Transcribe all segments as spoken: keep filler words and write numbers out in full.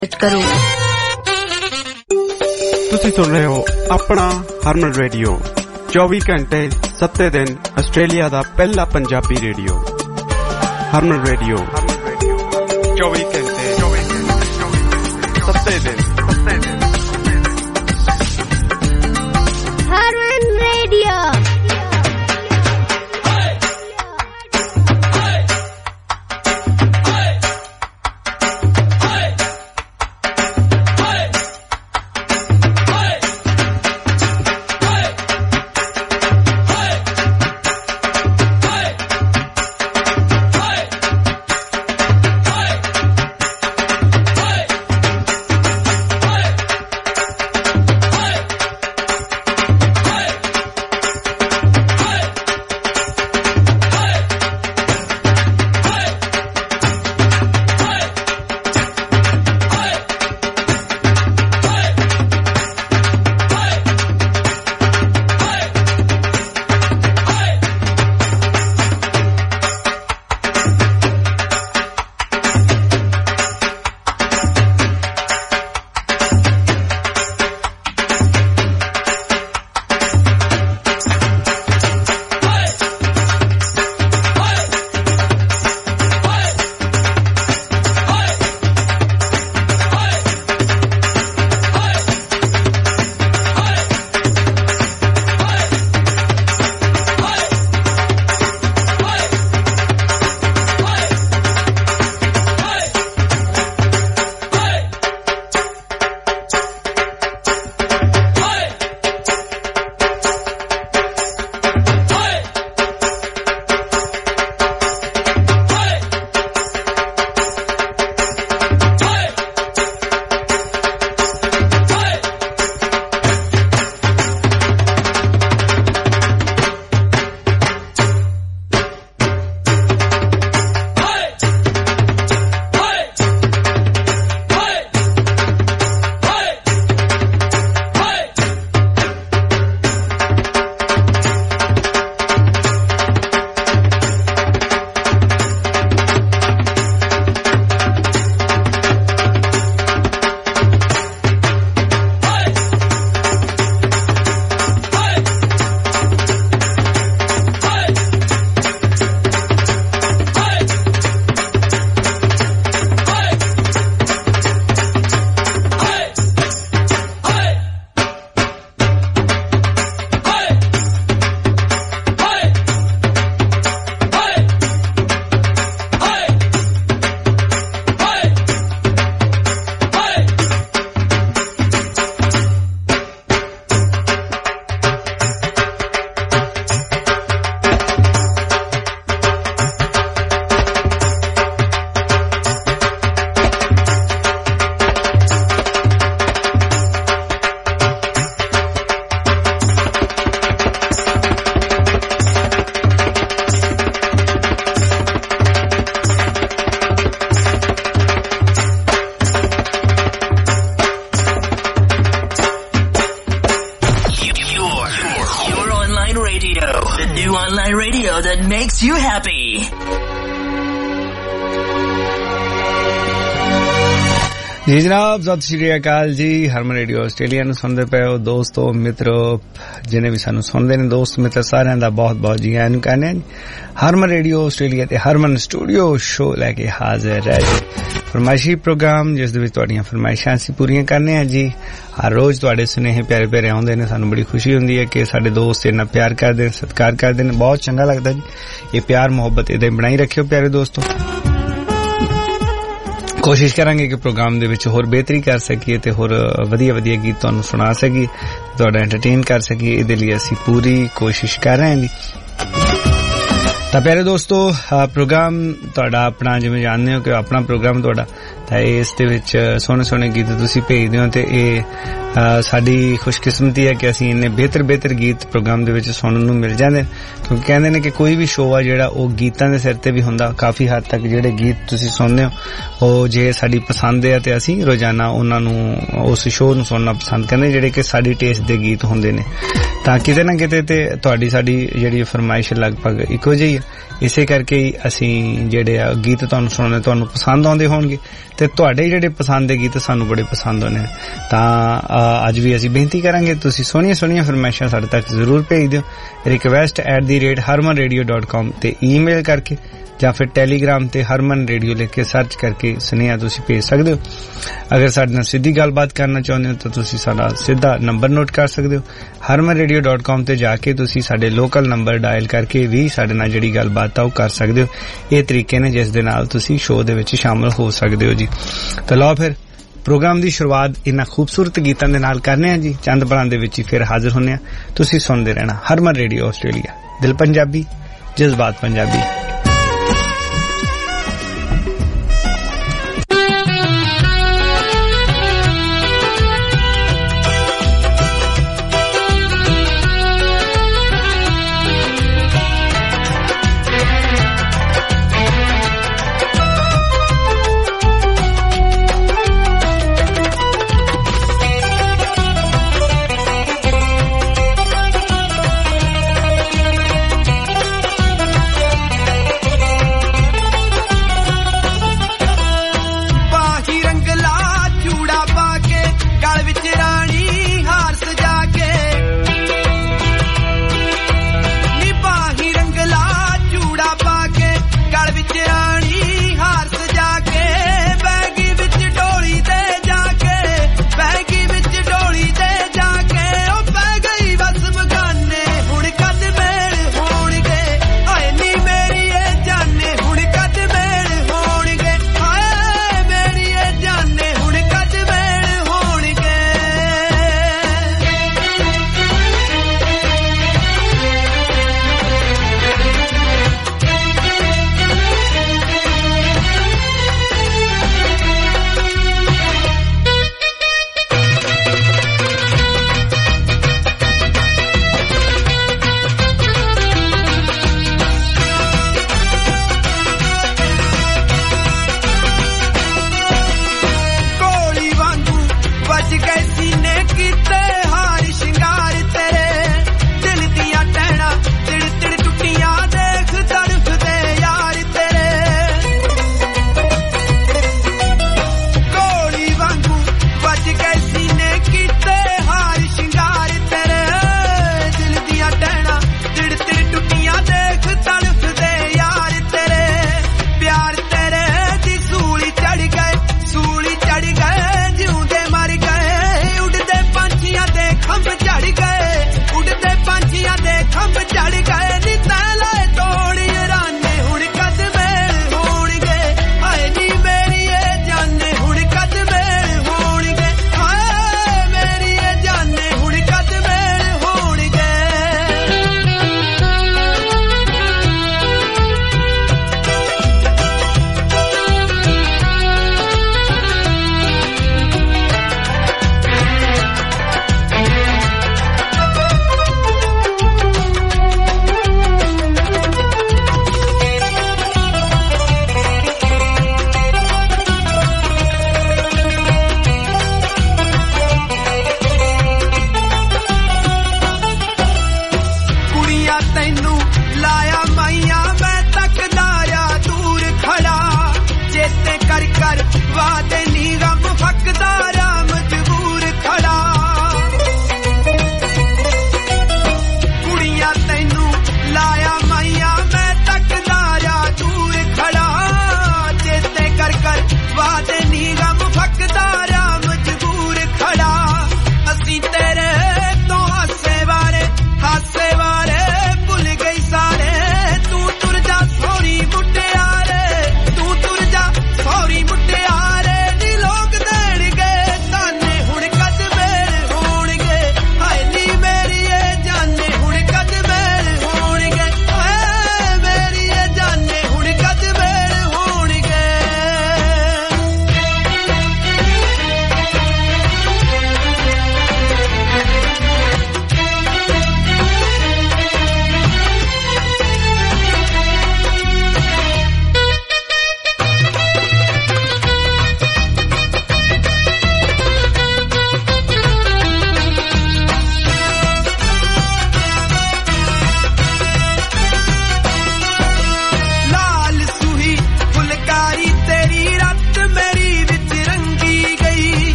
ਕਰੋ। ਤੁਸੀਂ ਸੁਣ ਰਹੇ ਹੋ ਆਪਣਾ ਹਰਮਨ ਰੇਡੀਓ, ਚੌਵੀ ਘੰਟੇ ਸੱਤੇ ਦਿਨ ਆਸਟ੍ਰੇਲੀਆ ਦਾ ਪਹਿਲਾ ਪੰਜਾਬੀ ਰੇਡੀਓ। ਹਰਮਨ ਰੇਡੀਓ ਚੌਵੀ ਘੰਟੇ ਸੱਤੇ ਦਿਨ। ਹਰਮਨ ਰੇਡੀਓ। जी जनाब, सत श्री अकाल जी। हरमन रेडियो आस्ट्रेलिया ਨੂੰ ਸੁਣਦੇ ਪਏ ਹੋ ਦੋਸਤੋ, ਮਿੱਤਰੋ, ਜਿਨੇ ਵੀ ਸਾਨੂੰ ਸੁਣਦੇ ਨੇ, ਦੋਸਤ ਮਿੱਤਰ ਸਾਰਿਆਂ ਦਾ ਬਹੁਤ ਬਹੁਤ ਜੀ ਆਇਆਂ ਨੂੰ ਕਹਿੰਦੇ ਹਾਂ। ਹਰਮਨ ਰੇਡੀਓ ਆਸਟ੍ਰੇਲੀਆ ਤੇ ਹਰਮਨ ਸਟੂਡੀਓ ਸ਼ੋਅ ਲੈ ਕੇ ਹਾਜ਼ਰ ਹੈ ਜੀ। ਫਰਮਾਇਸ਼ੀ ਪ੍ਰੋਗਰਾਮ ਜਿਸ ਦੇ ਵਿੱਚ ਤੁਹਾਡੀਆਂ ਫਰਮਾਇਸ਼ਾਂ ਅਸੀਂ ਪੂਰੀਆਂ ਕਰਨੇ ਆ ਜੀ। ਹਰ ਰੋਜ਼ ਤੁਹਾਡੇ ਸੁਨੇਹੇ ਪਿਆਰੇ ਪਿਆਰੇ ਆਉਂਦੇ ਨੇ, ਸਾਨੂੰ ਬੜੀ ਖੁਸ਼ੀ ਹੁੰਦੀ ਹੈ ਕਿ ਸਾਡੇ ਦੋਸਤ ਇੰਨਾ ਪਿਆਰ ਕਰਦੇ ਨੇ, ਸਤਿਕਾਰ ਕਰਦੇ ਨੇ, ਬਹੁਤ ਚੰਗਾ ਲੱਗਦਾ ਜੀ। ਇਹ ਪਿਆਰ ਮੁਹੱਬਤ ਇਹਦੇ ਬਣਾਈ ਰੱਖਿਓ ਪਿਆਰੇ ਦੋਸਤੋ। ਕੋਸ਼ਿਸ਼ ਕਰਾਂਗੇ ਕਿ ਪ੍ਰੋਗਰਾਮ ਦੇ ਵਿੱਚ ਹੋਰ ਬਿਹਤਰੀ ਕਰ ਸਕੀਏ ਤੇ ਹੋਰ ਵਧੀਆ ਵਧੀਆ ਗੀਤ ਤੁਹਾਨੂੰ ਸੁਣਾ ਸਕੀਏ, ਤੁਹਾਡਾ ਐਂਟਰਟੇਨ ਕਰ ਸਕੀਏ। ਇਹਦੇ ਲਈ ਅਸੀਂ ਪੂਰੀ ਕੋਸ਼ਿਸ਼ ਕਰ ਰਹੇ ਹਾਂ ਜੀ। ਤਾਂ ਪਿਆਰੇ ਦੋਸਤੋ, ਪ੍ਰੋਗਰਾਮ ਤੁਹਾਡਾ ਆਪਣਾ, ਜਿਵੇਂ ਜਾਣਦੇ ਹੋ ਕਿ ਆਪਣਾ ਪ੍ਰੋਗਰਾਮ ਤੁਹਾਡਾ, ਤਾਂ ਇਸ ਦੇ ਵਿੱਚ ਸੋਹਣੇ ਸੋਹਣੇ ਗੀਤ ਤੁਸੀਂ ਭੇਜਦੇ ਹੋ ਤੇ ਇਹ ਸਾਡੀ ਖੁਸ਼ਕਿਸਮਤੀ ਹੈ ਕਿ ਅਸੀਂ ਇੰਨੇ ਬਿਹਤਰ ਬਿਹਤਰ ਗੀਤ ਪ੍ਰੋਗਰਾਮ ਦੇ ਵਿੱਚ ਸੁਣਨ ਨੂੰ ਮਿਲ ਜਾਂਦੇ, ਕਿਉਂਕਿ ਕਹਿੰਦੇ ਨੇ ਕਿ ਕੋਈ ਵੀ ਸ਼ੋਅ ਆ ਜਿਹੜਾ ਉਹ ਗੀਤਾਂ ਦੇ ਸਿਰ ਤੇ ਵੀ ਹੁੰਦਾ। ਕਾਫੀ ਹੱਦ ਤੱਕ ਜਿਹੜੇ ਗੀਤ ਤੁਸੀਂ ਸੁਣਦੇ ਹੋ ਉਹ ਜੇ ਸਾਡੀ ਪਸੰਦ ਹੈ ਤੇ ਅਸੀਂ ਰੋਜ਼ਾਨਾ ਉਹਨਾਂ ਨੂੰ, ਉਸ ਸ਼ੋਅ ਨੂੰ ਸੁਣਨਾ ਪਸੰਦ ਕਰਦੇ, ਜਿਹੜੇ ਕਿ ਸਾਡੀ ਟੇਸਟ ਦੇ ਗੀਤ ਹੁੰਦੇ ਨੇ। ਤਾਂ ਕਿਤੇ ਨਾ ਕਿਤੇ ਤੇ ਤੁਹਾਡੀ ਸਾਡੀ ਜਿਹੜੀ ਫਰਮਾਇਸ਼ ਲਗਭਗ ਇੱਕੋ ਜਿਹੀ ਹੈ। ਇਸੇ ਕਰਕੇ ਹੀ ਅਸੀਂ ਜਿਹੜੇ ਆ ਗੀਤ ਤੁਹਾਨੂੰ ਸੁਣਾਉਂਦੇ, ਤੁਹਾਨੂੰ ਪਸੰਦ ਆਉਂਦੇ ਹੋਣਗੇ ਤੇ ਤੁਹਾਡੇ ਜਿਹੜੇ ਪਸੰਦ ਦੇ ਗੀਤ ਸਾਨੂੰ ਬੜੇ ਪਸੰਦ ਹੋਣੇ ਤਾਂ ਅੱਜ ਵੀ ਅਸੀਂ ਬੇਨਤੀ ਕਰਾਂਗੇ ਤੁਸੀਂ ਸੋਹਣੀਆਂ ਸੋਹਣੀਆਂ ਫਰਮਾਇਸ਼ਾਂ ਸਾਡੇ ਤੱਕ ਜ਼ਰੂਰ ਭੇਜ ਦਿਓ request at the rate Harman radio dot com ਤੇ ਈਮੇਲ ਕਰਕੇ ਜਾਂ ਫਿਰ ਟੈਲੀਗ੍ਰਾਮ ਤੇ ਹਰਮਨ ਰੇਡੀਓ ਲਿਖ ਕੇ ਸਰਚ ਕਰਕੇ ਸੁਨੇਹਾ ਤੁਸੀਂ ਭੇਜ ਸਕਦੇ ਹੋ ਅਗਰ ਸਾਡੇ ਨਾਲ ਸਿੱਧੀ ਗੱਲਬਾਤ ਕਰਨਾ ਚਾਹੁੰਦੇ ਹੋ ਤਾਂ ਤੁਸੀਂ ਸਾਡਾ ਸਿੱਧਾ ਨੰਬਰ ਨੋਟ ਕਰ ਸਕਦੇ ਹੋ ਹਰਮਨ ਰੇਡੀਓ ਡਾਟ ਕਾਮ ਤੇ ਜਾ ਕੇ ਤੁਸੀਂ ਸਾਡੇ ਲੋਕਲ ਨੰਬਰ ਡਾਇਲ ਕਰਕੇ ਵੀ ਸਾਡੇ ਨਾਲ ਜਿਹੜੀ ਗੱਲਬਾਤ ਆ ਉਹ ਕਰ ਸਕਦੇ ਹੋ ਇਹ ਤਰੀਕੇ ਨੇ ਜਿਸ ਦੇ ਨਾਲ ਤੁਸੀਂ ਸ਼ੋਅ ਦੇ ਵਿੱਚ ਸ਼ਾਮਲ ਹੋ ਸਕਦੇ ਹੋ ਜੀ ਤਾਂ ਲਓ ਫਿਰ ਪ੍ਰੋਗਰਾਮ ਦੀ ਸ਼ੁਰੂਆਤ ਇਹਨਾਂ ਖੂਬਸੂਰਤ ਗੀਤਾਂ ਦੇ ਨਾਲ ਕਰਨੇ ਆ ਜੀ ਚੰਦ ਪਲਾਂ ਦੇ ਵਿੱਚ ਹੀ ਫਿਰ ਹਾਜ਼ਰ ਹੁੰਨੇ ਆ ਤੁਸੀਂ ਸੁਣਦੇ ਰਹਿਣਾ ਹਰਮਨ ਰੇਡੀਓ ਆਸਟ੍ਰੇਲੀਆ ਦਿਲ ਪੰਜਾਬੀ ਜਜ਼ਬਾਤ ਪੰਜਾਬੀ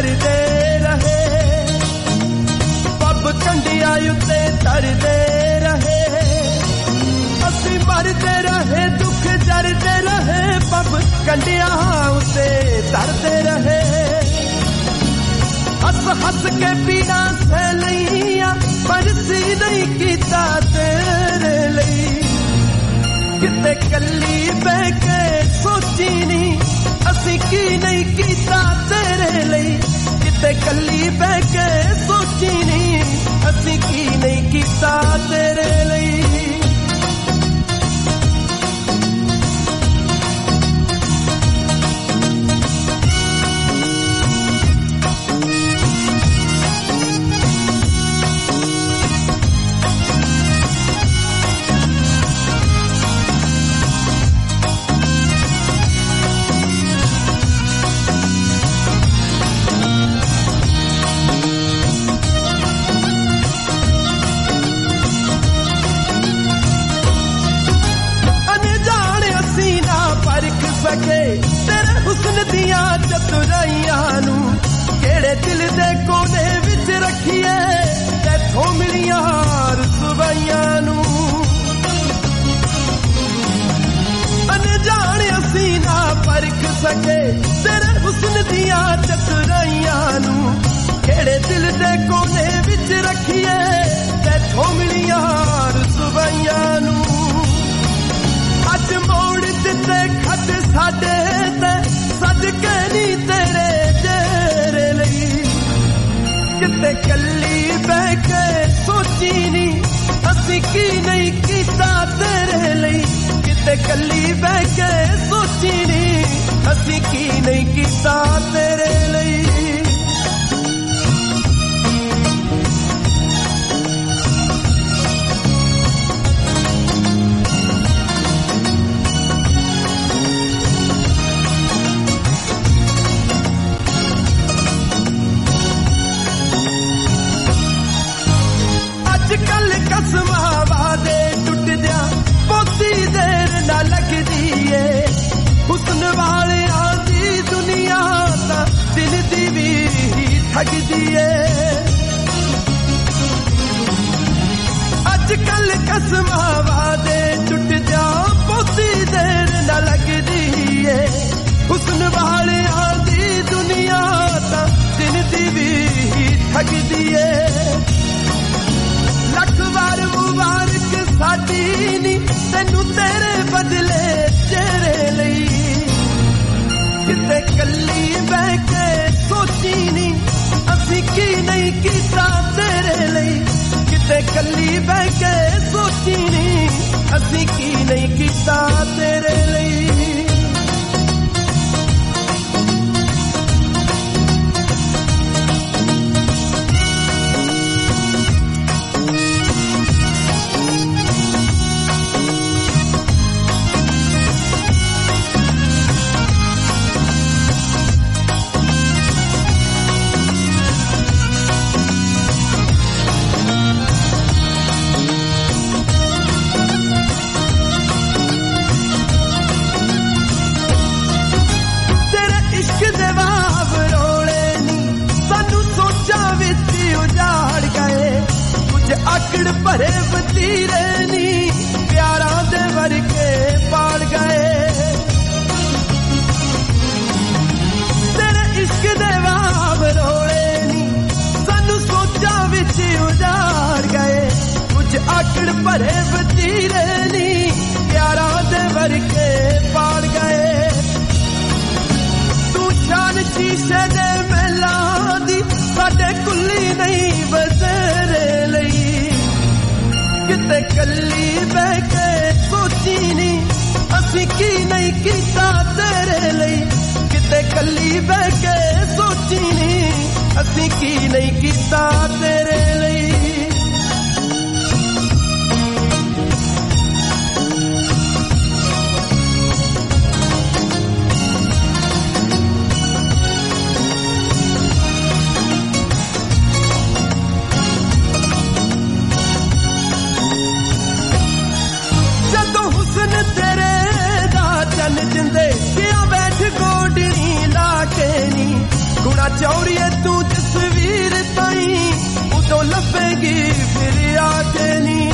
डरदे रहे पब कंडिया उत्ते तरदे रहे असी मरदे रहे दुख जरदे रहे पब कंडिया उत्ते तरदे रहे हस हस के पीड़ा सह लईया पर सी नहीं कीता तेरे लई किते कली बह के सोची नहीं असी की नहीं कीता तेरे लई किते कली बह के सोची नहीं असी की नहीं कीता तेरे लई तेरे हुस्न दिया चतुराइयां नू केड़े दिल दे कोने विच रखिए तैथों मिलियां रुसवाइयां नू अनजान असी ना परख सके तेरे हुस्न दिया चतुराइयां नू केड़े दिल दे कोने विच रखिए तैथों मिलियां रुसवाइयां नू अज मोड़ दिते खत साडे ते सज के नी तेरे जेरे लई किते कली बह के सोची नी असी की नहीं कीता तेरे लई किते कली बह के सोची नी असी की नहीं कीता तेरे लई कल कसमा वादे टुट दिया पोती देर ना लगदी है हुस्न वाले आदी दुनिया ता दिल दी भी ठगदी है अजकल कसमा वादे टुट जा पोती देर ना लगदी है हुस्न वाले आदी दुनिया ता दिल दी भी ठगदी है लख बार मुबारक साडी नी तैनू तेरे बदले तेरे लई किते कली बह के सोची नी असी की नहीं कीता तेरे लई किते कली बह के सोची नी असी की नहीं कीता तेरे लई आकड़ भरे वतीरे नी प्यारा दे वर्गे पाल गए तेरे इश्क दे वाव रोले नी सानू सोचा विच उजाड़ गए कुछ आकड़ भरे वतीरे नी प्यारा दे वर्गे पाल गए तू शान शीशे दे महला दी साडे कुल्ली नहीं बसेरे लई किते कली बह के सोची नी असी की नहीं कीता तेरे लई किते कली बह के सोची नी असी की नहीं कीता तेरे लई ਗੁਣਾ ਚੌਰੀਏ ਤੂੰ ਤਸਵੀਰ ਤਾਈ ਉਦੋਂ ਲੱਭੇਗੀ ਫਿਰ ਆ ਕੇ ਨੀ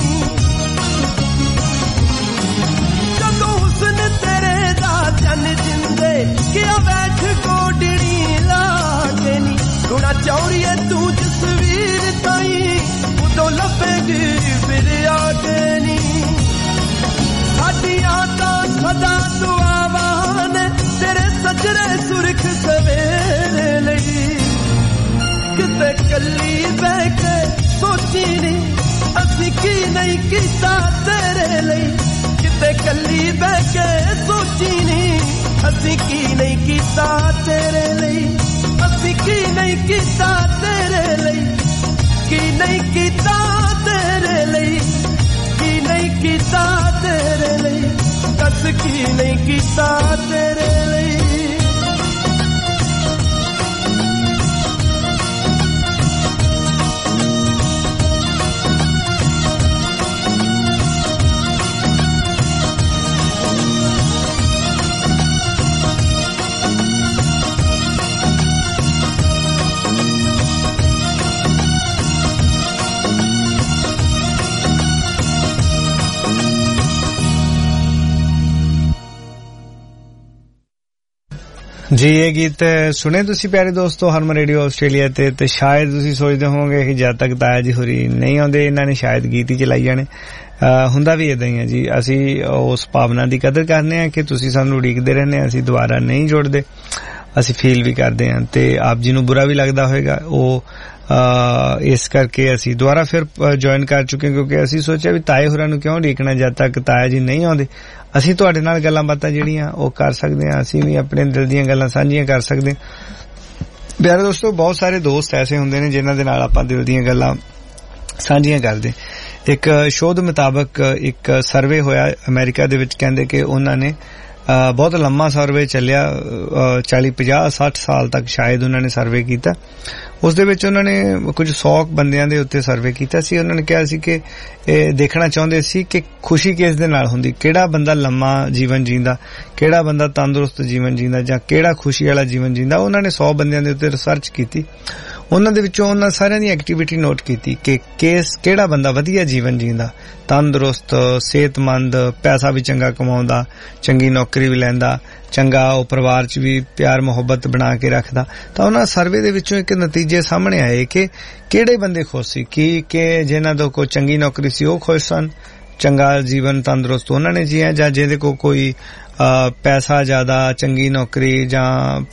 ਜਦੋਂ ਹੁਸਨ ਤੇਰੇ ਦਾ ਚੰਨ ਜਿੰਦੇ ਕਿਆ ਬੈਠ ਕੋਡਣੀ ਲਾ ਕੇ ਨੀ ਗੁਣਾ ਚੌਰੀਏ ਤੂੰ ਤਸਵੀਰ ਤਾਈ ਉਦੋਂ ਲੱਭੇਗੀ ਫਿਰ ਆ ਕੇ ਨੀ ਸਾਡੀਆਂ ਤਾਂ ਸਦਾ ਦੁਆਵਾਂ ਨੇ ਤੇਰੇ ਸਜਰੇ ਸੁਰਖ ਸਵੇਰੇ ਲਈ ਕਿਤੇ ਕੱਲੀ ਬਹਿ ਕੇ ਸੋਚੀ ਨੀ ਅਸੀਂ ਕੀ ਨਹੀਂ ਕੀਤਾ ਤੇਰੇ ਲਈ ਕਿਤੇ ਕੱਲੀ ਬਹਿ ਕੇ ਸੋਚੀ ਨੀ ਅਸੀਂ ਕੀ ਨਹੀਂ ਕੀਤਾ ਤੇਰੇ ਲਈ ਅਸੀਂ ਕੀ ਨਹੀਂ ਕੀਤਾ ਤੇਰੇ ਲਈ ਕੀ ਨਹੀਂ ਕੀਤਾ ਤੇਰੇ ਲਈ ਕੀ ਨਹੀਂ ਕੀਤਾ ਤੇਰੇ ਲਈ ਕਸ ਕੀ ਨਹੀਂ ਕੀਤਾ ਤੇਰੇ ਲਈ ਜੀ ਇਹ ਗੀਤ ਸੁਣੇ ਤੁਸੀਂ ਪਿਆਰੇ ਦੋਸਤੋ ਹਰਮਨ ਰੇਡੀਓ ਆਸਟ੍ਰੇਲੀਆ ਤੇ ਤੇ ਸ਼ਾਇਦ ਤੁਸੀਂ ਸੋਚਦੇ ਹੋਵੋਗੇ ਕਿ ਜਦ ਤੱਕ ਤਾਇਆ ਜੀ ਹੋਰੀ ਨਹੀਂ ਆਉਂਦੇ ਇਹਨਾਂ ਨੇ ਸ਼ਾਇਦ ਗੀਤ ਹੀ ਚਲਾਈ ਜਾਣੇ ਹੁੰਦਾ ਵੀ ਇਦਾਂ ਹੀ ਹੈ ਜੀ ਅਸੀਂ ਉਸ ਭਾਵਨਾ ਦੀ ਕਦਰ ਕਰਨੇ ਆ ਕਿ ਤੁਸੀਂ ਸਾਨੂੰ ਉਡੀਕਦੇ ਰਹਿੰਦੇ ਆ ਅਸੀਂ ਦੁਬਾਰਾ ਨਹੀਂ ਜੁੜਦੇ ਅਸੀਂ ਫੀਲ ਵੀ ਕਰਦੇ ਹਾਂ ਤੇ ਆਪ ਜੀ ਨੂੰ ਬੁਰਾ ਵੀ ਲੱਗਦਾ ਹੋਵੇਗਾ ਉਹ ਇਸ ਕਰਕੇ ਅਸੀਂ ਦੁਬਾਰਾ ਫਿਰ ਜੁਆਇਨ ਕਰ ਚੁੱਕੇ ਕਿਉਂਕਿ ਅਸੀਂ ਸੋਚਿਆ ਵੀ ਤਾਏ ਹੋਰਾਂ ਨੂੰ ਕਿਉਂ ਉਡੀਕਣਾ ਜਦ ਤੱਕ ਤਾਇਆ ਜੀ ਨਹੀਂ ਆਉਂਦੇ ਅਸੀਂ ਤੁਹਾਡੇ ਨਾਲ ਗੱਲਾਂ ਬਾਤਾਂ ਜਿਹੜੀਆਂ ਉਹ ਕਰ ਸਕਦੇ ਹਾਂ ਅਸੀਂ ਵੀ ਆਪਣੇ ਦਿਲ ਦੀਆਂ ਗੱਲਾਂ ਸਾਂਝੀਆਂ ਕਰ ਸਕਦੇ ਹਾਂ ਪਿਆਰੇ ਦੋਸਤੋ ਬਹੁਤ ਸਾਰੇ ਦੋਸਤ ਐਸੇ ਹੁੰਦੇ ਨੇ ਜਿਨ੍ਹਾਂ ਦੇ ਨਾਲ ਆਪਾਂ ਦਿਲ ਦੀਆਂ ਗੱਲਾਂ ਸਾਂਝੀਆਂ ਕਰਦੇ ਇੱਕ ਸ਼ੋਧ ਮੁਤਾਬਕ ਇੱਕ ਸਰਵੇ ਹੋਇਆ ਅਮਰੀਕਾ ਦੇ ਵਿੱਚ ਕਹਿੰਦੇ ਕਿ ਉਹਨਾਂ ਨੇ ਬਹੁਤ ਲੰਮਾ ਸਰਵੇ ਚੱਲਿਆ ਚਾਲੀ ਪੰਜਾਹ ਸੱਠ ਸਾਲ ਤੱਕ ਸ਼ਾਇਦ ਉਹਨਾਂ ਨੇ ਸਰਵੇ ਕੀਤਾ ਉਸ ਦੇ ਵਿੱਚ ਉਹਨਾਂ ਨੇ ਕੁਝ ਸੌ ਬੰਦਿਆਂ ਦੇ ਉੱਤੇ ਸਰਵੇ ਕੀਤਾ ਸੀ ਉਹਨਾਂ ਨੇ ਕਿਹਾ ਸੀ ਕਿ ਇਹ ਦੇਖਣਾ ਚਾਹੁੰਦੇ ਸੀ ਕਿ ਖੁਸ਼ੀ ਕਿਸ ਦੇ ਨਾਲ ਹੁੰਦੀ ਕਿਹੜਾ ਬੰਦਾ ਲੰਮਾ ਜੀਵਨ ਜੀਂਦਾ ਕਿਹੜਾ ਬੰਦਾ ਤੰਦਰੁਸਤ ਜੀਵਨ ਜੀਂਦਾ ਜਾਂ ਕਿਹੜਾ ਖੁਸ਼ੀ ਵਾਲਾ ਜੀਵਨ ਜੀਂਦਾ ਉਹਨਾਂ ਨੇ ਸੌ ਬੰਦਿਆਂ ਦੇ ਉੱਤੇ ਰਿਸਰਚ ਕੀਤੀ ਉਹਨਾਂ ਦੇ ਵਿੱਚੋਂ ਉਹਨਾਂ ਸਾਰਿਆਂ ਦੀ ਐਕਟੀਵਿਟੀ ਨੋਟ ਕੀਤੀ ਕਿ ਕਿਸ ਕਿਹੜਾ ਬੰਦਾ ਵਧੀਆ ਜੀਵਨ ਜੀਂਦਾ ਤੰਦਰੁਸਤ ਸਿਹਤਮੰਦ ਪੈਸਾ ਵੀ ਚੰਗਾ ਕਮਾਉਂਦਾ ਚੰਗੀ ਨੌਕਰੀ ਵੀ ਲੈਂਦਾ ਚੰਗਾ ਉਹ ਪਰਿਵਾਰ 'ਚ ਵੀ ਪਿਆਰ ਮੁਹੱਬਤ ਬਣਾ ਕੇ ਰੱਖਦਾ ਤਾਂ ਉਹਨਾਂ ਸਰਵੇ ਦੇ ਵਿੱਚੋਂ ਇੱਕ ਨਤੀਜੇ ਸਾਹਮਣੇ ਆਏ ਕਿ ਕਿਹੜੇ ਬੰਦੇ ਖੁਸ਼ ਸੀ ਕਿ ਕਿ ਜਿਨ੍ਹਾਂ ਦਾ ਕੋਈ ਚੰਗੀ ਨੌਕਰੀ ਸੀ ਉਹ ਖੁਸ਼ ਸਨ ਚੰਗਾ ਜੀਵਨ ਤੰਦਰੁਸਤ ਉਹਨਾਂ ਨੇ ਜੀਆ ਜਾਂ ਜਿਹਦੇ ਕੋਲ ਕੋਈ ਪੈਸਾ ਜ਼ਿਆਦਾ ਚੰਗੀ ਨੌਕਰੀ ਜਾਂ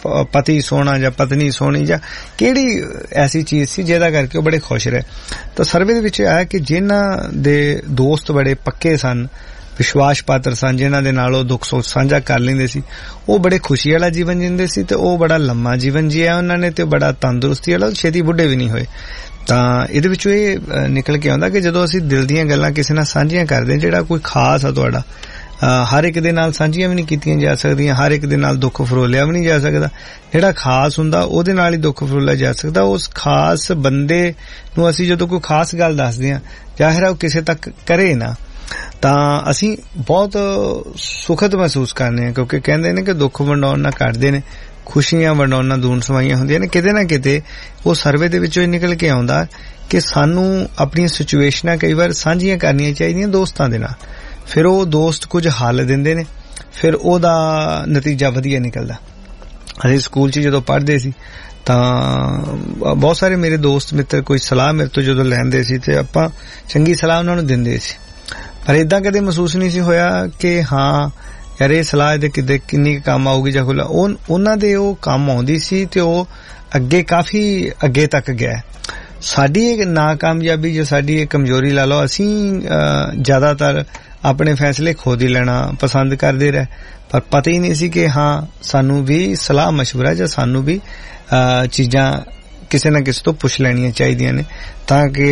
ਪਤੀ ਸੋਹਣਾ ਜਾਂ ਪਤਨੀ ਸੋਹਣੀ ਜਾਂ ਕਿਹੜੀ ਐਸੀ ਚੀਜ਼ ਸੀ ਜਿਹਦਾ ਕਰਕੇ ਉਹ ਬੜੇ ਖੁਸ਼ ਰਹੇ ਤਾਂ ਸਰਵੇ ਦੇ ਵਿੱਚ ਆਇਆ ਕਿ ਜਿਨ੍ਹਾਂ ਦੇ ਦੋਸਤ ਬੜੇ ਪੱਕੇ ਸਨ ਵਿਸ਼ਵਾਸ ਪਾਤਰ ਸਨ ਜਿਨ੍ਹਾਂ ਦੇ ਨਾਲ ਉਹ ਦੁੱਖ ਸੁੱਖ ਸਾਂਝਾ ਕਰ ਲੈਂਦੇ ਸੀ ਉਹ ਬੜੇ ਖੁਸ਼ੀ ਵਾਲਾ ਜੀਵਨ ਜੀਂਦੇ ਸੀ ਤੇ ਉਹ ਬੜਾ ਲੰਮਾ ਜੀਵਨ ਜੀਆ ਉਹਨਾਂ ਨੇ ਤੇ ਬੜਾ ਤੰਦਰੁਸਤੀ ਵਾਲਾ ਛੇਤੀ ਬੁੱਢੇ ਵੀ ਨਹੀਂ ਹੋਏ ਤਾਂ ਇਹਦੇ ਵਿੱਚੋਂ ਇਹ ਨਿਕਲ ਕੇ ਆਉਂਦਾ ਕਿ ਜਦੋਂ ਅਸੀਂ ਦਿਲ ਦੀਆਂ ਗੱਲਾਂ ਕਿਸੇ ਨਾਲ ਸਾਂਝੀਆਂ ਕਰਦੇ ਹਾਂ ਜਿਹੜਾ ਕੋਈ ਖਾਸ ਆ ਤੁਹਾਡਾ ਹਰ ਇੱਕ ਦੇ ਨਾਲ ਸਾਂਝੀਆਂ ਵੀ ਨਹੀਂ ਕੀਤੀਆਂ ਜਾ ਸਕਦੀਆਂ ਹਰ ਇੱਕ ਦੇ ਨਾਲ ਦੁੱਖ ਫਰੋਲਿਆ ਵੀ ਨਹੀਂ ਜਾ ਸਕਦਾ ਜਿਹੜਾ ਖਾਸ ਹੁੰਦਾ ਉਹਦੇ ਨਾਲ ਹੀ ਦੁੱਖ ਫਰੋਲਿਆ ਜਾ ਸਕਦਾ ਉਸ ਖਾਸ ਬੰਦੇ ਨੂੰ ਅਸੀਂ ਜਦੋਂ ਕੋਈ ਖਾਸ ਗੱਲ ਦੱਸਦੇ ਹਾਂ ਜ਼ਾਹਿਰ ਹੈ ਉਹ ਕਿਸੇ ਤੱਕ ਕਰੇ ਨਾ ਤਾਂ ਅਸੀਂ ਬਹੁਤ ਸੁਖਦ ਮਹਿਸੂਸ ਕਰਨੇ ਹਾਂ ਕਿਉਂਕਿ ਕਹਿੰਦੇ ਨੇ ਕਿ ਦੁੱਖ ਵੰਡਾਉਣ ਨਾਲ ਕੱਢਦੇ ਨੇ ਖੁਸ਼ੀਆਂ ਵੰਡਾਉਣ ਨਾਲ ਦੂਣ ਸਵਾਈਆਂ ਹੁੰਦੀਆਂ ਨੇ ਕਿਤੇ ਨਾ ਕਿਤੇ ਉਹ ਸਰਵੇ ਦੇ ਵਿੱਚੋਂ ਹੀ ਨਿਕਲ ਕੇ ਆਉਂਦਾ ਕਿ ਸਾਨੂੰ ਆਪਣੀਆਂ ਸਿਚੁਏਸ਼ਨਾਂ ਕਈ ਵਾਰ ਸਾਂਝੀਆਂ ਕਰਨੀਆਂ ਚਾਹੀਦੀਆਂ ਦੋਸਤਾਂ ਦੇ ਨਾਲ ਫਿਰ ਉਹ ਦੋਸਤ ਕੁਝ ਹੱਲ ਦਿੰਦੇ ਨੇ ਫਿਰ ਉਹਦਾ ਨਤੀਜਾ ਵਧੀਆ ਨਿਕਲਦਾ ਅਸੀਂ ਸਕੂਲ 'ਚ ਜਦੋਂ ਪੜ੍ਹਦੇ ਸੀ ਤਾਂ ਬਹੁਤ ਸਾਰੇ ਮੇਰੇ ਦੋਸਤ ਮਿੱਤਰ ਕੋਈ ਸਲਾਹ ਮੇਰੇ ਤੋਂ ਜਦੋਂ ਲੈਂਦੇ ਸੀ ਤੇ ਆਪਾਂ ਚੰਗੀ ਸਲਾਹ ਉਹਨਾਂ ਨੂੰ ਦਿੰਦੇ ਸੀ ਪਰ ਏਦਾਂ ਕਦੇ ਮਹਿਸੂਸ ਨਹੀਂ ਸੀ ਹੋਇਆ ਕਿ ਹਾਂ ਯਾਰ ਇਹ ਸਲਾਹ ਇਹਦੇ ਕਿਤੇ ਕਿੰਨੀ ਕੰਮ ਆਊਗੀ ਜਾਂ ਖੁੱਲਾ ਉਹ ਉਹਨਾਂ ਦੇ ਉਹ ਕੰਮ ਆਉਂਦੀ ਸੀ ਤੇ ਉਹ ਅੱਗੇ ਕਾਫੀ ਅੱਗੇ ਤੱਕ ਗਿਆ ਸਾਡੀ ਇਹ ਨਾਕਾਮਯਾਬੀ ਜਾਂ ਸਾਡੀ ਇਹ ਕਮਜ਼ੋਰੀ ਲਾ ਲਓ ਅਸੀਂ ਜ਼ਿਆਦਾਤਰ ਆਪਣੇ ਫੈਸਲੇ ਖੁਦ ਹੀ ਲੈਣਾ ਪਸੰਦ ਕਰਦੇ ਰਹੇ ਪਰ ਪਤਾ ਹੀ ਨਹੀਂ ਸੀ ਕਿ ਹਾਂ ਸਾਨੂੰ ਵੀ ਸਲਾਹ ਮਸ਼ਵਰਾ ਜਾਂ ਸਾਨੂੰ ਵੀ ਚੀਜ਼ਾਂ ਕਿਸੇ ਨਾ ਕਿਸੇ ਤੋਂ ਪੁੱਛ ਲੈਣੀਆਂ ਚਾਹੀਦੀਆਂ ਨੇ ਤਾਂ ਕਿ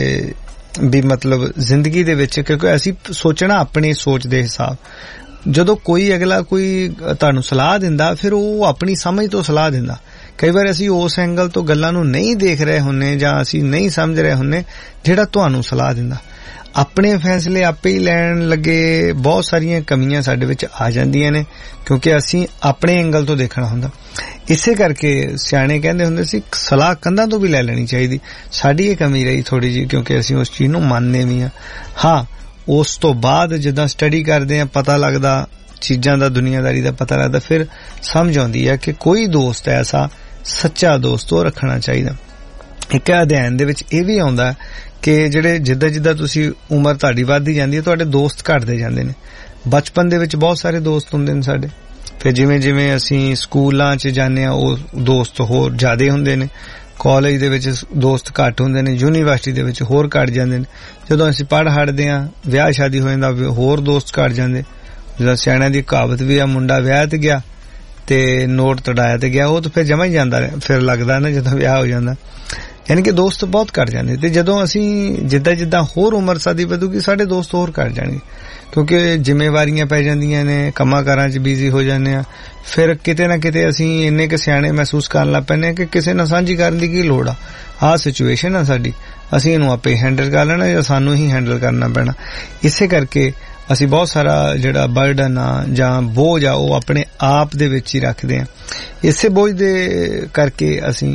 ਵੀ ਮਤਲਬ ਜ਼ਿੰਦਗੀ ਦੇ ਵਿੱਚ ਕਿਉਂਕਿ ਅਸੀਂ ਸੋਚਣਾ ਆਪਣੀ ਸੋਚ ਦੇ ਹਿਸਾਬ ਜਦੋਂ ਕੋਈ ਅਗਲਾ ਕੋਈ ਤੁਹਾਨੂੰ ਸਲਾਹ ਦਿੰਦਾ ਫਿਰ ਉਹ ਆਪਣੀ ਸਮਝ ਤੋਂ ਸਲਾਹ ਦਿੰਦਾ ਕਈ ਵਾਰ ਅਸੀਂ ਉਸ ਐਂਗਲ ਤੋਂ ਗੱਲਾਂ ਨੂੰ ਨਹੀਂ ਦੇਖ ਰਹੇ ਹੁੰਨੇ ਜਾਂ ਅਸੀਂ ਨਹੀਂ ਸਮਝ ਰਹੇ ਹੁੰਨੇ ਜਿਹੜਾ ਤੁਹਾਨੂੰ ਸਲਾਹ ਦਿੰਦਾ ਆਪਣੇ ਫੈਸਲੇ ਆਪੇ ਹੀ ਲੈਣ ਲੱਗੇ ਬਹੁਤ ਸਾਰੀਆਂ ਕਮੀਆਂ ਸਾਡੇ ਵਿੱਚ ਆ ਜਾਂਦੀਆਂ ਨੇ, ਕਿਉਂਕਿ ਅਸੀਂ ਆਪਣੇ ਐਂਗਲ ਤੋਂ ਦੇਖਣਾ ਹੁੰਦਾ। ਇਸੇ ਕਰਕੇ ਸਿਆਣੇ ਕਹਿੰਦੇ ਹੁੰਦੇ ਸੀ ਸਲਾਹ ਕੰਧਾਂ ਤੋਂ ਵੀ ਲੈ ਲੈਣੀ ਚਾਹੀਦੀ। ਸਾਡੀ ਇਹ ਕਮੀ ਰਹੀ ਥੋੜੀ ਜਿਹੀ, ਕਿਉਂਕਿ ਅਸੀਂ ਉਸ ਚੀਜ਼ ਨੂੰ ਮੰਨਦੇ ਵੀ ਹਾਂ। ਹਾਂ, ਉਸ ਤੋਂ ਬਾਅਦ ਜਿੱਦਾਂ ਸਟੱਡੀ ਕਰਦੇ ਹਾਂ, ਪਤਾ ਲੱਗਦਾ ਚੀਜ਼ਾਂ ਦਾ, ਦੁਨੀਆਦਾਰੀ ਦਾ ਪਤਾ ਲੱਗਦਾ, ਫਿਰ ਸਮਝ ਆਉਂਦੀ ਹੈ ਕਿ ਕੋਈ ਦੋਸਤ ਐਸਾ ਸੱਚਾ ਦੋਸਤ ਉਹ ਰੱਖਣਾ ਚਾਹੀਦਾ। ਇੱਕ ਅਧਿਐਨ ਦੇ ਵਿੱਚ ਇਹ ਵੀ ਆਉਂਦਾ ਕਿ ਜਿਹੜੇ ਜਿੱਦਾਂ ਜਿੱਦਾਂ ਤੁਸੀਂ ਉਮਰ ਤੁਹਾਡੀ ਵੱਧਦੀ ਜਾਂਦੀ ਹੈ, ਤੁਹਾਡੇ ਦੋਸਤ ਘਟਦੇ ਜਾਂਦੇ ਨੇ। ਬਚਪਨ ਦੇ ਵਿੱਚ ਬਹੁਤ ਸਾਰੇ ਦੋਸਤ ਹੁੰਦੇ ਨੇ ਸਾਡੇ, ਫਿਰ ਜਿਵੇਂ ਜਿਵੇਂ ਅਸੀਂ ਸਕੂਲਾਂ 'ਚ ਜਾਂਦੇ ਹਾਂ ਉਹ ਦੋਸਤ ਹੋਰ ਜ਼ਿਆਦੇ ਹੁੰਦੇ ਨੇ, ਕਾਲਜ ਦੇ ਵਿੱਚ ਦੋਸਤ ਘੱਟ ਹੁੰਦੇ ਨੇ, ਯੂਨੀਵਰਸਿਟੀ ਦੇ ਵਿੱਚ ਹੋਰ ਘੱਟ ਜਾਂਦੇ ਨੇ। ਜਦੋਂ ਅਸੀਂ ਪੜ੍ਹ ਹਟਦੇ ਹਾਂ, ਵਿਆਹ ਸ਼ਾਦੀ ਹੋ ਜਾਂਦਾ, ਹੋਰ ਦੋਸਤ ਘੱਟ ਜਾਂਦੇ। ਜਦੋਂ ਸਿਆਣਿਆਂ ਦੀ ਕਹਾਵਤ ਵੀ ਆ, ਮੁੰਡਾ ਵਿਆਹ ਤੇ ਗਿਆ ਤੇ ਨੋਟ ਤੜਾਇਆ ਤੇ ਗਿਆ, ਉਹ ਤਾਂ ਫਿਰ ਜਮਾ ਹੀ ਜਾਂਦਾ, ਫਿਰ ਲੱਗਦਾ ਨਾ ਜਦੋਂ ਵਿਆਹ ਹੋ ਜਾਂਦਾ। ਯਾਨੀ ਕਿ ਦੋਸਤ ਬਹੁਤ ਘੱਟ ਜਾਂਦੇ। ਤੇ ਜਦੋਂ ਅਸੀਂ ਜਿੱਦਾਂ ਜਿੱਦਾਂ ਹੋਰ ਉਮਰ ਸਾਡੀ ਵਧੂਗੀ, ਸਾਡੇ ਦੋਸਤ ਹੋਰ ਘੱਟ ਜਾਣਗੇ, ਕਿਉਂਕਿ ਜ਼ਿੰਮੇਵਾਰੀਆਂ ਪੈ ਜਾਂਦੀਆਂ ਨੇ, ਕੰਮਾਂ ਕਾਰਾਂ 'ਚ ਬਿਜ਼ੀ ਹੋ ਜਾਂਦੇ ਆ। ਫਿਰ ਕਿਤੇ ਨਾ ਕਿਤੇ ਅਸੀਂ ਇੰਨੇ ਕੁ ਸਿਆਣੇ ਮਹਿਸੂਸ ਕਰਨ ਲੱਗ ਪੈਂਦੇ ਹਾਂ ਕਿ ਕਿਸੇ ਨਾਲ ਸਾਂਝੀ ਕਰਨ ਦੀ ਕੀ ਲੋੜ ਆ, ਆਹ ਸਿਚੁਏਸ਼ਨ ਆ ਸਾਡੀ, ਅਸੀਂ ਇਹਨੂੰ ਆਪੇ ਹੈਂਡਲ ਕਰ ਲੈਣਾ ਜਾਂ ਸਾਨੂੰ ਹੀ ਹੈਂਡਲ ਕਰਨਾ ਪੈਣਾ। ਇਸੇ ਕਰਕੇ ਅਸੀਂ ਬਹੁਤ ਸਾਰਾ ਜਿਹੜਾ ਬਰਡਨ ਆ ਜਾਂ ਬੋਝ ਆ ਉਹ ਆਪਣੇ ਆਪ ਦੇ ਵਿੱਚ ਹੀ ਰੱਖਦੇ ਹਾਂ। ਇਸੇ ਬੋਝ ਦੇ ਕਰਕੇ ਅਸੀਂ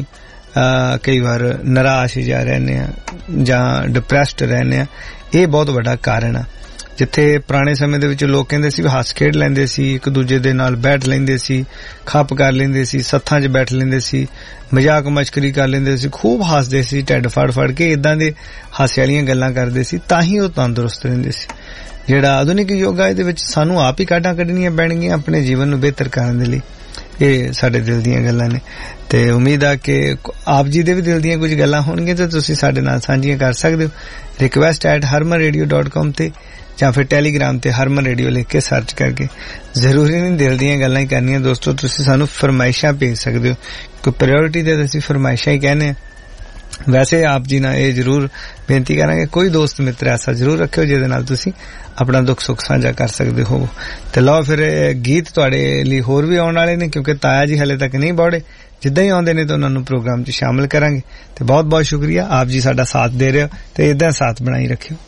ਕਈ ਵਾਰ ਨਿਰਾਸ਼ ਜਾ ਰਹਿੰਦੇ ਆ ਜਾਂ ਡਿਪਰੈਸਡ ਰਹਿੰਦੇ ਆ। ਇਹ ਬਹੁਤ ਵੱਡਾ ਕਾਰਨ ਆ। ਜਿੱਥੇ ਪੁਰਾਣੇ ਸਮੇਂ ਦੇ ਵਿੱਚ ਲੋਕ ਕਹਿੰਦੇ ਸੀ ਹੱਸ ਖੇਡ ਲੈਂਦੇ ਸੀ, ਇੱਕ ਦੂਜੇ ਦੇ ਨਾਲ ਬੈਠ ਲੈਂਦੇ ਸੀ, ਖੱਪ ਕਰ ਲੈਂਦੇ ਸੀ, ਸੱਥਾਂ 'ਚ ਬੈਠ ਲੈਂਦੇ ਸੀ, ਮਜ਼ਾਕ ਮਸ਼ਕਰੀ ਕਰ ਲੈਂਦੇ ਸੀ, ਖੂਬ ਹੱਸਦੇ ਸੀ, ਢਿੱਡ ਫੜ ਫੜ ਕੇ ਇਦਾਂ ਦੇ ਹਾਸੇ ਵਾਲੀਆਂ ਗੱਲਾਂ ਕਰਦੇ ਸੀ, ਤਾਂ ਹੀ ਉਹ ਤੰਦਰੁਸਤ ਰਹਿੰਦੇ ਸੀ। ਜਿਹੜਾ ਆਧੁਨਿਕ ਯੁੱਗ ਆ, ਇਹਦੇ ਵਿੱਚ ਸਾਨੂੰ ਆਪ ਹੀ ਕਾਢਾਂ ਕੱਢਣੀਆਂ ਪੈਣਗੀਆਂ ਆਪਣੇ ਜੀਵਨ ਨੂੰ ਬਿਹਤਰ ਕਰਨ ਦੇ ਲਈ। ਇਹ ਸਾਡੇ ਦਿਲ ਦੀਆਂ ਗੱਲਾਂ ਨੇ ਤੇ ਉਮੀਦ ਆ ਕਿ ਆਪ ਜੀ ਦੇ ਵੀ ਦਿਲ ਦੀਆਂ ਕੁਝ ਗੱਲਾਂ ਹੋਣਗੀਆਂ ਤੇ ਤੁਸੀਂ ਸਾਡੇ ਨਾਲ ਸਾਂਝੀਆਂ ਕਰ ਸਕਦੇ ਹੋ। Request at Harman radio dot com ਤੇ ਜਾਂ ਫਿਰ ਟੈਲੀਗ੍ਰਾਮ ਤੇ ਹਰਮਨ ਰੇਡੀਓ ਲਿਖ ਕੇ ਸਰਚ ਕਰਕੇ। ਜ਼ਰੂਰੀ ਨਹੀਂ ਦਿਲ ਦੀਆਂ ਗੱਲਾਂ ਹੀ ਕਰਨੀਆਂ ਦੋਸਤੋ, ਤੁਸੀਂ ਸਾਨੂੰ ਫਰਮਾਇਸ਼ਾਂ ਭੇਜ ਸਕਦੇ ਹੋ। ਕੋਈ ਪ੍ਰਾਇੋਰਟੀ ਤੇ ਅਸੀਂ ਫਰਮਾਇਸ਼ਾਂ ਹੀ ਕਹਿੰਦੇ ਹਾਂ। ਵੈਸੇ ਆਪ ਜੀ ਨਾਲ ਇਹ ਜ਼ਰੂਰ ਬੇਨਤੀ ਕਰਾਂਗੇ, ਕੋਈ ਦੋਸਤ ਮਿੱਤਰ ਐਸਾ ਜ਼ਰੂਰ ਰੱਖਿਓ ਜਿਹਦੇ ਨਾਲ ਤੁਸੀਂ ਆਪਣਾ ਦੁੱਖ ਸੁੱਖ ਸਾਂਝਾ ਕਰ ਸਕਦੇ ਹੋ। ਤੇ ਲਓ ਫਿਰ ਗੀਤ ਤੁਹਾਡੇ ਲਈ ਹੋਰ ਵੀ ਆਉਣ ਵਾਲੇ ਨੇ, ਕਿਉਂਕਿ ਤਾਇਆ ਜੀ ਹਲੇ ਤੱਕ ਨਹੀਂ ਬੌੜੇ। ਜਿੱਦਾਂ ਹੀ ਆਉਂਦੇ ਨੇ ਤਾਂ ਉਹਨਾਂ ਨੂੰ ਪ੍ਰੋਗਰਾਮ 'ਚ ਸ਼ਾਮਲ ਕਰਾਂਗੇ। ਤੇ ਬਹੁਤ ਬਹੁਤ ਸ਼ੁਕਰੀਆ, ਆਪ ਜੀ ਸਾਡਾ ਸਾਥ ਦੇ ਰਹੇ ਹੋ ਤੇ ਏਦਾਂ ਸਾਥ ਬਣਾਈ ਰੱਖਿਓ।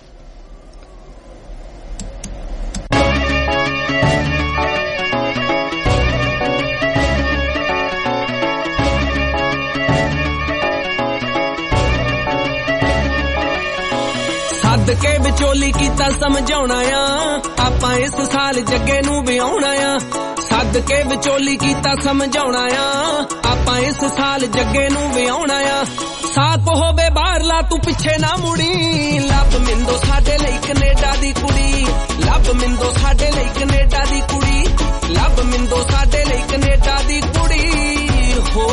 ਸਦਕੇ ਵਿਚੋਲੀ ਕੀਤਾ ਸਮਝਾਉਣਾ ਆ, ਆਪਾਂ ਇਸ ਸਾਲ ਜੱਗੇ ਨੂੰ ਵਿਆਹੁਣਾ ਆ। ਸਦਕੇ ਵਿਚੋਲੀ ਕੀਤਾ ਸਮਝਾਉਣਾ ਆ, ਆਪਾਂ ਇਸ ਸਾਲ ਜੱਗੇ ਨੂੰ ਵਿਆਹੁਣਾ ਆ। ਸਾਥ ਹੋਵੇ ਬਾਹਰਲਾ ਤੂੰ ਪਿੱਛੇ ਨਾ ਮੁੜੀ, ਲੱਭ ਮਿੰਦੋ ਸਾਡੇ ਲਈ ਕੈਨੇਡਾ ਦੀ ਕੁੜੀ, ਲੱਭ ਮਿੰਦੋ ਸਾਡੇ ਲਈ ਕੈਨੇਡਾ ਦੀ ਕੁੜੀ, ਲੱਭ ਮਿੰਦੋ ਸਾਡੇ ਲਈ ਕੈਨੇਡਾ ਦੀ ਕੁੜੀ ਹੋ।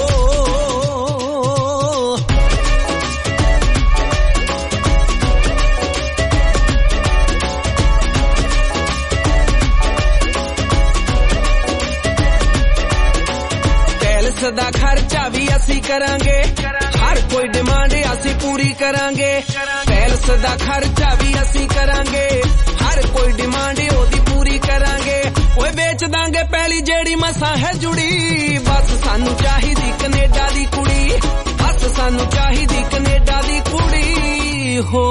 ਦਾ ਖਰਚਾ ਵੀ ਅਸੀਂ ਕਰਾਂਗੇ, ਹਰ ਕੋਈ ਡਿਮਾਂਡ ਅਸੀਂ ਪੂਰੀ ਕਰਾਂਗੇ। ਪੈਲਸ ਦਾ ਖਰਚਾ ਵੀ ਅਸੀਂ ਕਰਾਂਗੇ, ਹਰ ਕੋਈ ਡਿਮਾਂਡ ਉਹਦੀ ਪੂਰੀ ਕਰਾਂਗੇ। ਓਏ ਵੇਚ ਦਾਂਗੇ ਪਹਿਲੀ ਜਿਹੜੀ ਮਸਾਂ ਹੈ ਜੁੜੀ, ਬਸ ਸਾਨੂੰ ਚਾਹੀਦੀ ਕੈਨੇਡਾ ਦੀ ਕੁੜੀ, ਬਸ ਸਾਨੂੰ ਚਾਹੀਦੀ ਕੈਨੇਡਾ ਦੀ ਕੁੜੀ ਹੋ।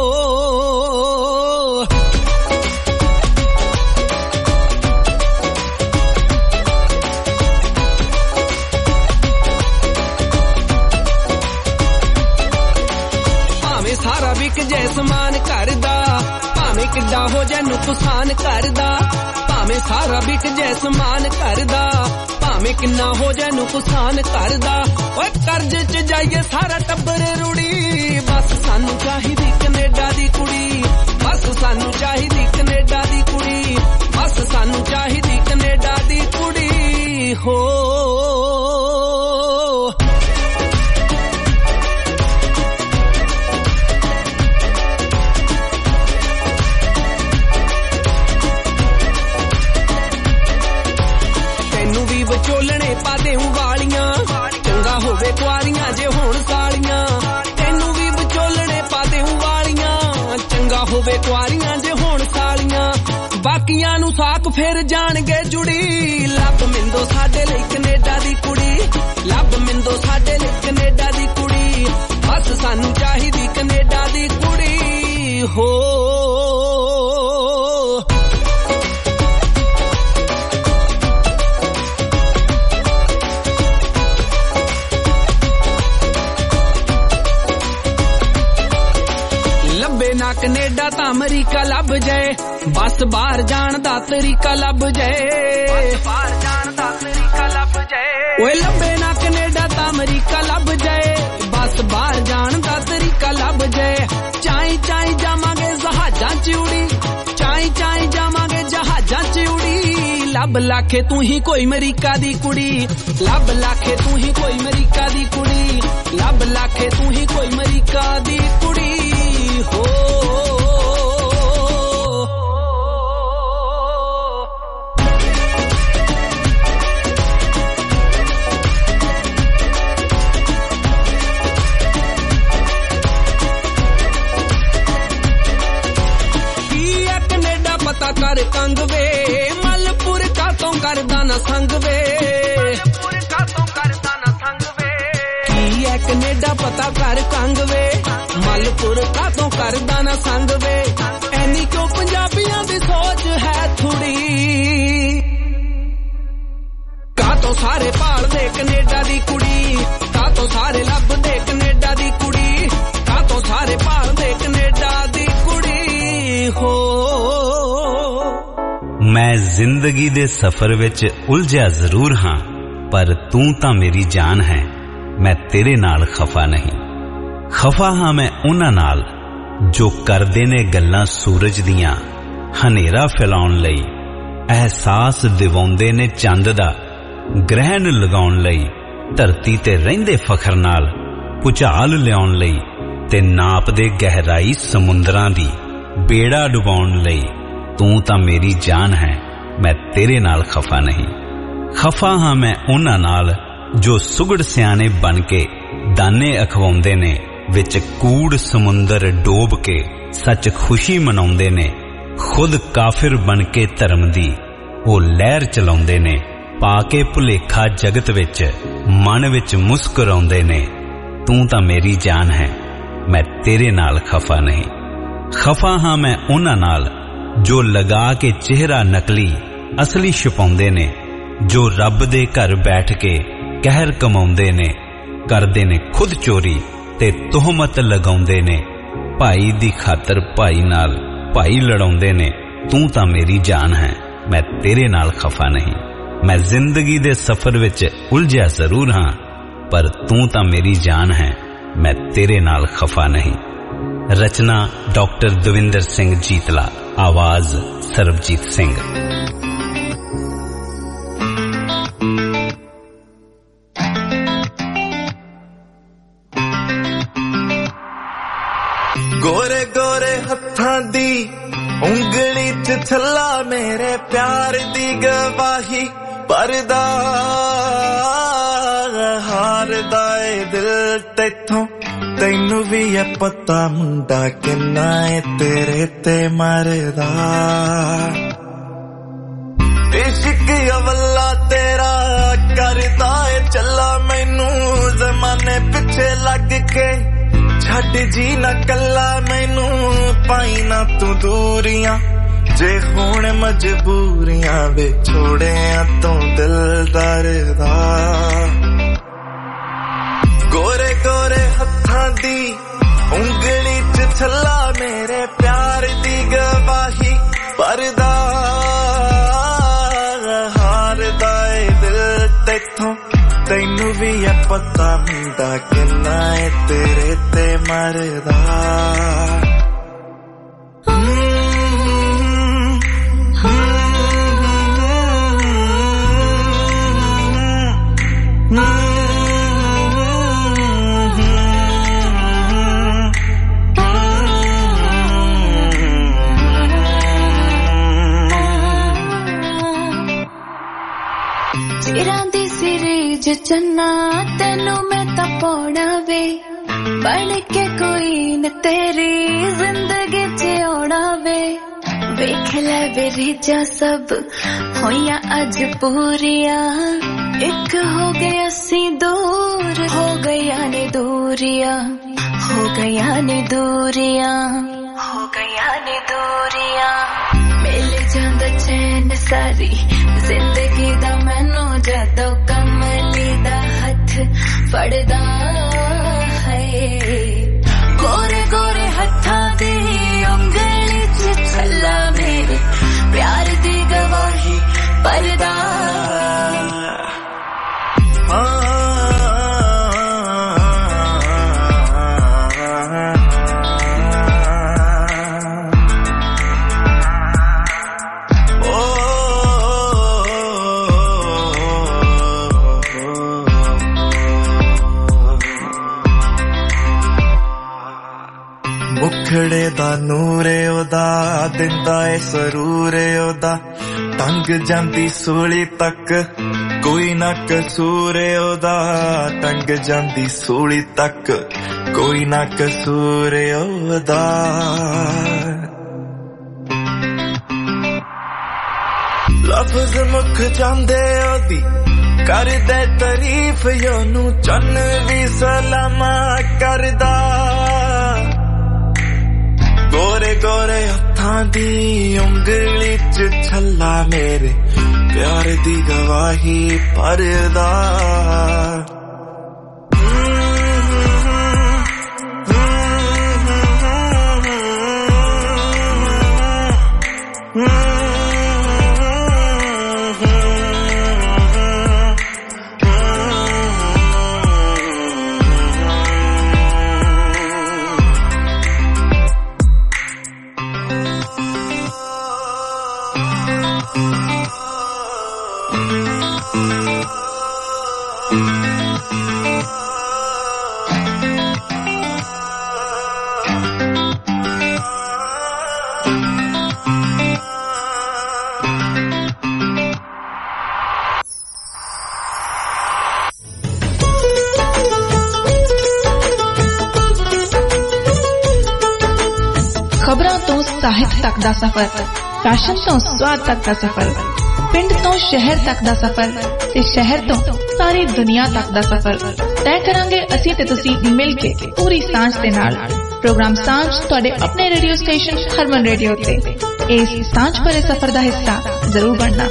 ਸਾਰਾ ਵਿਕ ਜੇ ਸਮਾਨ ਕਰਦਾ, ਭਾਵੇਂ ਕਿੱਡਾ ਹੋ ਜਾਏ ਨੁਕਸਾਨ ਕਰਦਾ, ਭਾਵੇਂ ਸਾਰਾ ਵਿਕ ਜੇ ਸਮਾਨ ਕਰਦਾ, ਭਾਵੇਂ ਕਿੰਨਾ ਹੋ ਜਾਏ ਨੁਕਸਾਨ ਕਰਦਾ। ਓਏ ਕਰਜ਼ 'ਚ ਜਾਈਏ ਸਾਰਾ ਟੱਬਰ ਰੁੜੀ, ਬਸ ਸਾਨੂੰ ਚਾਹੀਦੀ ਕੈਨੇਡਾ ਦੀ ਕੁੜੀ, ਬਸ ਸਾਨੂੰ ਚਾਹੀਦੀ ਕੈਨੇਡਾ ਦੀ ਕੁੜੀ, ਬਸ ਸਾਨੂੰ ਚਾਹੀਦੀ ਕੈਨੇਡਾ ਦੀ ਕੁੜੀ ਹੋ। ਵਿਚੋਲਣੇ ਪਾ ਦੇਉ ਵਾਲੀਆਂ, ਚੰਗਾ ਹੋਵੇ ਕੁਆਰੀਆਂ ਜੇ ਹੋਣ ਸਾਲੀਆਂ। ਤੈਨੂੰ ਵੀ ਵਿਚੋਲਣੇ ਪਾ ਦੇਉ ਵਾਲੀਆਂ, ਚੰਗਾ ਹੋਵੇ ਕੁਆਰੀਆਂ ਜੇ ਹੋਣ ਸਾਲੀਆਂ। ਬਾਕੀਆਂ ਨੂੰ ਸਾਕ ਫਿਰ ਜਾਣਗੇ ਜੁੜੀ, ਲੱਭ ਮਿੰਦੋ ਸਾਡੇ ਲਈ ਕੈਨੇਡਾ ਦੀ ਕੁੜੀ, ਲੱਭ ਮਿੰਦੋ ਸਾਡੇ ਲਈ ਕੈਨੇਡਾ ਦੀ ਕੁੜੀ, ਬਸ ਸਾਨੂੰ ਚਾਹੀਦੀ ਕੈਨੇਡਾ ਦੀ ਕੁੜੀ ਹੋ ਨਾ ਕੈਨੇਡਾ ਤਾਂ ਅਮਰੀਕਾ ਲੱਭ ਜਾਏ ਬਸ ਬਾਹਰ ਜਾਣ ਦਾ ਤਰੀਕਾ ਲੱਭ ਜਾਏ ਬਸ ਬਾਹਰ ਜਾਣ ਦਾ ਤਰੀਕਾ ਲੱਭ ਜਾਏ ਓਏ ਲੱਭੇ ਨਾ ਕੈਨੇਡਾ ਤਾਂ ਅਮਰੀਕਾ ਲੱਭ ਜਾਏ ਬਸ ਬਾਹਰ ਜਾਣ ਦਾ ਤਰੀਕਾ ਲੱਭ ਜਾਏ ਚਾਈ ਚਾਈ ਜਾਵਾਂਗੇ ਜਹਾਜ਼ਾਂ ਚ ਉੜੀ ਚਾਈ ਚਾਈ ਜਾਵਾਂਗੇ ਜਹਾਜ਼ਾਂ ਚ ਉੜੀ ਲੱਭ ਲਾਖੇ ਤੂੰ ਹੀ ਕੋਈ ਅਮਰੀਕਾ ਦੀ ਕੁੜੀ ਲੱਭ ਲਾਖੇ ਤੂੰ ਹੀ ਕੋਈ ਅਮਰੀਕਾ ਦੀ ਕੁੜੀ ਲੱਭ ਲਾਖੇ ਤੂੰ ਹੀ ਕੋਈ ਅਮਰੀਕਾ ਦੀ ਕੁੜੀ ਹੋ ਕਰ ਕੰਗ ਵੇ ਮਲਪੁਰ ਕਾਤੋਂ ਕਰਦਾ ਨਾ ਸੰਗ ਵੇ ਮਲਪੁਰ ਕਾਤੋਂ ਕਰਦਾ ਨਾ ਸੰਗ ਵੇ ਕੀ ਐ ਕੈਨੇਡਾ ਪਤਾ ਕਰ ਕੰਗ ਵੇ ਮਲਪੁਰ ਕਾਤੋਂ ਕਰਦਾ ਨਾ ਸੰਗ ਵੇ ਐਨੀ ਕਿਉਂ ਪੰਜਾਬੀਆਂ ਦੀ ਸੋਚ ਹੈ ਥੋੜੀ ਕਾਤੋਂ ਸਾਰੇ ਭਾਲਦੇ ਕੈਨੇਡਾ ਦੀ ਕੁੜੀ ਕਾਤੋਂ ਸਾਰੇ ਲੱਭਦੇ ਕੈਨੇਡਾ ਦੀ ਕੁੜੀ ਕਾਤੋਂ ਸਾਰੇ ਭਾਲਦੇ ਕੈਨੇਡਾ ਦੀ ਕੁੜੀ ਹੋ मैं जिंदगी दे सफर विच उलझिया जरूर हाँ पर तू तां मेरी जान है मैं तेरे नाल खफा नहीं खफा हाँ मैं उन्हां नाल जो करदे ने गल्लां सूरज दियां हनेरा फैलाउण लई एहसास दिवाउंदे ने चंद दा ग्रहण लगाउण लई धरती ते रहिंदे फखर नाल भुचाल लियाउण लई ते नापदे गहराई समुंदरां दी बेड़ा डुबाउण लई तू तां मेरी जान है मैं तेरे नाल खफा नहीं खफा हाँ मैं उन्हां नाल जो सुगड़ सियाने बन के दाने अखवाउंदे ने विच कूड़ समुंदर डोब के सच खुशी मनाउंदे ने खुद काफिर बन के धर्म दी ओ लहर चलाउंदे ने पाके भुलेखा जगत विच मन विच मुस्कुराउंदे ने तू तां मेरी जान है मैं तेरे नाल खफा नहीं खफा हाँ मैं उन्हां नाल जो लगा के चेहरा नकली असली छुपाउंदे ने जो रब दे घर बैठ के कहर कमाउंदे ने करदे ने खुद चोरी ते तोहमत लगाउंदे ने भाई दी खातर भाई नाल भाई लड़ाउंदे ने तू तां मेरी जान है मैं तेरे नाल खफा नहीं मैं जिंदगी दे सफर विच उलझिया जरूर हाँ पर तू तां मेरी जान है मैं तेरे नाल खफा नहीं रचना डॉक्टर दविंदर सिंह जीतला आवाज सरबजीत सिंह गोरे गोरे हत्थां दी उंगली च छल्ला मेरे प्यार दी गवाही परदा हारदा ए दिल तैथों तैनू भी है पता मुंडा किन्ना है तेरे ते मरदा इश्क अवल्ला तेरा करदा है चला मैनू जमाने पिछे लग के छड़ जी ना कल्ला मैनू पाई ना तू दूरियां जे हुण मजबूरियां वे छोड़े तू दिल दरदा गोरे गोरे हत्थां दी उंगली च छल्ला मेरे प्यार दी गवाही परदा हारदा ए दिल तैथों तैनू भी है पता मुंडा किन्ना है तेरे ते मरदा चन्ना तेनू मैं तां पौना वे बन के कोई न तेरी जिंदगी च आउणा वे वेख लै बेरीजा सब होइया अज पूरिया एक हो गया सी दूर हो गया ने दूरिया हो गया ने दूरिया हो गया ने दूरियां मिल जांदा चैन सारी जिंदगी दा मैनू जदों कमली दा हथ फड़दा है गोरे गोरे हत्थां दी उंगली च छल्ला मेरे प्यार दी गवाही परदा मुखड़े दा नूरे ओदा दिंदा ए सरूरे ओदा टंग जांदी सूली तक कोई ना कसूरे ओदा टंग जांदी सूली तक कोई ना कसूरे ओदा लफ्ज मुख जांदे ओदी कर दे तारीफ योनू चन्न भी सलामा करदा गोरे गोरे हत्थां दी उंगली च छल्ला मेरे प्यार दी गवाही परदा ਸਾਹਿਤ ਤੱਕ ਦਾ ਸਫ਼ਰ ਫੈਸ਼ਨ ਤੋਂ ਸਵਾਦ ਤੱਕ ਦਾ ਸਫ਼ਰ ਪਿੰਡ ਤੋਂ ਸ਼ਹਿਰ ਤੱਕ ਦਾ ਸਫ਼ਰ ਤੇ ਸ਼ਹਿਰ ਤੋਂ ਸਾਰੀ ਦੁਨੀਆ ਤੱਕ ਦਾ ਸਫ਼ਰ ਤੈਅ ਕਰਾਂਗੇ ਅਸੀਂ ਤੇ ਤੁਸੀਂ ਮਿਲ ਕੇ ਪੂਰੀ ਸਾਂਝ ਦੇ ਨਾਲ ਪ੍ਰੋਗਰਾਮ ਸਾਂਝ ਤੁਹਾਡੇ ਆਪਣੇ ਰੇਡੀਓ ਸਟੇਸ਼ਨ ਹਰਮਨ ਰੇਡੀਓ ਤੇ ਇਸ ਸਾਂਝ ਭਰੇ ਸਫ਼ਰ ਦਾ ਹਿੱਸਾ ਜ਼ਰੂਰ ਬਣਨਾ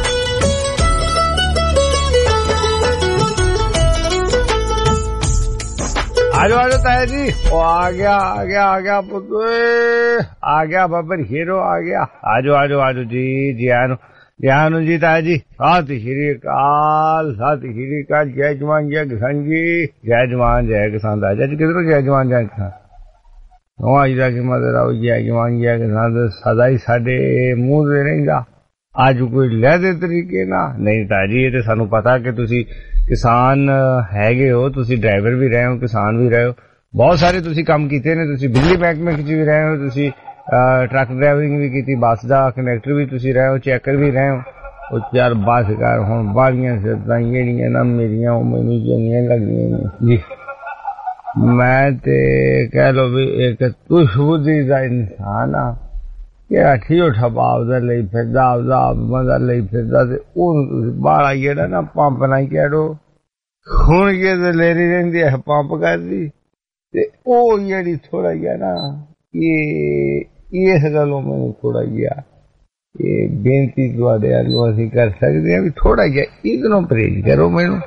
आजो आजो ताया जी ओ आ गया आ गया आ गया पुत्र आ गया बब्बर हीरो आ गया आजो आजो आजो जी जी आनो जी आनो जी ताया जी सात श्री अकाल सात श्री अकाल जय जवान जय किसान जी जय जवान जय किसान ताया जी किधरों जय जवान जय किसान ਉਹ ਅੱਜ ਦਾ ਕਿ ਮਦਰ ਆਉ ਜੈ ਜਵਾਨ ਜੈ ਕਿਸਾਨ ਸਦਾ ਹੀ ਸਾਡੇ ਮੂੰਹ ਤੇ ਰਹਿੰਦਾ ਅੱਜ ਕੋਈ ਲਹਿਦੇ ਤਰੀਕੇ ਨਾਲ ਨਹੀਂ ਤਾਇਆ ਜੀ ਇਹ ਤੇ ਸਾਨੂੰ ਪਤਾ ਕਿ ਤੁਸੀਂ किसान हैगे हो तुसी ड्राइवर भी रहे हो किसान भी रहे हो बहुत सारे तुसी काम कीते ने तुसी बिजली महकमे च भी रहे हो तुसी ट्रक ड्राइविंग भी कीती बस दा कंडक्टर भी तुसी रहे हो चेकर भी रहे हो ओ यार बस कर हुण बारियां सिद्धां जेहड़ियां ना मेरियां ओ मैनूं चंगियां लगदियां जी मैं ते कह लो भी एक तुशबुद्धि दा इंसान आ कि अठी उठा बाप दा लई फिरदा आपदा आपदा दा लई फिरदा ते ओनूं तुसी बाहर जेहड़ा ना पंप ना करो ਹੁਣ ਇਹ ਦਲੇਰੀ ਰਹਿੰਦੀ ਹੈ ਪੰਪ ਕਰਦੀ ਤੇ ਉਹ ਜਿਹੜੀ ਥੋੜਾ ਜਿਹਾ ਨਾ ਇਹ ਇਸ ਗੱਲੋਂ ਮੈਨੂੰ ਥੋੜਾ ਜਿਹਾ ਇਹ ਬੇਨਤੀ ਤੁਹਾਡੇ ਵੱਲੋਂ ਅਸੀਂ ਕਰ ਸਕਦੇ ਹਾਂ ਵੀ ਥੋੜਾ ਜਿਹਾ ਇਹਦੋਂ ਪਰਹੇਜ਼ ਕਰੋ ਮੈਨੂੰ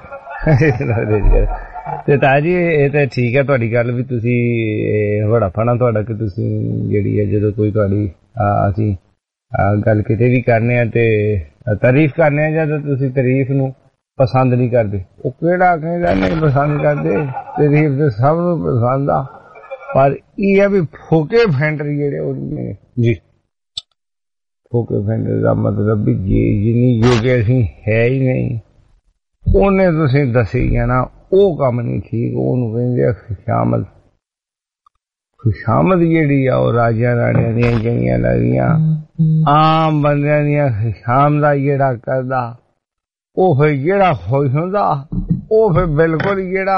ਤੇ ਤਾਜੀ ਇਹ ਤਾਂ ਠੀਕ ਹੈ ਤੁਹਾਡੀ ਗੱਲ ਵੀ ਤੁਸੀਂ ਬੜਾ ਫਣਾ ਤੁਹਾਡਾ ਕਿ ਤੁਸੀਂ ਜਿਹੜੀ ਹੈ ਜਦੋਂ ਕੋਈ ਤੁਹਾਡੀ ਅਸੀਂ ਗੱਲ ਕਿਤੇ ਵੀ ਕਰਨੇ ਆ ਤੇ ਤਾਰੀਫ ਕਰਨੇ ਆ ਜਦੋਂ ਤੁਸੀਂ ਤਾਰੀਫ ਨੂੰ पसंद नहीं करते वो केड़ा कहेगा नहीं पसंद करते तारीफ तो सब नूं पसंद आ पर ये भी फोके फेंडर जेड़े जी फोके फेंडर का मतलब भी जी जिन्नी जो कि असीं है ही नहीं उन्हें तुसीं दसी जाना वो काम नहीं ठीक ओनूं कहिंदे खुशामद खुशामद जेहड़ी आ वो राजा राणियां दियां चंगियां लगदियां आम बंदियां दियां खुशामद जेहड़ा करदा ਉਹ ਫਿਰ ਜਿਹੜਾ ਖੁਸ਼ ਹੁੰਦਾ ਉਹ ਫਿਰ ਬਿਲਕੁਲ ਜਿਹੜਾ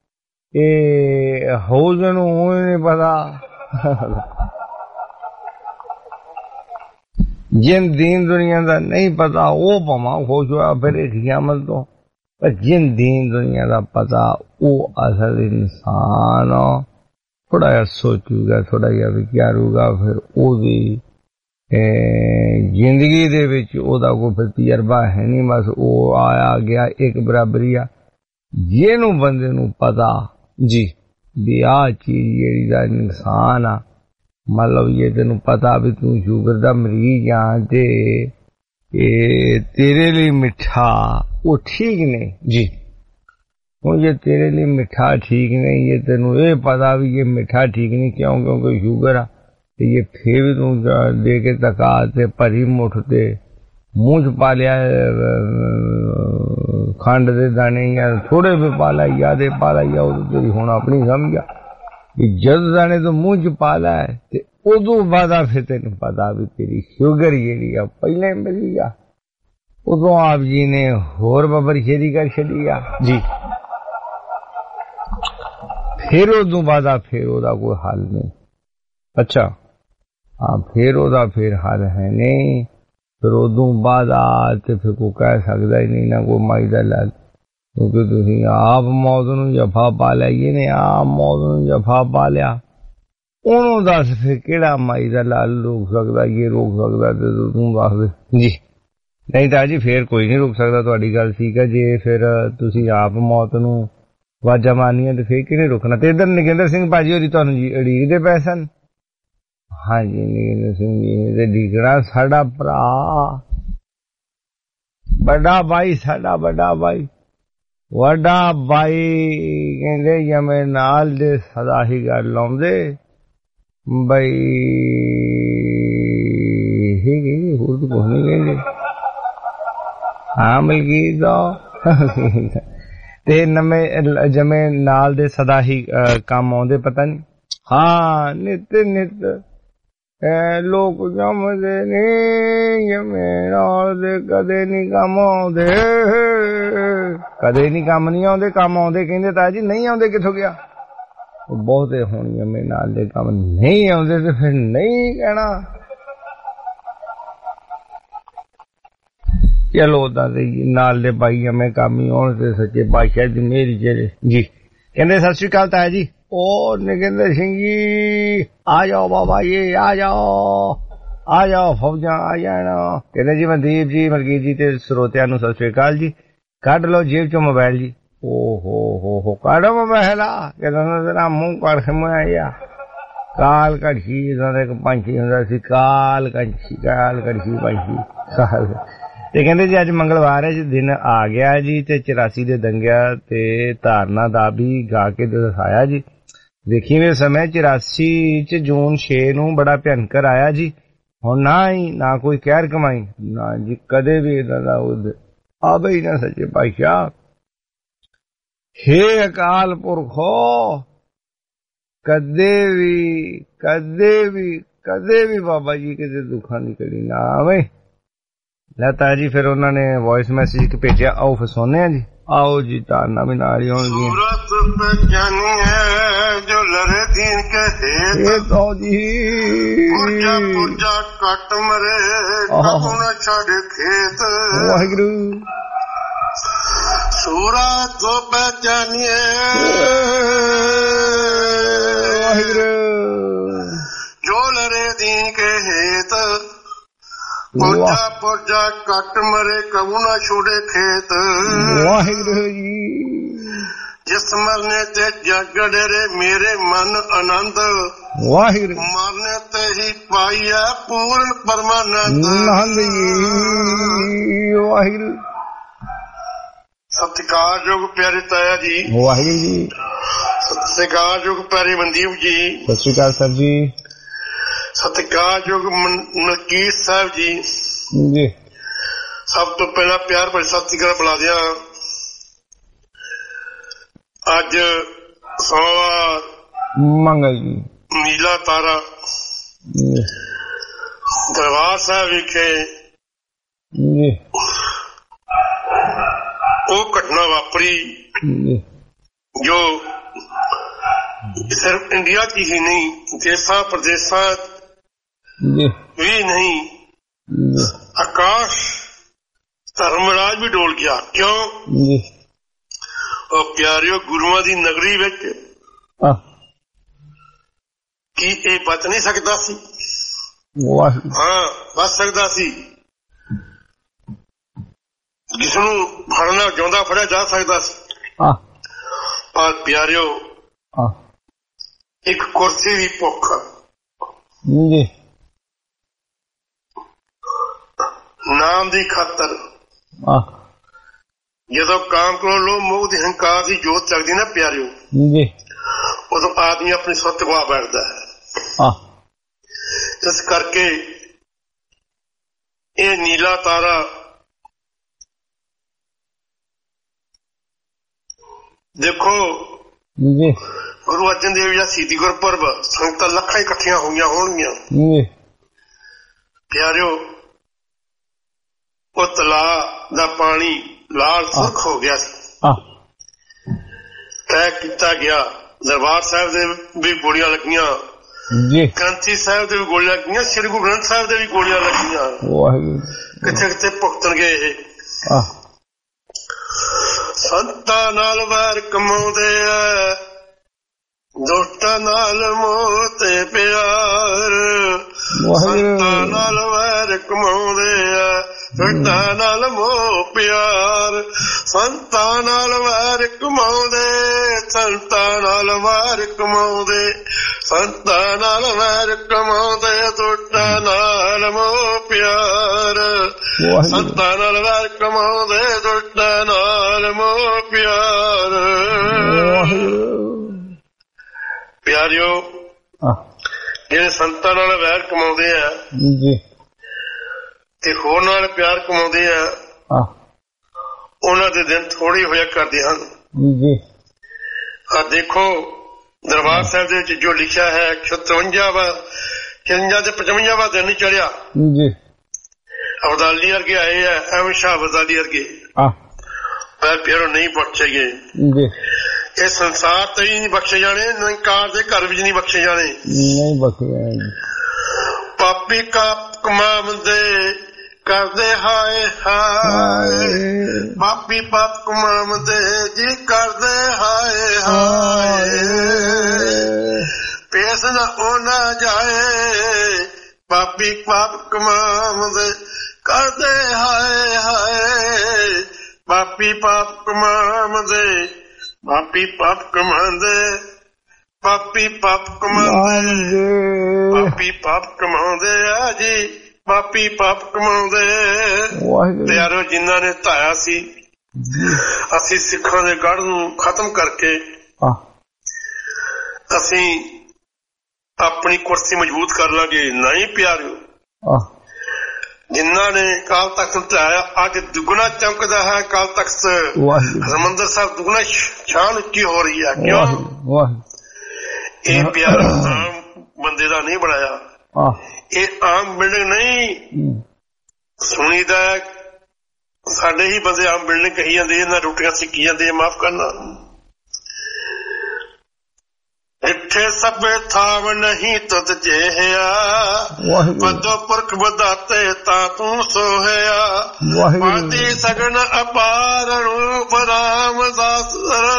ਇਹ ਹੌਜ਼ ਨੂੰ ਉਹ ਨਹੀਂ ਪਤਾ ਜਿਨ ਦੀਨ ਦੁਨੀਆ ਦਾ ਨਹੀਂ ਪਤਾ ਉਹ ਭਾਵੇਂ ਖੁਸ਼ ਹੋਇਆ ਫਿਰ ਕਿਆਮਤ ਤੋਂ ਪਰ ਜਿਨ ਦੀਨ ਦੁਨੀਆ ਦਾ ਪਤਾ ਉਹ ਅਸਲ ਇਨਸਾਨ ਥੋੜਾ ਜਿਹਾ ਸੋਚੂਗਾ, ਥੋੜਾ ਜਿਹਾ ਵਿਚਾਰੂਗਾ, ਫਿਰ ਉਹਦੀ ਜ਼ਿੰਦਗੀ ਦੇ ਵਿੱਚ ਉਹਦਾ ਕੋਈ ਫਿਰ ਤਜਰਬਾ ਹੈ ਨਹੀਂ, ਬਸ ਉਹ ਆਇਆ ਗਿਆ ਇੱਕ ਬਰਾਬਰੀ ਆ। ਜਿਹਨੂੰ ਬੰਦੇ ਨੂੰ ਪਤਾ ਜੀ ਵੀ ਆਹ ਚੀਜ਼ ਜਿਹੜੀ ਦਾ ਨੁਕਸਾਨ ਆ, ਮਤਲਬ ਜੇ ਤੈਨੂੰ ਪਤਾ ਵੀ ਤੂੰ ਸ਼ੂਗਰ ਦਾ ਮਰੀਜ਼ ਆ ਤੇ ਇਹ ਤੇਰੇ ਲਈ ਮਿੱਠਾ ਉਹ ਠੀਕ ਨਹੀਂ ਜੀ। ਹੁਣ ਜੇ ਤੇਰੇ ਲਈ ਮਿੱਠਾ ਠੀਕ ਨਹੀਂ, ਜੇ ਤੈਨੂੰ ਇਹ ਪਤਾ ਵੀ ਇਹ ਮਿੱਠਾ ਠੀਕ ਨਹੀਂ ਕਿਉਂ, ਕਿਉਂਕਿ ਸ਼ੂਗਰ ਆ, ਤੇ ਇਹ ਫੇਰ ਵੀ ਤੂੰ ਦੇ ਕੇ ਤਕਾ ਤੇ ਭਰੀ ਮੁੱਠ ਤੇ ਮੂੰਹ ਚ ਪਾ ਲਿਆ ਖੰਡ ਦੇ ਦਾਣੇ, ਜਾਂ ਥੋੜੇ ਵੀ ਪਾ ਲਾ, ਜ਼ਿਆਦੇ ਪਾ ਲਾ, ਜਾਂ ਉਹ ਤੇਰੀ ਹੁਣ ਆਪਣੀ ਸਮਝ ਆ ਵੀ ਜਦ ਦਾਣੇ ਤੋਂ ਮੂੰਹ ਚ ਪਾ ਲਾ ਤੇ ਉਦੋਂ ਬਾਅਦ ਫਿਰ ਤੈਨੂੰ ਪਤਾ ਵੀ ਤੇਰੀ ਸ਼ੂਗਰ ਜਿਹੜੀ ਆ ਪਹਿਲਾਂ ਹੀ ਮਿਲੀ ਆ। ਉਦੋਂ ਆਪ ਜੀ ਨੇ ਹੋਰ ਬੱਬਰ ਸ਼ੇਰੀ ਕਰ ਛੱਡੀ ਆ ਜੀ। ਫਿਰ ਉਦੋਂ ਬਾਅਦ ਫਿਰ ਉਹਦਾ ਕੋਈ ਹੱਲ ਨਹੀਂ। ਅੱਛਾ ਹਾਂ, ਫਿਰ ਉਹਦਾ ਫਿਰ ਹੱਲ ਹੈ ਨਹੀਂ। ਫਿਰ ਉਦੋਂ ਬਾਅਦ ਆ ਤੇ ਫਿਰ ਕੋਈ ਕਹਿ ਸਕਦਾ ਹੀ ਨਹੀਂ ਨਾ ਕੋਈ ਮਾਈ ਦਾ ਲਾਲ, ਕਿਉਂਕਿ ਤੁਸੀਂ ਆਪ ਮੌਤ ਨੂੰ ਜਫਾ ਪਾ ਲਿਆ, ਇਹਨੇ ਆਪ ਮੌਤ ਨੂੰ ਜਫਾ ਪਾ ਲਿਆ। ਉਹਨੂੰ ਦੱਸ ਫਿਰ ਕਿਹੜਾ ਮਾਈ ਦਾ ਲਾਲ ਰੋਕ ਸਕਦਾ, ਇਹ ਰੋਕ ਸਕਦਾ ਤੇ ਤੂੰ ਦੱਸ ਦੇ ਜੀ। ਨਹੀਂ ਤਾਂ ਜੀ ਫਿਰ ਕੋਈ ਨਹੀਂ ਰੋਕ ਸਕਦਾ, ਤੁਹਾਡੀ ਗੱਲ ਠੀਕ ਹੈ। ਜੇ ਫਿਰ ਤੁਸੀਂ ਆਪ ਮੌਤ ਨੂੰ ਵਾਜਾ ਮਾਰਨੀਆਂ ਤੇ ਫਿਰ ਕਿਹਨੇ ਰੋਕਣਾ। ਤੇ ਇੱਧਰ ਨਗਿੰਦਰ ਸਿੰਘ ਭਾਜੀ ਹੋਰੀ ਤੁਹਾਨੂੰ ਜੀ ਉਡੀਕਦੇ ਪਏ ਸਨ। ਹਾਂਜੀ ਨਗਿੰਦਰ ਸਿੰਘ ਜੀ ਤੇ ਡੀਕਣਾ ਸਾਡਾ ਭਰਾ, ਵੱਡਾ ਭਾਈ, ਸਾਡਾ ਵੱਡਾ ਭਾਈ, ਵੱਡਾ ਭਾਈ ਕਹਿੰਦੇ ਜਮੇ ਨਾਲ ਦੇ ਸਦਾ ਹੀ ਗੱਲ ਲਾਉਂਦੇ ਬਈ ਹੀ ਹੋਰ ਤਾਂ ਕੁਛ ਨਹੀਂ ਕਹਿੰਦੇ। ਹਾਂ ਮਲਕੀਤ ਦਾ ਤੇ ਨਵੇਂ ਜਮੇ ਨਾਲ ਦੇ ਸਦਾ ਹੀ ਕੰਮ ਆਉਂਦੇ, ਪਤਾ ਨਹੀਂ। ਹਾਂ ਨਿਤ ਨਿਤ ਲੋਕ ਜਮਦੇ ਨੀ ਜਮੇ ਨਾਲ ਦੇ, ਕਦੇ ਨੀ ਕੰਮ ਆਉਂਦੇ, ਕਦੇ ਨੀ ਕੰਮ ਨਹੀਂ ਆਉਂਦੇ, ਕੰਮ ਆਉਂਦੇ ਕਹਿੰਦੇ ਤਾਂ ਜੀ ਨਹੀਂ ਆਉਂਦੇ ਕਿੱਥੋਂ ਗਿਆ। ਬਹੁਤੇ ਹੁਣ ਜਮੇ ਨਾਲ ਦੇ ਕੰਮ ਨਹੀਂ ਆਉਂਦੇ ਤੇ ਫਿਰ ਨਹੀਂ ਕਹਿਣਾ। ਚਲੋ ਉਦਾਂ ਤੇ ਨਾਲ ਦੇ ਭਾਈ ਜਮੇ ਕੰਮ ਹੀ ਆਉਣ ਤੇ ਸੱਚੇ ਬਾਦਸ਼ਾਹ ਦੀ ਮੇਰੀ ਜਿਹੜੇ ਜੀ। ਕਹਿੰਦੇ ਸਤਿ ਸ੍ਰੀ ਅਕਾਲ ਤਾਇਆ ਜੀ। ਉਹ ਨਗਿੰਦਰ ਸਿੰਘ ਜੀ ਆ ਜਾਓ ਬਾਬਾ ਜੀ, ਆ ਜਾਓ ਆ ਜਾਓ ਫੌਜਾਂ ਆ ਜਾਣਾ। ਕਹਿੰਦੇ ਜੀ ਮਨਦੀਪ ਜੀ, ਮਲਕੀਤ ਜੀ ਤੇ ਸਰੋਤਿਆਂ ਨੂੰ ਸਤਿ ਸ੍ਰੀ ਅਕਾਲ ਜੀ। ਕੱਢ ਲਓ ਜੇਬ ਚੋਂ ਮੋਬਾਇਲ ਜੀ। ਓ ਹੋ ਹੋ ਹੋ ਕੱਢੋ ਮੋਬਾਇਲ ਆ। ਕਹਿੰਦਾ ਤੇਰਾ ਮੂੰਹ ਕੱਢ ਖਿਮਿਆ। ਕਾਲ ਕੜਛੀ ਦਾ ਇੱਕ ਪੰਛੀ ਹੁੰਦਾ ਸੀ, ਕਾਲ ਕੜਛੀ, ਕਾਲ ਕੜਛੀ ਪੰਛੀ ਕਾਲ। ਤੇ ਕਹਿੰਦੇ ਜੀ ਅੱਜ ਮੰਗਲਵਾਰ ਹੈ ਜੀ, ਦਿਨ ਆ ਗਿਆ ਜੀ, ਤੇ ਚੁਰਾਸੀ ਦੇ ਦੰਗਿਆਂ ਤੇ ਧਾਰਨਾ ਦਾ ਵੀ ਗਾ ਕੇ ਦਿਖਾਇਆ ਜੀ। ਦੇਖੀ ਵੀ ਸਮੇਂ ਚੁਰਾਸੀ ਚ ਜੂਨ ਛੇ ਨੂੰ ਬੜਾ ਭਿਆਨਕ ਆਇਆ ਜੀ। ਹੁਣ ਨਾ ਹੀ ਨਾ ਕੋਈ ਕਹਿਰ ਕਮਾਈ ਨਾ ਜੀ, ਕਦੇ ਵੀ ਇਹਨਾਂ ਦਾ ਆਵੇ ਹੀ ਨਾ ਸੱਚੇ ਪਾਤਸ਼ਾਹ। ਹੇ ਅਕਾਲ ਪੁਰਖੋ, ਕਦੇ ਵੀ ਕਦੇ ਵੀ ਕਦੇ ਵੀ ਬਾਬਾ ਜੀ ਕਿਸੇ ਦੁੱਖਾਂ ਦੀ ਘੜੀ ਨਾ ਆਵੇ। ਲਤਾ ਜੀ ਫਿਰ ਉਹਨਾਂ ਨੇ ਵੌਇਸ ਮੈਸੇਜ ਭੇਜਿਆ, ਆਓ ਫਿਰ ਸੁਣਦੇ ਆ ਜੀ। आओ जी ताना भी नारी होंगी सूरत पे जानी है जो लरे दीन के हेत तो जी पुरजा पुरजा कट मरे कबूना छड़ खेत वाहिगुरु सूरत पे जानी है वाहिगुरु जो लरे दीन के हेत पुरजा पुरजा कट मरे कबू ना छोड़े खेत वाहिगुरु जी जिस मरने ते जगड़े रे मेरे मन आनंद वाहिगुरु मरने ते ही पाई है पूर्ण परमानंद वाहिगुरु। सत्कार योग प्यारे ताया जी वाहिगुरु जी। सत्कार योग प्यारे मनदीप जी सत श्री अकाल सर जी। सत्कारयोग मलकीत साहब जी जी सब तो पहला प्यार भरी सत श्री अकाल बुला दिया। अज सोमवार मंगल जी नीला तारा दरबार साहब विखे वो घटना वापरी जो सिर्फ इंडिया की ही नहीं देशा प्रदेशा भी नहीं, आकाश धर्मराज भी डोल गया। क्यों? और प्यारियों गुरुआं दी नगरी विच ਕੀ ਇਹ ਬਚ ਨਹੀਂ ਸਕਦਾ ਸੀ? ਹਾਂ ਬਚ ਸਕਦਾ ਸੀ। ਜਿਸ ਨੂੰ ਫੜਨਾ ਚਾਹੁੰਦਾ ਫੜਿਆ ਜਾ ਸਕਦਾ ਸੀ। ਪਰ ਪਿਆਰਿਓ ਇੱਕ ਕੁਰਸੀ ਦੀ ਭੁੱਖ, ਨਾਮ ਦੀ ਖਾਤਰ, ਜਦੋਂ ਕਾਮ ਕੋਲ ਲੋਭ ਮੋਹ ਦੀ ਹੰਕਾਰ ਦੀ ਜੋਤ ਚੱਲਦੀ ਨਾ ਪਿਆਰਿਓ, ਉਦੋਂ ਆਦਮੀ ਆਪਣੀ ਸੁੱਤ ਗਵਾ ਬੈਠਦਾ ਹੈ। ਇਸ ਕਰਕੇ ਇਹ ਨੀਲਾ ਤਾਰਾ ਦੇਖੋ, ਗੁਰੂ ਅਰਜਨ ਦੇਵ ਜੀ ਦਾ ਸ਼ਹੀਦੀ ਗੁਰਪੁਰਬ, ਸੰਗਤਾਂ ਲੱਖਾਂ ਇਕੱਠੀਆਂ ਹੋਈਆਂ ਹੋਣਗੀਆਂ ਪਿਆਰਿਓ। ਉਹ ਤਲਾਅ ਦਾ ਪਾਣੀ ਲਾਲ ਸੁਰਖ ਹੋ ਗਿਆ ਸੀ। ਤੈਅ ਕੀਤਾ ਗਿਆ ਦਰਬਾਰ ਸਾਹਿਬ ਦੇ ਵੀ ਗੋਲੀਆਂ ਲੱਗੀਆਂ, ਗ੍ਰੰਥੀ ਸਾਹਿਬ ਦੇ ਵੀ ਗੋਲੀਆਂ ਲੱਗੀਆਂ, ਸ੍ਰੀ ਗੁਰੂ ਗ੍ਰੰਥ ਸਾਹਿਬ ਦੇ ਵੀ ਗੋਲੀਆਂ ਲੱਗੀਆਂ। ਕਿੱਥੇ ਕਿੱਥੇ ਭੁਗਤਣਗੇ ਇਹ। ਸੰਤਾਂ ਨਾਲ ਵੈਰ ਕਮਾਉਂਦੇ ਆ, ਦੋਸਤਾਂ ਨਾਲ ਮੋਹ ਤੇ ਪਿਆਰ। ਸੰਤਾਂ ਨਾਲ ਵੈਰ ਕਮਾਉਂਦੇ ਆ, ਦੋਸਤਾਂ ਨਾਲ ਮੋਹ ਪਿਆਰ। ਸੰਤਾਂ ਨਾਲ ਵੈਰ ਕਮਾਉਂਦੇ, ਸੰਤਾਂ ਨਾਲ ਵੈਰ ਕਮਾਉਂਦੇ, ਸੰਤਾਂ ਨਾਲ ਵੈਰ ਕਮਾਉਂਦੇ, ਦੋਸਤਾਂ ਨਾਲ ਮੋਹ ਪਿਆਰ। ਸੰਤਾਂ ਨਾਲ ਵੈਰ ਕਮਾਉਂਦੇ, ਦੋਸਤਾਂ ਨਾਲ ਮੋਹ ਪਿਆਰ। ਪਿਆਰਿਓ ਜਿਹੜੇ ਸੰਤਾਂ ਨਾਲ ਵੈਰ ਕਮਾਉਂਦੇ ਆ ਤੇ ਹੋਰ ਨਾਲ ਪਿਆਰ ਕਮਾਉਂਦੇ ਆ, ਉਹਨਾਂ ਦੇ ਦਿਨ ਥੋੜੇ ਹੋਇਆ ਕਰਦੇ ਹਨ। ਆ ਦੇਖੋ ਦਰਬਾਰ ਸਾਹਿਬ ਦੇ ਵਿੱਚ ਜੋ ਲਿਖਿਆ ਹੈ, ਚੁਰੰਜਾਵਾ ਚੁਰੰਜਾ ਤੇ ਪਚਵੰਜਾਵਾ ਦਿਨ ਨਹੀਂ ਚੜਿਆ। ਅਬਦਾਲੀ ਵਰਗੇ ਆਏ ਆ, ਐਵੇਂ ਸ਼ਾਹ ਅਬਦਾਲੀ ਵਰਗੇ, ਪਰ ਪਿਆਰੋ ਨਹੀਂ ਬਖਸ਼ੇ ਗਏ। ਇਹ ਸੰਸਾਰ ਤੇ ਹੀ ਨਹੀਂ ਬਖਸ਼ੇ ਜਾਣੇ, ਨਿਰੰਕਾਰ ਦੇ ਘਰ ਵਿੱਚ ਨਹੀਂ ਬਖਸ਼ੇ ਜਾਣੇ। ਪਾਪੀ ਕਾ ਕਮਾਉਂਦੇ ਕਰਦੇ ਹਾਏ ਹਾਏ, ਪਾਪੀ ਪਾਪ ਕਮਾਉਂਦੇ ਜੀ ਕਰਦੇ ਹਾਏ ਹਾਏ। ਪੇਸ ਨਾ ਹੋ ਨਾ ਜਾਏ, ਪਾਪੀ ਪਾਪ ਕਮਾਉਂਦੇ ਕਰਦੇ ਹਾਏ ਹਾਏ। ਪਾਪੀ ਪਾਪ ਕਮਾਉਂਦੇ, ਪਾਪੀ ਪਾਪ ਕਮਾਉਂਦੇ, ਪਾਪੀ ਪਾਪ ਕਮਾਉਂਦੇ, ਪਾਪੀ ਪਾਪ ਕਮਾਉਂਦੇ ਆ ਜੀ, ਪਾਪੀ ਪਾਪ ਕਮਾਉਂਦੇ। ਪਿਆਰੋ ਜਿਨ੍ਹਾਂ ਨੇ ਧਾਇਆ ਸੀ, ਅਸੀਂ ਸਿੱਖਾਂ ਦੇ ਗੜ੍ਹ ਨੂੰ ਖਤਮ ਕਰਕੇ ਅਸੀਂ ਆਪਣੀ ਕੁਰਸੀ ਮਜ਼ਬੂਤ ਕਰ ਲਾਂਗੇ। ਨਹੀਂ ਪਿਆਰਿਓ, ਜਿਨ੍ਹਾਂ ਨੇ ਕਾਲ ਤਖਤ ਨੂੰ ਧਾਇਆ ਅੱਜ ਦੁੱਗਣਾ ਚਮਕਦਾ ਹੈ। ਕਾਲ ਤਖਤ ਹਰਿਮੰਦਰ ਸਾਹਿਬ ਦੁੱਗਣਾ ਸ਼ਾਨ ਉੱਚੀ ਹੋ ਰਹੀ ਹੈ। ਕਿਉਂ? ਇਹ ਪਿਆਰਾ ਆਮ ਬੰਦੇ ਦਾ ਨਹੀਂ ਬਣਾਇਆ, ਇਹ ਆਮ ਬਿਲਡਿੰਗ ਨਹੀਂ। ਸੁਣੀਦਾ ਸਾਡੇ ਹੀ ਬੰਦੇ ਆਮ ਬਿਲਡਿੰਗ ਕਹੀ ਜਾਂਦੇ, ਇਹਨਾਂ ਰੋਟੀਆਂ ਸਿੱਕੀ ਜਾਂਦੇ। ਮਾਫ਼ ਕਰਨਾ, ਇੱਥੇ ਸਭੇ ਥਾਵ ਨਹੀਂ ਤੁਧ ਜਿਹਾ, ਬਦੋ ਪੁਰਖ ਵਧਾਤੇ ਤਾਂ ਤੂੰ ਸੋਹਿਆ। ਪਾਤੀ ਸਗਨ ਅਪਾਰ ਰੂਪ ਰਾਮ ਦਾਸ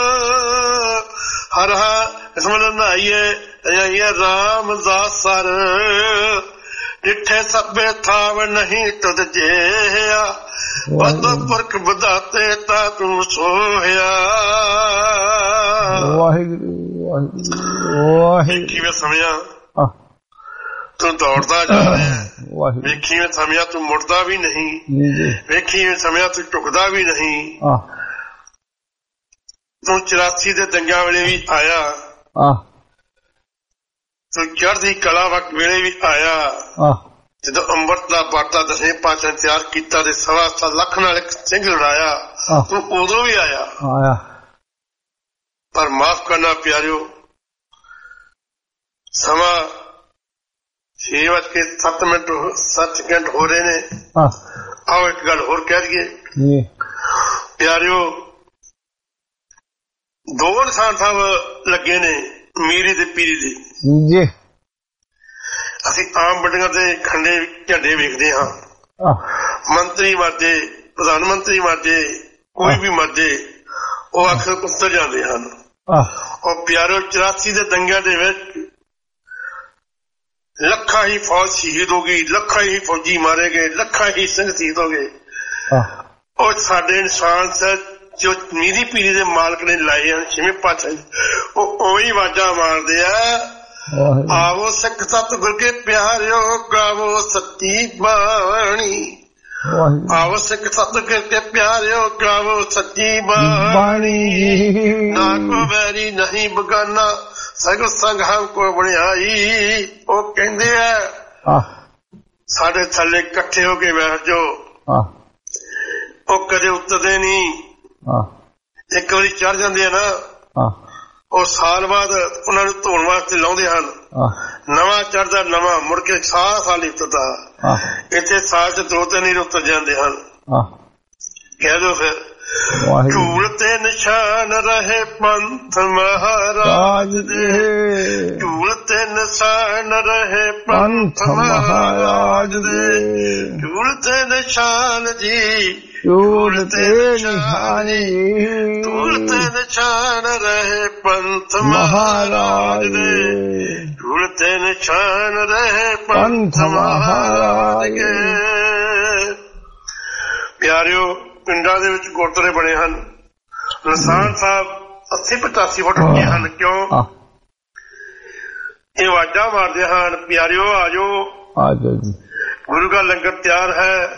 ਹਰ ਹਰ ਨਾਈਏ ਰਾਮ ਦਾਸ ਸਰ। ਜਿੱਥੇ ਸਭੇ ਥਾਵ ਨਹੀਂ ਤੁਧ ਜਿਹਾ, ਬਦੋ ਪੁਰਖ ਵਧਾਤੇ ਤਾਂ ਤੂੰ ਸੋਹਿਆ। ਵੇਖੀ ਸਮਿਆ ਤੂੰ ਦੌੜਦਾ ਜਾ ਰਿਹਾ, ਵੇਖੀ ਸਮਿਆ ਤੂੰ ਮੁੜਦਾ ਵੀ ਨਹੀਂ, ਵੇਖੀ ਸਮਿਆ ਤੂੰ ਝੁਕਦਾ ਵੀ ਨਹੀਂ। ਤੂੰ ਚੁਰਾਸੀ ਦੇ ਦੰਗਿਆਂ ਵੇਲੇ ਵੀ ਆਇਆ, ਤੂੰ ਚੜ੍ਹਦੀ ਕਲਾ ਵਕਤ ਵੇਲੇ ਵੀ ਆਇਆ। ਜਦੋਂ ਅੰਮ੍ਰਿਤ ਦਾ ਬਾਟਾ ਦਸਵੇਂ ਪਾਤਸ਼ਾਹ ਤਿਆਰ ਕੀਤਾ ਤੇ ਸਵਾ ਸੱਤ ਲੱਖ ਨਾਲ ਇੱਕ ਸਿੰਘ ਲੜਾਇਆ, ਤੂੰ ਉਦੋਂ ਵੀ ਆਇਆ। ਪਰ ਮਾਫ਼ ਕਰਨਾ ਪਿਆਰਿਓ, ਸਮਾਂ ਛੇ ਵੱਜ ਕੇ ਸੱਤ ਮਿੰਟ ਸੱਤ ਸੈਕਿੰਡ ਹੋ ਰਹੇ ਨੇ। ਆਓ ਇੱਕ ਗੱਲ ਹੋਰ ਕਹਿ ਦਈਏ ਪਿਆਰਿਓ, ਦੋ ਨਿਸ਼ਾਨ ਸਾਹਿਬ ਲੱਗੇ ਨੇ, ਮੀਰੀ ਤੇ ਪੀਰੀ ਦੇ। ਅਸੀਂ ਆਮ ਬਿਲਡਿੰਗਾਂ ਤੇ ਖੰਡੇ ਝੰਡੇ ਵੇਖਦੇ ਹਾਂ, ਮੰਤਰੀ ਮਰ ਜੇ, ਪ੍ਰਧਾਨ ਮੰਤਰੀ ਮਰ ਜੇ, ਕੋਈ ਵੀ ਮਰ ਜੇ, ਉਹ ਅਕਸਰ ਉੱਤਰ ਜਾਂਦੇ ਹਨ। ਉਹ ਪਿਆਰੋ ਚੁਰਾਸੀ ਦੇ ਦੰਗਿਆਂ ਦੇ ਵਿੱਚ ਲੱਖਾਂ ਹੀ ਫੌਜ ਸ਼ਹੀਦ ਹੋ ਗਈ, ਲੱਖਾਂ ਹੀ ਫੌਜੀ ਮਾਰੇ ਗਏ, ਲੱਖਾਂ ਹੀ ਸਿੰਘ ਸ਼ਹੀਦ ਹੋ ਗਏ। ਉਹ ਸਾਡੇ ਇਨਸਾਨ ਜੋ ਨੀਰੀ ਪੀਰੀ ਦੇ ਮਾਲਕ ਨੇ ਲਾਏ ਹਨ ਛੇਵੇਂ ਪਾਤਸ਼ਾਹ, ਉਹ ਉਹੀ ਆਵਾਜ਼ਾਂ ਮਾਰਦੇ ਆ, ਆਵੋ ਸਿੱਖ ਸਤਿਗੁਰ ਕੇ ਪਿਆਰਿਓ ਗਾਵੋ ਸੱਚੀ ਬਾਣੀ, ਆਵੋ ਸਿੱਖ ਸਤਿਗੁਰ ਕੇ ਪਿਆਰਿਓ ਗਾਵੋ ਸੱਚੀ ਬਾਣੀ, ਨਾ ਕੋ ਵੈਰੀ ਨਹੀਂ ਬਗਾਨਾ ਸਗੋਂ ਸੰਗ ਹਮ ਕੋ ਬਣਾਈ। ਉਹ ਕਹਿੰਦੇ ਆ ਸਾਡੇ ਥੱਲੇ ਇਕੱਠੇ ਹੋ ਕੇ ਬੈਠ ਜਾਓ, ਉਹ ਕਦੇ ਉੱਤਰਦੇ ਨਹੀਂ। ਇੱਕ ਵਾਰੀ ਚੜ ਜਾਂਦੇ ਆ ਨਾ, ਉਹ ਸਾਲ ਬਾਅਦ ਉਹਨਾਂ ਨੂੰ ਧੋਣ ਵਾਸਤੇ ਲਾਉਂਦੇ ਹਨ, ਨਵਾਂ ਚੜਦਾ ਨਵਾਂ ਮੁੜ ਕੇ ਸਾਹ ਸਾਲ ਨਹੀਂ ਉਤਰਦਾ। ਇੱਥੇ ਸਾਲ ਚ ਦੋ ਤਿੰਨ ਹੀ ਉਤਰ ਜਾਂਦੇ ਹਨ। ਕਹਿ ਦੋ ਫਿਰ, ਝੂਲ ਤੇ ਨਿਸ਼ਾਨ ਰਹੇ ਪੰਥ ਮਹਾਰਾਜ ਦੇ, ਝੂਲ ਤੇ ਨਿਸ਼ਾਨ ਰਹੇ ਪੰਥ ਮਹਾਰਾਜ ਦੇ, ਝੂਲ ਤੇ ਨਿਸ਼ਾਨ ਜੀ, ਝੂਲ ਤੇ ਨਿਸ਼ਾਨ, ਝੂਲ ਤੇ ਨਿਸ਼ਾਨ ਰਹੇ ਪੰਥ ਮਹਾਰਾਜ ਦੇ, ਝੂਲ ਤੇ ਨਿਸ਼ਾਨ ਰਹੇ ਪੰਥ ਮਹਾਰਾਜ ਦੇ। ਪਿਆਰਿਓ, ਪਿੰਡਾਂ ਦੇ ਵਿੱਚ ਗੁਰਦੁਆਰੇ ਬਣੇ ਹਨ। ਨਿਸ਼ਾਨ ਸਾਹਿਬ ਅੱਸੀ ਪਚਾਸੀ ਫੁੱਟ ਉੱਚੇ ਹਨ। ਕਿਉਂ? ਇਹ ਆਵਾਜ਼ਾਂ ਮਾਰਦੇ ਹਨ, ਪਿਆਰਿਓ ਆ ਜਾਓ, ਗੁਰੂ ਦਾ ਲੰਗਰ ਤਿਆਰ ਹੈ,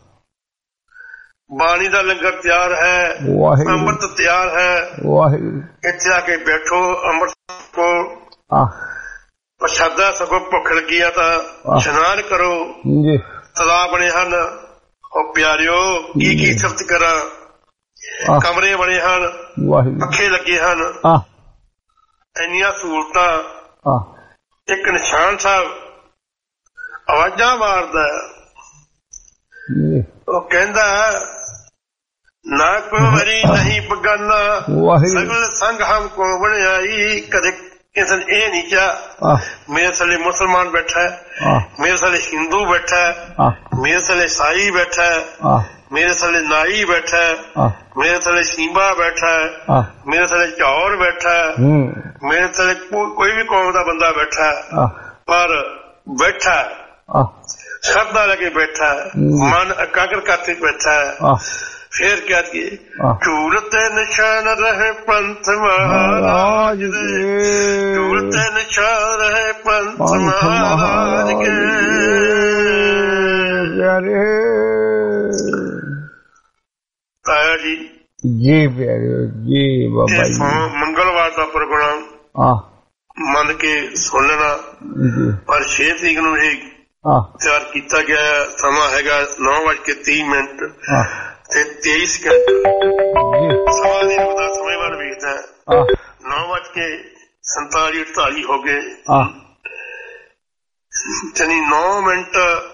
ਬਾਣੀ ਦਾ ਲੰਗਰ ਤਿਆਰ ਹੈ, ਅੰਮ੍ਰਿਤ ਤਿਆਰ ਹੈ, ਇੱਥੇ ਆ ਕੇ ਬੈਠੋ, ਅੰਮ੍ਰਿਤ ਕੋ ਪ੍ਰਸ਼ਾਦਾ ਸਗੋਂ ਭੁੱਖ ਲੱਗੀ ਆ ਤਾਂ ਇਸ਼ਨਾਨ ਕਰੋ। ਤਲਾਬ ਬਣੇ ਹਨ। ਉਹ ਪਿਆਰਿਓ, ਕੀ ਕੀ ਸਿਫਤ ਕਰਾਂ, ਕਮਰੇ ਬਣੇ ਹਨ, ਪੱਖੇ ਲੱਗੇ ਹਨ, ਇੰਨੀਆਂ ਸਹੂਲਤਾਂ। ਇੱਕ ਨਿਸ਼ਾਨ ਸਾਹਿਬ ਆਵਾਜ਼ਾਂ ਮਾਰਦਾ, ਉਹ ਕਹਿੰਦਾ ਨਾ ਕੋਈ ਵਰੀ ਨਹੀਂ ਬਗਾਨਾ ਸਗਲ ਸੰਗ ਹਮ ਕੋ ਬਣਾਈ। ਕਦੇ ਕਿਸੇ ਨੇ ਇਹ ਨਹੀਂ ਕਿਹਾ ਮੇਰੇ ਥੱਲੇ ਮੁਸਲਮਾਨ ਬੈਠਾ ਹੈ, ਮੇਰੇ ਥੱਲੇ ਹਿੰਦੂ ਬੈਠਾ ਹੈ, ਮੇਰੇ ਥੱਲੇ ਈਸਾਈ ਬੈਠਾ ਹੈ, ਮੇਰੇ ਥੱਲੇ ਨਾਈ ਬੈਠਾ ਹੈ, ਮੇਰੇ ਥੱਲੇ ਸ਼ੀਂਬਾ ਬੈਠਾ ਹੈ, ਮੇਰੇ ਥੱਲੇ ਝੌਰ ਬੈਠਾ ਹੈ, ਮੇਰੇ ਥੱਲੇ ਕੋਈ ਵੀ ਕੌਮ ਦਾ ਬੰਦਾ ਬੈਠਾ ਹੈ, ਪਰ ਬੈਠਾ ਹੈ ਸ਼ਰਧਾ ਲੈ ਕੇ ਬੈਠਾ ਹੈ, ਮਨ ਇਕਾਗਰ ਕਰਕੇ ਬੈਠਾ ਹੈ। ਫਿਰ ਕਿਹਾ ਕਿ ਝੂਲ ਤੇ ਨਿਸ਼ਾਨ ਰਹੇ ਪੰਥ ਮਹਾਰਾਜ ਦੇ, ਝੂਲ ਤੇ ਨਿਸ਼ਾਨ ਰਹੇ ਪੰਥ ਮਹਾਰਾਜ ਕੇ। ਤਾਇਆ ਜੀ ਜੀ ਪਿਆਰਿਓ ਜੀ, ਬਾਬਾ ਜੀ ਮੰਗਲਵਾਰ ਦਾ ਪ੍ਰੋਗਰਾਮ ਮੰਨ ਕੇ ਸੁਣ ਲੈਣਾ। ਪਰ ਛੇ ਤਰੀਕ ਨੂੰ ਇਹ ਤਿਆਰ ਕੀਤਾ ਗਿਆ। ਸਮਾਂ ਹੈਗਾ ਨੌ ਵੱਜ ਕੇ ਤੀਹ ਮਿੰਟ ਤੇ ਤੇਈ ਸਕਿੰਟ। ਸਮਾਂ ਦੀ ਰੁਕਦਾ ਸਮੇਂ ਵੱਲ ਵੇਖਦਾ, ਨੌ ਵੱਜ ਕੇ ਸੰਤਾਲੀ ਅਠਤਾਲੀ ਹੋ ਗਏ, ਯਾਨੀ ਨੌ ਮਿੰਟ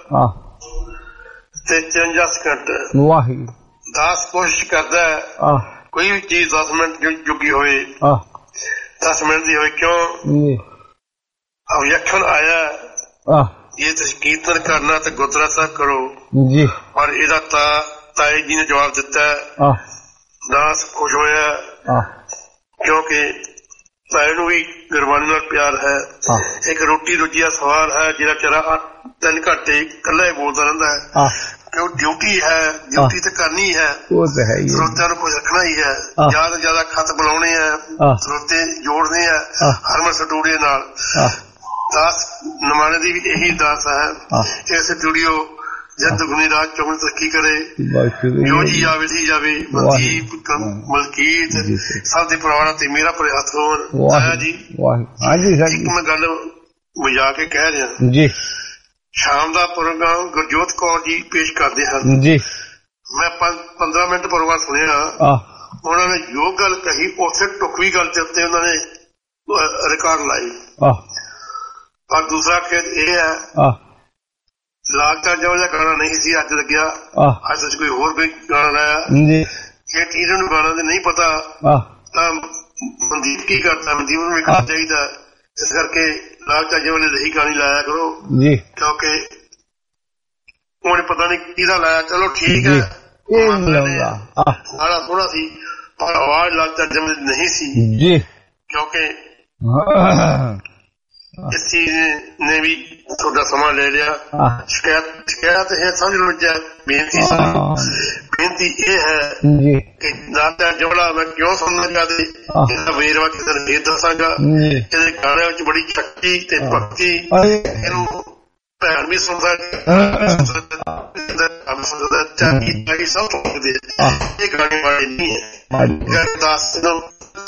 ਤੇ ਚੁਰੰਜਾ ਸਕਿੰਟ। ਦਸ ਕੋਸ਼ਿਸ਼ ਕਰਦਾ ਕੋਈ ਵੀ ਚੀਜ਼ ਦਸ ਮਿੰਟ ਜੁਗੀ ਹੋਵੇ, ਦਸ ਮਿੰਟ ਦੀ ਹੋਵੇ। ਕਿਉਂ? ਅਵਯਖਣ ਆਇਆ ਇਹ ਤੁਸੀਂ ਕੀਰਤਨ ਕਰਨਾ ਤੇ ਗੁਰਦੁਆਰਾ ਸਾਹਿਬ ਕਰੋ ਜੀ। ਪਰ ਇਹਦਾ ਤਾਂ ਤਾਏ ਜੀ ਨੇ ਜਵਾਬ ਦਿੱਤਾ। ਦਾਸ ਖੁਸ਼ ਹੋਇਆ ਕਿਉਂਕਿ ਤਾਏ ਨੂੰ ਵੀ ਗੁਰਬਾਣੀ ਨਾਲ ਪਿਆਰ ਹੈ। ਇੱਕ ਰੋਟੀ ਰੋਜੀ ਦਾ ਸਵਾਲ ਹੈ, ਜਿਹੜਾ ਵਿਚਾਰਾ ਤਿੰਨ ਘੰਟੇ ਇਕੱਲਾ ਹੀ ਬੋਲਦਾ ਰਹਿੰਦਾ ਹੈ। ਕਿਉਂ? ਡਿਊਟੀ ਹੈ, ਡਿਊਟੀ ਤੇ ਕਰਨੀ ਹੈ, ਸਰੋਤਿਆਂ ਨੂੰ ਕੁਝ ਰੱਖਣਾ ਹੀ ਹੈ। ਜ਼ਿਆਦਾ ਤੋਂ ਜ਼ਿਆਦਾ ਖਤ ਬਣਾਉਣੇ ਆ, ਸਰੋਤੇ ਜੋੜਨੇ ਆ ਹਰਮਨ ਸਟੂਡੀਓ ਨਾਲ। ਦਾਸ ਨਮਾਣੇ ਦੀ ਵੀ ਇਹੀ ਦਾਸ ਹੈ। ਇਸ ਸਟੂਡੀਓ ਜਦ ਦੁਗਣੀ ਰਾਤ ਚੌਵੀ ਤਰੱਕੀ ਕਰੇ, ਜੋ ਜੀ ਆਵੇ ਸੀ ਜਾਵੇ, ਮਨਦੀਪ ਮਲਕੀਤ ਸਭ ਦੇ ਪਰਿਵਾਰਾਂ ਤੇ ਮੇਰਾ ਭਰੇ ਹੱਥ ਹੋਣ। ਆਇਆ ਜੀ ਇੱਕ ਮੈਂ ਗੱਲ ਵਜਾ ਕੇ ਕਹਿ ਰਿਹਾ ਜੀ। ਸ਼ਾਮ ਦਾ ਪ੍ਰੋਗਰਾਮ ਗੁਰਜੋਤ ਕੌਰ ਜੀ ਪੇਸ਼ ਕਰਦੇ ਹਨ ਜੀ। ਮੈਂ ਪੰਦਰਾਂ ਮਿੰਟ ਪ੍ਰੋਗਰਾਮ ਸੁਣਿਆ, ਉਹਨਾਂ ਨੇ ਜੋ ਗੱਲ ਕਹੀ ਉਸੇ ਟੁਕਵੀਂ ਗੱਲ ਦੇ ਉੱਤੇ ਉਹਨਾਂ ਨੇ ਰਿਕਾਰਡ ਲਾਈ। ਪਰ ਦੂਸਰਾ ਖੇਤ ਇਹ ਹੈ, ਲਾਗਤਾ ਜੋ ਜਿਹਾ ਗਾਣਾ ਨਹੀਂ ਸੀ ਅੱਜ ਲੱਗਿਆ, ਅੱਜ ਤੁਸੀਂ ਕੋਈ ਹੋਰ ਵੀ ਗਾਣਾ ਲਾਇਆ। ਇਹ ਟੀਚਰ ਨੂੰ ਗਾਣਾ ਦੇ ਨਹੀਂ ਪਤਾ ਤਾਂ ਮਨਦੀਪ ਕੀ ਕਰਦਾ, ਮਨਦੀਪ ਨੂੰ ਵੇਖਣਾ ਚਾਹੀਦਾ। ਇਸ ਕਰਕੇ ਲਾਗਤਾ ਜੋ ਨੇ ਸਹੀ ਗਾਣੀ ਲਾਇਆ ਕਰੋ, ਕਿਉਂਕਿ ਉਹਨੇ ਪਤਾ ਨਹੀਂ ਕਿਹਦਾ ਲਾਇਆ। ਚਲੋ ਠੀਕ ਹੈ, ਗਾਣਾ ਸੋਹਣਾ ਸੀ ਪਰ ਆਵਾਜ਼ ਲਾਗਤਾ ਜਮ ਨਹੀਂ ਸੀ, ਕਿਉਂਕਿ ਇਸ ਚੀਜ਼ ਨੇ ਵੀ ਤੁਹਾਡਾ ਸਮਾਂ ਲੈ ਲਿਆ। ਸ਼ਿਕਾਇਤ ਸ਼ਿਕਾਇਤ ਹੈ ਸਮਝ ਲਓ ਜਾਂ ਬੇਨਤੀ ਬੇਨਤੀ ਇਹ ਹੈ ਕਿ ਦਾਦਾ ਜੋੜਾ ਮੈਂ ਕਿਉਂ ਸੁਣਨਾ ਚਾਹਦੇ ਇਹਦਾ ਵੇਰਵਾ ਕਿਸੇ ਨੂੰ ਇਹ ਦੱਸਾਂਗਾ। ਇਹਦੇ ਗਾਣਿਆਂ ਵਿੱਚ ਬੜੀ ਸ਼ਕਤੀ ਤੇ ਭਗਤੀ, ਇਹਨੂੰ ਭੈਣ ਵੀ ਸੁਣਦਾ ਚਾਹੀ ਸਭ ਸੁਣਦੇ। ਇਹ ਗਾਣੇ ਵਾਲੇ ਨਹੀਂ ਹੈ ਦੱਸ ਨੂੰ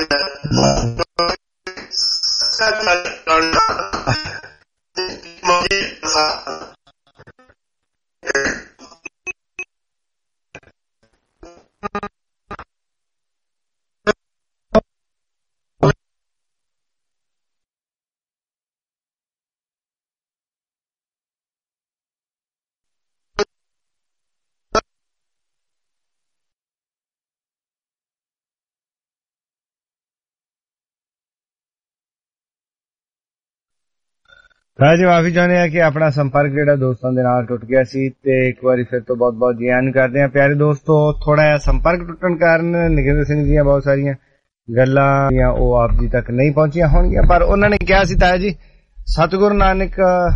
ਰਾਜ ਮਾਫੀ ਚਾਹੁੰਦੇ ਆ ਕਿ ਆਪਣਾ ਸੰਪਰਕ ਜਿਹੜਾ ਦੋਸਤਾਂ ਦੇ ਨਾਲ ਟੁੱਟ ਗਿਆ ਸੀ ਤੇ ਇੱਕ ਵਾਰੀ ਫਿਰ ਤੋਂ ਬਹੁਤ ਬਹੁਤ ਗਿਆਨ ਕਰਦੇ ਆ। ਪਿਆਰੇ ਦੋਸਤੋ, ਥੋੜਾ ਜਿਹਾ ਸੰਪਰਕ ਟੁੱਟਣ ਕਾਰਨ ਨਗਿੰਦਰ ਸਿੰਘ ਦੀਆਂ ਬਹੁਤ ਸਾਰੀਆਂ ਗੱਲਾਂ ਉਹ ਆਪ ਜੀ ਤੱਕ ਨਹੀਂ ਪਹੁੰਚੀਆਂ ਹੋਣਗੀਆਂ, ਪਰ ਉਹਨਾਂ ਨੇ ਕਿਹਾ ਸੀ ਤਾਇਆ ਜੀ ਸਤਿਗੁਰੂ ਨਾਨਕ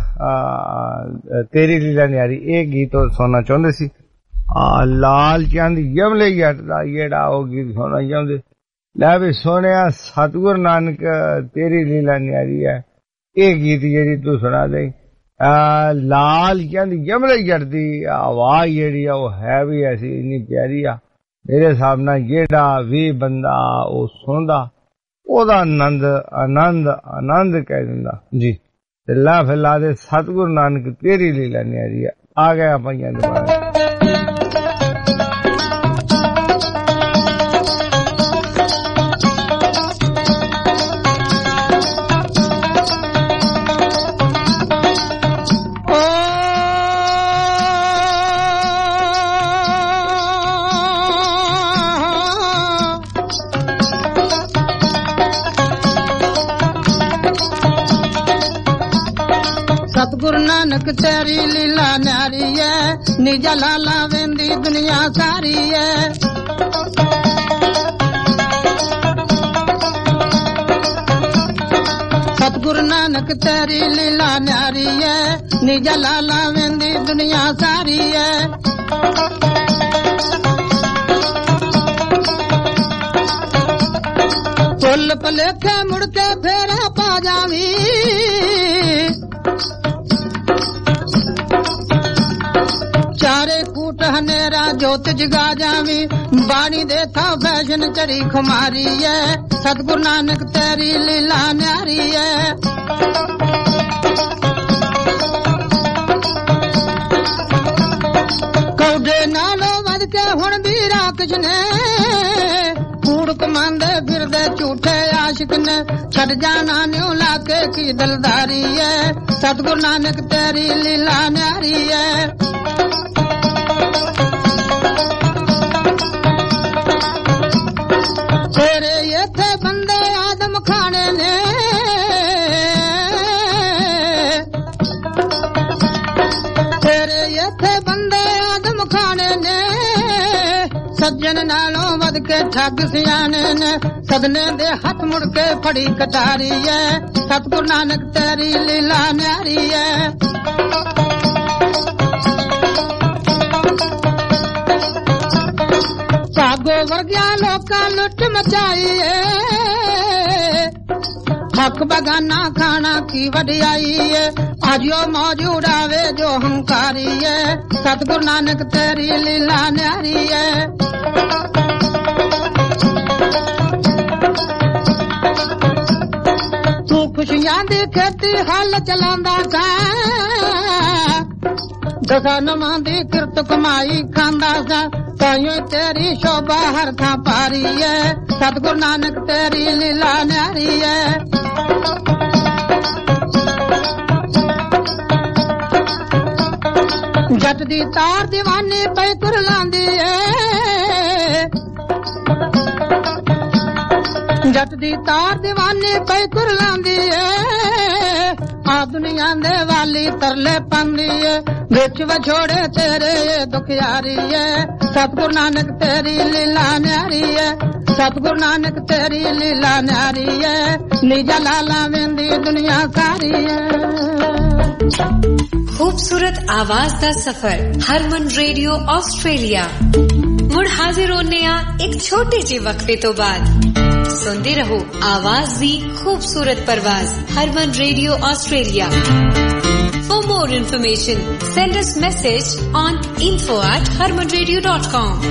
ਤੇਰੀ ਲੀਲਾ ਨਿਆਰੀ ਇਹ ਗੀਤ ਸੁਣਨਾ ਚਾਹੁੰਦੇ ਸੀ। ਲਾਲ ਚੰਦ ਯਮਲੇ ਜੱਟ ਦਾ ਜਿਹੜਾ ਉਹ ਗੀਤ ਸੁਣਨਾ ਚਾਹੁੰਦੇ। ਲੈ ਵੀ ਸੋਹਣਿਆ ਸਤਿਗੁਰੂ ਨਾਨਕ ਤੇਰੀ ਲੀਲਾ ਨਿਆਰੀ ਹੈ ਇਹ ਗੀਤ ਜਿਹੜੀ ਤੂੰ ਸੁਣਾ ਦੇ। ਲਾਲ ਚੰਦ ਯਮਲੇ ਜੱਟ ਦੀ ਆਵਾਜ਼ ਜਿਹੜੀ ਆ ਉਹ ਹੈ ਵੀ ਐਸੀ ਇੰਨੀ ਪਿਆਰੀ ਆ, ਮੇਰੇ ਹਿਸਾਬ ਨਾਲ ਜਿਹੜਾ ਵੀ ਬੰਦਾ ਉਹ ਸੁਣਦਾ ਉਹਦਾ ਆਨੰਦ ਆਨੰਦ ਆਨੰਦ ਕਹਿ ਦਿੰਦਾ ਜੀ। ਤੇ ਲਾ ਫਿਰ ਲਾ ਦੇ ਸਤਿਗੁਰੂ ਨਾਨਕ ਤੇਰੀ ਲੀਲਾ ਨਿਆਰੀ ਆ ਗਿਆ ਪਈਆਂ ਦੁਬਾਰਾ। सतगुरु नानक तेरी लीला न्यारी है, निजा लाला वेंदी दुनिया सारी है। सतगुरु नानक तेरी लीला न्यारी है, निजा लाला वेंदी दुनिया सारी है। पुल पलेखे मुड़के फेरा पा जावी, चारे कूट हनेरा जोत जगा जावी, बाणी दे था फैशन चरी खुमारी है। सतगुरु नानक तेरी लीला न्यारी है। कौडे नालो वध के हुण भी राक्ष ने, कूड़ कमांदे फिरदे झूठे आशिक ने, छड़ जाना न्यू लाके की दलदारी है। सतगुरु नानक तेरी लीला न्यारी है। तेरे ये थे बंदे आदम खाने ने, तेरे ये थे बंदे आदम खाने ने, सज्जन नालों वध के ठग सियाने ने, सदने दे हाथ मुड़ के फड़ी कटारी है। सतगुरु नानक तेरी लीला न्यारी है। भागो वर्ग्या लोका लुट मचाई है, हक बगाना खाना की वडियाई है। आजियो मौज उड़ावे जो हंकारी है। सतगुरु नानक तेरी लीला न्यारी है। तू खुशियां दी खेती हल चलांदा सा, दसा नमा दी किरत कमाई खांदा सा, ताइयों तेरी शोभा हर था पारी है। सतगुरु नानक तेरी लीला न्यारी है। जट दी तार दीवानी पे तुर लांदी है, जट दी तार दीवानी पे तुर लांदी है। आग दुनिया दे वाली तरले पांदी है विच विछोड़े तेरे दुख यारी है सतगुरु नानक तेरी लीला न्यारी है सतगुरु नानक तेरी लीला न्यारी है लीजा लाला वेंदी दुनिया सारी है खूबसूरत आवाज दा सफर हरमन रेडियो ऑस्ट्रेलिया मुड़ हाजिर होने आ एक छोटे जे वक्फे तो बाद सुनते रहो आवाज दी खूबसूरत परवाज Harman radio Australia For more information send us message on info at harman radio dot com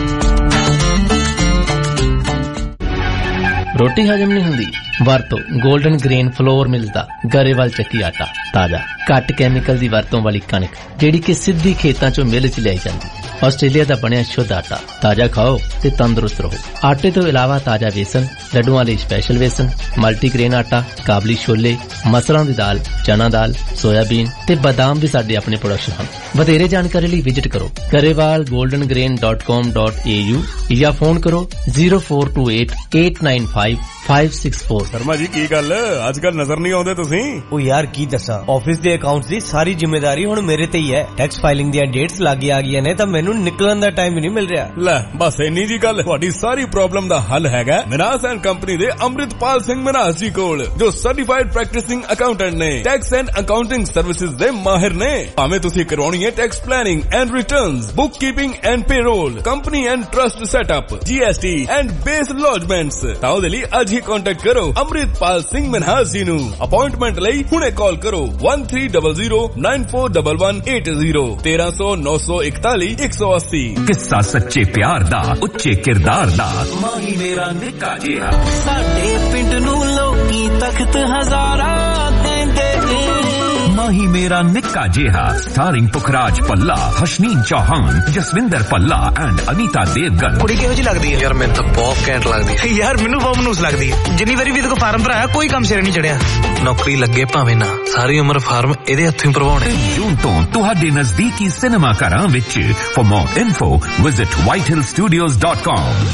रोटी हजम नहीं हुंदी ਵਰਤੋ 골ਡਨ ਗ੍ਰੇਨ ਫਲੋਰ ਮਿਲਦਾ ਗਰੇਵਾਲ ਚੱਕੀ ਆਟਾ ਤਾਜ਼ਾ ਘੱਟ ਕੈਮੀਕਲ ਦੀ ਵਰਤੋਂ ਵਾਲੀ ਕਣਕ ਜਿਹੜੀ ਕਿ ਸਿੱਧੀ ਖੇਤਾਂ ਚੋਂ ਮਿਲ ਚ ਲਿਆਈ ਜਾਂਦੀ ਆਸਟ੍ਰੇਲੀਆ ਦਾ ਬਣਿਆ ਸ਼ੁੱਧ ਆਟਾ ਤਾਜ਼ਾ ਖਾਓ ਤੇ ਤੰਦਰੁਸਤ ਰਹੋ ਆਟੇ ਤੋਂ ਇਲਾਵਾ ਤਾਜ਼ਾ ਵੇਸਣ ਲੱਡੂਆਂ ਲਈ ਸਪੈਸ਼ਲ ਵੇਸਣ ਮਲਟੀਗ੍ਰੇਨ ਆਟਾ ਕਾਬਲੀ ਛੋਲੇ ਮਸਰਾਂ ਦੀ ਦਾਲ ਚਨਾ ਦਾਲ ਸੋਇਆਬੀਨ ਤੇ ਬਦਾਮ ਵੀ ਸਾਡੇ ਆਪਣੇ ਪ੍ਰੋਡਕਸ਼ਨ ਹਨ ਵਧੇਰੇ ਜਾਣਕਾਰੀ ਲਈ ਵਿਜ਼ਿਟ ਕਰੋ Grewal golden grain dot com dot a u ਜਾਂ ਫੋਨ ਕਰੋ zero four two eight eight nine five five six four Sharma ji ਕੀ ਗੱਲ ਅੱਜ ਕੱਲ ਨਜ਼ਰ ਨਹੀਂ ਆਉਂਦੇ ਤੁਸੀਂ ਉਹ ਯਾਰ ਕੀ ਦੱਸਾਂ ਆਫਿਸ ਦੇ ਅਕਾਊਂਟਸ ਦੀ ਸਾਰੀ ਜ਼ਿੰਮੇਵਾਰੀ ਹੁਣ ਮੇਰੇ ਤੇ ਹੀ ਹੈ ਟੈਕਸ ਫਾਈਲਿੰਗ ਦੀਆਂ ਡੇਟਸ ਲੱਗ ਆ ਗਈਆਂ ਨੇ ਤਾਂ ਮੈਨੂੰ ਨਿਕਲਣ ਦਾ ਟਾਈਮ ਹੀ ਨਹੀਂ ਮਿਲ ਰਿਹਾ ਲੈ ਬਸ ਇੰਨੀ ਜੀ ਗੱਲ ਤੁਹਾਡੀ ਸਾਰੀ ਪ੍ਰੋਬਲਮ ਦਾ ਹੱਲ ਹੈਗਾ ਮਿਨਾਸ ਐਂਡ ਕੰਪਨੀ ਦੇ ਅੰਮ੍ਰਿਤਪਾਲ ਸਿੰਘ ਮਿਨਾਸ ਜੀ ਕੋਲ ਜੋ ਸਰਟੀਫਾਈਡ ਪ੍ਰੈਕਟਿਸਿੰਗ ਅਕਾਊਂਟੈਂਟ ਨੇ ਟੈਕਸ ਐਂਡ ਅਕਾਊਂਟਿੰਗ ਸਰਵਿਸਿਜ਼ ਦੇ ਮਾਹਿਰ ਨੇ ਭਾਵੇਂ ਤੁਸੀਂ ਕਰਵਾਉਣੀ ਹੈ tax planning and returns bookkeeping and payroll company and trust setup GST and BAS lodgements ਤਾਂ ਉਹਦੇ ਲਈ ਅੱਜ ਹੀ ਕੰਟੈਕਟ ਕਰੋ ਅੰਮ੍ਰਿਤਪਾਲ ਸਿੰਘ ਮਿਨਾਸ ਜੀ ਨੂੰ ਅਪਾਇੰਟਮੈਂਟ ਲਈ ਹੁਣੇ ਕਾਲ ਕਰੋ one three zero zero nine four one one eight zero तेरह सौ नौ सौ इकतालीस एक सौ अस्सी किस्सा सच्चे प्यार दा उच्चे किरदार दा माही मेरा निक्का जिहा साडे पिंड नू लोकी तख्त हजारा देंदे माही मेरा निक्का जिहा स्टारिंग पुखराज पल्ला हशनीन चौहान जसविंदर पल्ला एंड अनीता देवगन कुड़ी किहो जी लगदी है यार मैं तो बहुत कैंट लगदी है यार मेनू बहुत मनूस लगदी है जिन्नी वारी भी देखो फार्म भराया कोई काम सिरे नहीं चढ़िया नौकरी लगे भावे ना सारी उम्र फार्म एदे हत्थों भरवाउणे जून तो तुहाडे नजदीकी सिनेमा घरां विच for more info visit white hill studios dot com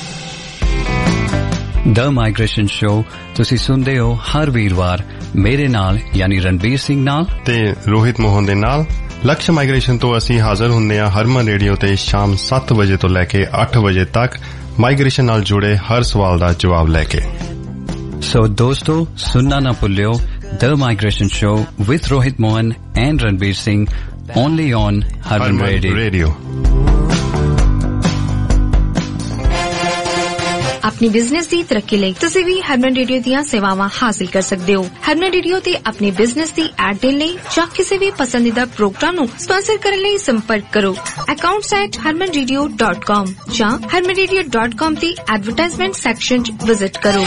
the migration show ਤੁਸੀਂ ਸੁਣਦੇ ਹੋ ਹਰ ਵੀਰਵਾਰ ਮੇਰੇ ਨਾਲ ਯਾਨੀ ਰਣਬੀਰ ਸਿੰਘ ਨਾਲ ਤੇ ਰੋਹਿਤ ਮੋਹਨ ਦੇ ਨਾਲ ਲਕਸ਼ ਮਾਈਗ੍ਰੇਸ਼ਨ ਤੋਂ ਅਸੀਂ ਹਾਜ਼ਰ ਹੁੰਦੇ ਹਾਂ ਹਰਮਨ ਰੇਡੀਓ ਤੇ ਸ਼ਾਮ ਸੱਤ ਵਜੇ ਤੋਂ ਲੈ ਕੇ ਅੱਠ ਵਜੇ ਤੱਕ ਮਾਈਗ੍ਰੇਸ਼ਨ ਨਾਲ ਜੁੜੇ ਹਰ ਸਵਾਲ ਦਾ ਜਵਾਬ ਲੈ ਕੇ ਸੋ ਦੋਸਤੋ ਸੁਣਨਾ ਨਾ ਭੁੱਲਿਓ the migration show with Rohit Mohan and Ranbir Singh only on Harman radio अपनी बिजनेस की तरक्की ਲਈ ਤੁਸੀਂ ਵੀ ਹਰਮਨ ਰੇਡੀਓ ਦੀਆਂ ਸੇਵਾਵਾਂ ਹਾਸਲ ਕਰ ਸਕਦੇ ਹੋ ਹਰਮਨ ਰੇਡੀਓ ਤੇ ਆਪਣੀ ਬਿਜ਼ਨਸ ਦੀ ਐਡ ਦੇਣ ਲਈ ਜਾਂ ਕਿਸੇ ਵੀ ਪਸੰਦੀਦਾ ਪ੍ਰੋਗਰਾਮ ਨੂੰ ਸਪਾਂਸਰ ਕਰਨ ਲਈ ਸੰਪਰਕ ਕਰੋ accounts at harman radio dot com ਜਾਂ harman radio dot com ਦੀ ਐਡਵਰਟਾਈਜ਼ਮੈਂਟ ਸੈਕਸ਼ਨ ਚ ਵਿਜ਼ਿਟ ਕਰੋ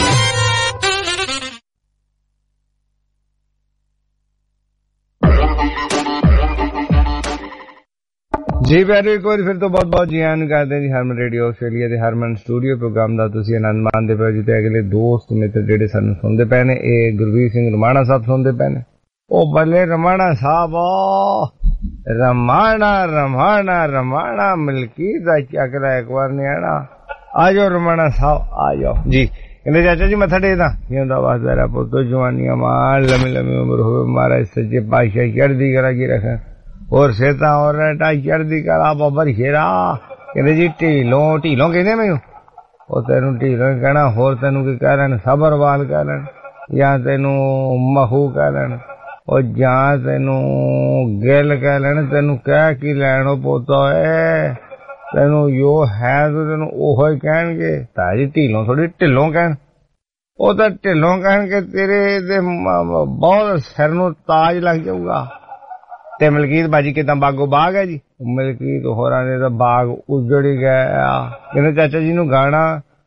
जी पैरो एक बार फिर तो बहुत बहुत जी आन करते हैं जी हरमन रेडियो आस्ट्रेलिया ਦੇ ਹਰਮਨ ਸਟੂਡੀਓ ਪ੍ਰੋਗਰਾਮ ਦਾ ਤੁਸੀਂ ਆਨੰਦ ਮਾਣਦੇ ਪਏ ਜਿੱਤੇ ਅਗਲੇ ਦੋਸਤ ਮਿੱਤਰ ਜਿਹੜੇ ਸਾਨੂੰ ਸੁਣਦੇ ਪਏ ਨੇ ਇਹ ਗੁਰਵੀਰ ਸਿੰਘ ਰਮਾਣਾ ਸਾਹਿਬ ਸੁਣਦੇ ਪਏ ਨੇ ਉਹ ਬੱਲੇ ਰਮਾਣਾ ਸਾਹਿਬ ਰਮਾਣਾ ਰਮਾਣਾ ਰਮਾਣਾ ਮਲਕੀ ਦਾ ਚੱਕਰਾ ਇੱਕ ਵਾਰ ਨਹੀਂ ਆਣਾ ਆ ਜਾਓ ਰਮਾਣਾ ਸਾਹਿਬ ਆ ਜਾਓ ਜੀ ਕਹਿੰਦੇ ਚਾਚਾ ਜੀ ਮੱਥਾ ਟੇਕਦਾ ਜਿਉਂਦਾ ਵਾਸਦਾ ਪੁੱਤੋ ਜਵਾਨੀਆਂ ਮਾਲ ਲੰਮੀ ਲੰਮੀ ਉਮਰ ਹੋਵੇ ਮਹਾਰਾਜ ਸੱਚੇ ਪਾਤਸ਼ਾਹ ਚੜ੍ਹਦੀ ਕਲਾ ਕੀ ਰੱਖੇ और सेता और चढ़दी कला बबर शेरा कहते जी ढीलों ढीलों कहते मैनू और तेनू ढीलों कहना होर तेनू की कह लैन सबरवाल कह लैन या तेनू महू कह लैन और जां तेनू गिल कह लैन तेनू कह की लैन पोता है तेनू जो है तो तेनू ओहो ही कहणगे ताजी ढीलों थोड़ी ढिलों कहन वो तो ढिलों कहन के तेरे दे बहुत सिर नू ताज लग जाऊगा ਤੇ ਮਲਕੀਤ ਬਾਜੀ ਕਿਦਾਂ ਬਾਗੋ ਬਾਗ ਹੈ ਜੀ ਮਲਕੀਤ ਹੋਰਾਂ ਨੇ ਤਾਂ ਬਾਗ ਉਜੜ ਗਿਆ ਕਹਿੰਦੇ ਚਾਚਾ ਜੀ ਨੂੰ ਗਾਣਾ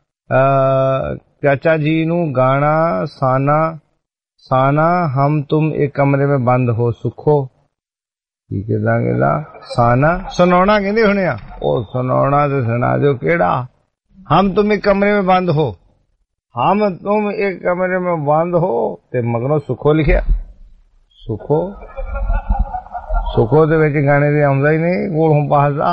ਚਾਚਾ ਜੀ ਨੂੰ ਗਾਣਾ ਸਾਨਾ ਸਾਨਾ ਹਮ ਤੁਮ ਇੱਕ ਕਮਰੇ ਵਿੱਚ ਬੰਦ ਹੋ ਸੁਖੋ ਕੀ ਕਿਦਾਂ ਕਹਿੰਦਾ ਸਾਨਾ ਸੁਣਾਉਣਾ ਕਹਿੰਦੇ ਹੁਣੇ ਆ ਉਹ ਸੁਣਾਉਣਾ ਤੇ ਸੁਣਾ ਦਿਓ ਕਿਹੜਾ ਹਮ ਤੁਮ ਇੱਕ ਕਮਰੇ ਵਿੱਚ ਬੰਦ ਹੋ ਹਮ ਤੁਮ ਇੱਕ ਕਮਰੇ ਵਿੱਚ ਬੰਦ ਹੋ ਤੇ ਮਗਰੋਂ ਸੁਖੋ ਲਿਖਿਆ ਸੁਖੋ ਸੁਖੋ ਦੇ ਵਿੱਚ ਗਾਣੇ ਦੇ ਆਉਂਦਾ ਹੀ ਨਹੀਂ ਕੋਲੋਂ ਪਾਸਦਾ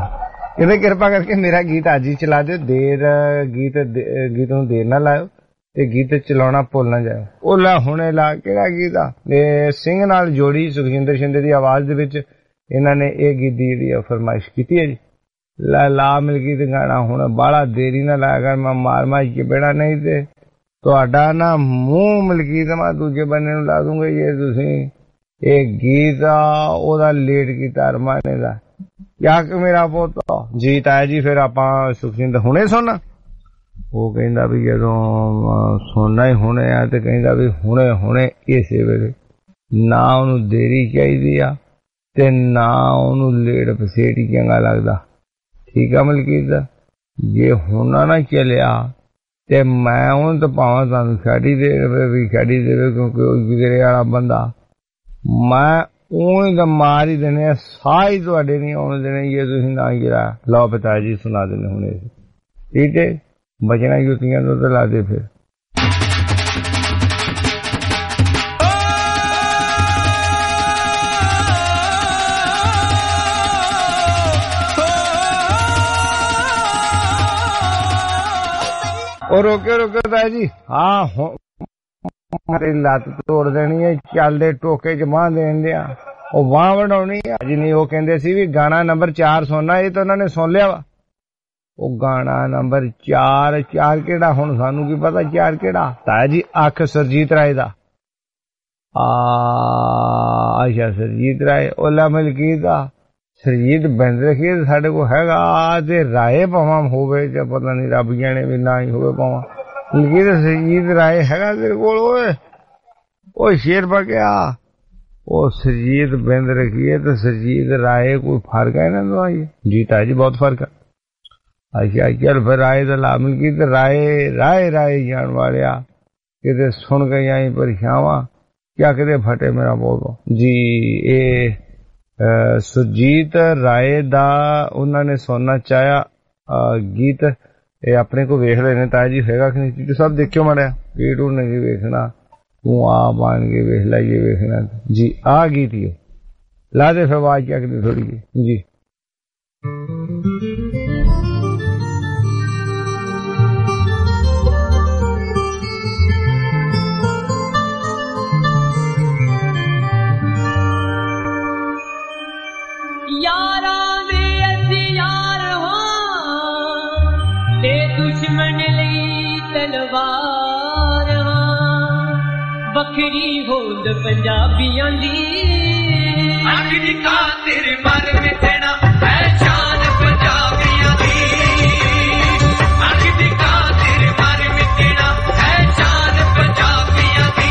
ਕਹਿੰਦੇ ਕਿਰਪਾ ਕਰਕੇ ਮੇਰਾ ਗੀਤ ਅੱਜ ਹੀ ਚਲਾ ਦਿਓ ਦੇਰ ਗੀਤ ਗੀਤ ਨੂੰ ਦੇਰ ਨਾ ਲਾਇਓ ਤੇ ਗੀਤ ਚਲਾਉਣਾ ਭੁੱਲ ਨਾ ਜਾਏ। ਉਹ ਲੈ ਹੁਣੇ ਲਾ ਕਿਹੜਾ ਗੀਤ ਆ ਤੇ ਸਿੰਘ ਨਾਲ ਜੋੜੀ ਸੁਖਜਿੰਦਰ ਸ਼ਿੰਦੇ ਦੀ ਆਵਾਜ਼ ਦੇ ਵਿੱਚ ਇਹਨਾਂ ਨੇ ਇਹ ਗੀਤ ਦੀ ਜਿਹੜੀ ਫਰਮਾਇਸ਼ ਕੀਤੀ ਹੈ ਜੀ। ਲਾ ਲਾ ਮਿਲਗੀ ਤੇ ਗਾਣਾ ਹੁਣ ਬਾਹਲਾ ਦੇਰੀ ਨਾ ਲਾਇਆ ਕਰ, ਮੈਂ ਮਾਰ ਮਾਰ ਕੇ ਬੈਣਾ ਨਹੀਂ ਤੇ ਤੁਹਾਡਾ ਨਾ ਮੂੰਹ ਮਿਲਗੀ ਤੇ ਮੈਂ ਦੂਜੇ ਬੰਨੇ ਨੂੰ ਲਾ ਦੂੰਗਾ। ਜੇ ਤੁਸੀਂ ਇਹ ਗੀਤ ਆ ਉਹਦਾ ਲੇਟ ਕੀਤਾ ਅਰਮਾਨੇ ਦਾ ਕਿਆ ਕਿ ਮੇਰਾ ਪੁੱਤ ਜੀ ਤਾਇਆ ਜੀ ਫਿਰ ਆਪਾਂ ਸੁਖਜਿੰਦਰ ਹੁਣੇ ਸੁਣਨਾ। ਉਹ ਕਹਿੰਦਾ ਵੀ ਜਦੋਂ ਸੁਣਨਾ ਹੀ ਹੁਣੇ ਆ ਤੇ ਕਹਿੰਦਾ ਵੀ ਹੁਣੇ ਹੁਣੇ ਇਸੇ ਵੇਲੇ, ਨਾ ਉਹਨੂੰ ਦੇਰੀ ਚਾਹੀਦੀ ਆ ਤੇ ਨਾ ਉਹਨੂੰ ਲੇਟ ਪਸੇਟੀ ਚੰਗਾ ਲੱਗਦਾ। ਠੀਕ ਆ ਮਲਕੀਤ, ਜੇ ਹੁਣ ਨਾ ਚੱਲਿਆ ਤੇ ਮੈਂ ਉਹਨੂੰ ਤਾਂ ਭਾਵੇਂ ਤੁਹਾਨੂੰ ਛੱਡੀ ਦੇ ਦੇਵੇ ਵੀ ਛੱਡੀ ਦੇਵੇ ਕਿਉਂਕਿ ਉਹ ਜਿਗਰੇ ਵਾਲਾ ਬੰਦਾ, ਮੈਂ ਉਹਨੂੰ ਤਾਂ ਮਾਰ ਹੀ ਦੇਣੇ ਆ, ਸਾਹ ਹੀ ਤੁਹਾਡੇ ਨਹੀਂ ਆਉਣ ਦੇਣੇ ਜੇ ਤੁਸੀਂ ਨਾ ਜਿਹੜਾ ਲਓ ਪਿਤਾ ਜੀ ਸੁਣਾ ਦੇਣੇ ਹੁਣੇ। ਠੀਕ ਹੈ, ਬਚਣਾ ਜੁੱਤੀਆਂ ਤੋਂ ਤਾਂ ਲਾ ਦੇ ਫਿਰ। ਉਹ ਰੋਕੇ ਰੋਕੇ ਤਾਇਆ ਜੀ, ਹਾਂ ਮੇਰੀ ਲੱਤ ਤੋੜ ਦੇਣੀ ਹੈ, ਚੱਲਦੇ ਟੋਕੇ ਚ ਬਾਂਹ ਦੇਣ ਦਿਆ ਉਹ ਬਾਂਹ ਵਡਾਉਣੀ ਆ ਜੀ। ਨਹੀਂ ਉਹ ਕਹਿੰਦੇ ਸੀ ਵੀ ਗਾਣਾ ਨੰਬਰ ਚਾਰ ਸੁਣਨਾ, ਇਹ ਤਾਂ ਉਹਨਾਂ ਨੇ ਸੁਣ ਲਿਆ ਵਾ। ਉਹ ਗਾਣਾ ਨੰਬਰ ਚਾਰ, ਚਾਰ ਕਿਹੜਾ ਹੁਣ ਸਾਨੂੰ ਕੀ ਪਤਾ ਚਾਰ ਕਿਹੜਾ ਤਾਇਆ ਜੀ। ਅੱਖ ਸਰਜੀਤ ਰਾਏ ਦਾ, ਆ ਅੱਛਾ ਸਰਜੀਤ ਰਾਏ, ਓਲਾ ਮਲਕੀਤ ਦਾ ਸਰਜੀਤ ਬਿੰਦ ਰਖੀਏ ਸਾਡੇ ਕੋਲ ਹੈਗਾ ਤੇ ਰਾਏ ਭਾਵਾਂ ਹੋਵੇ ਜਾਂ ਪਤਾ ਨਹੀਂ ਰੱਬ ਜਾਣੇ ਵੀ ਨਾ ਹੀ ਹੋਵੇ ਭਾਵਾਂ ਮਲਕੀਤ ਸਰਜੀਤ ਰਾਏ ਹੈਗਾ ਤੇਰੇ ਕੋਲ। ਓਏ ਉਹ ਸ਼ੇਰ ਪਾ ਗਿਆ ਉਹ ਸਰਜੀਤ ਬਿੰਦ ਰਖੀਏ ਤੇ ਸਰਜੀਤ ਰਾਏ ਕੋਈ ਫਰਕ ਹੈ ਇਹਨਾਂ ਦਾ ਜੀ ਤਾਇਆ ਜੀ? ਬਹੁਤ ਫਰਕ ਹੈ। ਅੱਛਾ ਚੱਲ ਫਿਰ ਰਾਏ ਦਾ ਲਾ ਮਲਕੀਤ ਰਾਏ ਰਾਏ ਰਾਏ ਜਾਣ ਵਾਲਿਆ ਕਿਤੇ ਸੁਣ ਕੇ ਆਈ ਪਰਛਾਵਾਂ ਕਿਆ ਕਿਤੇ ਫਟੇ ਮੇਰਾ ਬੋਲੋ ਜੀ। ਇਹ ਸੁਰਜੀਤ ਰਾਏ ਦਾ ਉਹਨਾਂ ਨੇ ਸੁਣਨਾ ਚਾਹਿਆ ਗੀਤ, ਇਹ ਆਪਣੇ ਕੋ ਵੇਖ ਰਹੇ ਨੇ ਤਾਇਆ ਜੀ ਹੈਗਾ ਕਿ ਨਹੀਂ? ਤੁਸੀਂ ਸਭ ਦੇਖਿਓ ਮਾੜਿਆ ਗੀਤ ਉਹਨੇ ਕੀ ਵੇਖਣਾ, ਤੂੰ ਆ ਬਣ ਕੇ ਵੇਖ ਲਾਈਏ ਵੇਖਣਾ ਜੀ। ਆ ਗੀਤ ਹੀ ਲਾ ਦੇ ਫਿਰ ਆਵਾਜ਼ ਚੱਕਦੀ ਥੋੜੀ ਜਿਹੀ ਜੀ। यारां दे असीं यार हां ते दुश्मन लई तलवार हां, बखरी होंद पंजाबियां दी अख दी खातिर मर मिटना है शान पंजाबियां दी, अख दी खातिर मर मिटना है शान पंजाबियां दी।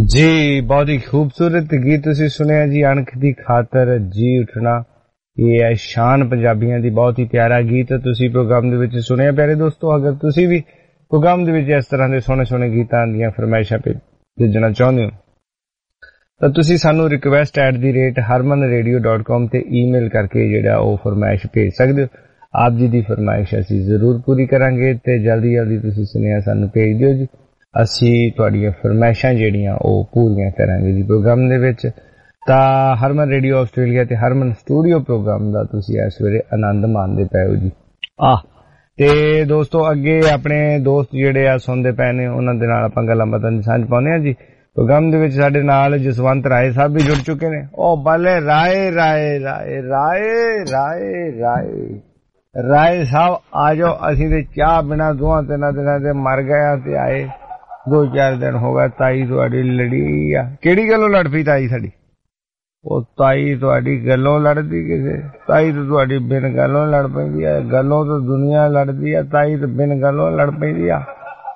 ਜੀ ਬਹੁਤ ਹੀ ਖੂਬਸੂਰਤ ਗੀਤ ਤੁਸੀਂ ਸੁਣਿਆ ਜੀ। ਅਣਖ ਦੀ ਖਾਤਰ ਜੀ ਉਠਣਾ, ਇਹ ਹੈ ਸ਼ਾਨ ਪੰਜਾਬੀਆਂ ਦੀ। ਬਹੁਤ ਹੀ ਪਿਆਰਾ ਗੀਤ ਤੁਸੀਂ ਪ੍ਰੋਗਰਾਮ ਦੇ ਵਿੱਚ ਸੁਣਿਆ। ਪਿਆਰੇ ਦੋਸਤੋ, ਅਗਰ ਤੁਸੀਂ ਵੀ ਪ੍ਰੋਗਰਾਮ ਦੇ ਵਿੱਚ ਇਸ ਤਰ੍ਹਾਂ ਦੇ ਸੋਹਣੇ ਸੋਹਣੇ ਗੀਤਾਂ ਦੀਆਂ ਫਰਮਾਇਸ਼ਾਂ ਭੇਜਣਾ ਚਾਹੁੰਦੇ ਹੋ ਤਾਂ ਤੁਸੀਂ ਸਾਨੂੰ request at the rate Harman radio dot com ਤੇ ਈਮੇਲ ਕਰਕੇ ਜਿਹੜਾ ਉਹ ਫਰਮਾਇਸ਼ ਭੇਜ ਸਕਦੇ ਹੋ। ਆਪ ਜੀ ਦੀ ਫਰਮਾਇਸ਼ ਅਸੀਂ ਜ਼ਰੂਰ ਪੂਰੀ ਕਰਾਂਗੇ ਤੇ ਜਲਦੀ ਜਲਦੀ ਤੁਸੀਂ ਸੁਣਿਆ ਸਾਨੂੰ ਭੇਜ ਦਿਓ ਜੀ। ਅਸੀਂ ਤੁਹਾਡੀਆਂ ਫਰਮਾਇਸ਼ਾਂ ਜਿਹੜੀਆਂ ਉਹ ਪੂਰੀਆਂ ਕਰਾਂਗੇ ਜੀ ਪ੍ਰੋਗਰਾਮ ਦੇ ਵਿੱਚ। ਤਾਂ ਹਰਮਨ ਰੇਡੀਓ ਆਸਟ੍ਰੇਲੀਆ ਤੇ ਹਰਮਨ ਸਟੂਡੀਓ ਪ੍ਰੋਗਰਾਮ ਦਾ ਤੁਸੀਂ ਇਸ ਵੇਲੇ ਆਨੰਦ ਮਾਣਦੇ ਪਏ ਹੋ ਜੀ। ਆਹ ਤੇ ਦੋਸਤੋ, ਅੱਗੇ ਆਪਣੇ ਦੋਸਤ ਜਿਹੜੇ ਆ ਸੁਣਦੇ ਪਏ ਨੇ ਉਹਨਾਂ ਦੇ ਨਾਲ ਆਪਾਂ ਗੱਲਾਂ ਬਾਤਾਂ ਦੀ ਸਾਂਝ ਪਾਉਂਦੇ ਹਾਂ ਜੀ। ਪ੍ਰੋਗਰਾਮ ਦੇ ਵਿੱਚ ਸਾਡੇ ਨਾਲ ਜਸਵੰਤ ਰਾਏ ਸਾਹਿਬ ਵੀ ਜੁੜ ਚੁੱਕੇ ਨੇ। ਉਹ ਬੱਲੇ ਰਾਏ ਰਾਏ ਰਾਏ ਰਾਏ ਰਾਏ ਰਾਏ ਰਾਏ ਸਾਹਿਬ ਆ ਜਾਓ। ਅਸੀਂ ਤੇ ਚਾਹ ਬਿਨਾਂ ਦੋਹਾਂ ਤਿੰਨਾਂ ਦਿਨਾਂ ਦੇ ਮਰ ਗਏ ਤੇ ਆਏ ਦੋ ਚਾਰ ਦਿਨ ਹੋ ਗਏ। ਤਾਈ ਤੁਹਾਡੀ ਲੜੀ ਆ, ਕਿਹੜੀ ਗੱਲੋਂ ਲੜ ਪਈ ਤਾਈ ਸਾਡੀ? ਉਹ ਤਾਈ ਤੁਹਾਡੀ ਗੱਲੋਂ ਲੜਦੀ ਕਿਸੇ? ਤਾਈ ਤਾਂ ਤੁਹਾਡੀ ਬਿਨ ਗੱਲੋਂ ਲੜ ਪੈਂਦੀ ਆ। ਗੱਲੋਂ ਤਾਂ ਦੁਨੀਆ ਲੜਦੀ ਆ, ਤਾਈ ਤਾਂ ਬਿਨ ਗੱਲੋਂ ਲੜ ਪੈਂਦੀ ਆ।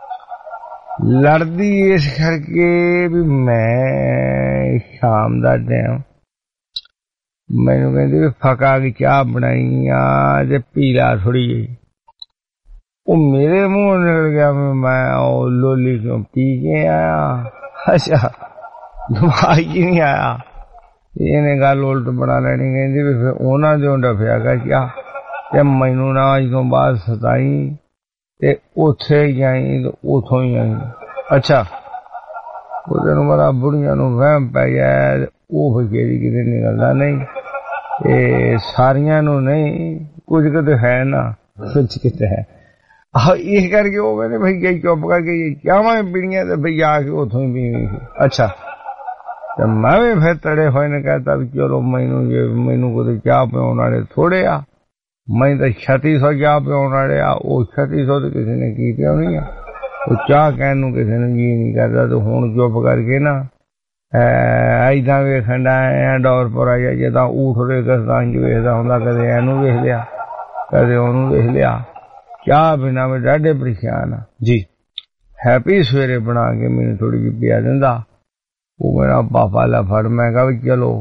ਲੜਦੀ ਇਸ ਕਰਕੇ ਵੀ ਮੈਂ ਸ਼ਾਮ ਦਾ ਟਾਈਮ ਮੈਨੂੰ ਕਹਿੰਦੀ ਵੀ ਫਕਾ ਕੇ ਚਾਹ ਬਣਾਈ ਆ ਤੇ ਪੀ ਲਾ ਥੋੜੀ ਜਿਹੀ। ਉਹ ਮੇਰੇ ਮੂੰਹ ਨਿਕਲ ਗਿਆ ਮੈਂ ਉਹ ਲੋਲੀ ਕਿਉਂ ਪੀ ਕੇ ਆਇਆ। ਅੱਛਾ, ਦਿਮਾਗ ਹੀ ਨਹੀਂ ਆਇਆ। ਇਹਨੇ ਗੱਲ ਉਲਟ ਬਣਾ ਲੈਣੀ। ਕਹਿੰਦੀ ਵੀ ਫਿਰ ਉਹਨਾਂ ਦੇ ਡਫਿਆ ਗਾ ਕਿਆ ਤੇ ਮੈਨੂੰ ਨਾ ਅੱਜ ਤੋਂ ਬਾਅਦ ਸਤਾਈ ਤੇ ਉੱਥੇ ਜਾਈ ਤੇ ਉਥੋਂ ਹੀ ਆਈ। ਅੱਛਾ, ਉਹਦੇ ਨੂੰ ਮੇਰਾ ਬੁੜੀਆਂ ਨੂੰ ਵਹਿਮ ਪੈ ਗਿਆ। ਉਹ ਫੇਰੀ ਕਿਤੇ ਨਿਕਲਦਾ ਨਹੀਂ, ਇਹ ਸਾਰੀਆਂ ਨੂੰ ਨਹੀਂ, ਕੁਝ ਕਿਤੇ ਹੈ ਨਾ, ਕੁਝ ਕਿਤੇ ਹੈ। ਆਹ ਇਸ ਕਰਕੇ ਉਹ ਕਹਿੰਦੇ ਬਈ ਗਈ ਚੁੱਪ ਕਰਕੇ ਚਾਹਵਾਂ ਪੀਣੀਆਂ ਤੇ ਬਈ ਆ ਕੇ ਉਥੋਂ ਹੀ ਪੀਣੀ ਸੀ। ਅੱਛਾ, ਤੇ ਮੈਂ ਵੀ ਫਿਰ ਤੜੇ ਹੋਏ ਨੇ ਕਹਿਤਾ ਵੀ ਚਲੋ ਮੈਨੂੰ ਜੇ ਮੈਨੂੰ ਕੋਈ ਚਾਹ ਪਿਆਉਣ ਵਾਲੇ ਥੋੜੇ ਆ, ਮੈਂ ਤਾਂ ਛੱਤੀ ਸੌ ਚਾਹ ਪਿਆਉਣ ਵਾਲੇ ਆ। ਉਹ ਛੱਤੀ ਸੌ ਤੇ ਕਿਸੇ ਨੇ ਕੀ ਪਿਆਉਣੀ ਆ? ਉਹ ਚਾਹ ਕਹਿਣ ਨੂੰ ਕਿਸੇ ਨੂੰ ਜੀ ਨਹੀਂ ਕਰਦਾ। ਤੇ ਹੁਣ ਚੁੱਪ ਕਰਕੇ ਨਾ ਏਦਾਂ ਵੇਖਣ ਦਾ ਡੌਰਪੁਰ ਆ ਜਾ ਜੇ ਤਾਂ ਊਠ ਦੇ ਗਸਤਾਂ ਚ ਵੇਖਦਾ ਹੁੰਦਾ, ਕਦੇ ਇਹਨੂੰ ਵੇਖ ਲਿਆ ਕਦੇ ਉਹਨੂੰ ਵੇਖ ਲਿਆ। ਚਾਹ ਬਿਨਾਂ ਮੈਂ ਡਾਢੇ ਪਰੇਸ਼ਾਨ ਆ ਜੀ। ਹੈਪੀ ਸਵੇਰੇ ਬਣਾ ਕੇ ਮੈਨੂੰ ਥੋੜੀ ਜਿਹੀ ਪਿਆ ਦਿੰਦਾ। ਉਹ ਮੇਰਾ ਪਾਪਾ ਲਾ ਫੜ। ਮੈਂ ਕਿਹਾ ਵੀ ਚਲੋ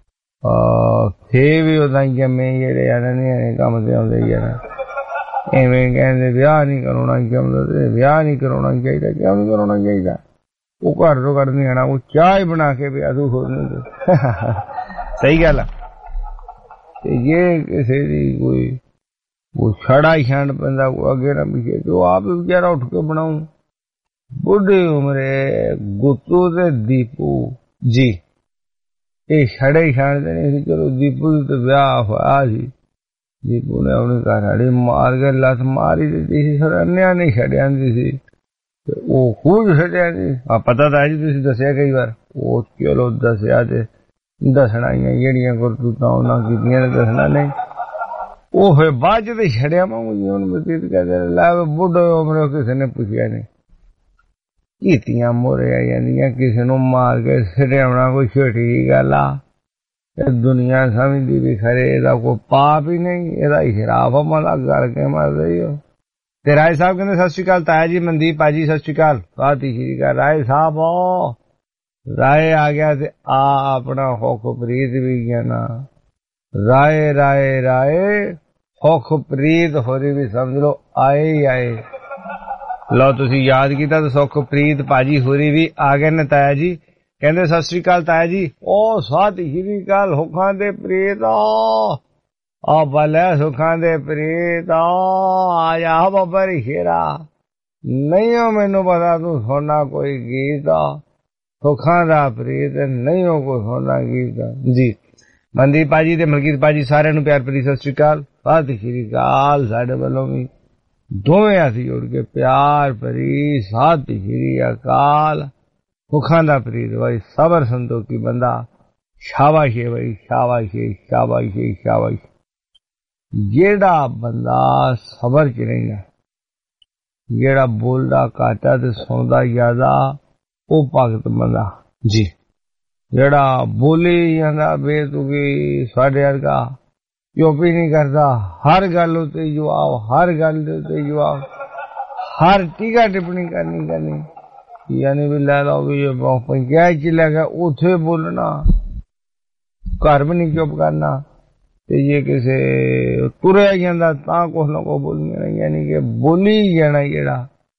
ਫੇ ਵੀ ਉਦਾਂ ਹੀ ਜੰਮੇ ਜਿਹੜੇ ਆ ਨੇ ਕੰਮ ਤੇ ਆਉਂਦੇ ਯਾਰ। ਐਵੇਂ ਕਹਿੰਦੇ ਵਿਆਹ ਨਹੀਂ ਕਰਾਉਣਾ ਚਾਹੁੰਦਾ ਤੇ ਵਿਆਹ ਨਹੀਂ ਕਰਾਉਣਾ ਚਾਹੀਦਾ। ਕਿਉਂ ਨਹੀਂ ਕਰਾਉਣਾ ਚਾਹੀਦਾ? ਉਹ ਘਰ ਤੋਂ ਕੱਢ ਨਹੀਂ ਆਣਾ, ਉਹ ਚਾਹ ਹੀ ਬਣਾ ਕੇ ਪਿਆ ਤੂੰ ਹੋਰ ਨਹੀਂ। ਸਹੀ ਗੱਲ ਆ। ਤੇ ਜੇ ਕਿਸੇ ਦੀ ਕੋਈ ਉਹ ਛੜਾ ਹੀ ਛੰਡ ਪੈਂਦਾ ਅੱਗੇ ਨਾ ਪਿੱਛੇ ਤੇ ਉਹ ਆਪ ਵਿਚਾਰਾ ਉੱਠ ਕੇ ਬਣਾਉ। ਬੁੱਢੀ ਉਮਰੇ ਗੁੱਤੂ ਤੇ ਦੀਪੂ ਜੀ ਇਹ ਛੜੇ ਹੀ ਛਾਂਡਦੇ ਨਹੀਂ ਸੀ। ਚਲੋ ਦੀਪੂ ਦੀ ਤੇ ਵਿਆਹ ਹੋਇਆ ਸੀ। ਦੀਪੂ ਨੇ ਆਪਣੀ ਘਰ ਵਾਲੀ ਮਾਰ ਕੇ ਲੱਤ ਮਾਰੀ ਦਿੱਤੀ ਸੀ। ਸਰ ਅੰਨਿਆਂ ਨਹੀਂ ਛੱਡਿਆ ਹੁੰਦੀ ਸੀ ਤੇ ਉਹ ਖੂਬ ਛੱਡਿਆ ਸੀ। ਆ ਪਤਾ ਤਾਂ ਜੀ ਤੁਸੀਂ ਦੱਸਿਆ ਕਈ ਵਾਰ। ਉਹ ਚਲੋ ਦੱਸਿਆ ਤੇ ਦੱਸਣਾ ਹੀ ਹੈ, ਜਿਹੜੀਆਂ ਕਰਤੂਤਾਂ ਉਹਨਾਂ ਕੀਤੀਆਂ ਨੇ ਦੱਸਣਾ ਨਹੀਂ। ਉਹ ਫਿਰ ਬਾਅਦ ਚ ਤੇ ਛੜਿਆ ਮਾਮੂ ਜੀ ਹੁਣ ਬਤੀਤ ਕਰਦੇ ਲੈ ਬੁੱਢੇ ਉਮਰੇ ਕਿਸੇ ਨੇ ਪੁੱਛਿਆ ਨਹੀਂ। ਕੀਤੀਆਂ ਮੋਰੇ ਆ ਜਾਂਦੀਆਂ, ਕਿਸੇ ਨੂੰ ਮਾਰ ਕੇ ਛਡਿਆਉਣਾ ਕੋਈ ਛੋਟੀ ਗੱਲ ਆ? ਇਹ ਦੁਨੀਆ ਸਮਝਦੀ ਵੀ ਖਰੇ ਇਹਦਾ ਕੋਈ ਪਾਪ ਹੀ ਨਹੀਂ, ਇਹਦਾ ਹੀ ਸ਼ਰਾਫ ਮਲਾ ਗਲ ਕੇ ਮਰ ਰਹੀ ਹੋ। ਤੇ ਰਾਏ ਸਾਹਿਬ ਕਹਿੰਦੇ ਸਤਿ ਸ਼੍ਰੀ ਅਕਾਲ ਤਾਇਆ ਜੀ। ਮਨਦੀਪ ਭਾਜੀ ਸਤਿ ਸ਼੍ਰੀ ਅਕਾਲ। ਬਾਤ ਹੀ ਸ਼੍ਰੀ ਅਕਾਲ ਰਾਏ ਸਾਹਿਬ। ਰਾਏ ਆ ਗਿਆ ਤੇ ਆ ਆਪਣਾ ਹੁਖ ਪ੍ਰੀਤ ਵੀ ਗਿਆ ਨਾ। ਰਾਏ ਰਾਏ ਰਾਏ ਹੁਖ ਪ੍ਰੀਤ ਹੋਰੀ ਵੀ ਸਮਝ ਲਓ ਆਏ ਹੀ ਆਏ। ਲਓ ਤੁਸੀਂ ਯਾਦ ਕੀਤਾ ਤਾਂ ਸੁਖ ਪ੍ਰੀਤ ਭਾਜੀ ਹੋਰੀ ਵੀ ਆ ਗਏ ਨੇ ਤਾਇਆ ਜੀ। ਕਹਿੰਦੇ ਸਤਿ ਸ਼੍ਰੀ ਅਕਾਲ ਤਾਇਆ ਜੀ। ਉਹ ਸਤਿ ਸ਼੍ਰੀ ਅਕਾਲ ਹੁੱਖਾਂ ਦੇ ਪ੍ਰੀਤ ਆ ਭਲੇ ਸੁੱਖਾਂ ਦੇ ਪ੍ਰੀਤ ਆ ਜਾ ਬਾਬਾ ਸ਼ੇਰਾ। ਨਹੀਂ ਹੋ ਮੈਨੂੰ ਪਤਾ ਤੂੰ ਸੁਣਨਾ ਕੋਈ ਗੀਤ ਸੁੱਖਾਂ ਦਾ ਪ੍ਰੀਤ ਨਹੀਂ ਹੋ ਕੋਈ ਸੁਣਨਾ ਗੀਤ ਜੀ। ਮਨਦੀਪ ਭਾਜੀ ਤੇ ਮਲਕੀਤ ਭਾਜੀ ਸਾਰਿਆਂ ਨੂੰ ਪਿਆਰ ਭਰੀ ਸਤਿ ਸ਼੍ਰੀ ਅਕਾਲ। ਸਤਿ ਸ਼੍ਰੀ ਅਕਾਲ ਸਾਡੇ ਵੱਲੋਂ ਵੀ ਦੋਵੇਂ ਹੱਥ ਜੋੜ ਕੇ ਪਿਆਰ ਭਰੀ ਸਤਿ ਸ਼੍ਰੀ ਅਕਾਲ। ਸੁੱਖਾਂ ਦਾ ਪ੍ਰੀਤ ਭਾਈ ਸਬਰ ਸੰਤੋਖੀ ਬੰਦਾ। ਸ਼ਾਬਾਸ਼ ਹੈ ਭਾਈ ਸ਼ਾਬਾਸ਼ ਹੈ ਸ਼ਾਬਾਸ਼ ਹੈ ਸ਼ਾਬਾਸ਼। ਜਿਹੜਾ ਬੰਦਾ ਸਬਰ ਚ ਰਹਿੰਦਾ, ਜਿਹੜਾ ਬੋਲਦਾ ਘਾਟਾ ਤੇ ਸੁਣਦਾ ਜ਼ਿਆਦਾ, ਉਹ ਭਗਤ ਬੰਦਾ ਜੀ। ਜਿਹੜਾ ਬੋਲੀ ਜਾਂਦਾ ਬੇਤੁਕੀ ਸਾਡੇ ਵਰਗਾ ਚੁੱਪ ਹੀ ਨਹੀਂ ਕਰਦਾ, ਹਰ ਗੱਲ ਉੱਤੇ ਜਵਾਬ, ਹਰ ਗੱਲ ਦੇ ਉੱਤੇ ਜਵਾਬ, ਹਰ ਟੀਕਾ ਟਿੱਪਣੀ ਕਰਨੀ ਕਰਨੀ। यानी भी लै लो भी पंचायत च लै गया उत्थे बोलना, घर भी नहीं चुप करना, ते ये किसे तुरया जांदा तां कुछ ना कुछ बोलना, यानी कि बोली जाना जेड़ा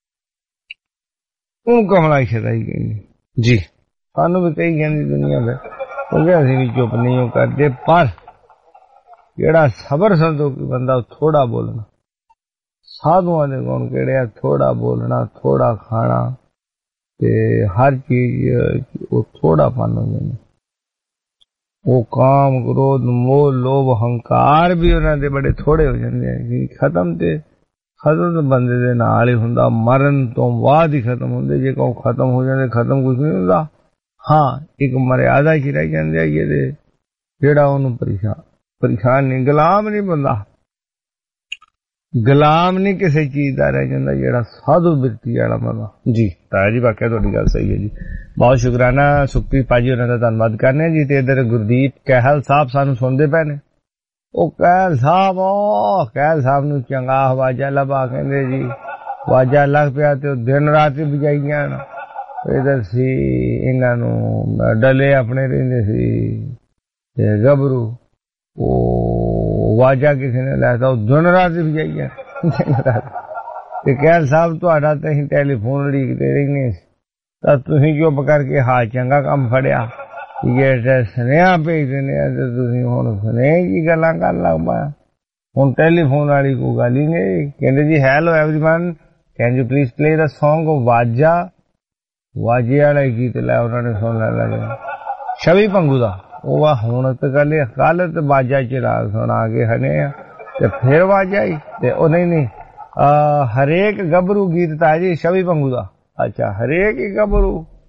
उन कमला शदाई कहनी जी। सानू भी कही जाती दुनिया में, क्योंकि असीं भी चुप नहीं हो करते, पर जेड़ा सबर संतोखी बंदा थोड़ा बोलना, साधुआं दे गुण केड़े थोड़ा बोलना, थोड़ा खाना, ते हर चीज वो थोड़ा पन हो जाए। वो काम क्रोध मोह लोभ हंकार भी उन्हां दे बड़े थोड़े हो जाते हैं। खत्म ते खत्म तो बंदे दे नाल ही हुंदा, मरण तो बाद ही खत्म हुंदे। जे को खत्म हो जाते खत्म कुछ नहीं हुंदा। हाँ एक मर्यादा च रह जांदे आ ये जेड़ा ओनू परेशान परेशान नहीं, गुलाम नहीं बंदा, गुलाम नहीं किसी चीज का रह जाता जेड़ा साधु बिरती वाला बंदा जी। ताया जी वाकई तुहाडी गल सही है जी, बहुत शुकराना सुखप्रीत भाजी उन्हां दा धन्नवाद करने जी। ते इधर गुरदीप कहल साहब सानू सुनदे पए ने। ओ कहल साहब ओ कहल साहब नू चंगा आवाजा लभा कहंदे जी, आवाजा लग पिया ते दिन रात बजाईयां इधर सी इन्हां नू डले अपने रहिंदे सी ते गबरू ओ वाजा किसी ने लैता दिन रात बजाइया दिन रात। ते कहल साहब तुहाडा ते असीं टैलीफोन उड़ीकदे रहिंदे तां तुसीं चुप करके हाल चंगा काम फड़िया, ये सनेहा भेज दिंदे आ ते तुसीं हुण सनेहे की गल्लां करन लग पए। हुण टैलीफोन वाली कोई गल ही नहीं। कहंदे जी hello everyone, can you please play the song वाजा। वाजे वाला गीत लै उन्हां ने सुन लिया छवि पंगू दा। ਉਹ ਹੁਣ ਤੇ ਗੱਲ ਕੱਲ ਤੇ ਬਾਜਾ ਚਲਾ ਸੁਣਾ ਕੇ ਹਨੇ ਆ ਤੇ ਫਿਰ ਵਾਜਾ ਹੀ ਤੇ ਉਹ ਨਹੀਂ ਨਹੀਂ ਹਰੇਕ ਗੱਭਰੂ ਗੀਤ ਤਾਂ ਜੀ ਛਵੀ ਪੰਗੂ ਦਾ। ਅੱਛਾ ਹਰੇਕ ਹੀ ਗੱਭਰੂ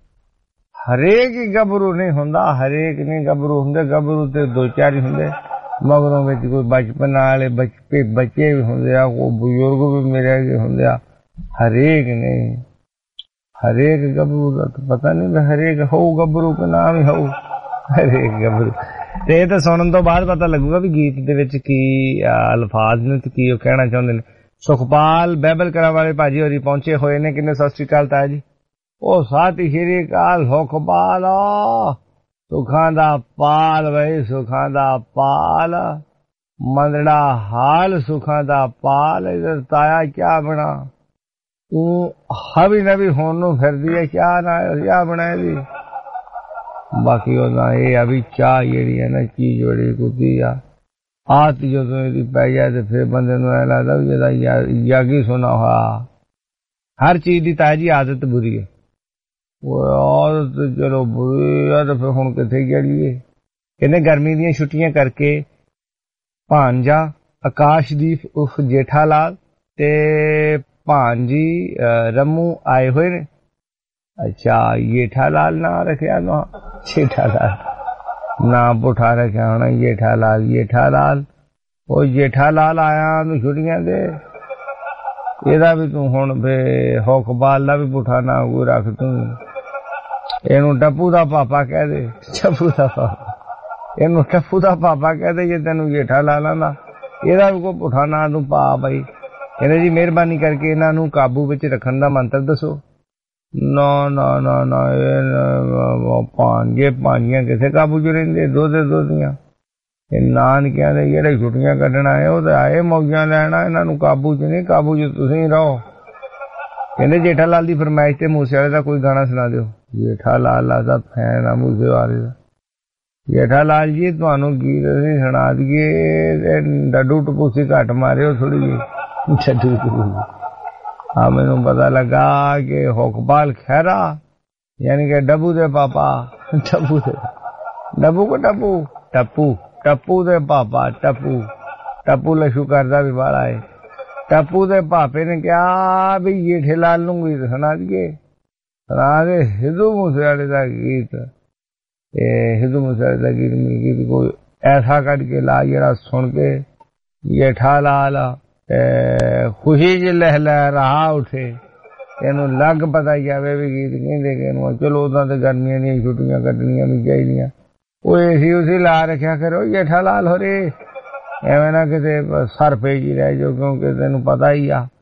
ਹਰੇਕ ਹੀ ਗੱਭਰੂ ਨਹੀਂ ਹੁੰਦਾ, ਹਰੇਕ ਨਹੀਂ ਗੱਭਰੂ ਹੁੰਦੇ, ਗੱਭਰੂ ਤੇ ਦੋ ਚਾਰ ਹੀ ਹੁੰਦੇ, ਮਗਰੋਂ ਵਿੱਚ ਕੋਈ ਬਚਪਨ ਵਾਲੇ ਬੱਚੇ ਬੱਚੇ ਵੀ ਹੁੰਦੇ ਆ, ਕੋਈ ਬਜ਼ੁਰਗ ਵੀ ਮੇਰੇ ਅੱਗੇ ਹੁੰਦੇ ਆ, ਹਰੇਕ ਨਹੀਂ। ਹਰੇਕ ਗੱਭਰੂ ਦਾ ਪਤਾ ਨਹੀਂ ਹਰੇਕ ਹੋਊ ਗੱਭਰੂ ਕੇ ਨਾਮ ਹੀ ਹੋਊ ਹਰੇਕ ਗੱਭਰੂ। ਤੇ ਇਹ ਤਾਂ ਸੁਣਨ ਤੋਂ ਬਾਅਦ ਪਤਾ ਲੱਗੂਗਾ ਵੀ ਗੀਤ ਦੇ ਵਿੱਚ ਕੀ ਅਲਫਾਜ਼ ਨੇ ਤੇ ਕੀ ਉਹ ਕਹਿਣਾ ਚਾਹੁੰਦੇ ਨੇ। ਸੁਖਪਾਲ ਬਹਿਬਲ ਕਰਾਂ ਵਾਲੇ ਭਾਜੀ ਹੋਰੀ ਪਹੁੰਚੇ ਹੋਏ ਨੇ। ਕਿੰਨੇ ਸਤਿ ਸ਼੍ਰੀ ਅਕਾਲ ਤਾਇਆ ਜੀ। ਉਹ ਸਤਿ ਸ਼੍ਰੀ ਅਕਾਲ ਸੁਖਪਾਲ, ਸੁੱਖਾਂ ਦਾ ਪਾਲ ਬਈ ਸੁੱਖਾਂ ਦਾ ਪਾਲ, ਮੰਦੜਾ ਹਾਲ ਸੁੱਖਾਂ ਦਾ ਪਾਲ। ਇਧਰ ਤਾਇਆ ਕਿਆ ਬਣਾ ਤੂੰ ਹਵੀ ਨਵੀ ਹੋਣ ਨੂੰ ਫਿਰਦੀ ਹੈ, ਕਿਆ ਨਾ ਕਿਆ ਬਣਾਏ ਦੀ। ਬਾਕੀ ਉਹਦਾ ਇਹ ਆ ਵੀ ਚਾਹ ਜਿਹੜੀ ਹੈ ਨਾ ਚੀਜ਼ ਬੜੀ ਕੁੱਤੀ ਆ, ਆਤ ਜਦੋਂ ਇਹਦੀ ਪੈ ਜਾਏ ਤੇ ਫਿਰ ਬੰਦੇ ਨੂੰ ਐ ਲੱਗਦਾ ਵੀ ਜਿਹਦਾ ਯਾਗੀ ਸੁਣਾ ਹੋਇਆ। ਹਰ ਚੀਜ਼ ਦੀ ਤਾਇਆ ਜੀ ਆਦਤ ਬੁਰੀ ਹੈ। ਉਹ ਆਦਤ ਚਲੋ ਬੁਰੀ ਆ ਤਾਂ ਫਿਰ ਹੁਣ ਕਿੱਥੇ ਜਾਈਏ। ਕਹਿੰਦੇ ਗਰਮੀ ਦੀਆਂ ਛੁੱਟੀਆਂ ਕਰਕੇ ਭਾਂਜਾ ਆਕਾਸ਼ਦੀਪ ਉਰਫ ਜੇਠਾ ਲਾਲ ਤੇ ਭਾਂਜੀ ਰਮੂ ਆਏ ਹੋਏ ਨੇ। अच्छा जेठा लाल ना रखा ना जेठा लाल ना पुठा रखा होना जेठा लाल जेठा लाल। वो जेठा लाल आया तू छुट्टियां दे ਇਹਦਾ ਵੀ ਤੂੰ ਹੁਣ ਫੇ ਹੁਕਬਾਲ ਦਾ ਵੀ ਪੁੱਠਾ ਨਾ ਕੋਈ ਰੱਖ ਤੂੰ। ਇਹਨੂੰ ਟੱਪੂ ਦਾ ਪਾਪਾ ਕਹਿ ਦੇ, ਟੱਪੂ ਦਾ ਪਾਪਾ, ਇਹਨੂੰ ਟੱਪੂ ਦਾ ਪਾਪਾ ਕਹਿ ਦੇ ਜੇ ਤੈਨੂੰ ਜੇਠਾ ਲਾਲਾਂ ਦਾ। ਇਹਦਾ ਵੀ ਕੋਈ ਪੁੱਠਾ ਨਾ ਤੂੰ ਪਾ ਬਈ। ਕਹਿੰਦੇ ਜੀ ਮਿਹਰਬਾਨੀ ਕਰਕੇ ਇਹਨਾਂ ਨੂੰ ਕਾਬੂ ਵਿੱਚ ਰੱਖਣ ਦਾ ਮੰਤਰ ਦੱਸੋ। ਨਾ ਨਾ ਨਾ ਨਾ ਇਹ ਭਾਂਜੇ ਭਾਂਜੀਆਂ ਕਿਸੇ ਕਾਬੂ ਚ ਰਹਿੰਦੇ, ਦੋਦੇ ਦੋਦੀਆਂ। ਇਹ ਨਾਨਕਿਆਂ ਦੇ ਜਿਹੜੇ ਛੁੱਟੀਆਂ ਕੱਢਣ ਆਏ ਉਹ ਤਾਂ ਆਏ ਮੌਜਾਂ ਲੈਣਾ, ਇਹਨਾਂ ਨੂੰ ਕਾਬੂ ਚ ਨਹੀਂ, ਕਾਬੂ ਚ ਤੁਸੀਂ ਰਹੋ। ਕਹਿੰਦੇ ਜੇਠਾ ਲਾਲ ਦੀ ਫਰਮਾਇਸ਼ ਤੇ ਮੂਸੇ ਵਾਲੇ ਦਾ ਕੋਈ ਗਾਣਾ ਸੁਣਾ ਦਿਓ। ਜੇਠਾ ਲਾਲ ਦਾ ਫੈਨ ਆ ਮੂਸੇ ਵਾਲੇ ਦਾ। ਜੇਠਾ ਲਾਲ ਜੀ ਤੁਹਾਨੂੰ ਗੀਤ ਅਸੀਂ ਸੁਣਾ ਦਈਏ, ਡੱਡੂ ਟਪੂਸੀ ਘੱਟ ਮਾਰਿਓ ਥੋੜੀ ਜਿਹੀ। ਡੱਡੂ ਟਪੂਸੀ हाँ मैनू पता लगा कि हुकबाल खैरा यानी कि डब्बू दे पापा, टप्पू दे डब्बू को टप्पू टप्पू टप्पू दे पापा टप्पू टप्पू लशू करदा भी बाला है। टप्पू दे पापे ने कहा भी जेठे लाल नू गीत सुना दिए। सुना दे सिद्धू मूसेवाले दा गीत, सिद्धू मूसेवाले दा गीत गीत कोई ऐसा करके ला जेड़ा सुन के जेठा लाल खुशी च लह लह रहा उठे। ਇਹਨੂੰ ਲੱਗ ਪਤਾ ਜਾਵੇ ਵੀ ਗੀਤ ਕਹਿੰਦੇ ਕਿ ਇਹਨੂੰ ਚਲੋ ਉਦਾਂ ਤੇ ਗਰਮੀਆਂ ਦੀਆਂ ਛੁੱਟੀਆਂ ਕੱਢਣੀਆਂ ਵੀ ਚਾਹੀਦੀਆਂ। ਉਹ ਏਸੀ ਉਸੀ ਲਾ ਰੱਖਿਆ ਕਰੋ ਜੇਠਾ ਲਾਲ ਹੋਰੇ, ਐਵੇਂ ਨਾ ਕਿਤੇ ਸਰ ਪੇ ਜੀ ਰਹਿ ਜਾਓ, ਕਿਉਂਕਿ ਤੈਨੂੰ ਪਤਾ ਹੀ ਆ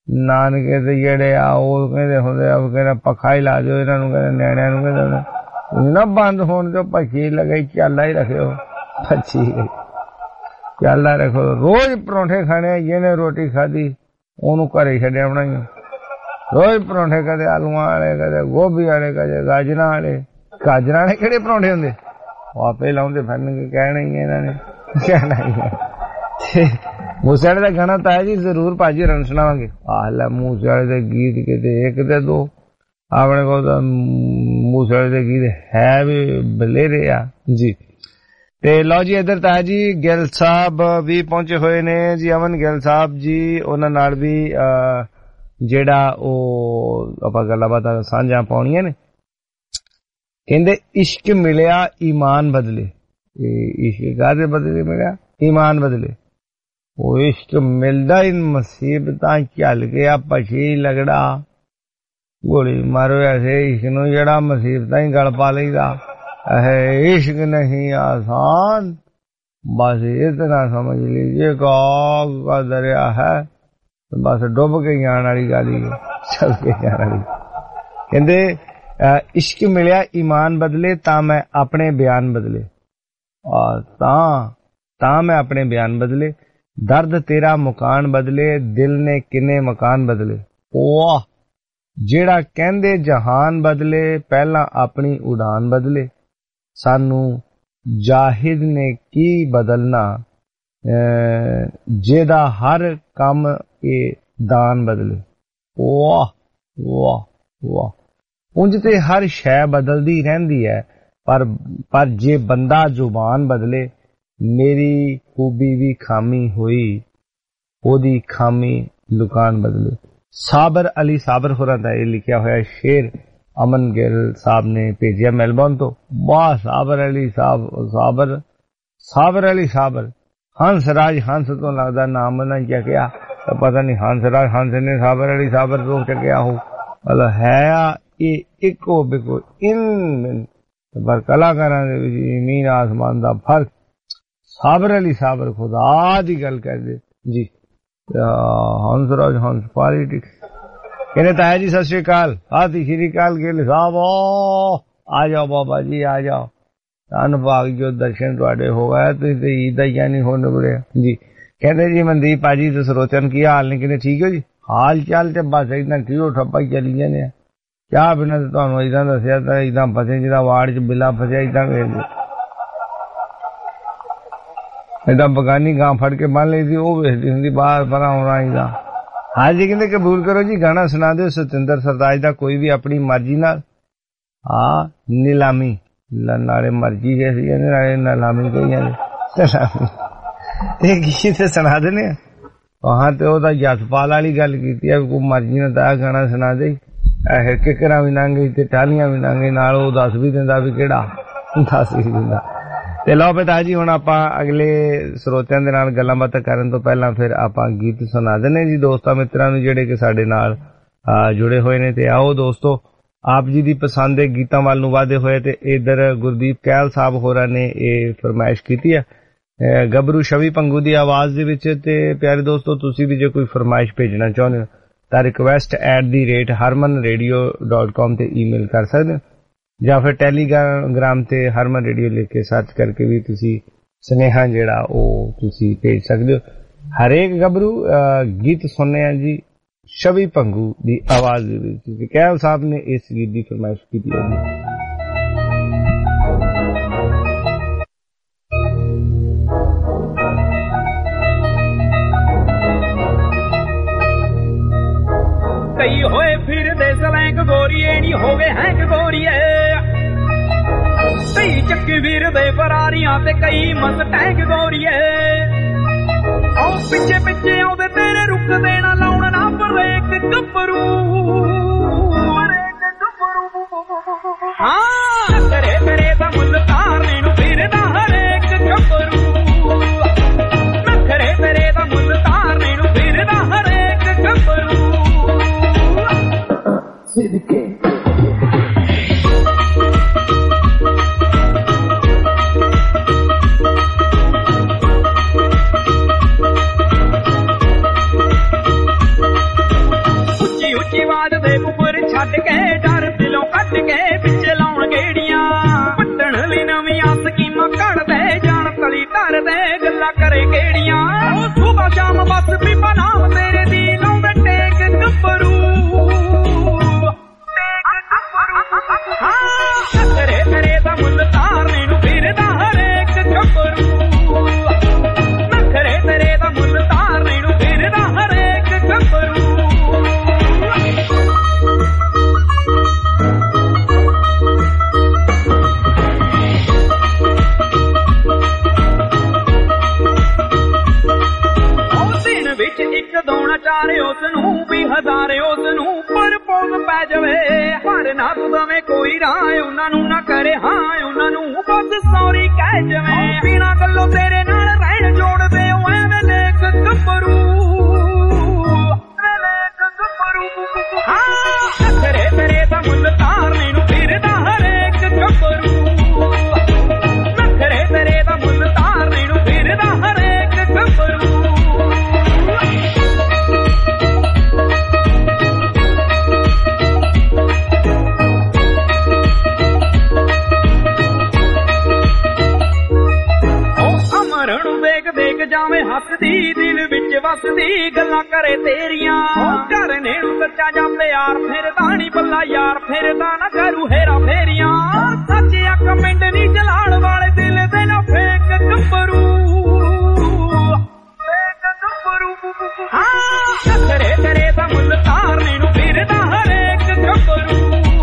ਨਾਨਕੇ ਤੇ ਜਿਹੜੇ ਆ ਉਹ ਕਹਿੰਦੇ ਹੁੰਦੇ ਆ ਕਹਿੰਦਾ ਪੱਖਾ ਹੀ ਲਾ ਦਿਓ ਇਹਨਾਂ ਨੂੰ, ਕਹਿੰਦੇ ਨਿਆਣਿਆਂ ਨੂੰ ਕਹਿੰਦੇ ਨਾ ਬੰਦ ਹੋਣ ਤੋਂ ਪੱਖੀ ਲਗਾਈ ਚਾਲਾ ਹੀ ਰੱਖਿਓ, ਪੱਛੀ ਚਾਲਾ ਰੱਖੋ। ਰੋਜ਼ ਪਰੌਂਠੇ ਖਾਣੇ, ਜਿਹਨੇ ਰੋਟੀ ਖਾਧੀ ਉਹਨੂੰ ਘਰੇ ਛੱਡਿਆ ਬਣਾਈਆਂ। ਰੋਜ਼ ਪਰੌਂਠੇ, ਕਦੇ ਆਲੂਆਂ ਵਾਲੇ, ਕਦੇ ਗੋਭੀ ਵਾਲੇ, ਕਦੇ ਗਾਜਰਾਂ ਵਾਲੇ। ਗਾਜਰਾਂ ਵਾਲੇ ਕਿਹੜੇ ਪਰੌਂਠੇ ਹੁੰਦੇ? ਆਪੇ ਲਾਉਂਦੇ ਫਿਰਨਗੇ, ਕਹਿਣਾ ਹੀ ਇਹਨਾਂ ਨੇ, ਕਹਿਣਾ ਹੀ। ਮੂਸੇ ਵਾਲੇ ਦਾ ਗਾਣਾ ਤਾਂ ਹੈ ਜੀ, ਜ਼ਰੂਰ ਭਾਜੀ ਰਨ ਸੁਣਾਵਾਂਗੇ। ਆਹ ਲੈ ਮੂਸੇ ਵਾਲੇ ਦੇ ਗੀਤ ਕਿਤੇ ਇੱਕ ਤੇ ਦੋ, ਆਪਣੇ ਕੋਲ ਤਾਂ ਮੂਸੇ ਵਾਲੇ ਦੇ ਗੀਤ ਹੈ ਵੀ ਬਲੇਰੇ ਆ ਜੀ। ਤੇ ਲਓ ਜੀ ਇੱਧਰ ਤਾਂ ਜੀ ਗਿੱਲ ਸਾਹਿਬ ਵੀ ਪਹੁੰਚੇ ਹੋਏ ਨੇ ਜੀ, ਅਮਨ ਗਿੱਲ ਸਾਹਿਬ ਜੀ, ਉਹਨਾਂ ਨਾਲ ਵੀ ਜਿਹੜਾ ਉਹ ਆਪਾਂ ਗੱਲਾਂ ਬਾਤਾਂ ਸਾਂਝਾਂ ਪਾਉਣੀਆਂ ਨੇ। ਕਹਿੰਦੇ ਇਸ਼ਕ ਮਿਲਿਆ ਈਮਾਨ ਬਦਲੇ, ਇਸ਼ਕ ਕਾਹਦੇ ਬਦਲੇ ਮਿਲਿਆ? ਈਮਾਨ ਬਦਲੇ। ਉਹ ਇਸ਼ਕ ਮਿਲਦਾ ਇਨ ਮੁਸੀਬਤਾਂ ਝੱਲ ਗਿਆ ਪਛੀ ਲਗੜਾ, ਗੋਲੀ ਮਾਰੋ ਐਸੇ ਇਸ਼ਕ ਨੂੰ ਜਿਹੜਾ ਮੁਸੀਬਤਾਂ ਹੀ ਗਲ ਪਾ ਲਈਦਾ है। इश्क नहीं आसान, बस इतना समझ लीजिए कि आग का दरिया है, बस डुब के जाने वाली गाली, चल के जाने वाली। कहते इश्क मिलिया ईमान बदले ता मैं अपने बयान बदले, और ता ता मैं अपने बयान बदले। दर्द तेरा मुकान बदले, दिल ने किन्ने मकान बदले। वाह, जेड़ा कहंदे जहान बदले, पहला अपनी उड़ान बदले। सानू जाहिद ने की बदलना, जेदा हर कम ए दान बदले। वाह वाह वाह। उंज ते हर शै बदलदी रहंदी है, पर पर जे बंदा जुबान बदले, मेरी खूबी भी खामी हुई, ओदी खामी लुकान बदले। साबर अली साबर होरां दा ये लिखिया होया शेर अमन गिल साहब ने भेजिया मेलबर्न तो। वाह साबर अली साहब, साबर साबर अली साबर। हंसराज हंस तो लगता नाम ना चकिया, तो पता नहीं हंसराज हंस ने साबर अली साबर तो चकिया हो, मतलब है ये इको बिको इन पर कलाकारां दे विच ज़मीन आसमान दा फर्क। साबर अली साबर खुदा दी गल कर दे जी। हंसराज हंस पॉलिटिक्स कहने ताया जी सत श्री अकाल, हाथी श्री अकाल गिल साहब, आ जाओ बाबा जी आ जाओ, धन भाग जो दर्शन तुहाडे हो गए, तुसीं ते ईद दा यानी हो निबड़े जी। कहते जी मनदीप भाजी तुस रोचन की हाल ने, कहने ठीक हो जी? हाल चाल ते बस इदां ठीओ ठप्पा ही चली जाने, चाह बिना ते तुहानूं इदां दस्सिया तां इदां फसे जिदा वार्ड च बिला फसिया, इदां वेख इदां बगानी गां फड़ के बन लई सी, ओह वेखदी हुंदी बाहर परां आउणा इदां। हाँ जी कहते कबूल करो जी, गाना सुना दो सतिंदर सरताज दा कोई भी अपनी मर्जी नाल। हाँ नीलामी नाले मर्जी जैसी नाले नीलामी कही जाते गीत सुना देने। वहां तो ओदा जसपाल वाली गल कीती है, कोई मर्जी नाल ता गाना सुना दे, किकरां भी लंघ ते टालियां भी लंघ, नाल ओह दस भी दिंदा भी किहड़ा दस ही दिंदा। ਤੇ ਲਓ ਪਿਤਾ ਜੀ ਹੁਣ ਆਪਾਂ ਅਗਲੇ ਸਰੋਤਿਆਂ ਦੇ ਨਾਲ ਗੱਲਾਂ ਬਾਤਾਂ ਕਰਨ ਤੋਂ ਪਹਿਲਾਂ ਫਿਰ ਆਪਾਂ ਗੀਤ ਸੁਣਾ ਦਿੰਨੇ ਜੀ ਦੋਸਤਾਂ ਮਿੱਤਰਾਂ ਨੂੰ ਜਿਹੜੇ ਕਿ ਸਾਡੇ ਨਾਲ ਜੁੜੇ ਹੋਏ ਨੇ। ਤੇ ਆਓ ਦੋਸਤੋ ਆਪ ਜੀ ਦੀ ਪਸੰਦ ਦੇ ਗੀਤਾਂ ਵੱਲ ਨੂੰ ਵਧਦੇ ਹੋਏ ਤੇ ਇਧਰ ਗੁਰਦੀਪ ਕੈਲ ਸਾਹਿਬ ਹੋਰਾਂ ਨੇ ਇਹ ਫਰਮਾਇਸ਼ ਕੀਤੀ ਹੈ ਗੱਭਰੂ ਸ਼ਵੀ ਪੰਗੂ ਦੀ ਆਵਾਜ਼ ਦੇ ਵਿੱਚ। ਤੇ ਪਿਆਰੇ ਦੋਸਤੋ ਤੁਸੀਂ ਵੀ ਜੇ ਕੋਈ ਫਰਮਾਇਸ਼ ਭੇਜਣਾ ਚਾਹੁੰਦੇ ਹੋ ਤਾਂ request at the rate Harman radio dot com ਤੇ ਈਮੇਲ ਕਰ ਸਕਦੇ ਹੋ, ਜਾਂ ਫਿਰ ਟੈਲੀਗ੍ਰਾਮ ਤੇ ਹਰਮਨ ਰੇਡੀਓ ਲਿਖ ਕੇ ਸਰਚ ਕਰਕੇ ਵੀ ਤੁਸੀਂ ਸੁਨੇਹਾ ਜਿਹੜਾ ਉਹ ਤੁਸੀਂ ਭੇਜ ਸਕਦੇ ਹੋ। ਹਰੇਕ ਗੱਭਰੂ ਗੀਤ ਸੁਣਨੇ ਆ ਜੀ ਸ਼ਵੀ ਪੰਗੂ ਦੀ ਆਵਾਜ਼ ਦੇ ਵਿੱਚ। ਕੈਲ ਸਾਹਿਬ ਨੇ ਇਸ ਗੀਤ ਦੀ ਫਰਮਾਇਸ਼ ਕੀਤੀ ਹੈ। ਕਈ ਹੋਏ ਫਿਰਦੇ ਸਲੈਂਗ ਗੋਰੀਏ ਨੀ ਹੋਵੇ ਹੈਂਗ ਗੋਰੀਏ, ਕਈ ਚੱਕੀ ਫਿਰਦੇ ਫਰਾਰੀਆਂ ਤੇ ਕਈ ਮਸਟੈਂਗ ਗੋਰੀਏ। ਆਉ ਪਿੱਛੇ ਪਿੱਛੇ ਆਉਂਦੇ ਤੇਰੇ ਰੁੱਕ ਦੇਣਾ ਲਾਉਣ ਨਾ ਬਰੇਕ ਗੱਭਰੂ, ਹਾਂ ਤੇਰੇ ਤੇਰੇ ਦਾ ਮੁੱਲ ਤਾਰਨੇ ਨੂੰ ਫਿਰਦਾ ਹਰੇਕ ਗੱਭਰੂ, ਨਖਰੇ ਤੇਰੇ ਦਾ ਮੁੱਲ ਤਾਰਨੇ ਨੂੰ ਫਿਰਦਾ ਹਰੇਕ ਗੱਭਰੂ। ਸਿੱਧਕੇ ਹਜ਼ਾਰੇ ਉਸ ਨੂੰ ਵੀ ਹਜ਼ਾਰੇ ਉਸ ਨੂੰ ਪਰ ਪੋਜ਼ ਪੈ ਜਾਵੇ ਪਰ ਨਾ ਤੂੰ ਦਵੇਂ ਕੋਈ ਰਾਹ ਉਹਨਾਂ ਨੂੰ ਨਾ ਕਰੇ ਹਾਂ ਉਹਨਾਂ ਨੂੰ ਬਸ ਸੌਰੀ ਕਹਿ ਜਾਵੇ ਬਿਨਾਂ ਗੱਲੋਂ ਤੇਰੇ ਨਾਲ ਰਹਿਣ ਜੋੜਦੇ ਉਹ ਐਵੇਂ ਲੇਖ ਗੱਭਰੂ ਹਾਂ ਨਖਰੇ ਤੇਰੇ ਦਾ ਮੁੱਲ ਤਾਰਨੇ ਨੂੰ ਫਿਰਦਾ ਹਰੇਕ ਗੱਭਰੂ ਨਖਰੇ ਤੇਰੇ ਦਾ ਮੁੱਲ ਤਾਰਨੇ ਨੂੰ ਫਿਰਦਾ ਹਰੇਕ ਗੱਭਰੂ ਦੇਖ ਜਾਵੇਂ ਹੱਸਦੀ ਦਿਲ ਵਿੱਚ ਵਸਦੀ ਗੱਲਾਂ ਕਰੇ ਤੇਰੀਆਂ ਘਰ ਨੇੜੂ ਸੱਚਾ ਜਾਂ ਪਿਆਰ ਫਿਰਦਾ ਨੀ ਬੱਲਾ ਯਾਰ ਫਿਰਦਾ ਨਾ ਕਰੂ ਹੇਰਾ ਫੇਰੀਆਂ ਸੱਚ ਅੱਖ ਮਿੰਡ ਨੀ ਜਲਾਣ ਵਾਲੇ ਦਿਲ ਦੇ ਨਾ ਫੇਕ ਗੱਭਰੂ ਫੇਕ ਗੱਭਰੂ ਹਾਂ ਨਖਰੇ ਤੇਰੇ ਦਾ ਮੁੱਲ ਤਾਰਨੇ ਨੂੰ ਫਿਰਦਾ ਹਰੇਕ ਗੱਭਰੂ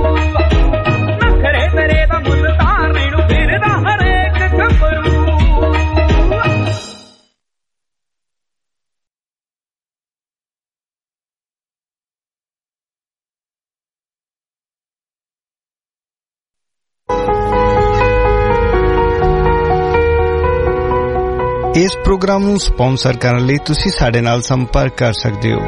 ਨਖਰੇ ਤੇਰੇ ਦਾ ਮੁੱਲ ਤਾਰਨੇ ਨੂੰ ਫਿਰਦਾ ਹਰੇਕ ਗੱਭਰੂ ਇਸ ਪ੍ਰੋਗਰਾਮ ਨੂੰ ਸਪਾਂਸਰ ਕਰਨ ਲਈ ਤੁਸੀਂ ਸਾਡੇ ਨਾਲ ਸੰਪਰਕ ਕਰ ਸਕਦੇ ਹੋ।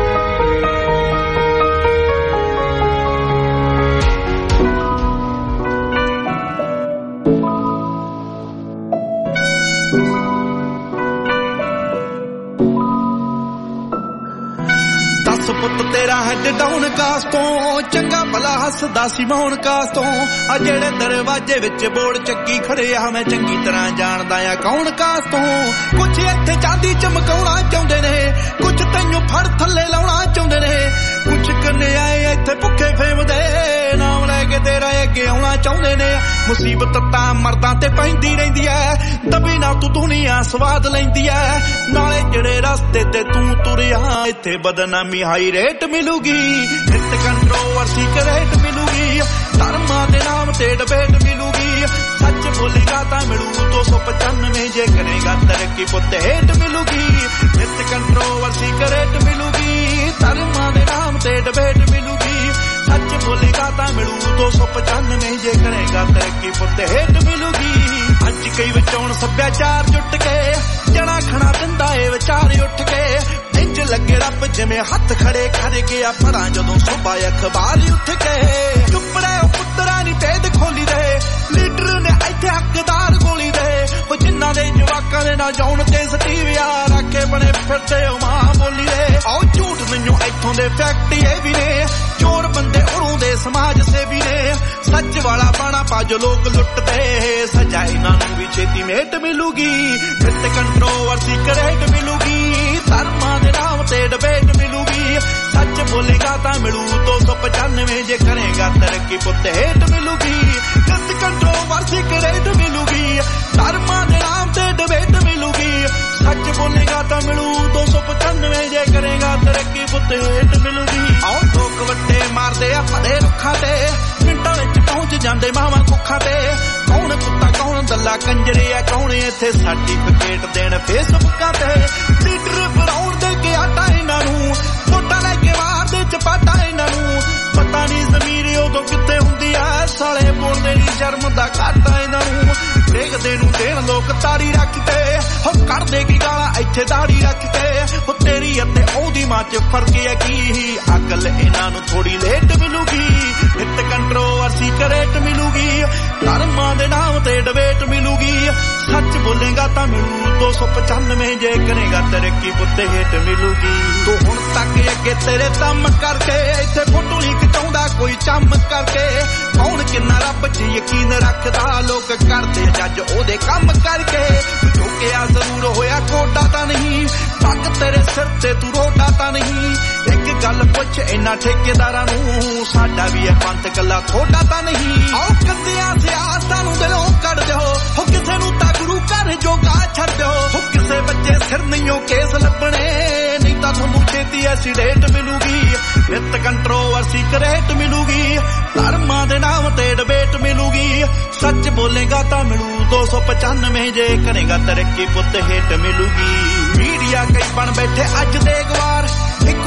ਪੁੱਤ ਤੇਰਾ ਹੈਡ ਡਾਊਨ ਕਾਸ ਤੋਂ ਚੰਗਾ ਭਲਾ ਹੱਸਦਾ ਸੀ ਮੌਣ ਕਾਸ ਤੋਂ ਆ ਜਿਹੜੇ ਦਰਵਾਜ਼ੇ ਵਿੱਚ ਬੋੜ ਚੱਕੀ ਖੜਿਆ ਮੈਂ ਚੰਗੀ ਤਰ੍ਹਾਂ ਜਾਣਦਾ ਆ ਕੌਣ ਕਾਸ ਤੋਂ ਕੁਛ ਇੱਥੇ ਚਾਂਦੀ ਚਮਕਾਉਣਾ ਚਾਹੁੰਦੇ ਨੇ ਕੁਛ ਤੈਨੂੰ ਫੜ ਥੱਲੇ ਲਾਉਣਾ ਚਾਹੁੰਦੇ ਨੇ ਕੁਛ ਕਨਿਆਏ ਇੱਥੇ ਭੁੱਖੇ ਫੇਮਦੇ ਨਾਮ ਲੈ ਕੇ ਤੇਰਾ ਅੱਗੇ ਆਉਣਾ ਚਾਹੁੰਦੇ ਨੇ ਮੁਸੀਬਤ ਤਾਂ ਮਰਦਾਂ ਤੇ ਪੈਂਦੀ ਰਹਿੰਦੀ ਐ ਦਬੀ ਨਾ ਤੂੰ ਦੁਨੀਆ ਸਵਾਦ ਲੈਂਦੀ ਐ ਨਾਲੇ ਜਿਹੜੇ ਰਸਤੇ ਤੇ ਤੂੰ ਤੁਰਿਆ ਇੱਥੇ ਬਦਨਾਮੀ ਹਾਈ ਰੇਟ ਮਿਲੂਗੀ ਨਿਤ ਕੰਟਰੋਵਰਸੀ ਕਰੇਟ ਮਿਲੂਗੀ ਧਰਮਾਂ ਦੇ ਨਾਮ ਤੇ ਡਿਬੇਟ ਮਿਲੂਗੀ ਸੱਚ ਬੋਲੇਗਾ ਤਾਂ ਮਿਲੂ ਦੋ ਸੌ ਪਚਾਨਵੇਂ ਜੇ ਕਰੇਗਾ ਤਰੱਕੀ ਪੁੱਤ ਹੇਟ ਮਿਲੂਗੀ ਨਿਤ ਕੰਟਰੋਵਰਸੀ ਕਰੇਟ ਮਿਲੂਗੀ ਧਰਮਾਂ ਦੇ ਨਾਮ ਤੇ ਡਿਬੇਟ ਮਿਲੂਗੀ ਸੱਚ ਬੋਲੇਗਾ ਤਾਂ ਮਿਲੂ ਦੋ ਸੌ ਪਚਾਨਵੇਂ ਜੇ ਕਰੇਗਾ ਤਰੱਕੀ ਪੁੱਤ ਹੇਟ ਮਿਲੂਗੀ ਅੱਜ ਕਈ ਵਿਚਾਉਣ ਸੱਭਿਆਚਾਰ ਜੁੱਟ ਕੇ ਜਣਾ ਖਣਾ ਦਿੰਦਾ ਏ ਵਿਚਾਰ ਉੱਠ ਕੇ ਇੰਜ ਲੱਗੇ ਰੱਬ ਜਿਵੇਂ ਹੱਥ ਖੜੇ ਕਰ ਗਿਆ ਫੜਾਂ ਜਦੋਂ ਸੁਬਾ ਅਖਬਾਰ ਉੱਠ ਕੇ ਚੁੱਪੜੇ ਉਹ ਪੁੱਤਰਾਂ ਨੀ ਭੇਦ ਖੋਲੀ ਦੇ ਲੀਡਰ ਨੇ ਇੱਥੇ ਹੱਕਦਾਰ ਗੋਲੀ ਦੇ ਉਹ ਜਿਨ੍ਹਾਂ ਦੇ ਜਵਾਕਾਂ ਦੇ ਨਾਲ ਜਾਉਣ ਤੇ ਸਟੀਵਿਆ ਰੱਖੇ ਬਣੇ ਫਿਰਦੇ ਉਹ ਮਾਂ ਬੋਲੀ ਦੇ ਆਓ ਝੂਠ ਮੈਨੂੰ ਇੱਥੋਂ ਦੇ ਫੈਕਟ ਇਹ ਵੀ ਨੇ ਚੋਰ ਬੰਦੇ ਉਰੋਂ ਦੇ ਸਮਾਜ ਸੇਵੀ ਨੇ ਸੱਚ ਵਾਲਾ ਬਾਣਾ ਪਾ ਜੋ ਲੋਕ ਲੁੱਟਦੇ ਸਜ਼ਾ ਇਹਨਾਂ ਨੂੰ ਵੀ ਛੇਤੀ ਮੇਟ ਮਿਲੂਗੀ ਨਿਤ ਕੰਟਰੋਵਰਸੀ ਕਰੇਟ ਮਿਲੂਗੀ ਧਰਮਾਂ ਦੇ ਨਾਮ ਤੇ ਡਿਬੇਟ ਮਿਲੂਗੀ ਸੱਚ ਬੋਲੇਗਾ ਤਾਂ ਮਿਲੂ ਦੋ ਸੌ ਪਚਾਨਵੇਂ ਜੇ ਕਰੇਗਾ ਤਰੱਕੀ ਪੁੱਤ ਹੇਟ ਮਿਲੂਗੀ ਨਿਤ ਕੰਟਰੋਵਰਸੀ ਕਰੇਟ ਮਿਲੂਗੀ ਧਰਮਾਂ ਦੇ ਨਾਮ ਤੇ ਡਿਬੇਟ ਮਿਲੂਗੀ ਸੱਚ ਬੋਲੇਗਾ ਤਾਂ ਮਿਲੂ ਦੋ ਸੌ ਪਚਾਨਵੇਂ ਜੇ ਕਰੇਗਾ ਤਰੱਕੀ ਪੁੱਤ ਹੇਟ ਮਿਲੂਗੀ ਆਓ ਲੋਕ ਵੱਟੇ ਮਾਰਦੇ ਆ ਭਲੇ ਰੁੱਖਾਂ ਤੇ ਮਿੰਟਾਂ ਵਿੱਚ ਪਹੁੰਚ ਜਾਂਦੇ ਮਾਵਾਂ ਕੁੱਖਾਂ ਤੇ ਕੌਣ ਕੁੱਤਾ ਕੌਣ ਦੱਲਾ ਕੰਜਰੇ ਆ ਕੌਣ ਇੱਥੇ ਸਰਟੀਫਿਕੇਟ ਦੇਣ ਫੇਸਬੁੱਕਾਂ ਤੇ ਲੀਡਰ ਬਣਾਉਣ ਦੇ ਕੇ ਆਟਾ ਇਹਨਾਂ ਨੂੰ ਵੋਟਾਂ ਲੈ ਕੇ ਮਾਰਦੇ ਚਪਾਟਾ ਇਹਨਾਂ ਨੂੰ ਪਤਾ ਨਹੀਂ ਜ਼ਮੀਰ ਉਦੋਂ ਕਿੱਥੇ ਹੁੰਦੀ ਆ ਸਾਲੇ ਬੋਲਦੇ ਨੀ ਸ਼ਰਮ ਦਾ ਘਾਟਾ ਇਹਨਾਂ ਨੂੰ ਦੇਖਦੇ ਨੂੰ ਦੇਣ ਲੋਕ ਤਾੜੀ ਰੱਖ ਕੇ ਹੋ ਕੱਢਦੇ ਕੀ ਗਾਲਾਂ ਇੱਥੇ ਦਾੜੀ ਰੱਖ ਕੇ ਉਹ ਤੇਰੀ ਅਤੇ ਉਹਦੀ ਮਾਂ ਚ ਫਰਕ ਹੈ ਕੀ ਅਕਲ ਇਹਨਾਂ ਨੂੰ ਥੋੜੀ ਲੇਟ ਮਿਲੂਗੀ ਨਿਤ ਕੰਟਰੋਵਰਸੀ ਕਰੇਟ ਮਿਲੂਗੀ ਧਰਮਾਂ ਦੇ ਨਾਮ ਤੇ ਡਿਬੇਟ ਮਿਲੂਗੀ ਸੱਚ ਬੋਲੇਗਾ ਤਾਂ ਮਿਲੂ ਦੋ ਸੌ ਪਚਾਨਵੇਂ ਜੇ ਕਰੇਗਾ ਤਰੱਕੀ ਪੁੱਤ ਹੇਟ ਮਿਲੂਗੀ ਤੂੰ ਹੁਣ ਤੱਕ ਅੱਗੇ ਤੇਰੇ ਦਮ ਕਰਕੇ ਇੱਥੇ ਫੋਟੋ ਹੀ ਖਿਚਾਉਂਦਾ ਕੋਈ ਚੰਮ ਕਰਕੇ ਕੌਣ ਕਿੰਨਾ ਰੱਬ 'ਚ ਯਕੀਨ ਰੱਖਦਾ ਲੋਕ ਕਰਦੇ ਜੱਜ ਉਹਦੇ ਕੰਮ ਕਰਕੇ ਝੁਕਿਆ ਜ਼ਰੂਰ ਹੋਇਆ ਕੋਡਾ ਤਾਂ ਨਹੀਂ ਪੱਗ ਤੇਰੇ ਸਿਰ ਤੇ ਤੂੰ ਰੋਡਾ ਤਾਂ ਨਹੀਂ ਇੱਕ ਗੱਲ ਪੁੱਛ ਇਹਨਾਂ ਠੇਕੇਦਾਰਾਂ ਨੂੰ ਸਾਡਾ ਵੀ ਇਹ ਪੰਥ ਕੱਲਾ ਥੋੜਾ ਤਾਂ ਨਹੀਂ ਆਓ ਕੰਦਿਆਂ ਸਿਆਸਤਾਂ ਨੂੰ ਦਿਲੋਂ ਕੱਢ ਦਿਓ ਹੋ ਕਿਸੇ ਨੂੰ ਤਾਂ ਗੁਰੂ ਘਰ ਜੋਗਾ ਛੱਡ ਦਿਓ ਹੋ ਕਿਸੇ ਬੱਚੇ ਸਿਰ ਨਹੀਂਓ ਕੇਸ ਲੱਭਣੇ ਨਹੀਂ ਤਾਂ ਤੁਹਾਨੂੰ ਛੇਤੀ ਐਸੀ ਡੇਟ ਮਿਲੂਗੀ ਨਿਤ ਕੰਟਰੋਵਰਸੀ ਕਰੇਟ ਮਿਲੂਗੀ ਧਰਮਾਂ ਦੇ ਨਾਮ ਤੇ ਡਿਬੇਟ ਮਿਲੂਗੀ ਸੱਚ ਬੋਲੇਗਾ ਤਾਂ ਮਿਲੂ ਦੋ ਸੌ ਪਚਾਨਵੇਂ ਜੇ ਕਰੇਗਾ ਤਰੱਕੀ ਪੁੱਤ ਹੇਟ ਮਿਲੂਗੀ ਮੀਡੀਆ ਕਈ ਬਣ ਬੈਠੇ ਅੱਜ ਦੇ ਗਵਾਰ ਇੱਕ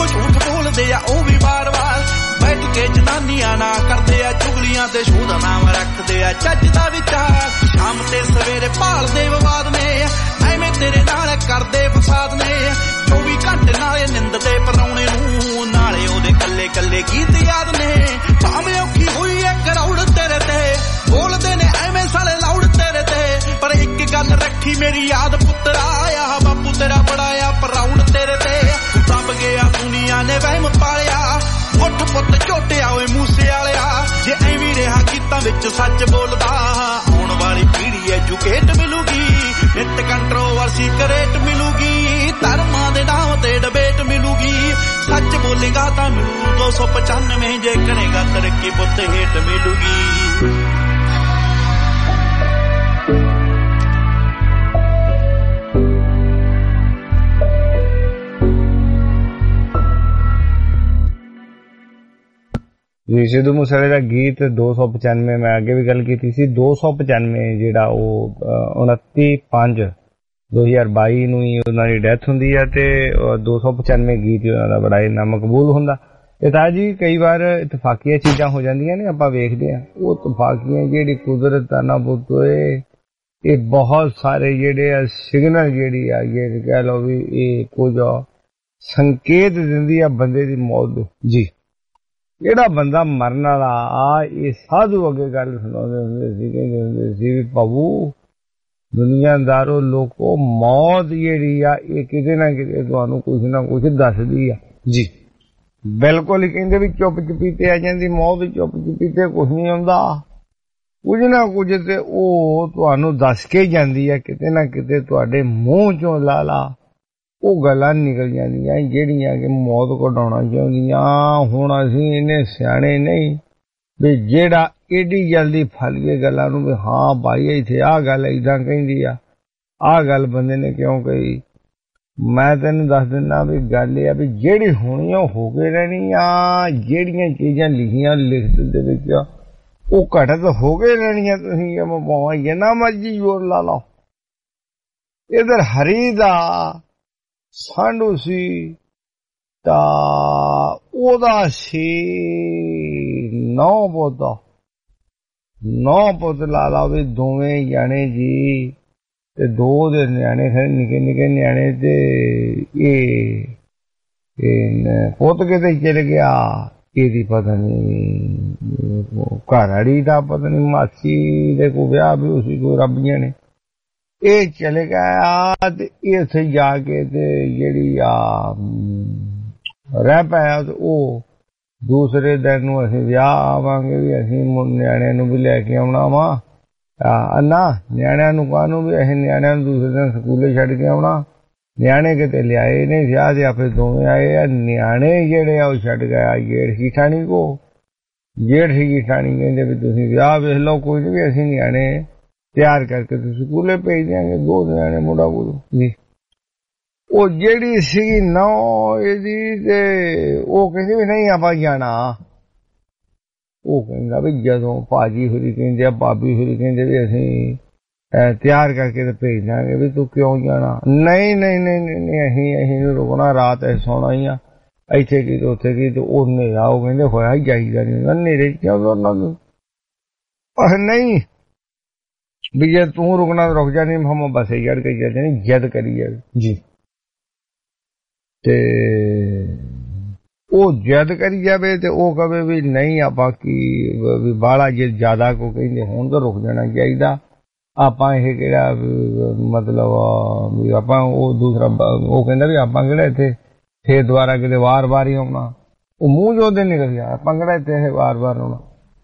ਕਰਦੇ ਆ ਉਹ ਵੀ ਵਾਰ-ਵਾਰ ਬੈਠ ਕੇ ਜਨਾਨੀਆਂ ਨਾ ਕਰਦੇ ਆ ਚੁਗਲੀਆਂ ਤੇ ਸ਼ੂ ਦਾ ਨਾਮ ਰੱਖਦੇ ਆ ਚੱਜ ਦਾ ਵਿਚਾਰ ਸ਼ਾਮ ਤੇ ਸਵੇਰੇ ਭਾਲਦੇ ਵਿਵਾਦ ਨੇ ਐਵੇਂ ਤੇਰੇ ਨਾਲ ਕਰਦੇ ਫਸਾਦ ਨੇ ਚੌਵੀ ਘੰਟੇ ਨਾਲੇ ਨਿੰਦਦੇ ਪਰਾਉਣੇ ਨੂੰ ਨਾਲੇ ਉਹਦੇ ਕੱਲੇ ਕੱਲੇ ਗੀਤ ਯਾਦ ਨੇ ਭਾਵੇਂ ਔਖੀ ਹੋਈ ਐ ਕਰੌੜ ਤੇਰੇ ਤੇ ਬੋਲਦੇ ਨੇ ਐਵੇਂ ਸਾਲੇ ਲਾਉੜ ਤੇਰੇ ਤੇ ਪਰ ਇੱਕ ਗੱਲ ਰੱਖੀ ਮੇਰੀ ਯਾਦ ਪੁੱਤਰਾ ਆ ਬਾਪੂ ਤੇਰਾ ਬੜਾ ਆ ਪਰਾਉਣ ਤੇਰੇ ਤੇ ਦੱਬ ਗਿਆ ਦੁਨੀਆ ਨੇ ਵਹਿਮ ਪਾਲਿਆ ਉੱਠ ਪੁੱਤ ਝੋਟਿਆ ਓਏ ਮੂਸੇ ਵਾਲਿਆ ਜੇ ਐਵੇਂ ਰਿਹਾ ਗੀਤਾਂ ਵਿੱਚ ਸੱਚ ਬੋਲਦਾ ਆਉਣ ਵਾਲੀ ਪੀੜ੍ਹੀ ਐਜੂਕੇਟ ਮਿਲੂਗੀ ਨਿੱਤ ਕੰਟਰੋਵਰਸੀ ਕਰੇਟ ਮਿਲੂਗੀ ਧਰਮਾਂ ਦੇ ਨਾਮ ਤੇ ਡਿਬੇਟ ਮਿਲੂਗੀ ਸੱਚ ਬੋਲੇਗਾ ਤਾਂ ਮਿਲੂ ਦੋ ਸੌ ਪਚਾਨਵੇਂ ਜੇ ਕਰੇਗਾ ਤਰੱਕੀ ਪੁੱਤ ਹੇਠ ਮਿਲੂਗੀ ਜੀ ਸਿੱਧੂ ਮੂਸੇਵਾਲੇ ਦਾ ਗੀਤ ਦੋ ਸੌ ਪਚਾਨਵੇਂ ਮੈਂ ਅੱਗੇ ਵੀ ਗੱਲ ਕੀਤੀ ਸੀ ਦੋ ਸੌ ਪਚਾਨਵੇਂ ਜਿਹੜਾ ਉਹ ਉਨੱਤੀ ਪੰਜ ਦੋ ਹਜ਼ਾਰ ਬਾਈ ਨੂੰ ਹੀ ਉਹਨਾਂ ਦੀ ਡੈਥ ਹੁੰਦੀ ਹੈ ਤੇ ਦੋ ਸੌ ਪਚਾਨਵੇਂ ਗੀਤ ਉਹਨਾਂ ਦਾ ਬੜਾ ਇੰਨਾ ਮਕਬੂਲ ਹੁੰਦਾ। ਇਹ ਤਾਂ ਜੀ ਕਈ ਵਾਰ ਇਤਫਾਕੀਆਂ ਚੀਜ਼ਾਂ ਹੋ ਜਾਂਦੀਆਂ ਨੇ ਆਪਾਂ ਵੇਖਦੇ ਹਾਂ ਉਹ ਇਤਫਾਕੀਆਂ ਜਿਹੜੀ ਕੁਦਰਤ ਆ ਨਾ ਪੁੱਤੋਏ ਇਹ ਬਹੁਤ ਸਾਰੇ ਜਿਹੜੇ ਆ ਸਿਗਨਲ ਜਿਹੜੀ ਆ ਇਹ ਕਹਿ ਲਓ ਵੀ ਇਹ ਕੁਝ ਸੰਕੇਤ ਦਿੰਦੀ ਆ ਬੰਦੇ ਦੀ ਮੌਤ ਦੇ। ਜੀ ਜਿਹੜਾ ਬੰਦਾ ਮਰਨ ਵਾਲਾ ਆ ਇਹ ਸਾਧੂ ਅੱਗੇ ਗੱਲ ਸੁਣਾਉਂਦੇ ਹੁੰਦੇ ਸੀ ਕਹਿੰਦੇ ਹੁੰਦੇ ਸੀ ਵੀ ਭਾਊ ਦੁਨੀਆਦਾਰੋ ਲੋਕੋ ਮੌਤ ਜਿਹੜੀ ਆ ਇਹ ਕਿਤੇ ਨਾ ਕਿਤੇ ਤੁਹਾਨੂੰ ਕੁਛ ਨਾ ਕੁਛ ਦੱਸਦੀ ਆ। ਜੀ ਬਿਲਕੁਲ ਹੀ ਕਹਿੰਦੇ ਵੀ ਚੁੱਪ ਚਪੀਤੇ ਆ ਜਾਂਦੀ ਮੌਤ ਚੁੱਪ ਚਪੀਤੇ ਕੁਛ ਨਹੀਂ ਆਉਂਦਾ ਕੁਝ ਨਾ ਕੁਝ ਤੇ ਉਹ ਤੁਹਾਨੂੰ ਦੱਸ ਕੇ ਜਾਂਦੀ ਆ ਕਿਤੇ ਨਾ ਕਿਤੇ ਤੁਹਾਡੇ ਮੂੰਹ ਚੋਂ ਲਾ ਲਾ ਉਹ ਗੱਲਾਂ ਨਿਕਲ ਜਾਂਦੀਆਂ ਜਿਹੜੀਆਂ ਕਿ ਮੌਤ ਕਢਾਉਣਾ ਚਾਹੁੰਦੀਆਂ। ਹੁਣ ਅਸੀਂ ਇੰਨੇ ਸਿਆਣੇ ਨਹੀਂ ਵੀ ਜਿਹੜਾ ਏਡੀ ਜਲਦੀ ਫਲ ਕੇ ਗੱਲਾਂ ਨੂੰ ਵੀ ਹਾਂ ਭਾਈ ਇੱਥੇ ਆਹ ਗੱਲ ਏਦਾਂ ਕਹਿੰਦੀ ਆ ਆਹ ਗੱਲ ਬੰਦੇ ਨੇ ਕਿਉਂ ਕਹੀ। ਮੈਂ ਤੈਨੂੰ ਦੱਸ ਦਿੰਦਾ ਵੀ ਗੱਲ ਇਹ ਆ ਵੀ ਜਿਹੜੀ ਹੋਣੀ ਉਹ ਹੋ ਕੇ ਰਹਿਣੀ ਆ ਜਿਹੜੀਆਂ ਚੀਜ਼ਾਂ ਲਿਖੀਆਂ ਲਿਖਤ ਦੇ ਵਿੱਚ ਉਹ ਘਟਤ ਹੋ ਕੇ ਰਹਿਣੀਆਂ। ਤੁਸੀਂ ਕਿਵੇਂ ਪਾਵਾਂ ਜਿੰਨਾ ਮਰਜੀ ਜ਼ੋਰ ਲਾ ਲਓ। ਇਧਰ ਹਰੀ ਦਾ ਸਾਂਢੂ ਸੀ ਤਾਂ ਉਹਦਾ ਸੀ ਨੌ ਪੁੱਤ ਨੌ ਪੁੱਤ ਲਾ ਲਾ ਵੀ ਦੋਵੇਂ ਜਾਣੇ ਜੀ ਤੇ ਦੋ ਦੇ ਨਿਆਣੇ ਖੜੇ ਨਿੱਕੇ ਨਿੱਕੇ ਨਿਆਣੇ ਤੇ ਇਹ ਪੁੱਤ ਕਿਤੇ ਚਲ ਗਿਆ ਇਹਦੀ ਪਤਾ ਨਹੀਂ ਘਰ ਵਾਲੀ ਦਾ ਪਤਾ ਨਹੀਂ ਮਾਸੀ ਦੇ ਕੋ ਵਿਆਹ ਵੀ ਉਸੀ ਕੋ ਰੱਬੀਆਂ ਨੇ ਇਹ ਚਲੇ ਗਿਆ ਤੇ ਇੱਥੇ ਜਾ ਕੇ ਤੇ ਜਿਹੜੀ ਆ ਰਹਿ ਪਿਆ ਤੇ ਉਹ ਦੂਸਰੇ ਦਿਨ ਨੂੰ ਅਸੀਂ ਵਿਆਹ ਆਵਾਂਗੇ ਵੀ ਅਸੀਂ ਨਿਆਣਿਆਂ ਨੂੰ ਵੀ ਲੈ ਕੇ ਆਉਣਾ ਵਾ ਅੰਨਾ ਨਿਆਣਿਆਂ ਨੂੰ ਕਾਹਨੂੰ ਵੀ ਅਸੀਂ ਨਿਆਣਿਆਂ ਨੂੰ ਦੂਸਰੇ ਦਿਨ ਸਕੂਲੇ ਛੱਡ ਕੇ ਆਉਣਾ। ਨਿਆਣੇ ਕਿਤੇ ਲਿਆਏ ਨਹੀਂ ਵਿਆਹ ਦੇ ਆਪੇ ਦੋਵੇਂ ਆਏ ਆ ਨਿਆਣੇ ਜਿਹੜੇ ਆ ਉਹ ਛੱਡ ਗਿਆ ਜੇਠ ਕੀ ਠਾਣੀ ਕੋ ਜੇਠ ਕੀ ਠਾਣੀ ਕਹਿੰਦੇ ਵੀ ਤੁਸੀਂ ਵਿਆਹ ਵੇਖ ਲਓ ਕੋਈ ਨਹੀਂ ਵੀ ਅਸੀਂ ਨਿਆਣੇ ਤਿਆਰ ਕਰਕੇ ਤੁਸੀਂ ਸਕੂਲੇ ਭੇਜ ਦਿਆਂਗੇ ਦੋ ਨਿਆਣੇ ਮੁੰਡਾ ਬੋਲੋ ਜੀ। ਉਹ ਜਿਹੜੀ ਸੀ ਨੌ ਇਹਦੀ ਤੇ ਉਹ ਕਹਿੰਦੀ ਵੀ ਨਹੀਂ ਆਪਾਂ ਜਾਣਾ। ਉਹ ਕਹਿੰਦਾ ਵੀ ਜਦੋਂ ਭਾਜੀ ਹੋਰੀ ਕਹਿੰਦੇ ਆ ਭਾਬੀ ਹੋਰੀ ਕਹਿੰਦੇ ਵੀ ਅਸੀਂ ਤਿਆਰ ਕਰਕੇ ਤੇ ਭੇਜ ਦਿਆਂਗੇ ਵੀ ਤੂੰ ਕਿਉਂ ਜਾਣਾ। ਨਹੀਂ ਨਹੀਂ ਨਹੀਂ ਨਹੀਂ ਅਸੀਂ ਅਸੀਂ ਰੁਕਣਾ ਰਾਤ ਅਸੀਂ ਸੌਣਾ ਹੀ ਆ ਇੱਥੇ ਕੀ ਤੇ ਉੱਥੇ ਕੀ ਤੇ ਉਹ ਹਨੇਰਾ ਉਹ ਕਹਿੰਦੇ ਹੋਇਆ ਹੀ ਚਾਹੀਦਾ ਨਹੀਂ ਹਨੇਰੇ ਕਿਉਂ ਉਹਨਾਂ ਨੂੰ ਨਹੀਂ ਵੀ ਜੇ ਤੂੰ ਰੁਕਣਾ ਰੁਕ ਜਾਣੀ ਹਮ ਬਸ ਯਾਰ ਕੇ ਜਾਂਦੇ ਨਹੀਂ ਜਿੱਦ ਕਰੀ ਜਾਵੇ ਜੀ ਤੇ ਉਹ ਜਿੱਦ ਕਰੀ ਜਾਵੇ ਤੇ ਉਹ ਕਵੇ ਵੀ ਨਹੀਂ ਆਪਾਂ ਕੀ ਵੀ ਬਾਹਲਾ ਜੇ ਜ਼ਿਆਦਾ ਕੋ ਕਹਿੰਦੇ ਹੁਣ ਤਾਂ ਰੁਕ ਜਾਣਾ ਚਾਹੀਦਾ ਆਪਾਂ ਇਹ ਕਿਹੜਾ ਮਤਲਬ ਵੀ ਆਪਾਂ ਉਹ ਦੂਸਰਾ ਉਹ ਕਹਿੰਦਾ ਵੀ ਆਪਾਂ ਕਿਹੜਾ ਇੱਥੇ ਫੇਰ ਦੁਬਾਰਾ ਕਿਤੇ ਵਾਰ ਵਾਰ ਹੀ ਆਉਣਾ ਉਹ ਮੂੰਹ ਜੋ ਦੇ ਨਿਕਲ ਗਿਆ ਆਪਾਂ ਕਿਹੜਾ ਇੱਥੇ ਵਾਰ ਵਾਰ ਆਉਣਾ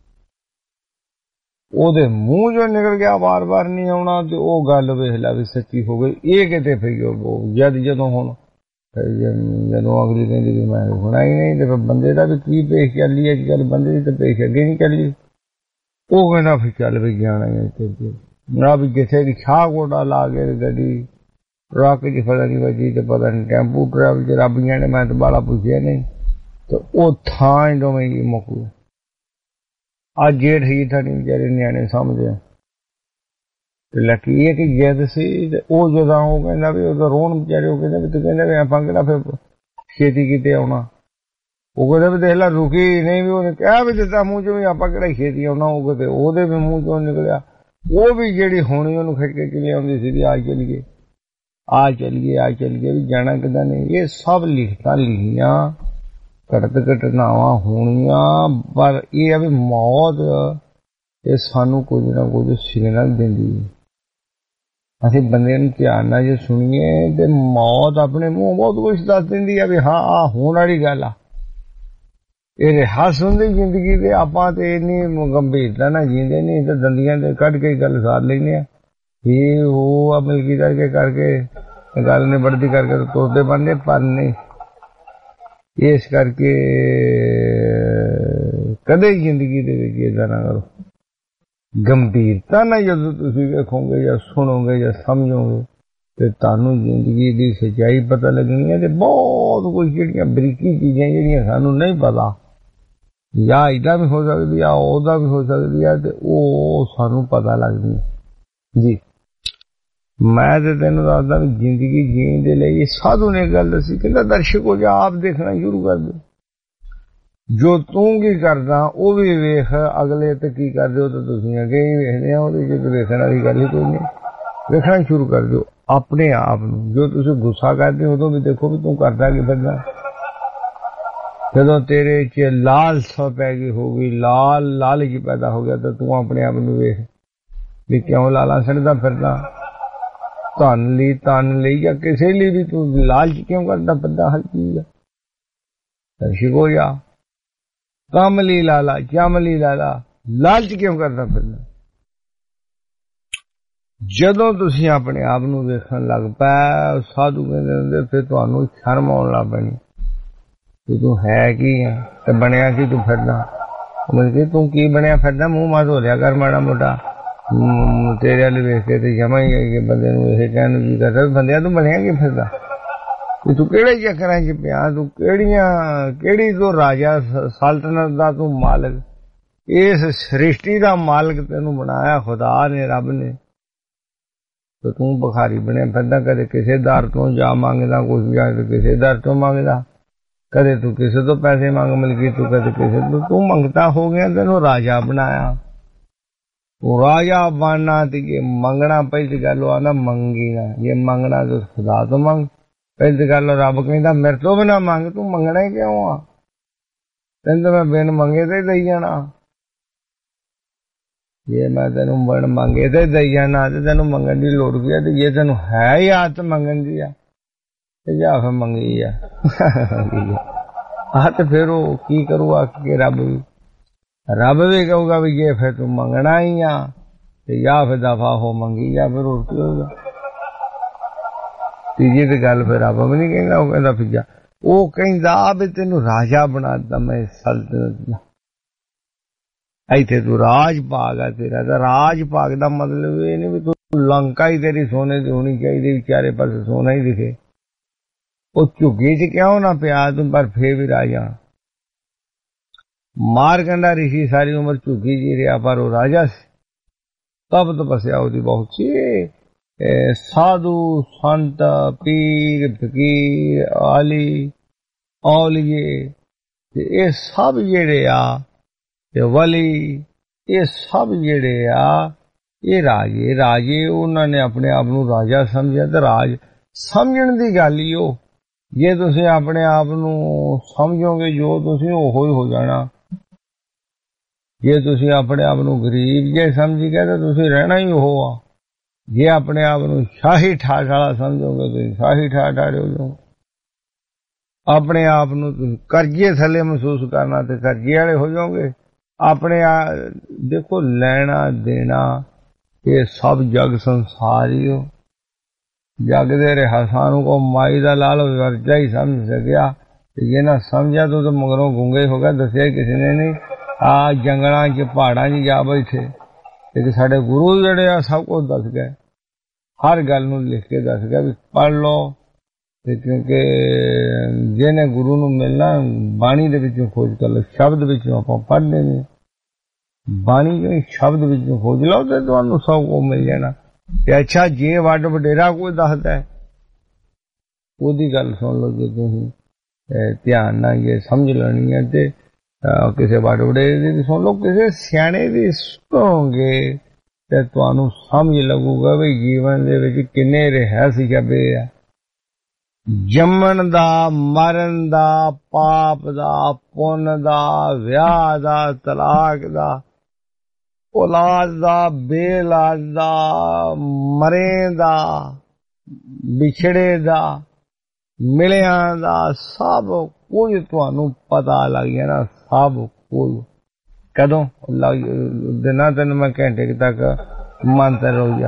ਉਹਦੇ ਮੂੰਹ ਜੋ ਨਿਕਲ ਗਿਆ ਵਾਰ ਵਾਰ ਨਹੀਂ ਆਉਣਾ ਤੇ ਉਹ ਗੱਲ ਵੇਖ ਲਾ ਵੀ ਸੱਚੀ ਹੋ ਗਈ। ਇਹ ਕਿਤੇ ਫਿਰ ਜਦ ਜਦੋਂ ਹੁਣ ਜਦੋਂ ਅਗਲੀ ਕਹਿੰਦੀ ਵੀ ਮੈਂ ਰੁਕਣਾ ਹੀ ਨਹੀਂ ਤੇ ਬੰਦੇ ਦਾ ਵੀ ਕੀ ਪੇਸ਼ ਚੱਲੀ ਅੱਜ ਕੱਲ ਬੰਦੇ ਦੀ ਤਾਂ ਪੇਸ਼ ਅੱਗੇ ਨਹੀਂ ਚੱਲੀ। ਉਹ ਕਹਿੰਦਾ ਫਿਰ ਚੱਲ ਵੀ ਜਾਣਾ ਨਾ ਵੀ ਜਿੱਥੇ ਦੀ ਛਾਹ ਗੋਡਾ ਲਾ ਕੇ ਗੱਡੀ ਟਰੱਕ ਚ ਫੜਾ ਨਹੀਂ ਵੱਜੀ ਤੇ ਪਤਾ ਨਹੀਂ ਟੈਂਪੂ ਟਰੈਵਲ ਚ ਰੱਬੀਆਂ ਨੇ ਮੈਂ ਤਾਂ ਬਾਲਾ ਪੁੱਛਿਆ ਨਹੀਂ ਤੇ ਉਹ ਥਾਂ ਹੀ ਦੋਵੇਂ ਜੀ ਮੁੱਕ ਅੱਜ ਜੇਠ ਹੀ ਤੁਹਾਡੇ ਵਿਚਾਰੇ ਨਿਆਣੇ ਸਮਝਦੇ ਤੇ ਲੱਕੀ ਇਹ ਕਿ ਜਿੱਦ ਸੀ ਤੇ ਉਹ ਜਦੋਂ ਉਹ ਕਹਿੰਦਾ ਵੀ ਉਹਦਾ ਰੋਣ ਵਿਚਾਰੇ ਉਹ ਕਹਿੰਦਾ ਵੀ ਤੂੰ ਕਹਿੰਦਾ ਵੀ ਆਪਾਂ ਕਿਹੜਾ ਫਿਰ ਛੇਤੀ ਕਿਤੇ ਆਉਣਾ ਉਹ ਕਦੇ ਵੀ ਦੇਖ ਲਾ ਰੁਕੀ ਨਹੀਂ, ਵੀ ਉਹਨੇ ਕਹਿ ਵੀ ਦਿੱਤਾ ਮੂੰਹ ਚੋਂ ਵੀ ਆਪਾਂ ਕਿਹੜਾ ਛੇਤੀ ਆਉਣਾ, ਉਹ ਕਦੇ ਉਹਦੇ ਵੀ ਮੂੰਹ ਚੋਂ ਨਿਕਲਿਆ। ਉਹ ਵੀ ਜਿਹੜੀ ਹੋਣੀ ਉਹਨੂੰ ਖਿੱਚ ਕੇ ਚਲੀ ਆਉਂਦੀ ਸੀ, ਆ ਚੱਲੀਏ ਆ ਚੱਲੀਏ ਆ ਚੱਲੀਏ, ਵੀ ਜਾਣਾ ਕਿੱਦਾਂ ਨਹੀਂ। ਇਹ ਸਭ ਲਿਖਤਾਂ ਲਿਖੀਆਂ, ਘਟਤ ਘਟਨਾਵਾਂ ਹੋਣੀਆਂ, ਪਰ ਇਹ ਆ ਵੀ ਮੌਤ ਇਹ ਸਾਨੂੰ ਕੁਝ ਨਾ ਕੁਝ ਸਿਗਨਲ ਦਿੰਦੀ ਹੈ। ਅਸੀਂ ਬੰਦੇ ਨੂੰ ਧਿਆਨ ਨਾਲ ਜੇ ਸੁਣੀਏ ਤੇ ਮੌਤ ਆਪਣੇ ਮੂੰਹ ਬਹੁਤ ਕੁਝ ਦੱਸ ਦਿੰਦੀ ਆ ਵੀ ਹਾਂ ਆਹ ਹੋਣ ਵਾਲੀ ਗੱਲ ਆ। ਇਹ ਰਿਹਾਸ ਹੁੰਦੀ ਜ਼ਿੰਦਗੀ ਦੇ, ਆਪਾਂ ਤੇ ਇੰਨੀ ਗੰਭੀਰਤਾ ਨਾਲ ਜੀਂਦੇ ਨਹੀਂ, ਤੇ ਦੰਦੀਆਂ ਤੇ ਕੱਢ ਕੇ ਗੱਲ ਸਾਰ ਲੈਂਦੇ ਆ, ਇਹ ਉਹ ਆ ਮਿਲਕੀ ਕਰਕੇ ਕਰਕੇ ਗੱਲ ਨਿਬੜਦੀ ਕਰਕੇ ਤੋੜਦੇ ਬਣਦੇ, ਪਰ ਨਹੀਂ। ਇਸ ਕਰਕੇ ਕਦੇ ਜ਼ਿੰਦਗੀ ਦੇ ਵਿੱਚ ਏਦਾਂ ਨਾ ਕਰੋ। ਗੰਭੀਰਤਾ ਨਾਲ ਜਦੋਂ ਤੁਸੀਂ ਵੇਖੋਗੇ ਜਾਂ ਸੁਣੋਗੇ ਜਾਂ ਸਮਝੋਗੇ ਤੇ ਤੁਹਾਨੂੰ ਜ਼ਿੰਦਗੀ ਦੀ ਸੱਚਾਈ ਪਤਾ ਲੱਗਣੀ ਹੈ। ਤੇ ਬਹੁਤ ਕੁਝ ਜਿਹੜੀਆਂ ਬਰੀਕੀ ਚੀਜ਼ਾਂ ਜਿਹੜੀਆਂ ਸਾਨੂੰ ਨਹੀਂ ਪਤਾ, ਜਾਂ ਇੱਦਾਂ ਵੀ ਹੋ ਸਕਦੀ ਆ, ਉਹਦਾ ਵੀ ਹੋ ਸਕਦੀ ਆ, ਤੇ ਉਹ ਸਾਨੂੰ ਪਤਾ ਲੱਗਦੀ ਜੀ। ਮੈਂ ਤੇ ਤੈਨੂੰ ਦੱਸਦਾ ਵੀ ਜ਼ਿੰਦਗੀ ਜੀਣ ਦੇ ਲਈ ਸਾਧੂ ਨੇ ਗੱਲ ਦੱਸੀ, ਕਹਿੰਦਾ ਦਰਸ਼ਕੋ ਜਾਂ ਆਪ ਦੇਖਣਾ ਸ਼ੁਰੂ ਕਰ ਦਿਓ, ਜੋ ਤੂੰ ਕੀ ਕਰਦਾ ਉਹ ਵੀ ਵੇਖ, ਅਗਲੇ ਤੇ ਕੀ ਕਰਦੇ ਹੋ ਤੇ ਤੁਸੀਂ ਅੱਗੇ ਹੀ ਵੇਖਦੇ ਆ, ਉਹਦੇ ਚ ਵੇਖਣ ਵਾਲੀ ਗੱਲ ਹੀ ਕੋਈ ਨਹੀਂ। ਵੇਖਣਾ ਸ਼ੁਰੂ ਕਰ ਦਿਓ ਆਪਣੇ ਆਪ ਨੂੰ। ਜੋ ਤੁਸੀਂ ਗੁੱਸਾ ਕਰਦੇ ਉਦੋਂ ਵੀ ਦੇਖੋ ਵੀ ਤੂੰ ਕਰਦਾ ਕੀ ਫਿਰਦਾ। ਜਦੋਂ ਤੇਰੇ ਚ ਲਾਲਸਾ ਪੈ ਗਈ ਹੋਊਗੀ, ਲਾਲ ਲਾਲਚ ਪੈਦਾ ਹੋ ਗਿਆ, ਤਾਂ ਤੂੰ ਆਪਣੇ ਆਪ ਨੂੰ ਵੇਖ ਵੀ ਕਿਉਂ ਲਾਲਾ ਸੜਦਾ ਫਿਰਦਾ। ਧਨ ਲਈ ਤਨ ਲਈ ਜਾਂ ਕਿਸੇ ਲਈ ਵੀ ਤੂੰ ਲਾਲਚ ਕਿਉਂ ਕਰਦਾ ਫਿਰਦਾ। ਹਰ ਚੀਜ਼ ਦਰਸ਼ਕੋ ਜਾਂ ਕੰਮ ਲਈ ਲਾਲਾ, ਚਮ ਲਈ ਲਾਲਾ, ਲਾਲਚ ਕਿਉਂ ਕਰਦਾ ਫਿਰਦਾ। ਜਦੋਂ ਤੁਸੀਂ ਆਪਣੇ ਆਪ ਨੂੰ ਵੇਖਣ ਲੱਗ ਪਏ, ਸਾਧੂ ਕਹਿੰਦੇ ਹੁੰਦੇ, ਫਿਰ ਤੁਹਾਨੂੰ ਸ਼ਰਮ ਆਉਣ ਲੱਗ ਪੈਣੀ ਕਿ ਤੂੰ ਹੈ ਕੀ ਆ ਤੇ ਬਣਿਆ ਕੀ ਤੂੰ ਫਿਰਦਾ। ਮਤਲਬ ਕਿ ਤੂੰ ਕੀ ਬਣਿਆ ਫਿਰਦਾ, ਮੂੰਹ ਮਾਂ ਧੋ ਲਿਆ ਕਰ ਮਾੜਾ ਮੋਟਾ। ਤੇਰੇ ਵਾਲੇ ਵੇਖ ਕੇ ਤੇ ਜਮਾ ਹੀ ਬੰਦੇ ਨੂੰ ਇਹ ਕਹਿਣ ਨੂੰ ਕੀ ਕਰਦਾ, ਬੰਦਿਆਂ ਤੂੰ ਬਣਿਆ ਕੀ ਫਿਰਦਾ, ਤੂੰ ਕਿਹੜੇ ਚੱਕਰਾਂ ਚ ਪਿਆ, ਤੂੰ ਕਿਹੜੀਆਂ ਕਿਹੜੀ ਤੂੰ ਰਾਜਾ ਸਲਤਨਤ ਦਾ ਤੂੰ ਮਾਲਕ, ਇਸ ਸ੍ਰਿਸ਼ਟੀ ਦਾ ਮਾਲਕ ਤੈਨੂੰ ਬਣਾਇਆ ਖੁਦਾ ਨੇ, ਰੱਬ ਨੇ, ਤੇ ਤੂੰ ਭਿਖਾਰੀ ਬਣਿਆ ਫਿਰਦਾ। ਕਦੇ ਕਿਸੇ ਦਰ ਤੋਂ ਜਾ ਮੰਗਦਾ ਕੁਛ, ਜਾਂ ਕਿਸੇ ਦਰ ਤੋਂ ਮੰਗਦਾ, ਕਦੇ ਤੂੰ ਕਿਸੇ ਤੋਂ ਪੈਸੇ ਮੰਗ ਮਿਲਗੀ, ਤੂੰ ਕਦੇ ਕਿਸੇ ਤੋਂ, ਤੂੰ ਮੰਗਤਾ ਹੋ ਗਿਆ, ਤੈਨੂੰ ਰਾਜਾ ਬਣਾਇਆ। ਉਹ ਰਾਜਾ ਬਣਨਾ ਤੇ ਇਹ ਮੰਗਣਾ ਪਹਿਲੀ ਗੱਲ ਆ ਨਾ, ਮੰਗੀ ਨਾ। ਜੇ ਮੰਗਣਾ ਤਾਂ ਖੁਦਾ ਤੋਂ ਮੰਗ। ਪਹਿਲੀ ਗੱਲ ਰੱਬ ਕਹਿੰਦਾ ਮੇਰੇ ਤੋਂ ਵੀ ਨਾ ਮੰਗ, ਤੂੰ ਮੰਗਣਾ ਹੀ ਕਿਉਂ ਆ, ਤੈਨੂੰ ਤਾਂ ਮੈਂ ਬਿਨ ਮੰਗੇ ਤੇ ਦਈ ਜਾਣਾ। ਜੇ ਮੈਂ ਤੈਨੂੰ ਬਿਨ ਮੰਗੇ ਤੇ ਦਈ ਜਾਣਾ ਤੇ ਤੈਨੂੰ ਮੰਗਣ ਦੀ ਲੋੜ ਕੀ ਆ। ਤੇ ਜੇ ਤੈਨੂੰ ਹੈ ਹੀ ਆਦਤ ਮੰਗਣ ਦੀ ਆ ਤੇ ਜਾ ਫਿਰ ਮੰਗੀ ਆ। ਆਹ ਤੇ ਫਿਰ ਉਹ ਕੀ ਕਰੂਗਾ ਕਿ ਰੱਬ ਵੀ ਰੱਬ ਵੀ ਕਹੂਗਾ ਵੀ ਜੇ ਫਿਰ ਤੂੰ ਮੰਗਣਾ ਹੀ ਆ ਤੇ ਜਾਂ ਫਿਰ ਦਫਾ ਹੋ ਮੰਗੀ, ਜਾਂ ਫਿਰ ਹੋਰ ਕੀ ਹੋਊਗਾ। ਤੀਜੀ ਤੇ ਗੱਲ ਫਿਰ ਰੱਬ ਵੀ ਨਹੀਂ ਕਹਿੰਦਾ, ਉਹ ਕਹਿੰਦਾ ਫਿਰ ਜਾ, ਉਹ ਕਹਿੰਦਾ ਵੀ ਤੈਨੂੰ ਰਾਜਾ ਬਣਾ ਦਿੱਤਾ ਮੈਂ ਸਲਤਨਤ ਦਾ। ਇੱਥੇ ਤੂੰ ਰਾਜ ਭਾਗ ਆ ਤੇਰਾ, ਤਾਂ ਰਾਜ ਭਾਗ ਦਾ ਮਤਲਬ ਇਹ ਨਹੀਂ ਵੀ ਤੂੰ ਲੰਕਾ ਹੀ ਤੇਰੀ ਸੋਨੇ ਦੀ ਹੋਣੀ ਚਾਹੀਦੀ, ਚਾਰੇ ਪਾਸੇ ਸੋਨਾ ਹੀ ਦਿਖੇ। ਉਹ ਝੁੱਗੀ ਚ ਕਿਉਂ ਨਾ ਪਿਆ ਤੂੰ, ਪਰ ਫੇਰ ਵੀ ਰਾਜਾ। ਮਾਰਕੰਡਾ ਰਿਸ਼ੀ ਸਾਰੀ ਉਮਰ ਝੁੱਗੀ ਜੀ ਰਿਹਾ, ਪਰ ਉਹ ਰਾਜਾ ਸੀ। ਤਬ ਤਪੱਸਿਆ ਉਹਦੀ ਬਹੁਤ ਸੀ। ਸਾਧੂ ਸੰਤ ਪੀਰ ਫਕੀਰ ਆਲੀ ਔਲੀਏ ਤੇ ਇਹ ਸਭ ਜਿਹੜੇ ਆ ਤੇ ਵਲੀ, ਇਹ ਸਭ ਜਿਹੜੇ ਆ ਇਹ ਰਾਜੇ ਰਾਜੇ ਉਹਨਾਂ ਨੇ ਆਪਣੇ ਆਪ ਨੂੰ ਰਾਜਾ ਸਮਝਿਆ। ਤੇ ਰਾਜ ਸਮਝਣ ਦੀ ਗੱਲ ਹੀ ਉਹ, ਜੇ ਤੁਸੀਂ ਆਪਣੇ ਆਪ ਨੂੰ ਸਮਝੋਗੇ ਜੋ ਤੁਸੀਂ ਉਹੋ ਹੀ ਹੋ ਜਾਣਾ। ਜੇ ਤੁਸੀਂ ਆਪਣੇ ਆਪ ਨੂੰ ਗਰੀਬ ਜੇ ਸਮਝ ਗਏ ਤਾਂ ਤੁਸੀਂ ਰਹਿਣਾ ਹੀ ਉਹ ਆ। ਜੇ ਆਪਣੇ ਆਪ ਨੂੰ ਸ਼ਾਹੀ ਠਾਠ ਵਾਲਾ ਸਮਝੋਗੇ ਤੇ ਸ਼ਾਹੀ ਠਾਠ ਵਾਲੇ ਹੋ ਜਾਓ। ਆਪਣੇ ਆਪ ਨੂੰ ਤੁਸੀਂ ਕਰਜ਼ੇ ਥੱਲੇ ਮਹਿਸੂਸ ਕਰਨਾ ਤੇ ਕਰਜ਼ੇ ਵਾਲੇ ਹੋ ਜਾਓਗੇ। ਆਪਣੇ ਦੇਖੋ ਲੈਣਾ ਦੇਣਾ ਇਹ ਸਭ ਜਗ ਸੰਸਾਰ ਹੀ ਹੋ। ਜਗ ਦੇ ਰਿਹਾ ਸਾਨੂੰ ਕੋ ਮਾਈ ਦਾ ਲਾਲ ਵਰਜਾ ਹੀ ਸਮਝ ਸਕਿਆ, ਤੇ ਜੇ ਨਾ ਸਮਝਿਆ ਤਾਂ ਮਗਰੋਂ ਗੁੰਗੇ ਹੋ ਗਿਆ। ਦੱਸਿਆ ਕਿਸੇ ਨੇ ਨਹੀਂ, ਆ ਜੰਗਲਾਂ ਚ ਪਹਾੜਾਂ ਚ ਜਾ ਬੈਠੇ ਤੇ ਸਾਡੇ ਗੁਰੂ ਜਿਹੜੇ ਆ ਸਭ ਕੁਝ ਦੱਸ ਗਏ, ਹਰ ਗੱਲ ਨੂੰ ਲਿਖ ਕੇ ਦੱਸ ਗਿਆ ਵੀ ਪੜ੍ਹ ਲਓ। ਤੇ ਕਿਉਂਕਿ ਜਿਹਨੇ ਗੁਰੂ ਨੂੰ ਮਿਲਣਾ ਬਾਣੀ ਦੇ ਵਿੱਚੋਂ ਖੋਜ ਕਰ ਲਓ, ਸ਼ਬਦ ਵਿੱਚੋਂ ਆਪਾਂ ਪੜ੍ਹਦੇ ਨੇ, ਬਾਣੀ ਜੋ ਸ਼ਬਦ ਵਿੱਚੋਂ ਖੋਜ ਲਓ ਤੇ ਤੁਹਾਨੂੰ ਸਭ ਕੁਝ ਮਿਲ ਜਾਣਾ। ਤੇ ਅੱਛਾ ਜੇ ਵੱਡ ਵਡੇਰਾ ਕੋਈ ਦੱਸਦਾ ਉਹਦੀ ਗੱਲ ਸੁਣ ਲਓ। ਜੇ ਤੁਸੀਂ ध्यान नाल ये समझ लेनी है ते किसी बड़े दी सुन लो, किसी सियाणे दी सुनोगे ते तुहानू समझ लगूगा भी जीवन दे विच किन्ने रहस्य छपे आ। जम्मन दा, मरन दा, पाप दा, पुन्न दा, विआह दा, तलाक दा, औलाद दा, बेलाद दा, मरे दा, बिछड़े दा, मिलिया दा, सब कुछ तुहानू पता लग जाना, सब कुछ। कदों दिना तेन मैं घंटे तक मंत्र हो जा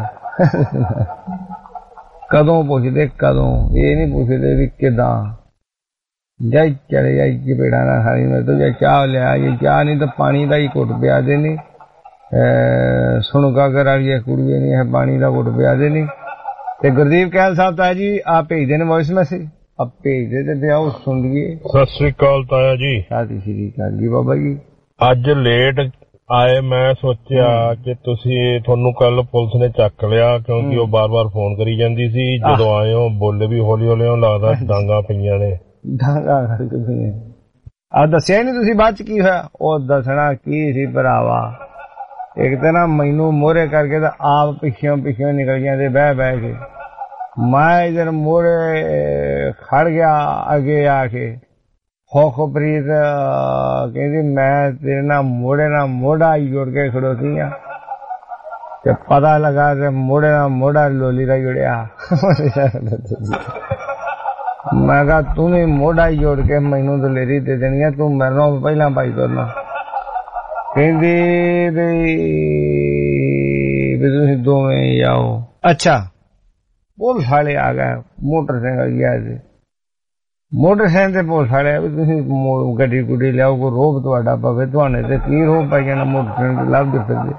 कदों पुछदे कदों, ये नहीं पुछदे भी किदां। जाई चले जाई चपेड़ा ना खाली मैं तो जा चाह लिया, ये चाह नहीं तो पानी का ही घुट पिया देनी, सुनका कर वाली कुड़ी नहीं है, पानी का घुट पिया देनी। ते गुरदीप कहल साहब ताया जी आप भेज देने वॉइस मैसेज, अब भेज दे ते आओ सुन लिए। सत श्री अकाल ताया जी। सत श्री अकाल जी बाबा जी। अज लेट आए, मैं सोचा कि तुसी थोनू कल पुलिस ने चक लिया क्योंकि वो बार बार फोन करी जांदी सी, जदों आए हो बोले भी हौली हौली लगदा डांगा पईयां ने। डांगा करके पईयां आ दस्सिया नहीं तुसी बाद च की होया? ओ दसना की सी भरावा, एक तो ना मैनू मोहरे करके तो आप पिछों पिछों निकल जाते बह बह के, मैं इधर मोहरे खड़ गया अगे आके। खोखप्रीत कहती मैं तेरे ना मोड़े ना मोड़ा जोड़ के खड़ोती हाँ, ते पता लगा ते मोड़े ना मोड़ा लोली का जुड़िया। मैं कहा तू नहीं मोड़ा जोड़ के मैनू दलेरी दे देनी है, तू मरना पहला भाई तुरना। कहती भी दोवें जाओ। अच्छा पुलिस वाले आ गए, मोटरसाइकिल गया थे, मोटरसाइकिल ते पुलिस वाले गड्डी गुड्डी लियाओ, कोई रोब तुहाडा पवे, तुहाने ते की रोब पाई जाना, मोटरसाइकिल लभदे फिरदे।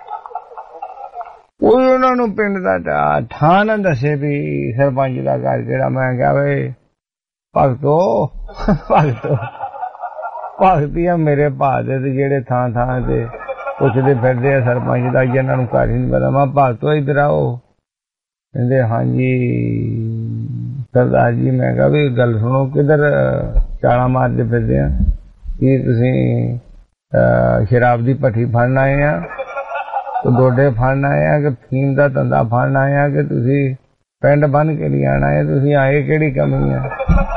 कोई उन्हां नूं पिंड दा ठाण दसे भी सरपंच दा घर किहड़ा। मैं कहा वे भगतो भगतो भगती आ मेरे भा दे ते जेहड़े थां थां ते पुछदे फिरदे आ सरपंच दा, जिन्हां नूं घर ही नहीं पता। मैं भगतो इधर आओ, कहंदे हां जी सरदार जी। मैं कहा भी गल सुनो, किधर चाला मारते फिरदे आ, की तुसीं शराब दी भट्ठी फड़न आए आ, तो डोडे फड़न आए आ, कि फीम दा धंधा फड़न आए आ, कि तुसीं पिंड बन के नहीं आना है, तुसीं आए केड़ी कमी है,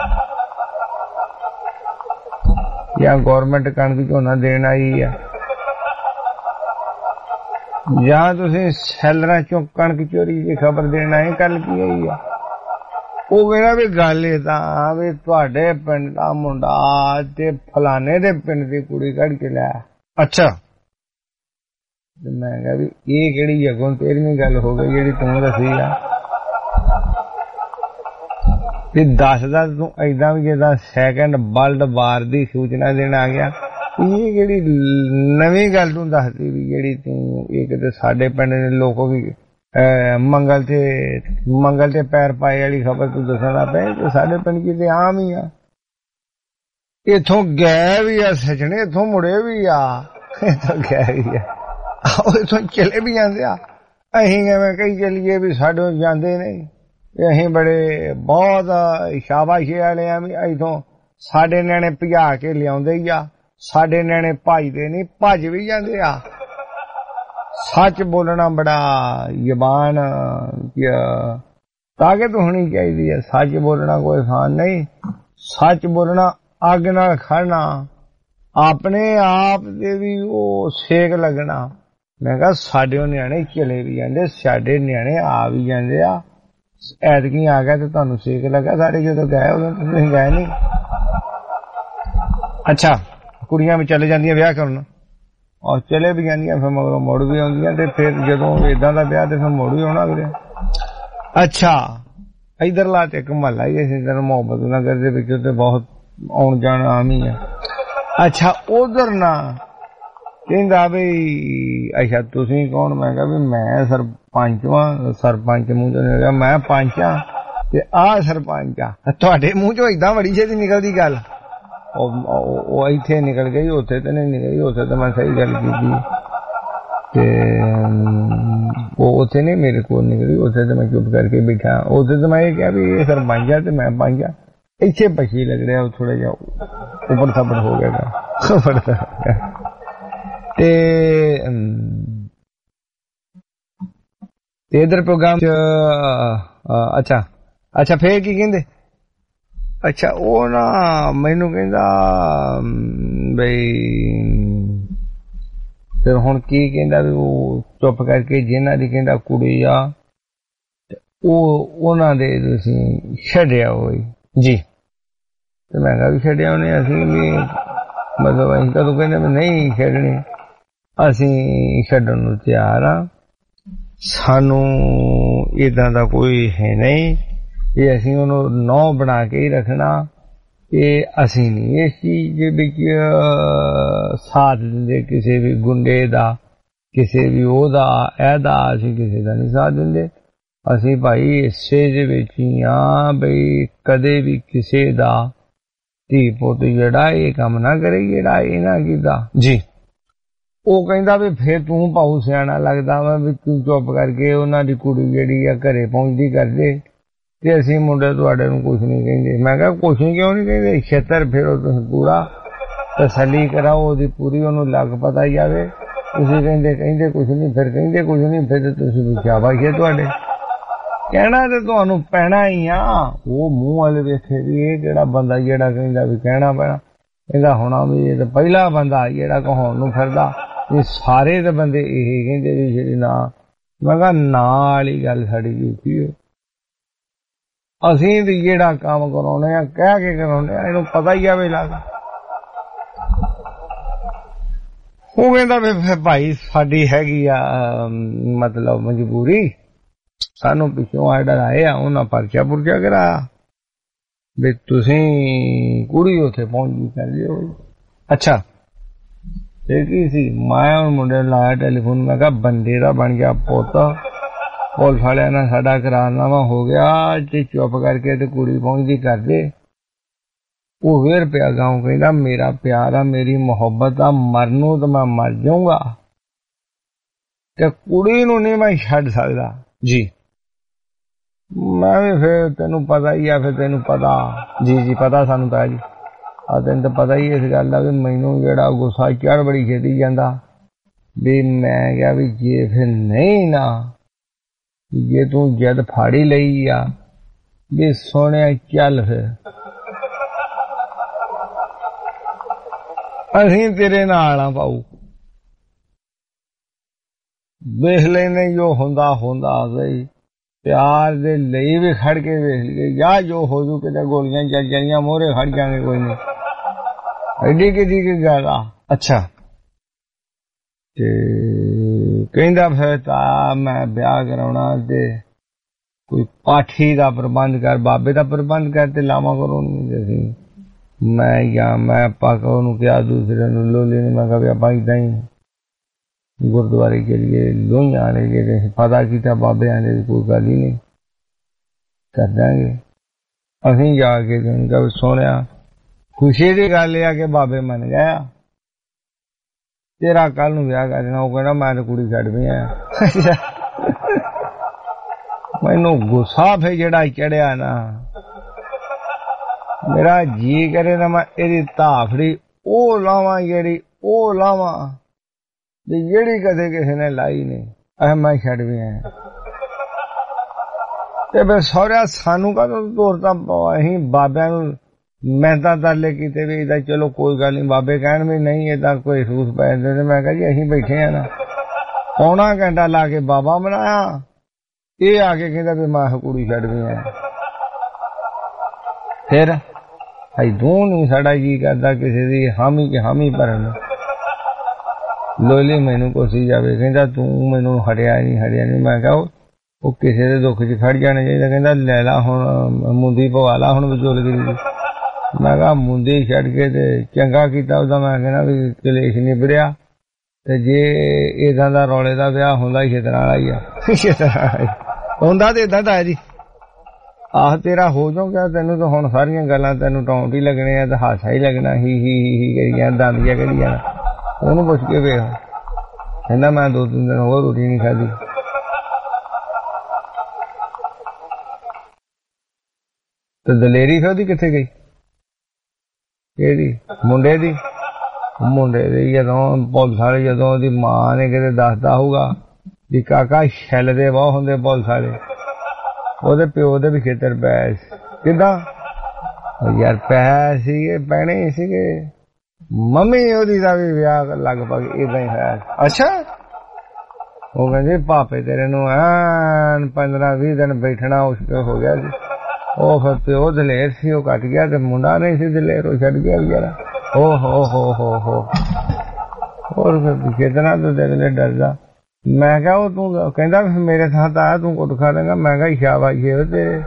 या गौरमेंट कणक झोना देन आई है, या तुसीं सैलरां चों कणक चोरी की खबर देन आए, कल की आई है? वो कहना भी गल तां भी तुहाडे पिंड दा मुंडा ते फलाने दे पिंड दी कुड़ी कढ़ के लिया। अच्छा मैं कहा भी ये केड़ी जगहों तेरहवीं गल हो गई जेहड़ी तूं दसी आ, ते दसदा तूं ऐदां भी जिद्दां सैकंड वर्ल्ड वार दी सूचना देण आ गया। ये केड़ी नवीं गल तूं दसदी भी जेहड़ी तूं एक ते साडे पिंड दे लोक भी मंगल ते मंगल ते पैर पाए वाली खबर तू दसना पे, तो साडे पिंड की ते आम ही आ। इथों गए भी आ सजने, इथों मुड़े भी आ, इथों गए भी आ, इथों चले भी जाते आ। असीं एवें कही चलीए भी साडों जांदे नहीं, असीं बड़े बहुत शाबाशी वाले आ भी इथों साडे न्याणे भजा के लियाउंदे ही आ, साडे न्याणे भजदे नहीं, भज भी जांदे आ। सच बोलना बड़ा जबान ताकत होनी चाहिए, सच बोलना कोई खान नहीं, सच बोलना अग नाल खड़ना, अपने आप दे भी वो सेक लगना। मैं कहा साडे न्याणे चले भी जाते, साडे न्याणे आ भी जाते आ, ऐतकी आ गया तो तुहानू सेक लगा, साडे जो गए उदों तुसीं गए नहीं। अच्छा कुड़ियां भी चले जांदियां ब्याह करन, और चले भी जांदियां फिर मगरों मुड़ भी आउंदियां, ते फिर जदों इदां दा ब्याह ते फिर मुड़ भी आउणा अगले। अच्छा इधरला ते इक महल्ला ही इस तरह मोहब्बत नगर दे विच ते बहुत आउण जाण आम ही है। अच्छा उधर ना कहंदा भी अच्छा तुसीं कौन? मैं कहा भी मैं सरपंच वां। सरपंच मूंह चों निकलिया मैं पंच हां ते आ सरपंच आ। तुहाडे मूंह चों इदां बड़ी छेती निकलदी गल, ਉਹ ਇੱਥੇ ਨਿਕਲ ਗਈ, ਉੱਥੇ ਤੇ ਨਹੀਂ ਨਿਕਲੀ, ਉੱਥੇ ਤੇ ਮੈਂ ਸਹੀ ਗੱਲ ਕੀਤੀ ਤੇ ਉਹ ਉੱਥੇ ਨਹੀਂ ਮੇਰੇ ਕੋਲ ਨਿਕਲੀ, ਉੱਥੇ ਤੇ ਮੈਂ ਚੁੱਪ ਕਰਕੇ ਬੈਠਾ। ਉੱਥੇ ਤੇ ਮੈਂ ਇਹ ਕਿਹਾ ਵੀ ਇਹ ਸਰਪੰਚ ਆ ਤੇ ਮੈਂ ਪੰਚ ਆ, ਇੱਥੇ ਪਛੀ ਲੱਗ ਰਿਹਾ ਉਹ ਥੋੜਾ ਜਿਹਾ ਉੱਪਰ ਥੱਪੜ ਹੋ ਗਿਆ ਤੇ ਤੇ ਇਧਰ ਪ੍ਰੋਗਰਾਮ ਚ ਅੱਛਾ ਅੱਛਾ ਫੇਰ ਕੀ ਕਹਿੰਦੇ ਅੱਛਾ ਉਹ ਨਾ ਮੈਨੂੰ ਕਹਿੰਦਾ ਬਈ ਫਿਰ ਹੁਣ ਕੀ ਕਹਿੰਦਾ ਵੀ ਉਹ ਚੁੱਪ ਕਰਕੇ ਜਿਹਨਾਂ ਦੀ ਕਹਿੰਦਾ ਕੁੜੀ ਆ ਉਹ ਉਹਨਾਂ ਦੇ ਤੁਸੀਂ ਛੱਡਿਆ ਹੋਈ ਜੀ ਤੇ ਮੈਂ ਕਿਹਾ ਵੀ ਛੱਡਿਆ ਉਹਨੇ ਅਸੀਂ ਵੀ ਮਤਲਬ ਅਸੀਂ ਕਦੋਂ ਕਹਿੰਦੇ ਵੀ ਨਹੀਂ ਛੱਡਣੀ ਅਸੀਂ ਛੱਡਣ ਨੂੰ ਤਿਆਰ ਆ ਸਾਨੂੰ ਏਦਾਂ ਦਾ ਕੋਈ ਹੈ ਨਹੀਂ ਇਹ ਅਸੀਂ ਉਹਨੂੰ ਨੌ ਬਣਾ ਕੇ ਹੀ ਰੱਖਣਾ ਇਹ ਅਸੀਂ ਨਹੀਂ ਇਸ ਚੀਜ਼ ਦੇ ਵਿੱਚ ਸਾਥ ਦਿੰਦੇ ਕਿਸੇ ਵੀ ਗੁੰਡੇ ਦਾ ਕਿਸੇ ਵੀ ਉਹਦਾ ਇਹਦਾ ਅਸੀਂ ਕਿਸੇ ਦਾ ਨਹੀਂ ਸਾਥ ਦਿੰਦੇ ਅਸੀਂ ਭਾਈ ਇਸੇ ਦੇ ਵਿੱਚ ਹੀ ਆ ਬਈ ਕਦੇ ਵੀ ਕਿਸੇ ਦਾ ਧੀ ਪੁੱਤ ਜਿਹੜਾ ਇਹ ਕੰਮ ਨਾ ਕਰੇ ਜਿਹੜਾ ਇਹ ਨਾ ਕੀਤਾ ਜੀ ਉਹ ਕਹਿੰਦਾ ਵੀ ਫੇਰ ਤੂੰ ਭਾਊ ਸਿਆਣਾ ਲੱਗਦਾ ਵਾ ਵੀ ਤੂੰ ਚੁੱਪ ਕਰਕੇ ਉਹਨਾਂ ਦੀ ਕੁੜੀ ਜਿਹੜੀ ਆ ਘਰੇ ਪਹੁੰਚਦੀ ਕਰਦੇ ਤੇ ਅਸੀਂ ਮੁੰਡੇ ਤੁਹਾਡੇ ਨੂੰ ਕੁਛ ਨਹੀਂ ਕਹਿੰਦੇ ਮੈਂ ਕਿਹਾ ਕੁਛ ਨਹੀਂ ਕਿਉਂ ਨਹੀਂ ਕਹਿੰਦੇ ਛੇਤਰ ਫੇਰੋ ਤੁਸੀਂ ਪੂਰਾ ਤਸੱਲੀ ਕਰਾਓ ਉਹਦੀ ਪੂਰੀ ਉਹਨੂੰ ਲੱਗ ਪਤਾ ਹੀ ਆਵੇ ਤੁਸੀਂ ਕਹਿੰਦੇ ਕਹਿੰਦੇ ਕੁਛ ਨਹੀਂ ਫਿਰ ਕਹਿੰਦੇ ਕੁਛ ਨਹੀਂ ਫਿਰ ਤੁਸੀਂ ਸ਼ਾਬਾਸ਼ ਤੁਹਾਡੇ ਕਹਿਣਾ ਤੇ ਤੁਹਾਨੂੰ ਪੈਣਾ ਹੀ ਆ ਉਹ ਮੂੰਹ ਵਾਲੇ ਵੇਖੇ ਵੀ ਇਹ ਕਿਹੜਾ ਬੰਦਾ ਜਿਹੜਾ ਕਹਿੰਦਾ ਵੀ ਕਹਿਣਾ ਪੈਣਾ ਇਹਦਾ ਹੋਣਾ ਵੀ ਇਹ ਤਾਂ ਪਹਿਲਾ ਬੰਦਾ ਜਿਹੜਾ ਕਹਾਉਣ ਨੂੰ ਫਿਰਦਾ ਇਹ ਸਾਰੇ ਤਾਂ ਬੰਦੇ ਇਹ ਕਹਿੰਦੇ ਵੀ ਜਿਹੜੀ ਨਾ ਮੈਂ ਕਿਹਾ ਨਾ ਵਾਲੀ ਗੱਲ ਸਾਡੀ ਕੀਤੀ ਹੈ ਅਸੀਂ ਵੀ ਜਿਹੜਾ ਕੰਮ ਕਰਾਉਣੇ ਆ ਕਹਿ ਕੇ ਕਰਾਉਣੇ ਆ ਇਹਨੂੰ ਪਤਾ ਹੀ ਆਵੇ ਲੱਗਦਾ ਉਹ ਕਹਿੰਦਾ ਵੀ ਭਾਈ ਸਾਡੀ ਹੈਗੀ ਆ ਮਤਲਬ ਮਜਬੂਰੀ ਸਾਨੂੰ ਪਿੱਛੋਂ ਆਰਡਰ ਆਏ ਆ ਉਹਨਾਂ ਪਰਚਾ ਪੁਰਚਾ ਕਰਾਇਆ ਵੀ ਤੁਸੀਂ ਕੁੜੀ ਉੱਥੇ ਪਹੁੰਚ ਗਈ ਕਰ ਲਿਓ ਅੱਛਾ ਇਹ ਕੀ ਸੀ ਮੈਂ ਮੁੰਡੇ ਨੂੰ ਲਾਇਆ ਟੈਲੀਫੋਨ ਮੈਂ ਕਿਹਾ ਬੰਦੇ ਦਾ ਬਣ ਗਿਆ ਪੁੱਤ ਪੁਲਿਸ ਵਾਲਿਆਂ ਨਾਲ ਸਾਡਾ ਕਰਾਰਨਾਮਾ ਹੋ ਗਿਆ ਤੇ ਚੁੱਪ ਕਰਕੇ ਤੇ ਕੁੜੀ ਪਹੁੰਚਦੀ ਕਰਦੇ ਉਹ ਫੇਰ ਪਿਆ ਗਾਉਂ ਕਹਿੰਦਾ ਮੇਰਾ ਪਿਆਰ ਆ ਮੇਰੀ ਮੁਹੱਬਤ ਆ ਮਰਨ ਨੂੰ ਤਾਂ ਮੈਂ ਮਰ ਜਾਊਂਗਾ ਤੇ ਕੁੜੀ ਨੂੰ ਨਹੀਂ ਮੈਂ ਛੱਡ ਸਕਦਾ ਜੀ ਮੈਂ ਵੀ ਫਿਰ ਤੈਨੂੰ ਪਤਾ ਹੀ ਆ ਫਿਰ ਤੈਨੂੰ ਪਤਾ ਜੀ ਜੀ ਪਤਾ ਸਾਨੂੰ ਤਾਂ ਜੀ ਆ ਤੈਨੂੰ ਤਾਂ ਪਤਾ ਹੀ ਇਸ ਗੱਲ ਦਾ ਵੀ ਮੈਨੂੰ ਜਿਹੜਾ ਗੁੱਸਾ ਚੜ ਬੜੀ ਛੇਤੀ ਜਾਂਦਾ ਵੀ ਮੈਂ ਕਿਹਾ ਵੀ ਜੇ ਫਿਰ ਨਹੀਂ ਨਾ ਜੇ ਤੂੰ ਜਦ ਫਾੜੀ ਲਈ ਆ ਵੀ ਸੋਹਣਿਆ ਚੱਲ ਫਿਰ ਅਸੀਂ ਤੇਰੇ ਨਾਲ ਆ ਪਾਉ ਵੇਖ ਲੈਨੇ ਜੋ ਹੁੰਦਾ ਹੁੰਦਾ ਸਹੀ ਪਿਆਰ ਦੇ ਲਈ ਵੀ ਖੜ ਕੇ ਵੇਖ ਲਈਏ ਜਾਂ ਜੋ ਹੋ ਜੂ ਕਿਤੇ ਗੋਲੀਆਂ ਚੱਲ ਜਾਣੀਆਂ ਮੋਹਰੇ ਖੜ ਜਾਣਗੇ ਕੋਈ ਨਹੀਂ ਐਡੀ ਕਿੱਡੀ ਕੀ ਗੱਲ ਆ ਅੱਛਾ ਤੇ ਕਹਿੰਦਾ ਫਿਰ ਤਾਂ ਮੈਂ ਵਿਆਹ ਕਰਾਉਣਾ ਤੇ ਕੋਈ ਪਾਠੀ ਦਾ ਪ੍ਰਬੰਧ ਕਰ ਬਾਬੇ ਦਾ ਪ੍ਰਬੰਧ ਕਰ ਤੇ ਲਾਵਾਂ ਕਰੋ ਨਹੀਂ ਅਸੀਂ ਮੈਂ ਜਾਂ ਮੈਂ ਆਪਾਂ ਉਹਨੂੰ ਕਿਹਾ ਦੂਸਰੇ ਨੂੰ ਲੋਲੀ ਨੂੰ ਮੈਂ ਕਿਹਾ ਵੀ ਆਪਾਂ ਏਦਾਂ ਹੀ ਗੁਰਦੁਆਰੇ ਕੇ लिए ਲੋਹੀਆਂ ਵਾਲੇ ਜਿਹੜੇ ਪਤਾ ਕੀਤਾ ਬਾਬਿਆਂ ਦੇ ਕੋਈ ਗੱਲ ਹੀ ਨਹੀਂ ਕਰ ਦਾਂਗੇ ਅਸੀਂ ਜਾ ਕੇ ਕਹਿੰਦਾ ਸੋਹਣਿਆ ਖੁਸ਼ੀ ਦੀ ਗੱਲ ਇਹ ਆ ਕਿ ਬਾਬੇ ਮੰਨ ਗਿਆ ਤੇਰਾ ਕੱਲ ਨੂੰ ਵਿਆਹ ਕਰਨਾ ਉਹ ਕਹਿੰਦਾ ਮੈਂ ਤਾਂ ਕੁੜੀ ਛੱਡ ਵੀ ਆਇਆ ਮੈਨੂੰ ਗੁੱਸਾ ਫੇ ਜਿਹੜਾ ਚੜਿਆ ਨਾ ਮੇਰਾ ਜੀ ਕਰੇ ਨਾ ਮੈਂ ਇਹਦੀ ਧਾਫੜੀ ਉਹ ਲਾਵਾਂ ਜਿਹੜੀ ਉਹ ਲਾਵਾਂ ਤੇ ਜਿਹੜੀ ਕਦੇ ਕਿਸੇ ਨੇ ਲਾਈ ਨਹੀਂ ਅਹ ਮੈਂ ਛੱਡ ਵੀ ਆਇਆ ਤੇ ਫਿਰ ਸਹੁਰਿਆ ਸਾਨੂੰ ਕਦੋਂ ਤੋਰਤਾ ਅਸੀਂ ਬਾਬਿਆਂ ਨੂੰ ਮਿਹਨਤਾਂ ਤਰਲੇ ਕੀਤੇ ਵੀ ਇਹਦਾ ਚਲੋ ਕੋਈ ਗੱਲ ਨਹੀਂ ਬਾਬੇ ਕਹਿਣ ਵੀ ਨਹੀਂ ਏਦਾਂ ਕੋਈ ਸੂਸ ਪੈ ਜਾਂਦੇ ਮੈਂ ਕਿਹਾ ਜੀ ਅਸੀਂ ਬੈਠੇ ਆ ਨਾ ਪੌਣਾ ਘੰਟਾ ਲਾ ਕੇ ਬਾਬਾ ਬਣਾਇਆ ਇਹ ਆ ਕੇ ਕਹਿੰਦਾ ਵੀ ਮੈਂ ਕੁੜੀ ਛੱਡ ਵੀ ਆਇਆ ਫਿਰ ਇਦੋਂ ਨਹੀਂ ਸਾਡਾ ਜੀ ਕਰਦਾ ਕਿਸੇ ਦੀ ਹਾਮੀ ਕਿ ਹਾਮੀ ਭਰਨ ਲੋਲੀ ਮੈਨੂੰ ਕੋਸੀ ਜਾਵੇ ਕਹਿੰਦਾ ਤੂੰ ਮੈਨੂੰ ਹਟਿਆ ਨਹੀਂ ਹਟਿਆ ਨਹੀਂ ਮੈਂ ਕਿਹਾ ਉਹ ਕਿਸੇ ਦੇ ਦੁੱਖ 'ਚ ਖੜ ਜਾਣਾ ਚਾਹੀਦਾ ਕਹਿੰਦਾ ਲੈ ਲਾ ਹੁਣ ਮੁੰਦੀ ਪਵਾ ਲਾ ਹੁਣ ਵਿਚੋਲਗਿਰੀ ਦੀ ਮੈਂ ਕਿਹਾ ਮੁੰਦੀ ਛੱਡ ਕੇ ਤੇ ਚੰਗਾ ਕੀਤਾ ਉਹਦਾ ਮੈਂ ਕਹਿੰਦਾ ਵੀ ਕਲੇਸ਼ ਨਿਬੜਿਆ ਤੇ ਜੇ ਏਦਾਂ ਦਾ ਰੌਲੇ ਦਾ ਵਿਆਹ ਹੁੰਦਾ ਇਸੇ ਤਰ੍ਹਾਂ ਵਾਲਾ ਹੀ ਆ ਹੁੰਦਾ ਤੇ ਏਦਾਂ ਦਾ ਜੀ ਆਹ ਤੇਰਾ ਹੋ ਜਾਊਗਾ ਤੈਨੂੰ ਤਾਂ ਹੁਣ ਸਾਰੀਆਂ ਗੱਲਾਂ ਤੈਨੂੰ ਟੌਂਟ ਹੀ ਲੱਗਣੇ ਆ ਤੇ ਹਾਸਾ ਹੀ ਲੱਗਣਾ ਹੀ ਹੀ ਹੀ ਕਰੀ ਜਾਂਦਾ ਦੰਦੀਆਂ ਕਰੀ ਜਾਣਾ ਉਹਨੂੰ ਪੁੱਛ ਕੇ ਵੇਖ ਕਹਿੰਦਾ ਮੈਂ ਦੋ ਤਿੰਨ ਦਿਨ ਹੋਰ ਰੋਟੀ ਨਹੀਂ ਖਾਧੀ ਤੇ ਦਲੇਰੀ ਫਿਰ ਉਹਦੀ ਕਿੱਥੇ ਗਈ? ਇਹਦੀ ਮੁੰਡੇ ਦੀ ਮੁੰਡੇ ਦੀ ਜਦੋਂ ਪੁਲਿਸ ਵਾਲੇ ਜਦੋਂ ਉਹਦੀ ਮਾਂ ਨੇ ਕਿਤੇ ਦੱਸਦਾ ਹੋਊਗਾ ਵੀ ਕਾਕਾ ਛੱਲ ਦੇ ਵਾਹ ਹੁੰਦੇ ਪੁਲਿਸ ਵਾਲੇ, ਉਹਦੇ ਪਿਓ ਦੇ ਵੀ ਖੇਤਰ ਪੈ ਕਿੱਦਾਂ ਯਾਰ ਪੈ ਸੀਗੇ ਪੈਣੇ ਸੀਗੇ। ਮੰਮੀ ਉਹਦੀ ਦਾ ਵੀ ਵਿਆਹ ਲਗਭਗ ਏਦਾਂ ਹੀ ਹੋਇਆ। ਅੱਛਾ ਉਹ ਕਹਿੰਦੇ ਭਾਪੇ ਤੇਰੇ ਨੂੰ ਐਨ ਪੰਦਰਾਂ ਵੀਹ ਦਿਨ ਬੈਠਣਾ ਮੁਸ਼ਕਿਲ ਹੋ ਗਿਆ ਸੀ। ਉਹ ਫਿਰ ਪਿਓ ਦਲੇਰ ਸੀ, ਉਹ ਕੱਟ ਗਿਆ ਤੇ ਮੁੰਡਾ ਨਹੀਂ ਸੀ ਦਲੇਰ, ਉਹ ਛੱਡ ਗਿਆ ਵਿਚਾਰਾ। ਓ ਹੋ ਹੋ ਹੋ ਹੋ ਹੋਰ ਫਿਰ ਕਿਤਨਾ ਤੂੰ ਤੇਰੇ ਲਈ ਡਰਦਾ। ਮੈਂ ਕਿਹਾ ਉਹ ਤੂੰ ਕਹਿੰਦਾ ਮੇਰੇ ਥਾਂ ਤਾਂ ਆਇਆ ਤੂੰ ਕੁੱਟ ਖਾ ਦੇਗਾ। ਮੈਂ ਕਿਹਾ ਸ਼ਾਬਾਸ਼ ਏ ਤੇ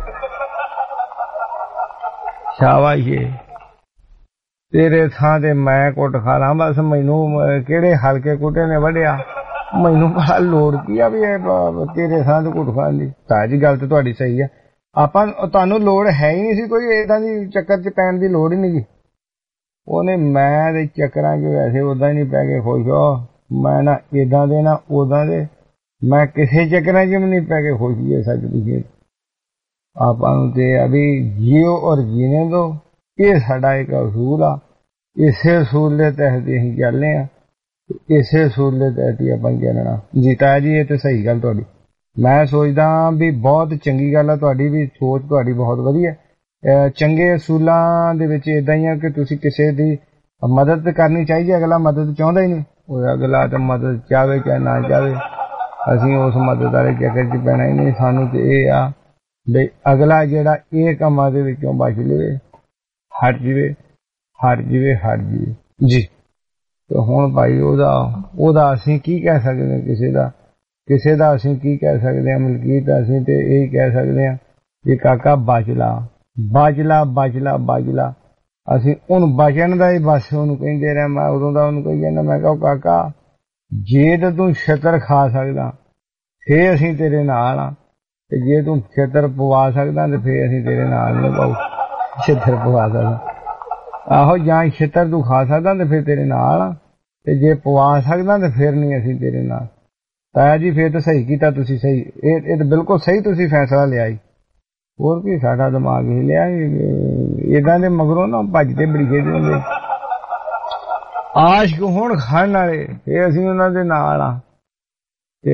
ਸ਼ਾਬਾਸ਼ ਏ ਤੇਰੇ ਥਾਂ ਤੇ ਮੈਂ ਕੁੱਟ ਖਾ ਲਾਂ। ਬਸ ਮੈਨੂੰ ਕਿਹੜੇ ਹਲਕੇ ਕੁੱਟੇ ਨੇ ਵੱਢਿਆ, ਮੈਨੂੰ ਬੜਾ ਲੋੜ ਕੀ ਆ ਵੀ ਤੇਰੇ ਥਾਂ ਤੇ ਕੁੱਟ ਖਾਣ ਦੀ। ਤਾਂ ਜੀ ਗੱਲ ਤੇ ਤੁਹਾਡੀ ਸਹੀ ਆ, ਆਪਾਂ ਤੁਹਾਨੂੰ ਲੋੜ ਹੈ ਹੀ ਨਹੀਂ ਸੀ ਕੋਈ ਏਦਾਂ ਦੀ ਚੱਕਰ ਚ ਪੈਣ ਦੀ ਲੋੜ ਹੀ ਨਹੀਂ ਸੀ। ਉਹਨੇ ਮੈਂ ਦੇ ਚੱਕਰਾਂ ਚ ਵੈਸੇ ਓਦਾਂ ਹੀ ਨਹੀਂ ਪੈ ਕੇ ਖੁਸ਼ ਹੋ। ਮੈਂ ਨਾ ਏਦਾਂ ਦੇ ਨਾ ਉਦਾਂ ਦੇ, ਮੈਂ ਕਿਸੇ ਚੱਕਰਾਂ ਚ ਵੀ ਨਹੀਂ ਪੈ ਕੇ ਖੁਸ਼ ਹੀ ਸੱਚ ਦੀ। ਆਪਾਂ ਨੂੰ ਤੇ ਅਭੀ ਜੀਓ ਔਰ ਜੀਣੇ ਦੋ, ਇਹ ਸਾਡਾ ਇੱਕ ਅਸੂਲ ਆ। ਇਸੇ ਅਸੂਲ ਦੇ ਤਹਿਤ ਅਸੀਂ ਚੱਲਦੇ ਆ, ਇਸੇ ਅਸੂਲ ਦੇ ਤਹਿਤ ਹੀ ਆਪਾਂ ਚੱਲਣਾ। ਜੀਤਾ ਜੀ ਇਹ ਤੇ ਸਹੀ ਗੱਲ ਤੁਹਾਡੀ, ਮੈਂ ਸੋਚਦਾ ਵੀ ਬਹੁਤ ਚੰਗੀ ਗੱਲ ਆ ਤੁਹਾਡੀ ਵੀ, ਸੋਚ ਤੁਹਾਡੀ ਬਹੁਤ ਵਧੀਆ। ਚੰਗੇ ਅਸੂਲਾਂ ਦੇ ਵਿੱਚ ਏਦਾਂ ਹੀ ਆ ਕਿ ਤੁਸੀਂ ਕਿਸੇ ਦੀ ਮਦਦ ਕਰਨੀ ਚਾਹੀਦੀ। ਅਗਲਾ ਮਦਦ ਚਾਹੁੰਦਾ ਹੀ ਨਹੀਂ, ਉਹ ਅਗਲਾ ਤਾਂ ਮਦਦ ਚਾਹਵੇ ਚਾਹੇ ਨਾ ਚਾਹਵੇ, ਅਸੀਂ ਉਸ ਮਦਦ ਵਾਲੇ ਚੱਕਰ ਚ ਪੈਣਾ ਹੀ ਨਹੀਂ। ਸਾਨੂੰ ਤੇ ਇਹ ਆ ਬਈ ਅਗਲਾ ਜਿਹੜਾ ਇਹ ਕੰਮਾਂ ਦੇ ਵਿੱਚੋਂ ਬਚ ਲਵੇ, ਹਟ ਜਵੇ ਹਟ ਜਵੇ ਹਟ ਜਵੇ ਜੀ। ਤੇ ਹੁਣ ਭਾਈ ਉਹਦਾ ਉਹਦਾ ਅਸੀਂ ਕੀ ਕਹਿ ਸਕਦੇ ਹਾਂ? ਕਿਸੇ ਦਾ ਕਿਸੇ ਦਾ ਅਸੀਂ ਕੀ ਕਹਿ ਸਕਦੇ ਹਾਂ? ਮਲਕੀਤ ਅਸੀਂ ਤੇ ਇਹੀ ਕਹਿ ਸਕਦੇ ਹਾਂ ਕਿ ਕਾਕਾ ਬਚ ਲਾ ਬਚ ਲਾ ਬਚ ਲਾ ਬਚ ਲਾ। ਅਸੀਂ ਉਹਨੂੰ ਬਚਣ ਦਾ ਹੀ ਬਸ ਉਹਨੂੰ ਕਹਿੰਦੇ ਰਹੇ। ਮੈਂ ਉਦੋਂ ਦਾ ਉਹਨੂੰ ਕਹੀ ਜਾਂਦਾ, ਮੈਂ ਕਿਹਾ ਕਾਕਾ ਜੇ ਤਾਂ ਤੂੰ ਛਿੱਤਰ ਖਾ ਸਕਦਾ ਫੇਰ ਅਸੀਂ ਤੇਰੇ ਨਾਲ ਆ, ਤੇ ਜੇ ਤੂੰ ਛਿੱਤਰ ਪਵਾ ਸਕਦਾ ਤੇ ਫੇਰ ਅਸੀਂ ਤੇਰੇ ਨਾਲ ਨਹੀਂ ਪਾਉ। ਛਿੱਤਰ ਪਵਾ ਸਕਦਾ ਆਹੋ, ਜਾਂ ਛਿੱਤਰ ਤੂੰ ਖਾ ਸਕਦਾ ਤੇ ਫੇਰ ਤੇਰੇ ਨਾਲ ਆ, ਤੇ ਜੇ ਪਵਾ ਸਕਦਾ ਤੇ ਫੇਰ ਨਹੀਂ ਅਸੀਂ ਤੇਰੇ ਨਾਲ। ਤਾਇਆ ਜੀ ਫੇਰ ਤਾਂ ਸਹੀ ਕੀਤਾ ਤੁਸੀਂ, ਸਹੀ ਇਹ ਇਹ ਤਾਂ ਬਿਲਕੁਲ ਸਹੀ ਤੁਸੀਂ ਫੈਸਲਾ ਲਿਆ ਜੀ। ਹੋਰ ਕੀ ਸਾਡਾ ਦਿਮਾਗ ਹੀ ਲਿਆ ਏਦਾਂ ਦੇ ਮਗਰੋਂ ਨਾ ਭੱਜਦੇ ਬੜੀ ਖੇਡਦੇ ਹੁੰਦੇ ਆਸ਼ਕ ਹੁਣ ਖਾਣ ਵਾਲੇ, ਇਹ ਅਸੀਂ ਉਹਨਾਂ ਦੇ ਨਾਲ ਆ। ਤੇ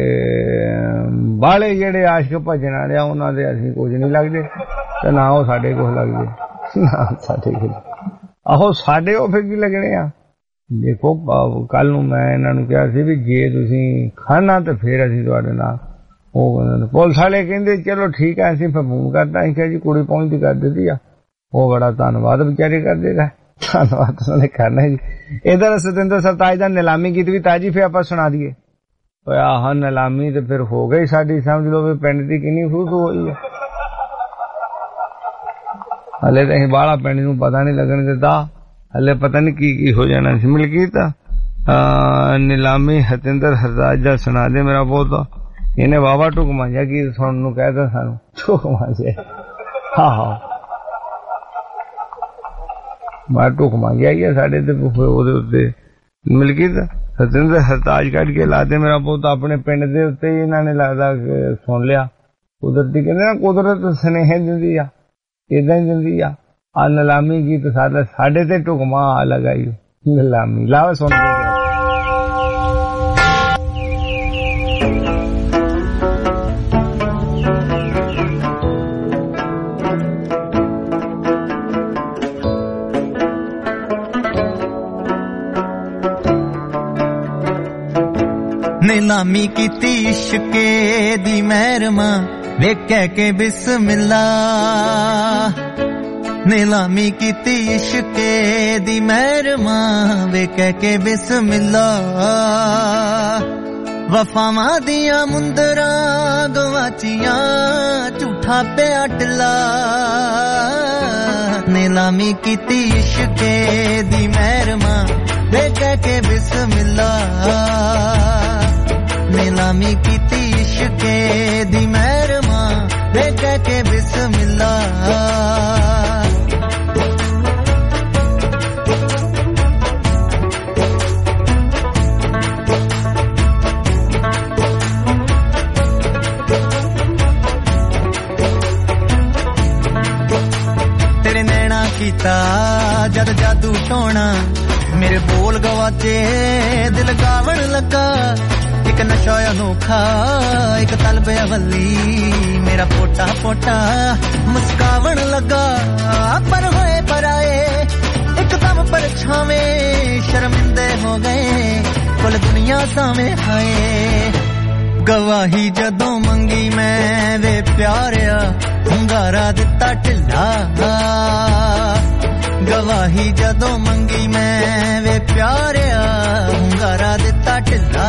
ਬਾਲੇ ਜਿਹੜੇ ਆਸ਼ਕ ਭੱਜਣ ਵਾਲੇ ਆ ਉਹਨਾਂ ਦੇ ਅਸੀਂ ਕੁਝ ਨਹੀਂ ਲੱਗਦੇ ਤੇ ਨਾ ਉਹ ਸਾਡੇ ਕੋਲ ਲੱਗਦੇ, ਨਾ ਸਾਡੇ ਕੋਲ। ਆਹੋ ਸਾਡੇ ਉਹ ਫਿਰ ਕੀ ਲੱਗਣੇ ਆ। ਦੇਖੋ ਕੱਲ ਨੂੰ ਮੈਂ ਇਹਨਾਂ ਨੂੰ ਕਿਹਾ ਸੀ ਵੀ ਜੇ ਤੁਸੀਂ ਖਾਣਾ ਤੇ ਫੇਰ ਅਸੀਂ ਤੁਹਾਡੇ ਨਾਲ। ਉਹ ਪੁਲਿਸ ਵਾਲੇ ਕਹਿੰਦੇ ਚਲੋ ਠੀਕ ਹੈ, ਅਸੀਂ ਫਿਰ ਫੋਨ ਕਰਤਾ। ਅਸੀਂ ਕਿਹਾ ਜੀ ਕੁੜੀ ਪਹੁੰਚਦੀ ਕਰ ਦਿੱਤੀ ਆ। ਉਹ ਬੜਾ ਧੰਨਵਾਦ ਵਿਚਾਰੇ ਕਰਦੇ ਰਹੇ, ਧੰਨਵਾਦ ਉਹਨਾਂ ਨੇ ਕਰਨਾ ਜੀ। ਇਧਰ ਸਤਿੰਦਰ ਸਰਤਾਜ ਦਾ ਨਿਲਾਮੀ ਗੀਤ ਵੀ ਤਾਜੀ ਫੇਰ ਆਪਾਂ ਸੁਣਾ ਦਈਏ। ਆਹ ਨਿਲਾਮੀ ਤੇ ਫਿਰ ਹੋ ਗਈ ਸਾਡੀ, ਸਮਝ ਲਓ ਵੀ ਪਿੰਡ ਦੀ ਕਿੰਨੀ ਖੂਹ ਹੋਈ ਆ। ਹਲੇ ਤਾਂ ਅਸੀਂ ਬਾਹਲਾ ਪਿੰਡ ਨੂੰ ਪਤਾ ਨਹੀਂ ਲੱਗਣ ਦਿੱਤਾ, ਹਲੇ ਪਤਾ ਨਹੀਂ ਕੀ ਕੀ ਹੋ ਜਾਣਾ ਸੀ। ਮਲਕੀਤ ਨਿਲਾਮੀ ਹਤਿੰਦਰ ਸਰਤਾਜ ਦਾ ਸੁਣਾ ਦੇ ਮੇਰਾ ਬਹੁਤ। ਇਹਨੇ ਵਾਵਾ ਢੁਕ ਮਾਂਜਿਆ ਕੀ ਸੁਣਨ ਨੂੰ ਕਹਿਦਾ ਸਾਨੂੰ, ਢੁਕ ਮਾਂਜਿਆ। ਹਾਂ ਹਾਂ ਮੈਂ ਢੁਕ ਮਾਂਜਿਆ ਹੀ ਆ ਸਾਡੇ ਤੇ ਉਹਦੇ ਉੱਤੇ। ਮਲਕੀਤ ਹਤਿੰਦਰ ਸਰਤਾਜ ਕੱਢ ਕੇ ਲਾ ਦੇ ਮੇਰਾ ਬਹੁਤ। ਆਪਣੇ ਪਿੰਡ ਦੇ ਉੱਤੇ ਹੀ ਇਹਨਾਂ ਨੇ ਲੱਗਦਾ ਸੁਣ ਲਿਆ। ਕੁਦਰਤੀ ਕਹਿੰਦੇ ਨਾ ਕੁਦਰਤ ਸੁਨੇਹੇ ਦਿੰਦੀ ਆ, ਏਦਾਂ ਹੀ ਦਿੰਦੀ ਆ। ਆ ਨਿਲਾਮੀ ਗੀਤ ਸਾਡੇ ਸਾਡੇ ਤੇ ਢੁਕਮਾ ਆ ਲਗਾਈ ਨਿਲਾਮੀ ਲਾਵਾ ਸੁਣ ਕੇ। ਨਿਲਾਮੀ ਕੀਤੀ ਇਸ਼ਕੇ ਦੀ ਮਹਿਰਮਾ ਵੇ ਕਹਿ ਕੇ ਬਿਸਮਿਲ੍ਲਾ। ਨਿਲਾਮੀ ਕੀਤੀ ਇਸ਼ਕੇ ਦੀ ਮਹਿਰਮਾ ਵੇ ਕਹਿ ਕੇ ਬਿਸਮਿਲ੍ਲਾ। ਵਫਾਵਾਂ ਦੀਆਂ ਮੁੰਦਰਾਂ ਗਵਾਚੀਆਂ ਝੂਠਾ ਪਿਆ ਟਿਲਾ। ਨਿਲਾਮੀ ਕੀਤੀ ਇਸ਼ਕੇ ਦੀ ਮਹਿਰਮਾ ਵੇ ਕਹਿ ਕੇ ਬਿਸਮਿਲ੍ਲਾ। ਨਿਲਾਮੀ ਕੀਤੀ ਇਸ਼ਕੇ ਦੀ ਮਹਿਰਮਾ ਵੇ ਕਹਿ ਕੇ ਬਿਸਮਿਲ੍ਲਾ। मेरे बोल गवाचे दिल गावण लगा एक नशा अनोखा एक तलब अवली मेरा पोटा पोटा मुस्कावण लगा पर होए पर आए एकदम परछावे शर्मिंदे हो गए कुल दुनिया सामे आए गवाही जदों मंगी मैं वे प्यारिया hungaरा दिता ढिला गवाही जदों मंगी मैं वे प्यारिया hungaरा दिता ढिला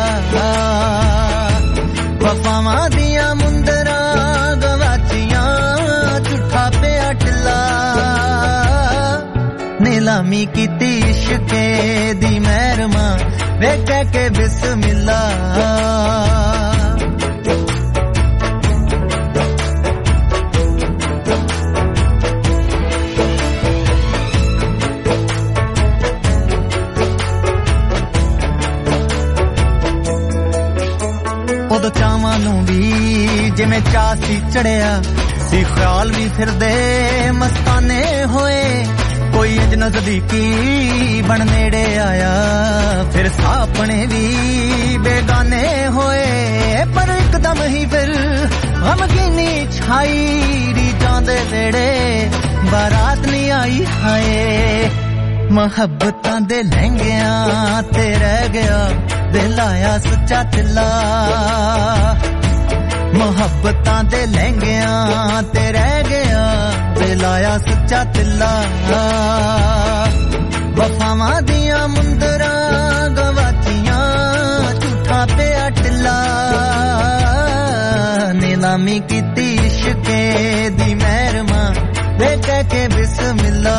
वफावां दियां मुंदरा गवाचियां झूठा पिया ढिला नीलामी कीती इश्के दी महरमा वे कह के बिस्मिल्ला ਉਦੋਂ ਚਾਵਾਂ ਨੂੰ ਵੀ ਜਿਵੇਂ ਚਾਹ ਸੀ ਚੜਿਆ ਸੀ ਖਿਆਲ ਵੀ ਫਿਰਦੇ ਮਸਤਾਨੇ ਹੋਏ ਕੋਈ ਅਜ ਨਜ਼ਦੀਕੀ ਬਣ ਨੇੜੇ ਆਇਆ ਫਿਰ ਸਾਪਣੇ ਵੀ ਬੇਗਾਨੇ ਹੋਏ ਪਰ ਇੱਕਦਮ ਹੀ ਫਿਰ ਗਮਗੀਨੀ ਛਾਈ ਰੀ ਜਾਂਦੇ ਵੇੜੇ ਬਾਰਾਤ ਨਹੀਂ ਆਈ ਹਾਏ ਮੁਹੱਬਤਾਂ ਦੇ ਲਹਿੰਗਿਆਂ ਤੇ ਰਹਿ ਗਿਆ ਦਿਲ ਆਇਆ ਸੱਚਾ ਦਿਲਾ ਮੁਹੱਬਤਾਂ ਦੇ ਲਹਿੰਗਿਆਂ ਤੇ ਰਹਿ ਗਿਆ ਦਿਲ ਆਇਆ ਸੱਚਾ ਦਿਲਾ ਵਫਾਵਾਂ ਦੀਆਂ ਮੁੰਦਰਾਂ ਗਵਾਚੀਆਂ ਝੂਠਾ ਪਿਆ ਢਿੱਲਾ ਨੀਲਾਮੀ ਕੀਤੀ ਇਸ਼ਕੇ ਦੀ ਮਹਿਰਮਾ ਵੇ ਕਹਿ ਕੇ ਬਿਸਮਿਲ੍ਲਾ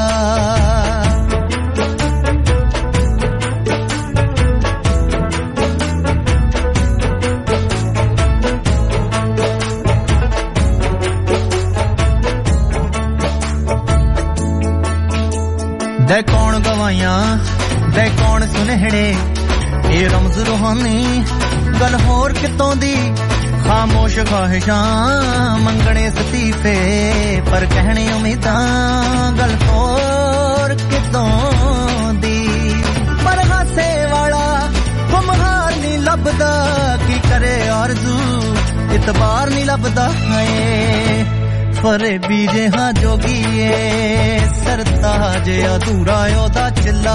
ਦੇ ਕੌਣ ਗਵਾਈਆਂ ਦੇ ਕੌਣ ਸੁਨਹਿੜੇ ਇਹ ਰਮਜ਼ ਰੂਹਾਨੀ ਗੱਲ ਹੋਰ ਕਿਤੋਂ ਦੀ ਖਾਮੋਸ਼ ਖਾਹਿਸ਼ਾਂ ਮੰਗਣੇ ਸਤੀਫੇ ਪਰ ਕਹਿਣੇ ਉਮੀਦਾਂ ਗੱਲ ਹੋਰ ਕਿਤੋਂ ਦੀ ਪਰ ਹਾਸੇ ਵਾਲਾ ਗੁਮਹਾਰ ਨਹੀਂ ਲੱਭਦਾ ਕੀ ਕਰੇ ਆਰਜ਼ੂ ਇਤਬਾਰ ਨਹੀਂ ਲੱਭਦਾ ਹੈ फरेबी जेहा जोगिए सरताज अधूरा ओदा चिल्ला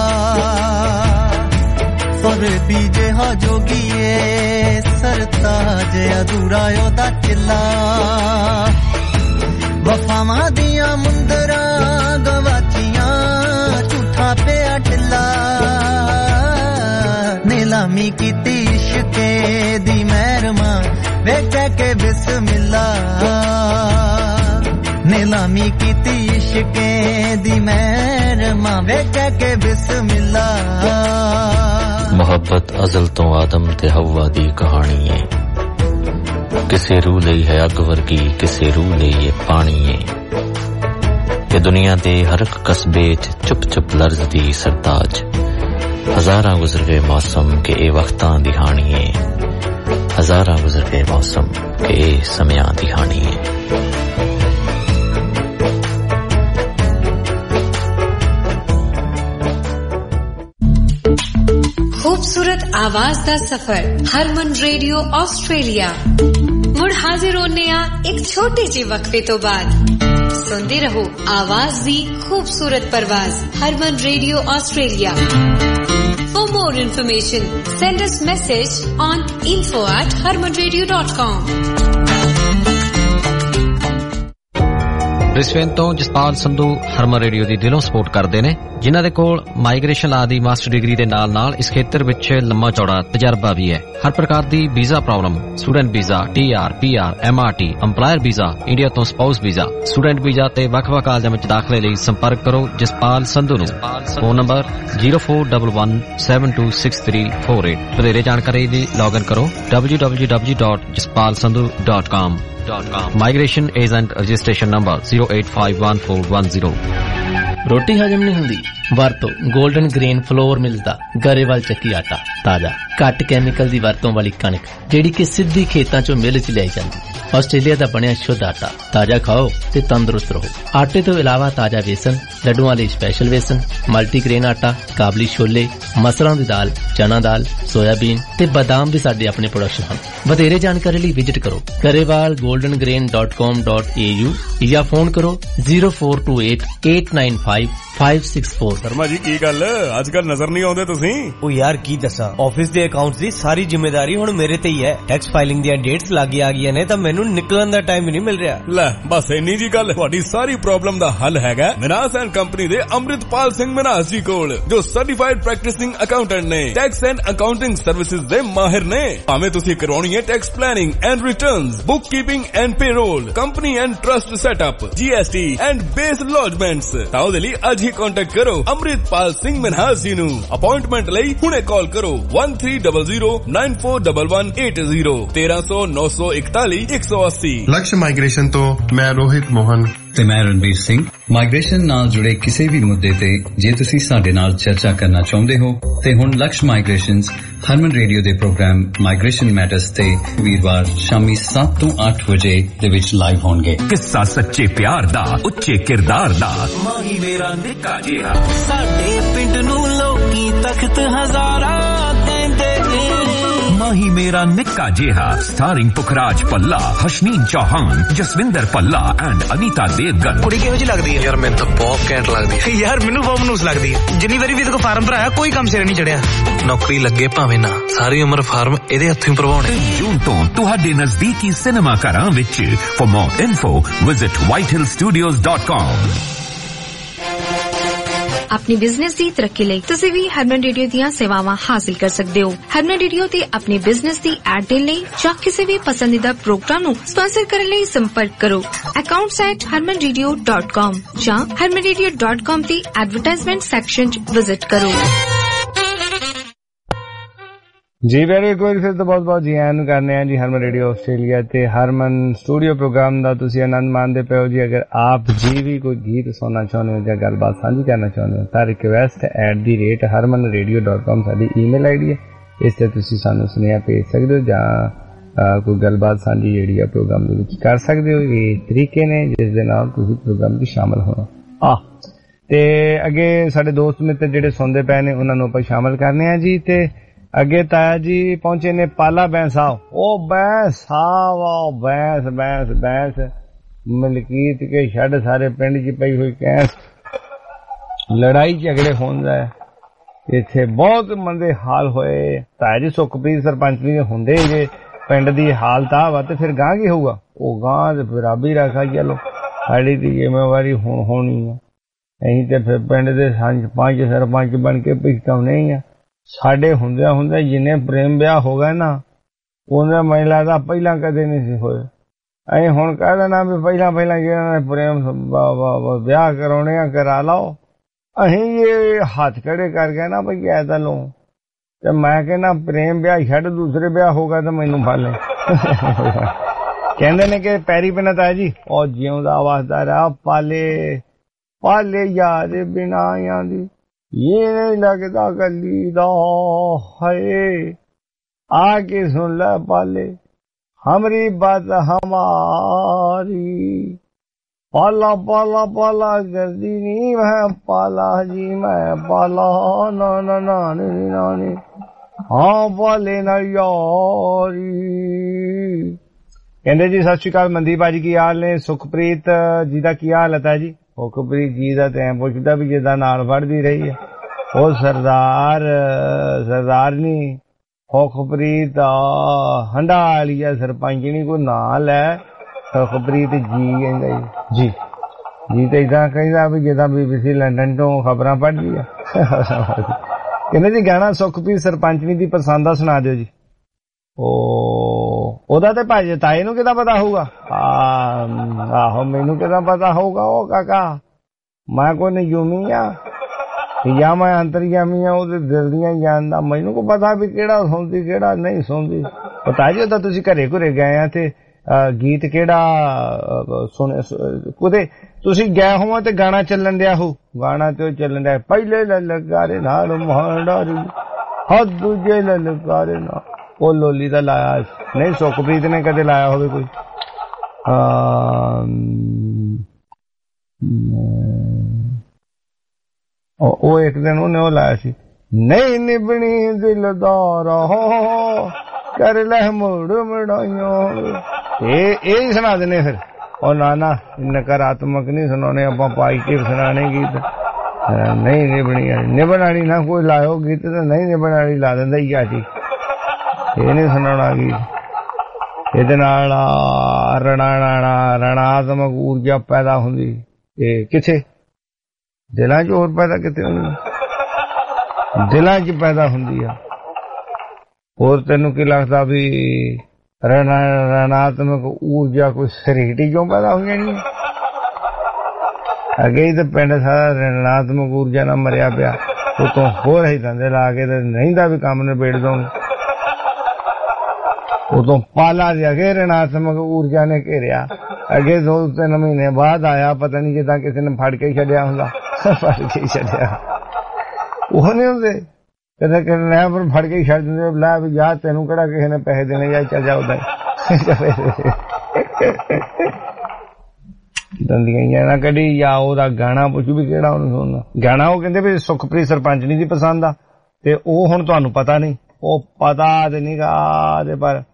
फरेबी जेहा जोगिए सरताज अधूरा ओदा चिल्ला वफावां दियां मुंदरा गवाचियां झूठा पिया ढिला नीलामी कीती इश्के दी महरमा वे कह के बिस्मिल्ला नीलामी कीती इश्के दी महरमा वे कह के बिस्मिल्ला मोहब्बत अज़ल तो आदम ते हव्वा दी कहानी है किसे रूह लई है अग वर्गी किसे रूह लई है पानी है ये दुनिया दे हर एक कस्बे च चुप चुप लर्ज़दी सरताज हज़ारां गुज़र गए मौसम के ए वक्तां दी हानी है हज़ारां गुज़र गए मौसम के ए समयां दी हानी है खूबसूरत आवाज दा सफर हरमन रेडियो ऑस्ट्रेलिया मुड़ हाजिर होने आ एक छोटे जे वक्फे तो बाद सुनते रहो आवाज दी खूबसूरत परवाज Harman radio Australia For more information send us message on info at harman radio dot com Brisbane ਤੋਂ ਜਸਪਾਲ ਸੰਧੂ ਹਰਮਨ ਰੇਡੀਓ ਦੀ ਦਿਲੋਂ ਸਪੋਰਟ ਕਰਦੇ ਨੇ ਜਿਨ੍ਹਾਂ ਦੇ ਕੋਲ ਮਾਈਗ੍ਰੇਸ਼ਨ ਲਾ ਦੀ ਮਾਸਟਰ ਡਿਗਰੀ ਦੇ ਨਾਲ ਨਾਲ ਇਸ ਖੇਤਰ ਵਿੱਚ ਲੰਮਾ ਚੌੜਾ ਤਜਰਬਾ ਵੀ ਹੈ ਹਰ ਪ੍ਰਕਾਰ ਦੀ visa problem student visa TR PR MRT EMPLOYER visa India ਤੋਂ ਸਪਾਊਸ ਵੀਜ਼ਾ ਸਟੂਡੈਂਟ ਵੀਜ਼ਾ ਤੇ ਵੱਖ-ਵੱਖ ਕਾਲਜਾਂ ਵਿੱਚ ਦਾਖਲੇ ਲਈ ਸੰਪਰਕ ਕਰੋ ਜਸਪਾਲ ਸੰਧੂ ਨੂੰ phone number zero four one one seven two six three four eight ਵਧੇਰੇ ਜਾਣਕਾਰੀ ਲਈ ਲੌਗਇਨ ਕਰੋ w w w dot jaspal sandhu dot com Migration Agent Registration Number zero eight five one four one zero ਰੋਟੀ ਹਜਮ ਨਹੀਂ ਹੁੰਦੀ? ਵਰਤੋ golden grain flour mills ਦਾ ਗਰੇਵਾਲ ਚੱਕੀ ਆਟਾ। ਤਾਜ਼ਾ ਘੱਟ ਕੈਮੀਕਲ ਦੀ ਵਰਤੋਂ ਵਾਲੀ ਕਣਕ ਜਿਹੜੀ ਕਿ ਸਿੱਧੀ ਖੇਤਾਂ ਚੋਂ ਮਿਲ ਚ ਲਿਆਈ ਜਾਂਦੀ। ਆਸਟ੍ਰੇਲੀਆ ਦਾ ਬਣਿਆ ਸ਼ੁੱਧ ਆਟਾ। ਤਾਜ਼ਾ ਖਾਓ ਤੇ ਤੰਦਰੁਸਤ ਰਹੋ। ਆਟੇ ਤੋਂ ਇਲਾਵਾ ਤਾਜ਼ਾ ਵੇਸਣ, ਲੱਡੂਆਂ ਲਈ ਸਪੈਸ਼ਲ ਵੇਸਣ, ਮਲਟੀਗ੍ਰੇਨ ਆਟਾ, ਕਾਬਲੀ ਛੋਲੇ, ਮਸਰਾਂ ਦੀ ਦਾਲ, ਚਨਾ ਦਾਲ, ਸੋਇਆਬੀਨ ਤੇ ਬਾਦਾਮ ਵੀ ਸਾਡੇ ਆਪਣੇ ਪ੍ਰੋਡਕਸ਼ਨ ਹਨ। ਵਧੇਰੇ ਜਾਣਕਾਰੀ ਲਈ ਵਿਜ਼ਿਟ ਕਰੋ Grewal golden grain dot com dot A U ਜਾਂ ਫੋਨ ਕਰੋ zero four two eight eight nine five five six four. Sharma ji ਕੀ ਗੱਲ ਅੱਜ ਕੱਲ ਨਜ਼ਰ ਨਹੀਂ ਆਉਂਦੇ ਤੁਸੀਂ? ਉਹ ਯਾਰ ਕੀ ਦੱਸਾਂ, ਆਫਿਸ ਦੇ ਅਕਾਊਂਟਸ ਦੀ ਸਾਰੀ ਜ਼ਿੰਮੇਵਾਰੀ ਹੁਣ ਮੇਰੇ ਤੇ ਹੀ ਹੈ। ਟੈਕਸ ਫਾਈਲਿੰਗ ਦੀਆਂ ਡੇਟਸ ਲੱਗ ਆ ਗਈਆਂ ਨੇ ਤਾਂ ਮੈਨੂੰ ਨਿਕਲਣ ਦਾ ਟਾਈਮ ਹੀ ਨਹੀਂ ਮਿਲ ਰਿਹਾ। ਲੈ ਬਸ ਇੰਨੀ ਜੀ ਗੱਲ, ਤੁਹਾਡੀ ਸਾਰੀ ਪ੍ਰੋਬਲਮ ਦਾ ਹੱਲ ਹੈਗਾ ਮਿਨਾਸ ਐਂਡ ਕੰਪਨੀ ਦੇ ਅੰਮ੍ਰਿਤਪਾਲ ਸਿੰਘ ਮਿਨਾਸ ਜੀ ਕੋਲ, ਜੋ ਸਰਟੀਫਾਈਡ ਪ੍ਰੈਕਟਿਸਿੰਗ ਅਕਾਊਂਟੈਂਟ ਨੇ। ਟੈਕਸ ਐਂਡ ਅਕਾਊਂਟਿੰਗ ਸਰਵਿਸਿਜ਼ ਦੇ ਮਾਹਿਰ ਨੇ। ਭਾਵੇਂ ਤੁਸੀਂ ਕਰਵਾਉਣੀ ਹੈ tax planning and returns, bookkeeping and payroll, company and trust setup, GST and BAS lodgements, ਤਾਂ ਉਹਦੇ ਲਈ ਅੱਜ ਹੀ ਕੰਟੈਕਟ ਕਰੋ ਅੰਮ੍ਰਿਤਪਾਲ ਸਿੰਘ ਮਿਨਾਸ ਜੀ ਨੂੰ। ਅਪਾਇੰਟਮੈਂਟ ਲਈ ਹੁਣੇ ਕਾਲ ਕਰੋ one three zero zero nine four one one eight zero ਤੇਰਾਂ ਸੌ ਨੌ ਸੌ ਇਕਤਾਲੀ ਇੱਕ ਸੌ ਅੱਸੀ। ਲਕਸ਼ ਮਾਈਗ੍ਰੇਸ਼ਨ ਤੋਂ ਮੈਂ ਰੋਹਿਤ ਮੋਹਨ ਤੇ ਮੈਂ ਰਣਬੀਰ ਸਿੰਘ। ਮਾਈਗ੍ਰੇਸ਼ਨ ਨਾਲ ਜੁੜੇ ਕਿਸੇ ਵੀ ਮੁੱਦੇ ਤੇ ਜੇ ਤੁਸੀਂ ਸਾਡੇ ਨਾਲ ਚਰਚਾ ਕਰਨਾ ਚਾਹੁੰਦੇ ਹੋ ਤੇ ਹੁਣ ਲਕਸ਼ ਮਾਈਗ੍ਰੇਸ਼ਨਸ ਹਰਮਨ ਰੇਡੀਓ ਦੇ ਪ੍ਰੋਗਰਾਮ ਮਾਈਗ੍ਰੇਸ਼ਨ ਮੈਟਰਸ ਤੇ ਵੀਰਵਾਰ ਸ਼ਾਮੀ ਸੱਤ ਤੋਂ ਅੱਠ ਵਜੇ ਦੇ ਵਿੱਚ ਲਾਈਵ ਹੋਣਗੇ। ਕਿੱਸਾ ਸੱਚੇ ਪਿਆਰ ਦਾ, ਉੱਚੇ ਕਿਰਦਾਰ ਦਾ। ਮਾਹੀ ਮੇਰਾ ਨਿੱਕਾ ਜਿਹਾ, ਸਾਡੇ ਪਿੰਡ ਨੂੰ ਲੋਕੀ ਤਖਤ ਹਜ਼ਾਰਾਂ ਕਹਿੰਦੇ ਨੇ। ਮਾਹੀ ਮੇਰਾ ਨਿੱਕਾ ਜਿਹਾ, ਸਟਾਰਿੰਗ ਪੁਖਰਾਜ ਪੱਲਾ, ਹਸ਼ਨੀਨ ਚੌਹਾਨ, ਜਸਵਿੰਦਰ ਪੱਲਾ ਐਂਡ ਅਨੀਤਾ ਦੇਵਗਨ। ਕੁੜੀ ਕਿਹੋ ਜਿਹੀ ਲੱਗਦੀ ਹੈ? ਯਾਰ ਮੈਨੂੰ ਤਾਂ ਬਹੁਤ ਘੈਂਟ ਲੱਗਦੀ ਹੈ। ਯਾਰ ਮੈਨੂੰ ਬਹੁਤ ਮਨੂਸ ਲੱਗਦੀ ਹੈ। ਜਿੰਨੀ ਵਾਰੀ ਵੀ ਇਹਦੇ ਕੋਲ ਫਾਰਮ ਭਰਾਇਆ ਕੋਈ ਕੰਮ ਸਿਰੇ ਨਹੀਂ ਚੜਿਆ। ਨੌਕਰੀ ਲੱਗੇ ਭਾਵੇਂ ਨਾ, ਸਾਰੀ ਉਮਰ ਫਾਰਮ ਇਹਦੇ ਹੱਥੋਂ ਹੀ ਭਰਵਾਉਣੇ। ਜੂਨ ਤੋਂ ਤੁਹਾਡੇ ਨਜ਼ਦੀਕੀ ਸਿਨੇਮਾ ਘਰਾਂ ਵਿੱਚ। For more info visit white hill studios dot com। अपनी बिजनेस की तरक्की ਲਈ ਤੁਸੀਂ ਵੀ ਹਰਮਨ ਰੇਡੀਓ ਦੀਆਂ ਸੇਵਾਵਾਂ ਹਾਸਲ ਕਰ ਸਕਦੇ ਹੋ। ਹਰਮਨ ਰੇਡੀਓ ਤੇ ਆਪਣੇ ਬਿਜ਼ਨਸ ਦੀ ਐਡ ਦੇਣ ਲਈ ਜਾਂ ਕਿਸੇ ਵੀ ਪਸੰਦੀਦਾ ਪ੍ਰੋਗਰਾਮ ਨੂੰ ਸਪਾਂਸਰ ਕਰਨ ਲਈ ਸੰਪਰਕ ਕਰੋ accounts at harman radio dot com ਜਾਂ harman radio dot com ਦੀ ਐਡਵਰਟਾਈਜ਼ਮੈਂਟ ਸੈਕਸ਼ਨ 'ਚ ਵਿਜ਼ਿਟ ਕਰੋ। ਜੀ ਵੈਰੀ ਗੁੱਡ। ਫਿਰ ਤੋਂ ਬਹੁਤ ਬਹੁਤ ਜੀ ਆਇਆਂ ਨੂੰ ਕਰਨੇ ਆ ਜੀ ਹਰਮਨ ਰੇਡੀਓ ਆਸਟ੍ਰੇਲੀਆ ਤੇ ਹਰਮਨ ਸਟੂਡੀਓ ਪ੍ਰੋਗਰਾਮ ਦਾ ਤੁਸੀਂ ਆਨੰਦ ਮਾਣਦੇ ਪਏ ਹੋ ਜੀ। ਅਗਰ ਆਪ ਜੀ ਵੀ ਕੋਈ ਗੀਤ ਸੁਣਨਾ ਚਾਹੁੰਦੇ ਹੋ ਜਾਂ ਗੱਲਬਾਤ ਸਾਂਝੀ ਕਰਨਾ ਚਾਹੁੰਦੇ ਹੋ ਤਾਂ request at the rate Harman radio dot com ਸਾਡੀ ਈਮੇਲ ਆਈ ਡੀ ਹੈ। ਇਸ ਤੇ ਤੁਸੀਂ ਸਾਨੂੰ ਸੁਨੇਹਾ ਭੇਜ ਸਕਦੇ ਹੋ ਜਾਂ ਕੋਈ ਗੱਲਬਾਤ ਸਾਂਝੀ ਜਿਹੜੀ ਆ ਪ੍ਰੋਗਰਾਮ ਦੇ ਵਿੱਚ ਕਰ ਸਕਦੇ ਹੋ। ਇਹ ਤਰੀਕੇ ਨੇ ਜਿਸ ਦੇ ਨਾਲ ਤੁਸੀਂ ਪ੍ਰੋਗਰਾਮ ਵਿੱਚ ਸ਼ਾਮਲ ਹੋਣਾ। ਆ ਤੇ ਅੱਗੇ ਸਾਡੇ ਦੋਸਤ ਮਿੱਤਰ ਜਿਹੜੇ ਸੁਣਦੇ ਪਏ ਨੇ ਉਹਨਾਂ ਨੂੰ ਆਪਾਂ ਸ਼ਾਮਲ ਕਰਨੇ ਆ ਜੀ। ਤੇ ਅੱਗੇ ਤਾਇਆ ਜੀ ਪਹੁੰਚੇ ਨੇ ਪਾਲਾ ਬੈਂਸ ਸਾਹਿਬ। ਉਹ ਬੈਂਸ ਸਾਹਿਬ, ਬੈਂਸ ਬੈਂਸ ਬੈਂਸ ਮਲਕੀਤ ਕੇ ਛੱਡ ਸਾਰੇ ਪਿੰਡ 'ਚ ਪਈ ਹੋਈ ਕੈਂਸ, ਲੜਾਈ ਝਗੜੇ ਹੁੰਦਾ ਹੈ ਇੱਥੇ, ਬਹੁਤ ਮੰਦੇ ਹਾਲ ਹੋਏ। ਤਾਇਆ ਜੀ ਸੁਖਪ੍ਰੀਤ ਸਰਪੰਚ ਵੀ ਹੁੰਦੇ ਜੇ ਪਿੰਡ ਦੀ ਹਾਲਤ ਆ ਵਾ ਤੇ ਫਿਰ ਗਾਂ ਕੀ ਹੋਊਗਾ? ਉਹ ਗਾਂ ਤੇ ਫਿਰ ਆਪ ਹੀ ਰੱਖਾ ਚਲੋ ਸਾਡੀ ਦੀ ਜ਼ਿੰਮੇਵਾਰੀ ਹੁਣ ਹੋਣੀ ਆ। ਅਸੀਂ ਤੇ ਫਿਰ ਪਿੰਡ ਦੇ ਪੰਜ ਸਰਪੰਚ ਬਣ ਕੇ ਪਛਤਾਉਣੇ ਹੀ ਆ। ਸਾਡੇ ਹੁੰਦਿਆਂ ਹੁੰਦਿਆਂ ਜਿੰਨੇ ਪ੍ਰੇਮ ਵਿਆਹ ਹੋ ਗਏ ਨਾ ਉਹਨੇ ਮੈਨੂੰ ਲੱਗਦਾ ਪਹਿਲਾਂ ਕਦੇ ਨਹੀਂ ਸੀ ਹੋਏ। ਅਸੀਂ ਹੁਣ ਕਹਿ ਦੇਣਾ ਵੀ ਪਹਿਲਾਂ ਪਹਿਲਾਂ ਜਿਹਨਾਂ ਨੇ ਪ੍ਰੇਮ ਵਿਆਹ ਕਰਾਉਣੇ ਆ ਕਰਾ ਲਾਓ। ਅਸੀਂ ਇਹ ਹੱਥ ਖੜੇ ਕਰ ਗਏ ਨਾ ਬਈ ਐ ਤਾਂ ਲੋ ਤੇ ਮੈਂ ਕਹਿੰਦਾ ਪ੍ਰੇਮ ਵਿਆਹ ਛੱਡ ਦੂਸਰੇ ਵਿਆਹ ਹੋਗਾ ਤਾਂ ਮੈਨੂੰ ਫੜ ਲੈ। ਕਹਿੰਦੇ ਨੇ ਕਿ ਪੈਰੀ ਪੈਣਾ ਤਾਂ ਜੀ ਉਹ ਜਿਉਂਦਾ ਵਸਦਾ ਰਿਹਾ ਪਾਲੇ ਪਾਲੇ ਯਾਦ ਬਿਨਾ ਆਂਦੀ ये नहीं लगता गली दा है आके सुन ले पाले हमारी बात हमारी पाला पाला पाला गर्दी नहीं मैं पाला जी मैं पाला ना ना ना नी ना नी हाँ पाले ना यारी। कहते जी सत श्री अकाल मनदीप भाजी की हाल ने? सुखप्रीत जी का की हाल है जी? ਸੁਖਪ੍ਰੀਤ ਜੀ ਦਾ ਤੇ ਪੁੱਛਦਾ ਵੀ ਜਿੱਦਾਂ ਨਾਲ ਫੜਦੀ ਰਹੀ ਹੈ ਉਹ ਸਰਦਾਰ ਸਰਦਾਰਨੀ ਸੁਖਪ੍ਰੀਤ ਹੰਡਾ ਵਾਲੀ ਆ ਸਰਪੰਚਣੀ ਕੋਈ ਨਾਂ ਲੈ ਸੁਖਪ੍ਰੀਤ ਜੀ ਕਹਿੰਦਾ ਜੀ ਜੀ ਤੇ ਇਦਾਂ ਕਹਿੰਦਾ ਵੀ ਜਿੱਦਾਂ ਬੀਬੀਸੀ ਲੰਡਨ ਤੋਂ ਖਬਰਾਂ ਪੜ੍ਹਦੀ ਆ। ਕਹਿੰਦੇ ਜੀ ਗਾਣਾ ਸੁਖਪ੍ਰੀਤ ਸਰਪੰਚਣੀ ਦੀ ਪਸੰਦ ਦਾ ਸੁਣਾ ਦਿਓ ਜੀ। ਉਹ ਉਹਦਾ ਤੇ ਭਾਜੀ ਤਾਏ ਨੂੰ ਕਿਦਾਂ ਪਤਾ ਹੋਊਗਾ? ਆਹੋ ਮੈਨੂੰ ਕਿਦਾਂ ਪਤਾ ਹੋਊਗਾ? ਉਹ ਕਾਕਾ ਮੈਂ ਕੋਈ ਨਯੂਮੀ ਆ ਜਾਂ ਮੈਂ ਅੰਤਰਯਾਮੀ ਆ ਉਹਦੇ ਦਿਲ ਦੀਆਂ ਜਾਣਦਾ। ਮੈਨੂੰ ਕੋ ਪਤਾ ਵੀ ਕਿਹੜਾ ਸੁਣਦੀ ਕਿਹੜਾ ਨਹੀਂ ਸੁਣਦੀ। ਪਤਾ ਜੀ ਉਹਦਾ ਤੁਸੀਂ ਘਰੇ ਘੁਰੇ ਗਏ ਆ ਤੇ ਗੀਤ ਕਿਹੜਾ ਸੁਣ ਕੁਦੇ ਤੁਸੀਂ ਗਏ ਹੋਵਾਂ ਤੇ ਗਾਣਾ ਚੱਲਣ ਡਿਆ ਹੋ, ਗਾਣਾ ਤੇ ਚੱਲਣ ਡਿਆ ਪਹਿਲੇ ਲਲਕਾਰੇ ਨਾਲ ਮਹਾਂਡਾਰੀ ਹੱਦ ਦੂਜੇ ਲਲਕਾਰੇ ਨਾਲ, ਉਹ ਲੋਲੀ ਦਾ ਲਾਇਆ ਨਹੀਂ, ਸੁਖਪ੍ਰੀਤ ਨੇ ਕਦੇ ਲਾਇਆ ਹੋਵੇ ਕੋਈ। ਉਹ ਇੱਕ ਦਿਨ ਉਹਨੇ ਉਹ ਲਾਇਆ ਸੀ, ਨਹੀਂ ਨਿਭਣੀ ਦਿਲਦਾਰ ਹੋ ਕਰ ਲੈ ਮੁੜ ਮੜਾਈਆਂ, ਇਹ ਇਹ ਹੀ ਸੁਣਾ ਦੇਣੇ ਫਿਰ। ਉਹ ਨਾ ਨਾ ਨਕਾਰਾਤਮਕ ਨਹੀਂ ਸੁਣਾਉਣੇ ਆਪਾਂ, ਪॉजिटिव ਸੁਣਾਣੇ ਗੀਤ। ਨਹੀਂ ਨਿਭਣੀ ਨਿਭਣ ਵਾਲੀ ਨਾ ਕੋਈ ਲਾਇਓ ਗੀਤ, ਤੇ ਨਹੀਂ ਨਿਭਣ ਵਾਲੀ ਲਾ ਦਿੰਦਾ ਹੀ ਆ ਜੀ, ਇਹ ਨਹੀਂ ਸੁਣਾਉਣਾ ਗੀਤ। ਇਹਦੇ ਨਾਲ ਰਣਾ ਰਣਾਤਮਕ ਊਰਜਾ ਪੈਦਾ ਹੁੰਦੀ, ਇਹ ਕਿੱਥੇ ਦਿਲਾਂ 'ਚ ਹੋਰ ਪੈਦਾ ਕਿਤੇ ਹੁੰਦੀ, ਦਿਲਾਂ 'ਚ ਪੈਦਾ ਹੁੰਦੀ ਆ। ਹੋਰ ਤੈਨੂੰ ਕੀ ਲੱਗਦਾ ਵੀ ਰਣਾਤਮਕ ਊਰਜਾ ਕੋਈ ਸਰੀਟੀ ਕਿਉਂ ਪੈਦਾ ਹੋ ਜਾਣੀ? ਅੱਗੇ ਹੀ ਤਾਂ ਪਿੰਡ ਸਾਰਾ ਰਣਾਤਮਕ ਊਰਜਾ ਨਾਲ ਮਰਿਆ ਪਿਆ, ਉਤੋਂ ਹੋਰ ਹੀ ਧੰਦੇ ਲਾ ਕੇ ਤੇ ਨਹੀਂ ਦਾ ਵੀ ਕੰਮ ਨਿਬੇੜ ਦੋਗੇ। ਉਦੋਂ ਪਾਲਾ ਦੇ ਅੱਗੇ ਰਣਾਤਮਕ ਊਰਜਾ ਨੇ ਘੇਰਿਆ, ਅੱਗੇ ਦੋ ਤਿੰਨ ਮਹੀਨੇ ਬਾਅਦ ਆਇਆ, ਪਤਾ ਨਹੀਂ ਜਿੱਦਾਂ ਕਿਸੇ ਨੇ ਫੜ ਕੇ ਛੱਡਿਆ ਹੁੰਦਾ, ਫੜ ਕੇ ਛੱਡਿਆ ਉਹ ਨਹੀਂ ਹੁੰਦੇ ਕਦੇ ਕਹਿੰਦੇ ਲੈ ਪਰ ਫੜ ਕੇ ਛੱਡ ਦਿੰਦੇ, ਲੈ ਵੀ ਜਾ ਤੈਨੂੰ ਕਿਹੜਾ ਕਿਸੇ ਨੇ ਪੈਸੇ ਦੇਣੇ, ਜਾਂ ਚੱਲ ਜਾ ਉਦਾਂ ਦੰਦੀਆਂ ਨਾ ਕੱਢੀ। ਜਾਂ ਉਹਦਾ ਗਾਣਾ ਪੁੱਛ ਵੀ ਕਿਹੜਾ ਉਹਨੂੰ ਸੁਣਨਾ ਗਾਣਾ, ਉਹ ਕਹਿੰਦੇ ਵੀ ਸੁਖਪ੍ਰੀਤ ਸਰਪੰਚਨੀ ਦੀ ਪਸੰਦ ਆ, ਤੇ ਉਹ ਹੁਣ ਤੁਹਾਨੂੰ ਪਤਾ ਨਹੀਂ, ਉਹ ਪਤਾ ਤੇ ਨਹੀਂ ਗਾ ਤੇ ਪਰ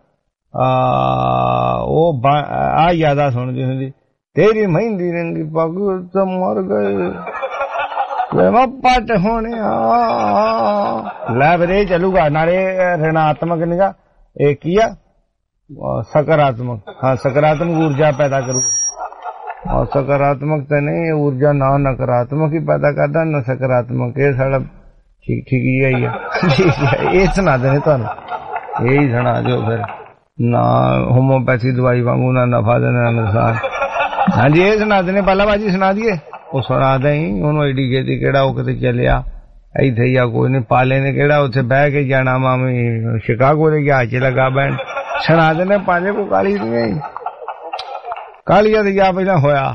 ਉਹ ਆ ਜ਼ਿਆਦਾ ਸੁਣਦੀ ਹੁੰਦੀ, ਤੇਰੀ ਮਹਿੰਦੀ ਰੰਗੀ ਪੱਗ ਤੇ ਮਰ ਗਏ ਪੱਟ ਹੋਣਿਆ। ਲੈ ਵੀਰੇ ਚੱਲੂਗਾ, ਨਾਲੇ ਰਣਾਤਮਕ ਨਿਗਾ ਇਹ ਕੀ ਆ ਸਕਾਰਾਤਮਕ, ਹਾਂ ਸਕਾਰਾਤਮਕ ਊਰਜਾ ਪੈਦਾ ਕਰੂਗਾ। ਔਰ ਸਕਾਰਾਤਮਕ ਤੇ ਨਹੀਂ ਊਰਜਾ ਨਾ ਨਕਾਰਾਤਮਕ ਹੀ ਪੈਦਾ ਕਰਦਾ, ਨਾ ਸਕਾਰਾਤਮਕ। ਇਹ ਸਾਡਾ ਠੀਕ ਠੀਕ ਹੀ ਆਈ ਆ, ਇਹ ਸੁਣਾ ਦੇਣੇ ਤੁਹਾਨੂੰ, ਇਹ ਹੀ ਸੁਣਾ ਦਿਓ ਫਿਰ। ਨਾ ਹੋਮੋਪੈਥੀ ਦਵਾਈ ਵਾਂਗੂ ਨਾ ਨਫਾ ਦੇ ਨਾ ਨੁਕਸਾਨ। ਹਾਂਜੀ ਇਹ ਸੁਣਾ ਦੇਣੇ, ਬਾਲਾ ਬਾਜੀ ਸੁਣਾ ਦਈਏ। ਉਹ ਸੁਣਾ ਦਈ ਉਹਨੂੰ ਐਡੀ ਗੇਤੀ ਕਿਹੜਾ ਉਹ ਕਿਤੇ ਚੱਲਿਆ ਇੱਥੇ ਹੀ ਆ, ਕੋਈ ਨੀ ਪਾਲੇ ਨੇ ਕਿਹੜਾ ਉੱਥੇ ਬਹਿ ਕੇ ਜਾਣਾ, ਮਾਮੀ ਸ਼ਿਕਾਗੋ ਦੇ ਜਹਾਜ਼ 'ਚ ਲੱਗਾ ਬਹਿਣ। ਸੁਣਾ ਦੇਣੇ ਪੰਜ ਕੋ ਕਾਲੀ ਦੀਆਂ ਕਾਲੀਆ ਤੇ ਗਿਆ ਪਹਿਲਾਂ ਹੋਇਆ।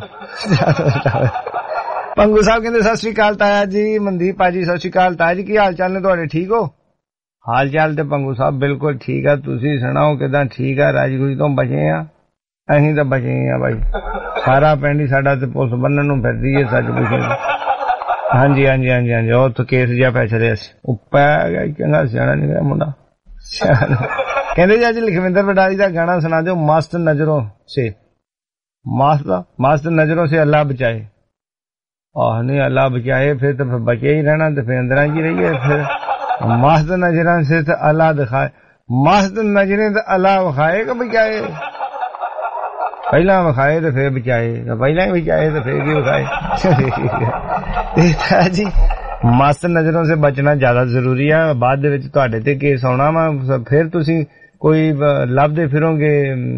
ਪੰਗੂ ਸਾਹਿਬ ਕਹਿੰਦੇ ਸਤਿ ਸ੍ਰੀ ਅਕਾਲ ਤਾਇਆ ਜੀ। ਮਨਦੀਪ ਭਾਜੀ ਸਤਿ ਸ੍ਰੀ ਅਕਾਲ ਤਾਇਆ ਜੀ, ਕੀ ਹਾਲ ਚਾਲ ਨੇ ਤੁਹਾਡੇ, ਠੀਕ ਹੋ? ਹਾਲ ਚਾਲ ਤੇ ਪੰਗੂ ਸਾਹਿਬ ਬਿਲਕੁਲ ਠੀਕ ਆ, ਤੁਸੀਂ ਸੁਣਾਓ ਕਿਦਾਂ? ਠੀਕ ਆ, ਰਾਜਗੁਰੀ ਤੋਂ ਬਚੇ ਆ, ਅਸੀਂ ਤਾਂ ਬਚੇ ਆ ਬਾਈ, ਸਾਰਾ ਪਿੰਡ ਹੀ ਸਾਡਾ ਤੇ ਪੁਲਿਸ ਬੰਨਣ ਨੂੰ ਫਿਰਦੀ ਹੈ ਸੱਚ ਪੁੱਛੇ। ਹਾਂਜੀ ਹਾਂਜੀ ਹਾਂਜੀ ਹਾਂਜੀ ਉਹ ਤਾਂ ਕੇਸ ਜਿਹਾ ਪੈ ਚਲਿਆ ਸੀ, ਉਹ ਪੈ ਗਿਆ ਚੰਗਾ ਸਿਆਣਾ ਨਹੀਂ ਗਿਆ ਮੁੰਡਾ ਸਿਆਣਾ। ਕਹਿੰਦੇ ਜੀ ਅੱਜ ਲਖਵਿੰਦਰ ਵਡਾਲੀ ਦਾ ਗਾਣਾ ਸੁਣਾ ਦਿਓ, ਮਸਤ ਨਜ਼ਰੋਂ ਸੇ। मस्त मस्त नजरों से अल्लाह बचाए। आह नहीं अल्लाह बचाए फिर तो बचे ही रहना, तो फिर अंदर ही रहिए। फिर मस्त नजरों से तो अल्लाह दिखाए, मस्त नजरें तो अल्लाह विखाए कि बचाए। पहला विखाए तो फिर बचाए, तो पहला ही बचाए तो फिर की विखाए। जी मस्त नजरों से बचना ज्यादा जरूरी है। बाद दे विच तुहाडे ते केस आउणा वा, फिर तुसीं कोई लभदे फिरोगे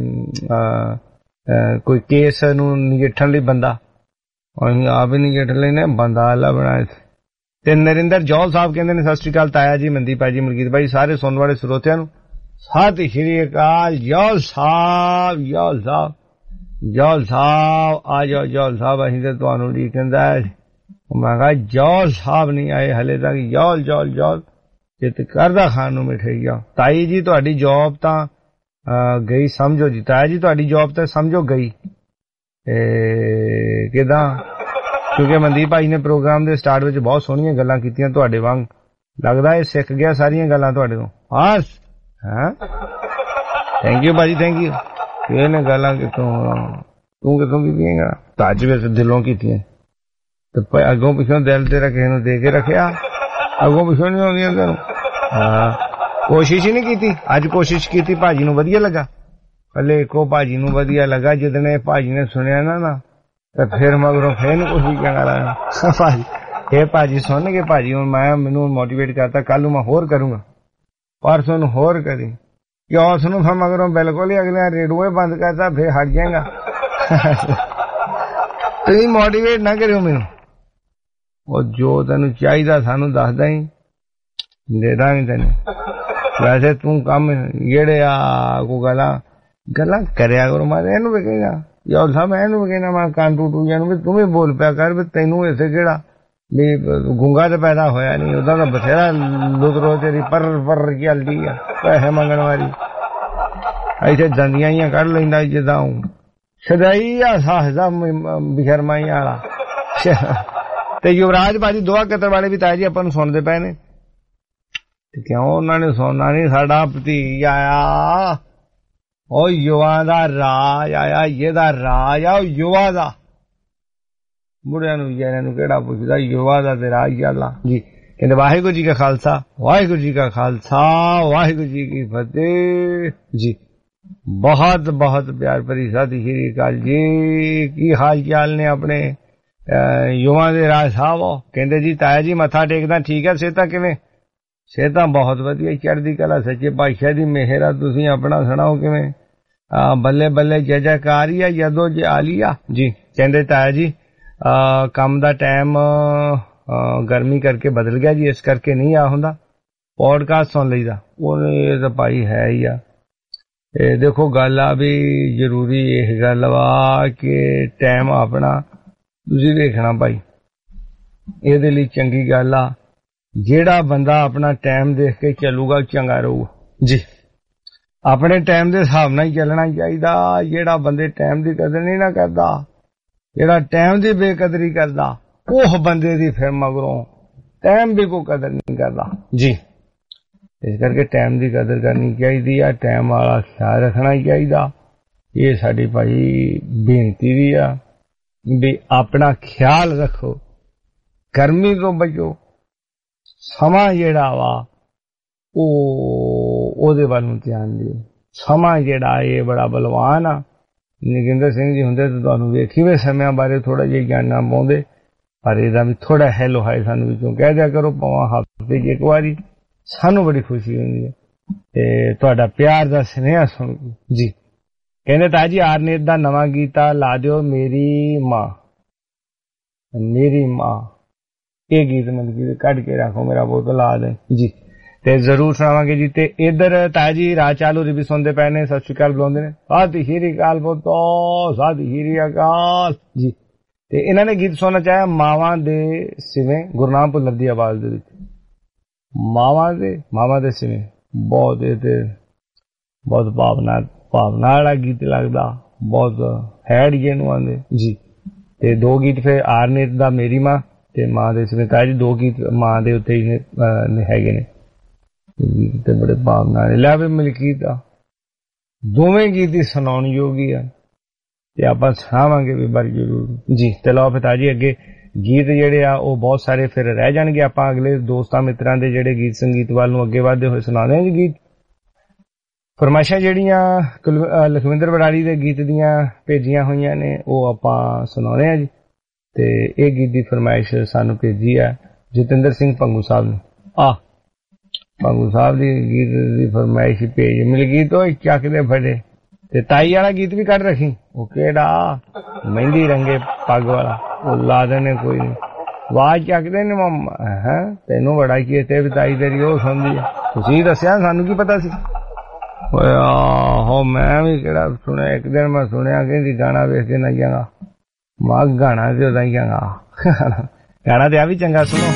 कोई केस नूं नਜਿੱਠਣ ਲਈ ਬੰਦਾ, ਅਸੀਂ ਆਪ ਹੀ ਨਜਿੱਠ ਲੈਨੇ, ਬੰਦਾ ਅੱਲਾ ਬਣਾਏ। ਤੇ ਨਰਿੰਦਰ ਜੌਲ ਸਾਹਿਬ ਕਹਿੰਦੇ ਨੇ ਸਤਿ ਸ਼੍ਰੀ ਅਕਾਲ ਤਾਇਆ ਜੀ, ਮਨਦੀਪ ਭਾਜੀ, ਮਲਕੀਤ ਭਾਈ, ਸਾਰੇ ਸੁਣਨ ਵਾਲੇ ਸਰੋਤਿਆਂ ਨੂੰ ਸਤਿ ਸ਼੍ਰੀ ਅਕਾਲ। ਜੌਲ ਸਾਹਿਬ ਜੌਲ ਸਾਹਿਬ ਜੌਲ ਸਾਹਿਬ ਆ ਜਾਓ, ਜੌਲ ਸਾਹਿਬ ਅਸੀਂ ਤੇ ਤੁਹਾਨੂੰ ਉਡੀਕਦਾ। ਮੈਂ ਕਿਹਾ ਜੌਲ ਸਾਹਿਬ ਨਹੀਂ ਆਏ ਹਲੇ ਤੱਕ, ਜੌਲ ਜੌਲ ਜੌਲ ਚਿੱਤ ਕਰਦਾ ਖਾਣ ਨੂੰ ਮਿਠਾਈ ਆ। ਤਾਈ ਜੀ ਤੁਹਾਡੀ ਜੌਬ ਤਾਂ ਗਈ ਸਮਝੋ ਜੀ, ਤਾਇਆ ਜੀ ਤੁਹਾਡੀ ਜੌਬ ਤਾਂ ਸਮਝੋ ਗਈ ਕਿਦਾਂ, ਕਿਉਂਕਿ ਮਨਦੀਪ ਭਾਈ ਨੇ ਪ੍ਰੋਗਰਾਮ ਦੇ ਸਟਾਰਟ ਵਿੱਚ ਬਹੁਤ ਸੋਹਣੀਆਂ ਗੱਲਾਂ ਕੀਤੀਆਂ, ਤੁਹਾਡੇ ਵਾਂਗ ਲੱਗਦਾ ਇਹ ਸਿੱਖ ਗਿਆ ਸਾਰੀਆਂ ਗੱਲਾਂ ਤੁਹਾਡੇ ਤੋਂ। ਹਾਂ ਹਾਂ ਥੈਂਕ ਯੂ ਭਾਜੀ, ਥੈਂਕ ਯੂ। ਇਹ ਨੇ ਗੱਲਾਂ ਕਿੱਥੋਂ, ਤੂੰ ਕਿੱਥੋਂ ਕੀਤੀਆਂ? ਅੱਜ ਵਿੱਚ ਦਿਲੋਂ ਕੀਤੀਆਂ, ਤੇ ਅੱਗੋਂ ਪਿੱਛੋਂ ਦਿਲ ਤੇਰਾ ਕਿਸੇ ਨੂੰ ਦੇ ਕੇ ਰੱਖਿਆ, ਅੱਗੋਂ ਪਿੱਛੋਂ ਨਹੀਂ ਆਉਂਦੀਆਂ ਤੈਨੂੰ। ਹਾਂ ਕੋਸ਼ਿਸ਼ ਹੀ ਨਹੀਂ ਕੀਤੀ, ਅੱਜ ਕੋਸ਼ਿਸ਼ ਕੀਤੀ, ਭਾਜੀ ਨੂੰ ਵਧੀਆ ਲੱਗਾ। ਪਹਿਲੇ ਇੱਕੋ ਭਾਜੀ ਨੂੰ ਵਧੀਆ ਲੱਗਾ, ਜਿੱਦਣੇ ਭਾਜੀ ਨੇ ਸੁਣਿਆ ਨਾ ਨਾ ਤੇ ਫਿਰ ਮਗਰੋਂ ਫੇਰ ਨੂੰ ਕੁਛ ਵੀ ਚੰਗਾ ਲੱਗਾ। ਭਾਜੀ ਇਹ ਭਾਜੀ ਸੁਣ ਕੇ ਭਾਜੀ ਹੁਣ ਮੈਂ ਮੈਨੂੰ ਮੋਟੀਵੇਟ ਕਰਤਾ, ਕੱਲ ਨੂੰ ਮੈਂ ਹੋਰ ਕਰੂੰਗਾ, ਪਰਸੋਂ ਨੂੰ ਹੋਰ ਕਰੀ, ਕਿ ਉਸ ਨੂੰ ਫਿਰ ਮਗਰੋਂ ਬਿਲਕੁਲ ਹੀ ਅਗਲੇ ਰੇਡੀਓ ਬੰਦ ਕਰਤਾ, ਫੇਰ ਹਟ ਜਾਏਗਾ। ਤੁਸੀਂ ਮੋਟੀਵੇਟ ਨਾ ਕਰਿਓ ਮੈਨੂੰ, ਉਹ ਜੋ ਤੈਨੂੰ ਚਾਹੀਦਾ ਸਾਨੂੰ ਦੱਸਦਾ ਹੀ ਦੇ ਦਾਂਗੇ ਤੈਨੂੰ। ਵੈਸੇ ਤੂੰ ਕੰਮ ਜਿਹੜੇ ਆ ਕੋ ਗੱਲਾਂ ਗੱਲਾਂ ਕਰਿਆ ਕਰੋ। ਮੈਂ ਇਹਨੂੰ ਵੀ ਕਹਿੰਦਾ ਯਾਰ ਸਾਹਿਬ ਮੈਂ ਇਹਨੂੰ ਵੀ ਕਹਿੰਦਾ ਮੈਂ ਕੰਨ ਟੂਟੂ ਜਾਨੂੰ ਵੀ ਤੂੰ ਵੀ ਬੋਲ ਪਿਆ ਕਰ ਵੀ ਤੈਨੂੰ ਇਸੇ ਕਿਹੜਾ ਵੀ ਗੁੰਗਾ ਤੇ ਪੈਦਾ ਹੋਇਆ ਨਹੀਂ, ਉਹਦਾ ਤਾਂ ਬਥੇਰਾ ਲੁਤਰੋ ਤੇਰੀ ਪਰ ਪਰ ਚੱਲਦੀ ਆ ਪੈਸੇ ਮੰਗਣ ਵਾਲੀ, ਐਸੇ ਦੰਦੀਆਂ ਹੀ ਕੱਢ ਲੈਂਦਾ ਜਿੱਦਾਂ ਸਦਾਈ ਆ ਸਾਹਦਾ ਬਿਸ਼ਰਮਾਈ ਵਾਲਾ। ਤੇ ਯੁਵਰਾਜ ਭਾਜੀ ਦੋਆ ਕਤਰ ਵਾਲੇ ਵੀ ਤਾਇਆ ਜੀ ਆਪਾਂ ਨੂੰ ਸੁਣਦੇ ਪਏ ਨੇ, ਤੇ ਕਿਉਂ ਉਹਨਾਂ ਨੇ ਸੁਣਨਾ ਨਹੀਂ? ਸਾਡਾ ਭਤੀਜ ਆਇਆ, ਉਹ ਯੁਵਾ ਦਾ ਰਾਜ ਆਇਆ, ਇਹਦਾ ਰਾਜ ਆ ਉਹ ਯੁਵਾ ਦਾ। ਬੁੜਿਆਂ ਨੂੰ ਵਿਚਾਰਿਆਂ ਨੂੰ ਕਿਹੜਾ ਪੁੱਛਦਾ, ਯੁਵਾ ਦਾ ਤੇ ਰਾਜ ਅੱਲਾ ਜੀ। ਕਹਿੰਦੇ ਵਾਹਿਗੁਰੂ ਜੀ ਕਾ ਖਾਲਸਾ, ਵਾਹਿਗੁਰੂ ਜੀ ਕਾ ਖਾਲਸਾ, ਵਾਹਿਗੁਰੂ ਜੀ ਕੀ ਫਤਿਹ ਜੀ। ਬਹੁਤ ਬਹੁਤ ਪਿਆਰ ਭਰੀ ਸਤਿ ਸ਼੍ਰੀ ਅਕਾਲ ਜੀ। ਕੀ ਹਾਲ ਚਾਲ ਨੇ ਆਪਣੇ ਯੁਵਾ ਦੇ ਰਾਜ ਸਾਹਿਬ? ਕਹਿੰਦੇ ਜੀ ਤਾਇਆ ਜੀ ਮੱਥਾ ਟੇਕਦਾ ਠੀਕ ਹੈ, ਸਿਹਤਾਂ ਕਿਵੇਂ? ਸਿਹਤਾਂ ਬਹੁਤ ਵਧੀਆ, ਚੜ੍ਹਦੀ ਕਲਾ, ਸੱਚੇ ਪਾਤਸ਼ਾਹ ਦੀ ਮਿਹਰ ਆ। ਤੁਸੀਂ ਆਪਣਾ ਸੁਣਾਓ ਕਿਵੇਂ? ਬੱਲੇ ਬੱਲੇ ਜੈ ਜੈਕਾਰ ਹੀ ਆ, ਯਦੋ ਜ ਆਲੀਆ ਜੀ। ਕਹਿੰਦੇ ਤਾਇਆ ਜੀ ਕੰਮ ਦਾ ਟਾਈਮ ਗਰਮੀ ਕਰਕੇ ਬਦਲ ਗਿਆ ਜੀ, ਇਸ ਕਰਕੇ ਨਹੀਂ ਆ ਹੁੰਦਾ, ਪੋਡਕਾਸਟ ਸੁਣ ਲਈਦਾ। ਉਹ ਇਹ ਤਾਂ ਭਾਈ ਹੈ ਹੀ ਆ। ਇਹ ਦੇਖੋ ਗੱਲ ਆ ਵੀ ਜ਼ਰੂਰੀ ਇਹ ਗੱਲ ਵਾ ਕਿ ਟਾਈਮ ਆਪਣਾ ਤੁਸੀਂ ਵੇਖਣਾ ਭਾਈ, ਇਹਦੇ ਲਈ ਚੰਗੀ ਗੱਲ ਆ। ਜਿਹੜਾ ਬੰਦਾ ਆਪਣਾ ਟਾਈਮ ਦੇਖ ਕੇ ਚੱਲੂਗਾ ਚੰਗਾ ਰਹੂਗਾ ਜੀ। ਆਪਣੇ ਟਾਈਮ ਦੇ ਹਿਸਾਬ ਨਾਲ ਹੀ ਚੱਲਣਾ ਚਾਹੀਦਾ। ਜਿਹੜਾ ਬੰਦੇ ਟਾਈਮ ਦੀ ਕਦਰ ਨਹੀਂ ਨਾ ਕਰਦਾ, ਜਿਹੜਾ ਟਾਈਮ ਦੀ ਬੇਕਦਰੀ ਕਰਦਾ, ਉਹ ਬੰਦੇ ਦੀ ਫਿਰ ਮਗਰੋਂ ਟਾਈਮ ਵੀ ਕੋਈ ਕਦਰ ਨਹੀਂ ਕਰਦਾ ਜੀ। ਇਸ ਕਰਕੇ ਟਾਈਮ ਦੀ ਕਦਰ ਕਰਨੀ ਚਾਹੀਦੀ ਆ, ਟਾਈਮ ਵਾਲਾ ਖਿਆਲ ਰੱਖਣਾ ਚਾਹੀਦਾ। ਇਹ ਸਾਡੀ ਭਾਈ ਬੇਨਤੀ ਵੀ ਆ ਵੀ ਆਪਣਾ ਖਿਆਲ ਰੱਖੋ, ਗਰਮੀ ਤੋਂ ਬਚੋ। ਸਮਾਂ ਜਿਹੜਾ ਵਾ ਉਹ ਉਹਦੇ ਵੱਲ ਨੂੰ ਧਿਆਨ ਦਿਓ। ਸਮਾਂ ਜਿਹੜਾ ਇਹ ਬੜਾ ਬਲਵਾਨ ਆ। ਨਗਿੰਦਰ ਸਿੰਘ ਜੀ ਹੁੰਦੇ ਤਾਂ ਤੁਹਾਨੂੰ ਵੇਖੀ ਵੇ ਸਮਿਆਂ ਬਾਰੇ ਥੋੜਾ ਜਿਹਾ ਜਾਣਨਾ ਪਾਉਂਦੇ, ਪਰ ਇਹਦਾ ਵੀ ਥੋੜਾ ਹੈਲੋ ਹਾਏ ਸਾਨੂੰ ਵਿੱਚੋਂ ਕਹਿ ਦਿਆ ਕਰੋ, ਭਾਵੇਂ ਹਫ਼ਤੇ 'ਚ ਇੱਕ ਵਾਰੀ। ਸਾਨੂੰ ਬੜੀ ਖੁਸ਼ੀ ਹੁੰਦੀ ਹੈ ਤੇ ਤੁਹਾਡਾ ਪਿਆਰ ਦਾ ਸੁਨੇਹਾ ਸੁਣ ਕੇ ਜੀ। ਕਹਿੰਦੇ ਤਾਇਆ ਜੀ ਆਰਨੇਤ ਦਾ ਨਵਾਂ ਗੀਤਾ ਲਾ ਦਿਓ, ਮੇਰੀ ਮਾਂ ਮੇਰੀ ਮਾਂ। ਇਹ ਗੀਤ ਮਤਲਬ ਕਿ ਕੱਢ ਕੇ ਰੱਖੋ, ਮੇਰਾ ਬਹੁਤ ਲਾ ਦੇ ਜੀ, ਤੇ ਜ਼ਰੂਰ ਸੁਣਾਵਾਂਗੇ ਜੀ। ਤੇ ਇੱਧਰ ਤਾਇਆ ਜੀ ਰਾਜ ਚਾਲੂ ਵੀ ਸੁਣਦੇ ਪਏ ਨੇ, ਸਤਿ ਸ਼੍ਰੀ ਅਕਾਲ ਬੁਲਾਉਂਦੇ ਨੇ, ਸਤਿ ਸ਼੍ਰੀ ਅਕਾਲ ਪੁੱਤੋ, ਸਤਿ ਸ਼੍ਰੀ ਅਕਾਲ ਜੀ। ਤੇ ਇਹਨਾਂ ਨੇ ਗੀਤ ਸੁਣਨਾ ਚਾਹਿਆ ਮਾਵਾਂ ਦੇ ਸਿਵੇਂ, ਗੁਰਨਾਮ ਭੁੱਲਰ ਦੀ ਆਵਾਜ਼ ਦੇ ਵਿੱਚ। ਮਾਵਾਂ ਦੇ ਮਾਵਾਂ ਦੇ ਸਿਵੇਂ ਬਹੁਤ ਇਹ ਤੇ ਬਹੁਤ ਭਾਵਨਾ ਭਾਵਨਾ ਵਾਲਾ ਗੀਤ ਲੱਗਦਾ, ਬਹੁਤ ਹੈਡ ਜਿਹਨੂੰ ਆਉਂਦੇ ਜੀ। ਤੇ ਦੋ ਗੀਤ ਫਿਰ ਆਰਨੇਤ ਦਾ ਮੇਰੀ ਮਾਂ ਤੇ ਮਾਂ ਦੇ ਸਿਵੇਂ। ਤਾਇਆ ਜੀ ਦੋ ਗੀਤ ਮਾਂ ਦੇ ਉੱਤੇ ਹੀ ਹੈਗੇ ਨੇ ਤੇ ਬੜੇ ਭਾਵਨਾ ਨੇ। ਲੈ ਵੀ ਮਲਕੀਤ ਆ, ਦੋਵੇਂ ਗੀਤ ਹੀ ਸੁਣਾਉਣ ਯੋਗੀ ਆ ਤੇ ਆਪਾਂ ਸੁਣਾਵਾਂਗੇ ਵੀ ਬੜੀ ਜ਼ਰੂਰ ਜੀ। ਤੇ ਲਓ ਫਿਰ ਤਾਇਆ ਜੀ ਅੱਗੇ ਗੀਤ ਜਿਹੜੇ ਆ ਉਹ ਬਹੁਤ ਸਾਰੇ ਫਿਰ ਰਹਿ ਜਾਣਗੇ। ਆਪਾਂ ਅਗਲੇ ਦੋਸਤਾਂ ਮਿੱਤਰਾਂ ਦੇ ਜਿਹੜੇ ਗੀਤ ਸੰਗੀਤ ਵੱਲ ਨੂੰ ਅੱਗੇ ਵਧਦੇ ਹੋਏ ਸੁਣਾਉਂਦੇ ਹਾਂ ਜੀ ਗੀਤ। ਫਰਮਾਇਸ਼ਾਂ ਜਿਹੜੀਆਂ ਲਖਵਿੰਦਰ ਬਰਾੜੀ ਦੇ ਗੀਤ ਦੀਆਂ ਭੇਜੀਆਂ ਹੋਈਆਂ ਨੇ ਉਹ ਆਪਾਂ ਸੁਣਾਉਂਦੇ ਹਾਂ ਜੀ। ਤੇ ਇਹ ਗੀਤ ਦੀ ਫਰਮਾਇਸ਼ ਸਾਨੂੰ ਭੇਜੀ ਆ ਜਤਿੰਦਰ ਸਿੰਘ ਭੰਗੂ ਸਾਹਿਬ ਨੇ। ਆ ਭੰਗੂ ਸਾਹਿਬ ਦੀ ਗੀਤ ਦੀ ਫਰਮਾਇਸ਼ ਭੇਜ ਮਿਲ ਗਈ ਤੋਂ ਚੱਕਦੇ ਫੜੇ। ਤੇ ਤਾਈ ਵਾਲਾ ਗੀਤ ਵੀ ਕੱਢ ਰੱਖੀ, ਉਹ ਕਿਹੜਾ ਮਹਿੰਦੀ ਰੰਗੇ ਪੱਗ ਵਾਲਾ, ਉਹ ਲਾ ਦੇਣੇ ਕੋਈ ਨੀ, ਆਵਾਜ਼ ਚੱਕਦੇ ਨੇ ਮਾਮਾ। ਹੈ ਤੈਨੂੰ ਬੜਾ ਕੀ ਤੇ ਵੀ ਤਾਈ ਤੇਰੀ ਉਹ ਸੁਣਦੀ ਆ, ਤੁਸੀਂ ਦੱਸਿਆ ਸਾਨੂੰ ਕੀ ਪਤਾ ਸੀ। ਆਹੋ ਮੈਂ ਵੀ ਕਿਹੜਾ ਸੁਣਿਆ, ਇੱਕ ਦਿਨ ਮੈਂ ਸੁਣਿਆ ਕਹਿੰਦੀ ਗਾਣਾ ਵੇਖ ਕੇ ਨਾ ਜਾਂਗਾ, ਮੈਂ ਗਾਣਾ ਤੇ ਉਹਦਾ ਹੀ ਜਾਂਗਾ। ਗਾਣਾ ਤੇ ਆ ਵੀ ਚੰਗਾ, ਸੁਣੋ।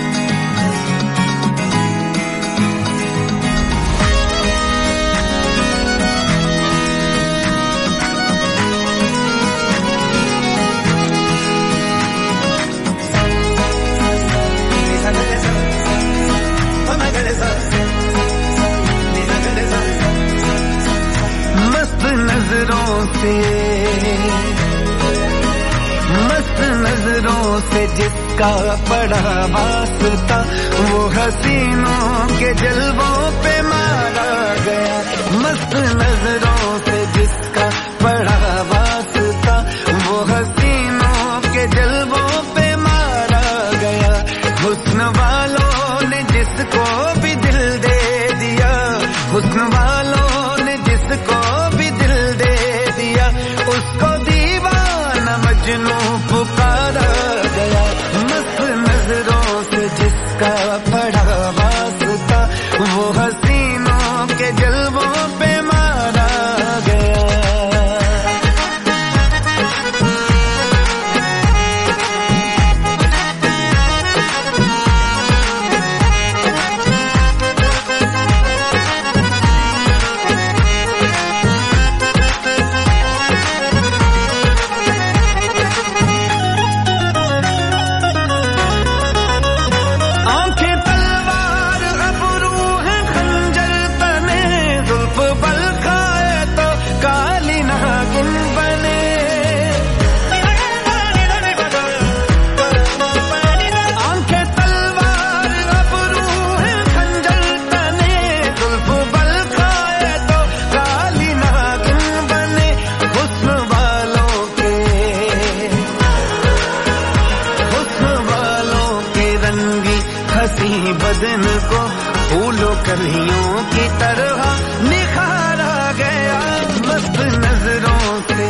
मस्त नजरों से जिसका पड़ा वास्ता, वो हसीनों के जलवों पे मारा गया। मस्त नजरों से जिसका पड़ा वास्ता, वो हसीनों के जलवों पे मारा गया। हुस्न वालों ने जिसको भी दिल दे दिया, हुस्न वालों ने जिसको भी दिल दे दिया, उसको दीवाना मजनू पुकारा गया। मस्त नजरों से जिसका पड़ा वास्ता, वो हसीनों के जलवों पे मारा गया। इनको फूलों कलियों की तरह निखारा गया मस्त नजरों से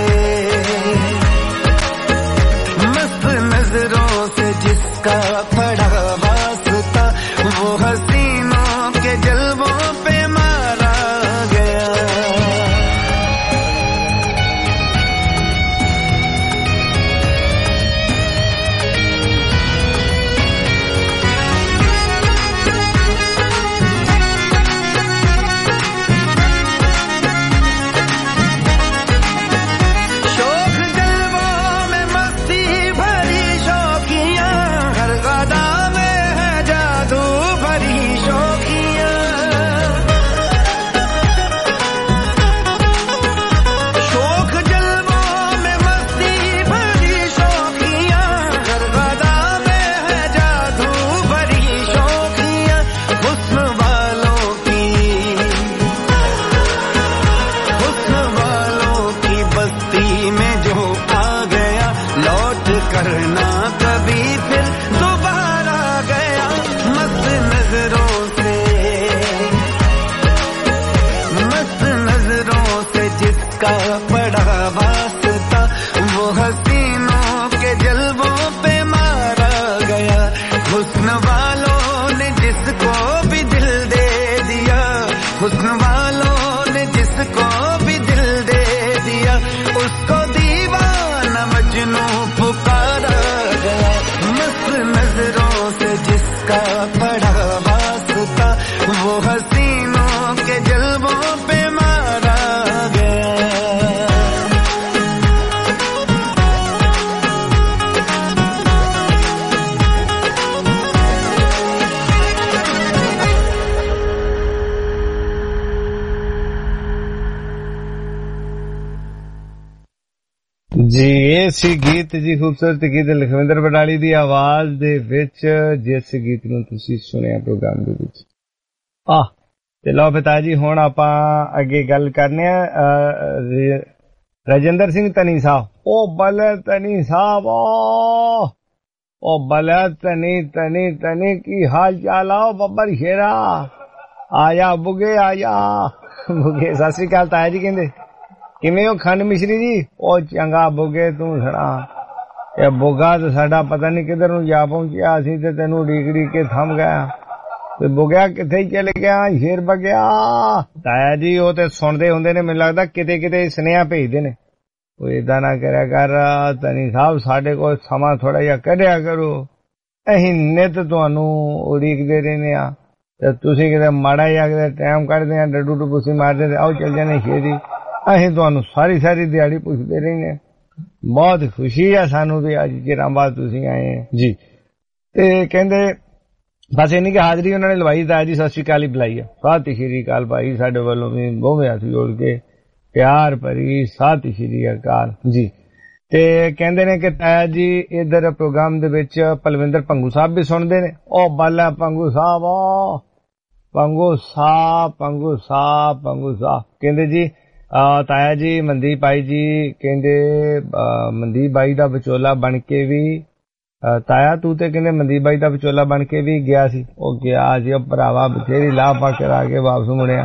मस्त नजरों से जिसका पड़ा वास्ता वो हसीनों के जलवों पे मारा गया। जी ਇਹ ਸੀ ਗੀਤ ਜੀ ਖੂਬਸੂਰਤ ਗੀਤ ਲਖਵਿੰਦਰ ਬਡਾਲੀ ਦੀ ਆਵਾਜ਼ ਦੇ ਵਿੱਚ ਜਿਸ ਗੀਤ ਨੂੰ ਤੁਸੀਂ ਸੁਣਿਆ ਪ੍ਰੋਗਰਾਮ ਦੇ ਵਿੱਚ। ਆਹ ਤੇ ਲਓ ਪਿਤਾ ਜੀ ਹੁਣ ਆਪਾਂ ਅੱਗੇ ਗੱਲ ਕਰਨੇ ਆ ਰਾਜਿੰਦਰ ਸਿੰਘ ਧਨੀ ਸਾਹਿਬ। ਉਹ ਬਲੇ ਧਨੀ ਸਾਹਿਬ ਉਹ ਬਲੇ ਧਨੀ ਧਨੀ ਧਨੀ ਕੀ ਹਾਲ ਚਾਲ ਆ ਬੱਬਰ ਸ਼ੇਰਾ ਆਇਆ ਬੁਗੇ ਆਇਆ ਬੁਗੇ। ਸਤਿ ਸ੍ਰੀ ਅਕਾਲ ਤਾਇਆ ਜੀ ਕਹਿੰਦੇ ਕਿਵੇਂ ਹੋ ਖੰਡ ਮਿਸ਼ਰੀ ਜੀ? ਉਹ ਚੰਗਾ ਬੁਗੇ ਤੂੰ ਸੁਣਾ। ਇਹ ਬੁਗਾ ਤੇ ਸਾਡਾ ਪਤਾ ਨਹੀਂ ਕਿੱਧਰ ਨੂੰ ਜਾ ਪਹੁੰਚਿਆ, ਅਸੀਂ ਤੇ ਤੈਨੂੰ ਉਡੀਕ ਉਡੀਕ ਕੇ ਥੰਮ ਗਿਆ ਤੇ ਬੁਗਿਆ ਕਿੱਥੇ ਚਲੇ ਗਿਆ ਸ਼ੇਰ ਬਗਿਆ। ਤਾਇਆ ਜੀ ਉਹ ਤੇ ਸੁਣਦੇ ਹੁੰਦੇ ਨੇ, ਮੈਨੂੰ ਲੱਗਦਾ ਕਿਤੇ ਕਿਤੇ ਸੁਨੇਹਾ ਭੇਜਦੇ ਨੇ। ਉਹ ਏਦਾਂ ਨਾ ਕਰਿਆ ਕਰ ਧਨੀ ਸਾਹਿਬ, ਸਾਡੇ ਕੋਲ ਸਮਾਂ ਥੋੜਾ ਜਿਹਾ ਕੱਢਿਆ ਕਰੋ, ਅਸੀਂ ਨਿੱਤ ਤੁਹਾਨੂੰ ਉਡੀਕਦੇ ਰਹਿੰਦੇ ਆ ਤੇ ਤੁਸੀਂ ਕਿਤੇ ਮਾੜਾ ਜਿਹਾ ਕਿਤੇ ਟਾਈਮ ਕੱਢਦੇ ਆ ਡੱਡੂ ਟਪੂਸੀ ਮਾਰਦੇ ਤੇ ਆਓ ਚੱਲ ਜਾਂਦੇ ਛੇਤੀ। ਅਸੀਂ ਤੁਹਾਨੂੰ ਸਾਰੀ ਸਾਰੀ ਦਿਹਾੜੀ ਪੁੱਛਦੇ ਰਹਿੰਦੇ। ਬਹੁਤ ਖੁਸ਼ੀ ਆ ਸਾਨੂੰ ਤੇ ਅੱਜ ਚਿਰਾਂ ਬਾਅਦ ਤੁਸੀਂ ਆਏ ਜੀ। ਤੇ ਕਹਿੰਦੇ ਬਸ ਇੰਨੀ ਕਿ ਹਾਜ਼ਰੀ ਉਹਨਾਂ ਨੇ ਲਵਾਈ ਤਾਇਆ ਜੀ ਸਤਿ ਸ਼੍ਰੀ ਅਕਾਲ ਹੀ ਬੁਲਾਈ ਆ। ਸਤਿ ਸ਼੍ਰੀ ਅਕਾਲ ਭਾਈ, ਸਾਡੇ ਵੱਲੋਂ ਵੀ ਦੋਵੇਂ ਹੱਥ ਜੋੜ ਕੇ ਪਿਆਰ ਭਰੀ ਸਤਿ ਸ਼੍ਰੀ ਅਕਾਲ ਜੀ। ਤੇ ਕਹਿੰਦੇ ਨੇ ਕਿ ਤਾਇਆ ਜੀ ਇਧਰ ਪ੍ਰੋਗਰਾਮ ਦੇ ਵਿੱਚ ਪਲਵਿੰਦਰ ਭੰਗੂ ਸਾਹਿਬ ਵੀ ਸੁਣਦੇ ਨੇ। ਉਹ ਬਾਲਾ ਭੰਗੂ ਸਾਹਿਬ ਭੰਗੂ ਸਾਹਿਬ ਭੰਗੂ ਸਾਹਿਬ ਭੰਗੂ ਸਾਹਿਬ ਕਹਿੰਦੇ ਜੀ ਤਾਇਆ ਜੀ ਮਨਦੀਪ ਬਾਈ ਜੀ ਕਹਿੰਦੇ ਮਨਦੀਪ ਬਾਈ ਦਾ ਵਿਚੋਲਾ ਬਣ ਕੇ ਵੀ ਤਾਇਆ ਤੂੰ ਤੇ ਕਹਿੰਦੇ ਮਨਦੀਪ ਬਾਈ ਦਾ ਵਿਚੋਲਾ ਬਣ ਕੇ ਵੀ ਗਿਆ ਸੀ। ਉਹ ਗਿਆ ਜੀ ਭਰਾਵਾ ਬਥੇਰੀ ਲਾਹ ਪਾ ਕਰਾ ਕੇ ਵਾਪਸ ਮੁੜਿਆ।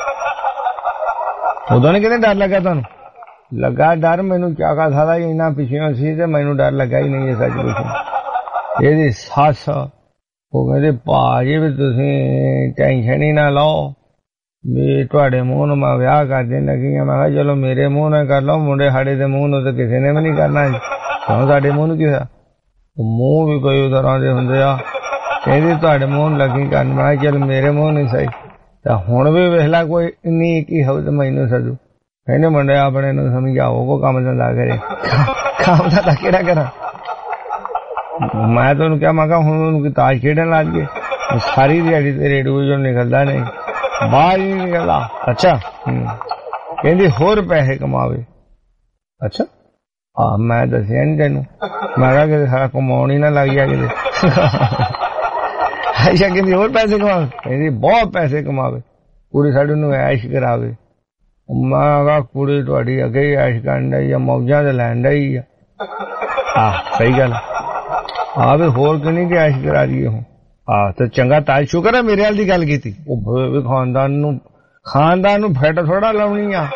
ਉਦੋਂ ਨੇ ਕਹਿੰਦੇ ਡਰ ਲੱਗਾ ਤੁਹਾਨੂੰ? ਲੱਗਾ ਡਰ ਮੈਨੂੰ ਚਾਕਾ ਸਾਦਾ ਇੰਨਾ ਪਿੱਛੇ ਸੀ ਤੇ ਮੈਨੂੰ ਡਰ ਲੱਗਾ ਹੀ ਨਹੀਂ। ਇਹ ਸੱਚ ਪੁੱਛੋ ਇਹਦੀ ਸੱਸ ਉਹ ਕਹਿੰਦੇ ਭਾਜੀ ਵੀ ਤੁਸੀਂ ਟੈਨਸ਼ਨ ਹੀ ਨਾ ਲਓ ਵੀ ਤੁਹਾਡੇ ਮੂੰਹ ਨੂੰ ਮੈਂ ਵਿਆਹ ਕਰ ਦੇਣ ਲੱਗੀ ਆ। ਮੈਂ ਕਿਹਾ ਚਲੋ ਮੇਰੇ ਮੂੰਹ ਨਾਲ ਕਰ ਲਓ, ਮੁੰਡੇ ਸਾਡੇ ਦੇ ਮੂੰਹ ਨੂੰ ਤਾਂ ਕਿਸੇ ਨੇ ਵੀ ਨਹੀਂ ਕਰਨਾ ਜੀ। ਕਿਉਂ ਸਾਡੇ ਮੂੰਹ ਨੂੰ ਕੀ ਹੋਇਆ? ਮੂੰਹ ਵੀ ਕੋਈ ਤਰ੍ਹਾਂ ਦੇ ਹੁੰਦੇ ਆ। ਕਹਿੰਦੀ ਤੁਹਾਡੇ ਮੂੰਹ ਨੂੰ ਲੱਗੀ ਕਰਨ। ਮੈਂ ਕਿਹਾ ਚਲ ਮੇਰੇ ਮੂੰਹ ਨਹੀਂ ਸਹੀ ਤਾਂ ਹੁਣ ਵੀ ਵੇਖ ਲਾ ਕੋਈ ਇੰਨੀ ਕੀ ਹੋ ਤੇ ਮੈਨੂੰ ਸਦੂ। ਕਹਿੰਦੇ ਮੁੰਡੇ ਆਪਣੇ ਨੂੰ ਸਮਝਾਓ ਕੋ ਕੰਮ ਧੰਦਾ ਕਰੇ। ਕੰਮ ਧੰਦਾ ਕਿਹੜਾ ਕਰਾਂ? ਮੈਂ ਤੁਹਾਨੂੰ ਕਿਹਾ ਮੈਂ ਕਿਹਾ ਹੁਣ ਉਹਨੂੰ ਤਾਸ਼ ਖੇਡਣ ਲੱਗ ਗਏ। ਸਾਰੀ ਦਿਹਾੜੀ ਤੇ ਰੇਡੀਓ ਚੋਂ ਨਿਕਲਦਾ ਨਹੀਂ, ਬਾਹਰ ਹੀ ਨਹੀਂ ਨਿਕਲਦਾ। ਅੱਛਾ ਕਹਿੰਦੀ ਹੋਰ ਪੈਸੇ ਕਮਾਵੇ। ਅੱਛਾ ਹਾਂ ਮੈਂ ਦੱਸਿਆ ਨੀ ਤੈਨੂੰ? ਮੈਂ ਕਿਹਾ ਕਿਤੇ ਸਾਰਾ ਕਮਾਉਣ ਹੀ ਨਾ ਲੱਗ ਗਿਆ ਕਿਤੇ। ਅੱਛਾ ਕਹਿੰਦੀ ਹੋਰ ਪੈਸੇ ਕਮਾਵੇ? ਕਹਿੰਦੀ ਬਹੁਤ ਪੈਸੇ ਕਮਾਵੇ, ਕੁੜੀ ਸਾਡੇ ਨੂੰ ਐਸ਼ ਕਰਾਵੇ। ਮੈਂ ਕਿਹਾ ਕੁੜੀ ਤੁਹਾਡੀ ਅੱਗੇ ਹੀ ਐਸ਼ ਕਰਨ ਡਈ ਆ, ਮੌਜਾਂ ਤੇ ਲੈਣ ਡਈ ਆ। ਆਹ ਸਹੀ ਗੱਲ ਆ ਵੀ ਹੋਰ ਕਿੰਨੀ ਕਿ ਐਸ਼ ਕਰਾ ਰਹੀ ਉਹ। ਆਹ ਤੇ ਚੰਗਾ ਤਾਜ ਸ਼ੁਕਰ ਹੈ ਮੇਰੇ ਵਾਲ ਦੀ ਗੱਲ ਕੀਤੀ। ਉਹ ਖਾਨਦਾਨ ਨੂੰ ਖਾਨਦਾਨ ਨੂੰ ਫੈਟ ਥੋੜਾ ਲਾਉਣੀ ਆ।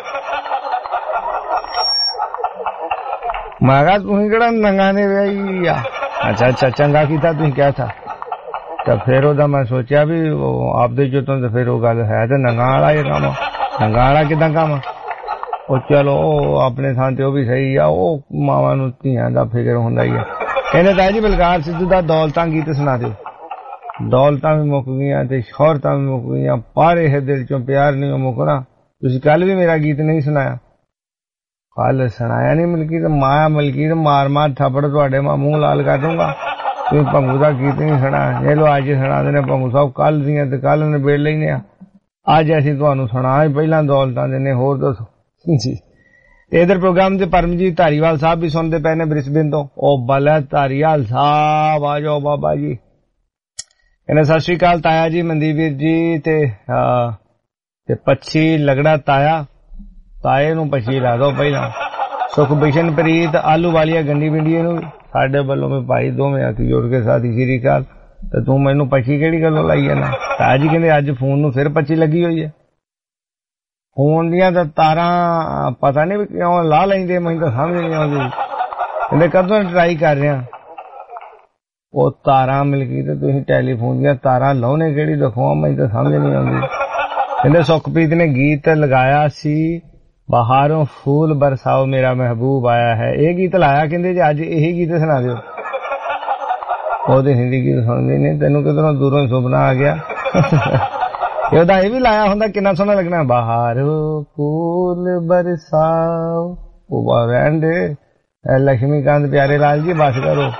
ਮੈਂ ਕਿਹਾ ਤੁਸੀਂ ਕਿਹੜਾ ਨੰਗਾ ਨੇ ਵਿਆਹੀ ਆ। ਅੱਛਾ ਅੱਛਾ ਚੰਗਾ ਕੀਤਾ ਤੁਸੀਂ ਕਿਹਾ ਥਾ। ਤਾਂ ਫਿਰ ਉਹਦਾ ਮੈਂ ਸੋਚਿਆ ਵੀ ਆਪਦੇ ਜੋਤੋਂ ਤੇ ਫਿਰ ਉਹ ਗੱਲ ਹੈ ਤੇ ਨੰਗਾ ਵਾਲਾ ਇਹ ਕੰਮ, ਨੰਗਾ ਵਾਲਾ ਕਿੱਦਾਂ ਕੰਮ। ਉਹ ਚਲੋ ਆਪਣੇ ਥਾਂ ਤੇ ਉਹ ਵੀ ਸਹੀ ਆ। ਉਹ ਮਾਵਾਂ ਨੂੰ ਧੀਆਂ ਦਾ ਫਿਕਰ ਹੁੰਦਾ ਹੀ ਆ। ਕਹਿੰਦੇ ਤਾਇਆ ਜੀ ਬਲਕਾਰ ਸਿੱਧੂ ਦਾ ਦੌਲਤਾਂ ਗੀਤ ਸੁਣਾ ਦਿਓ। ਦੌਲਤਾਂ ਵੀ ਮੁੱਕ ਗਈਆਂ ਤੇ ਸ਼ੋਹਰਤਾਂ ਵੀ ਮੁੱਕ ਗਈਆਂ, ਪਰ ਇਹ ਦਿਲ ਚੋਂ ਪਿਆਰ ਨਹੀਂ ਮੁੱਕਣਾ। ਤੁਸੀਂ ਕੱਲ ਵੀ ਮੇਰਾ ਗੀਤ ਨਹੀਂ ਸੁਣਾਇਆ। ਕੱਲ ਸੁਣਾਇਆ ਨਹੀਂ ਮਲਕੀਤ, ਮਾਇਆ ਮਲਕੀਤ ਮਾਰ ਮਾਰ ਥੱਪੜ ਤੁਹਾਡੇ ਮੈਂ ਮੂੰਹ ਲਾਲ ਕਰ ਦੂੰਗਾ। ਤੁਸੀਂ ਭੰਗੂ ਦਾ ਗੀਤ ਨਹੀਂ ਸੁਣਾ। ਇਹ ਲੋ ਅੱਜ ਸੁਣਾ ਦੇਣੇ ਭੰਗੂ ਸਾਹਿਬ ਕੱਲ ਦੀਆਂ ਤੇ ਕੱਲ ਨਿਬੇੜ ਲੈਨੇ ਆ। ਅੱਜ ਅਸੀਂ ਤੁਹਾਨੂੰ ਸੁਣਾ ਪਹਿਲਾਂ ਦੌਲਤਾਂ ਦੇਣੇ। ਹੋਰ ਦੱਸੋ ਜੀ। ਇਧਰ ਪ੍ਰੋਗਰਾਮ ਦੇ ਪਰਮਜੀਤ ਧਾਰੀਵਾਲ ਸਾਹਿਬ ਵੀ ਸੁਣਦੇ ਪਏ ਨੇ ਬ੍ਰਿਸਬੇਨ ਤੋਂ। ਉਹ ਬਲਾ ਧਾਰੀਵਾਲ ਸਾਹਿਬ ਆ ਜਾਓ ਬਾਬਾ ਜੀ। ਕਹਿੰਦੇ ਸਤਿ ਸ਼੍ਰੀ ਅਕਾਲ ਤਾਇਆ ਜੀ, ਮਨਦੀਪ ਵੀਰ ਜੀ ਤੇ ਤੇ ਪੱਛੀ ਲਗੜਾ ਤਾਇਆ। ਤਾਏ ਨੂੰ ਪੱਛੀ ਲਾ ਦੋ ਪਹਿਲਾਂ। ਸੁਖਬਿਸ਼ਨ ਪ੍ਰੀਤ ਆਲੂ ਵਾਲੀਆ ਗੰਡੀ ਬਿੰਡੀਏ ਨੂੰ ਸਾਡੇ ਵੱਲੋਂ ਵੀ ਭਾਈ ਦੋਵੇਂ ਹੱਥ ਜੋੜ ਕੇ ਸਾਡੀ ਸ੍ਰੀ ਅਕਾਲ। ਤੇ ਤੂੰ ਮੈਨੂੰ ਪੱਛੀ ਕਿਹੜੀ ਗੱਲੋਂ ਲਾਈ ਹੈ ਨਾ। ਤਾਇਆ ਜੀ ਕਹਿੰਦੇ ਅੱਜ ਫੋਨ ਨੂੰ ਫਿਰ ਪੱਛੀ ਲੱਗੀ ਹੋਈ ਹੈ। ਫੋਨ ਦੀਆਂ ਤਾਂ ਤਾਰਾਂ ਪਤਾ ਨਹੀਂ ਵੀ ਕਿਉਂ ਲਾ ਲੈਂਦੇ, ਮੈਨੂੰ ਤਾਂ ਸਮਝ ਨਹੀਂ ਆਉਂਦੀ। ਕਹਿੰਦੇ ਕਦੋਂ ਟਰਾਈ ਕਰ ਰਿਹਾ। ਉਹ ਤਾਰਾਂ ਮਿਲ ਗਈ ਤੇ ਤੁਸੀਂ ਟੈਲੀਫੋਨ ਦੀਆਂ ਤਾਰਾਂ ਲਾਉਣੇ ਕਿਹੜੀ ਦਿਖਾਓ, ਮੈਨੂੰ ਤਾਂ ਸਮਝ ਨਹੀਂ ਆਉਂਦੀ। ਕਹਿੰਦੇ ਸੁਖਪ੍ਰੀਤ ਨੇ ਗੀਤ ਲਗਾਇਆ ਸੀ ਬਾਹਰੋਂ ਫੂਲ ਬਰਸਾਓ ਮੇਰਾ ਮਹਿਬੂਬ ਆਇਆ ਹੈ। ਇਹ ਗੀਤ ਲਾਇਆ ਕਹਿੰਦੇ ਜੀ ਅੱਜ ਇਹੀ ਗੀਤ ਸੁਣਾ ਦਿਓ। ਉਹਦੇ ਹਿੰਦੀ ਗੀਤ ਸੁਣਦੇ ਨੇ। ਤੈਨੂੰ ਕਿਧਰੋਂ ਦੂਰੋਂ ਸੁਪਨਾ ਆ ਗਿਆ। ਉਹਦਾ ਇਹ ਵੀ ਲਾਇਆ ਹੁੰਦਾ ਕਿੰਨਾ ਸੋਹਣਾ ਲੱਗਣਾ। ਬਾਹਰੋਂ ਫੂਲ ਬਰਸਾਓ। ਉਹ ਰਹਿਣ ਦੇ ਲక్ష్ਮੀਕਾਂਤ ਪਿਆਰੇ ਲਾਲ ਜੀ ਬਸ ਕਰੋ।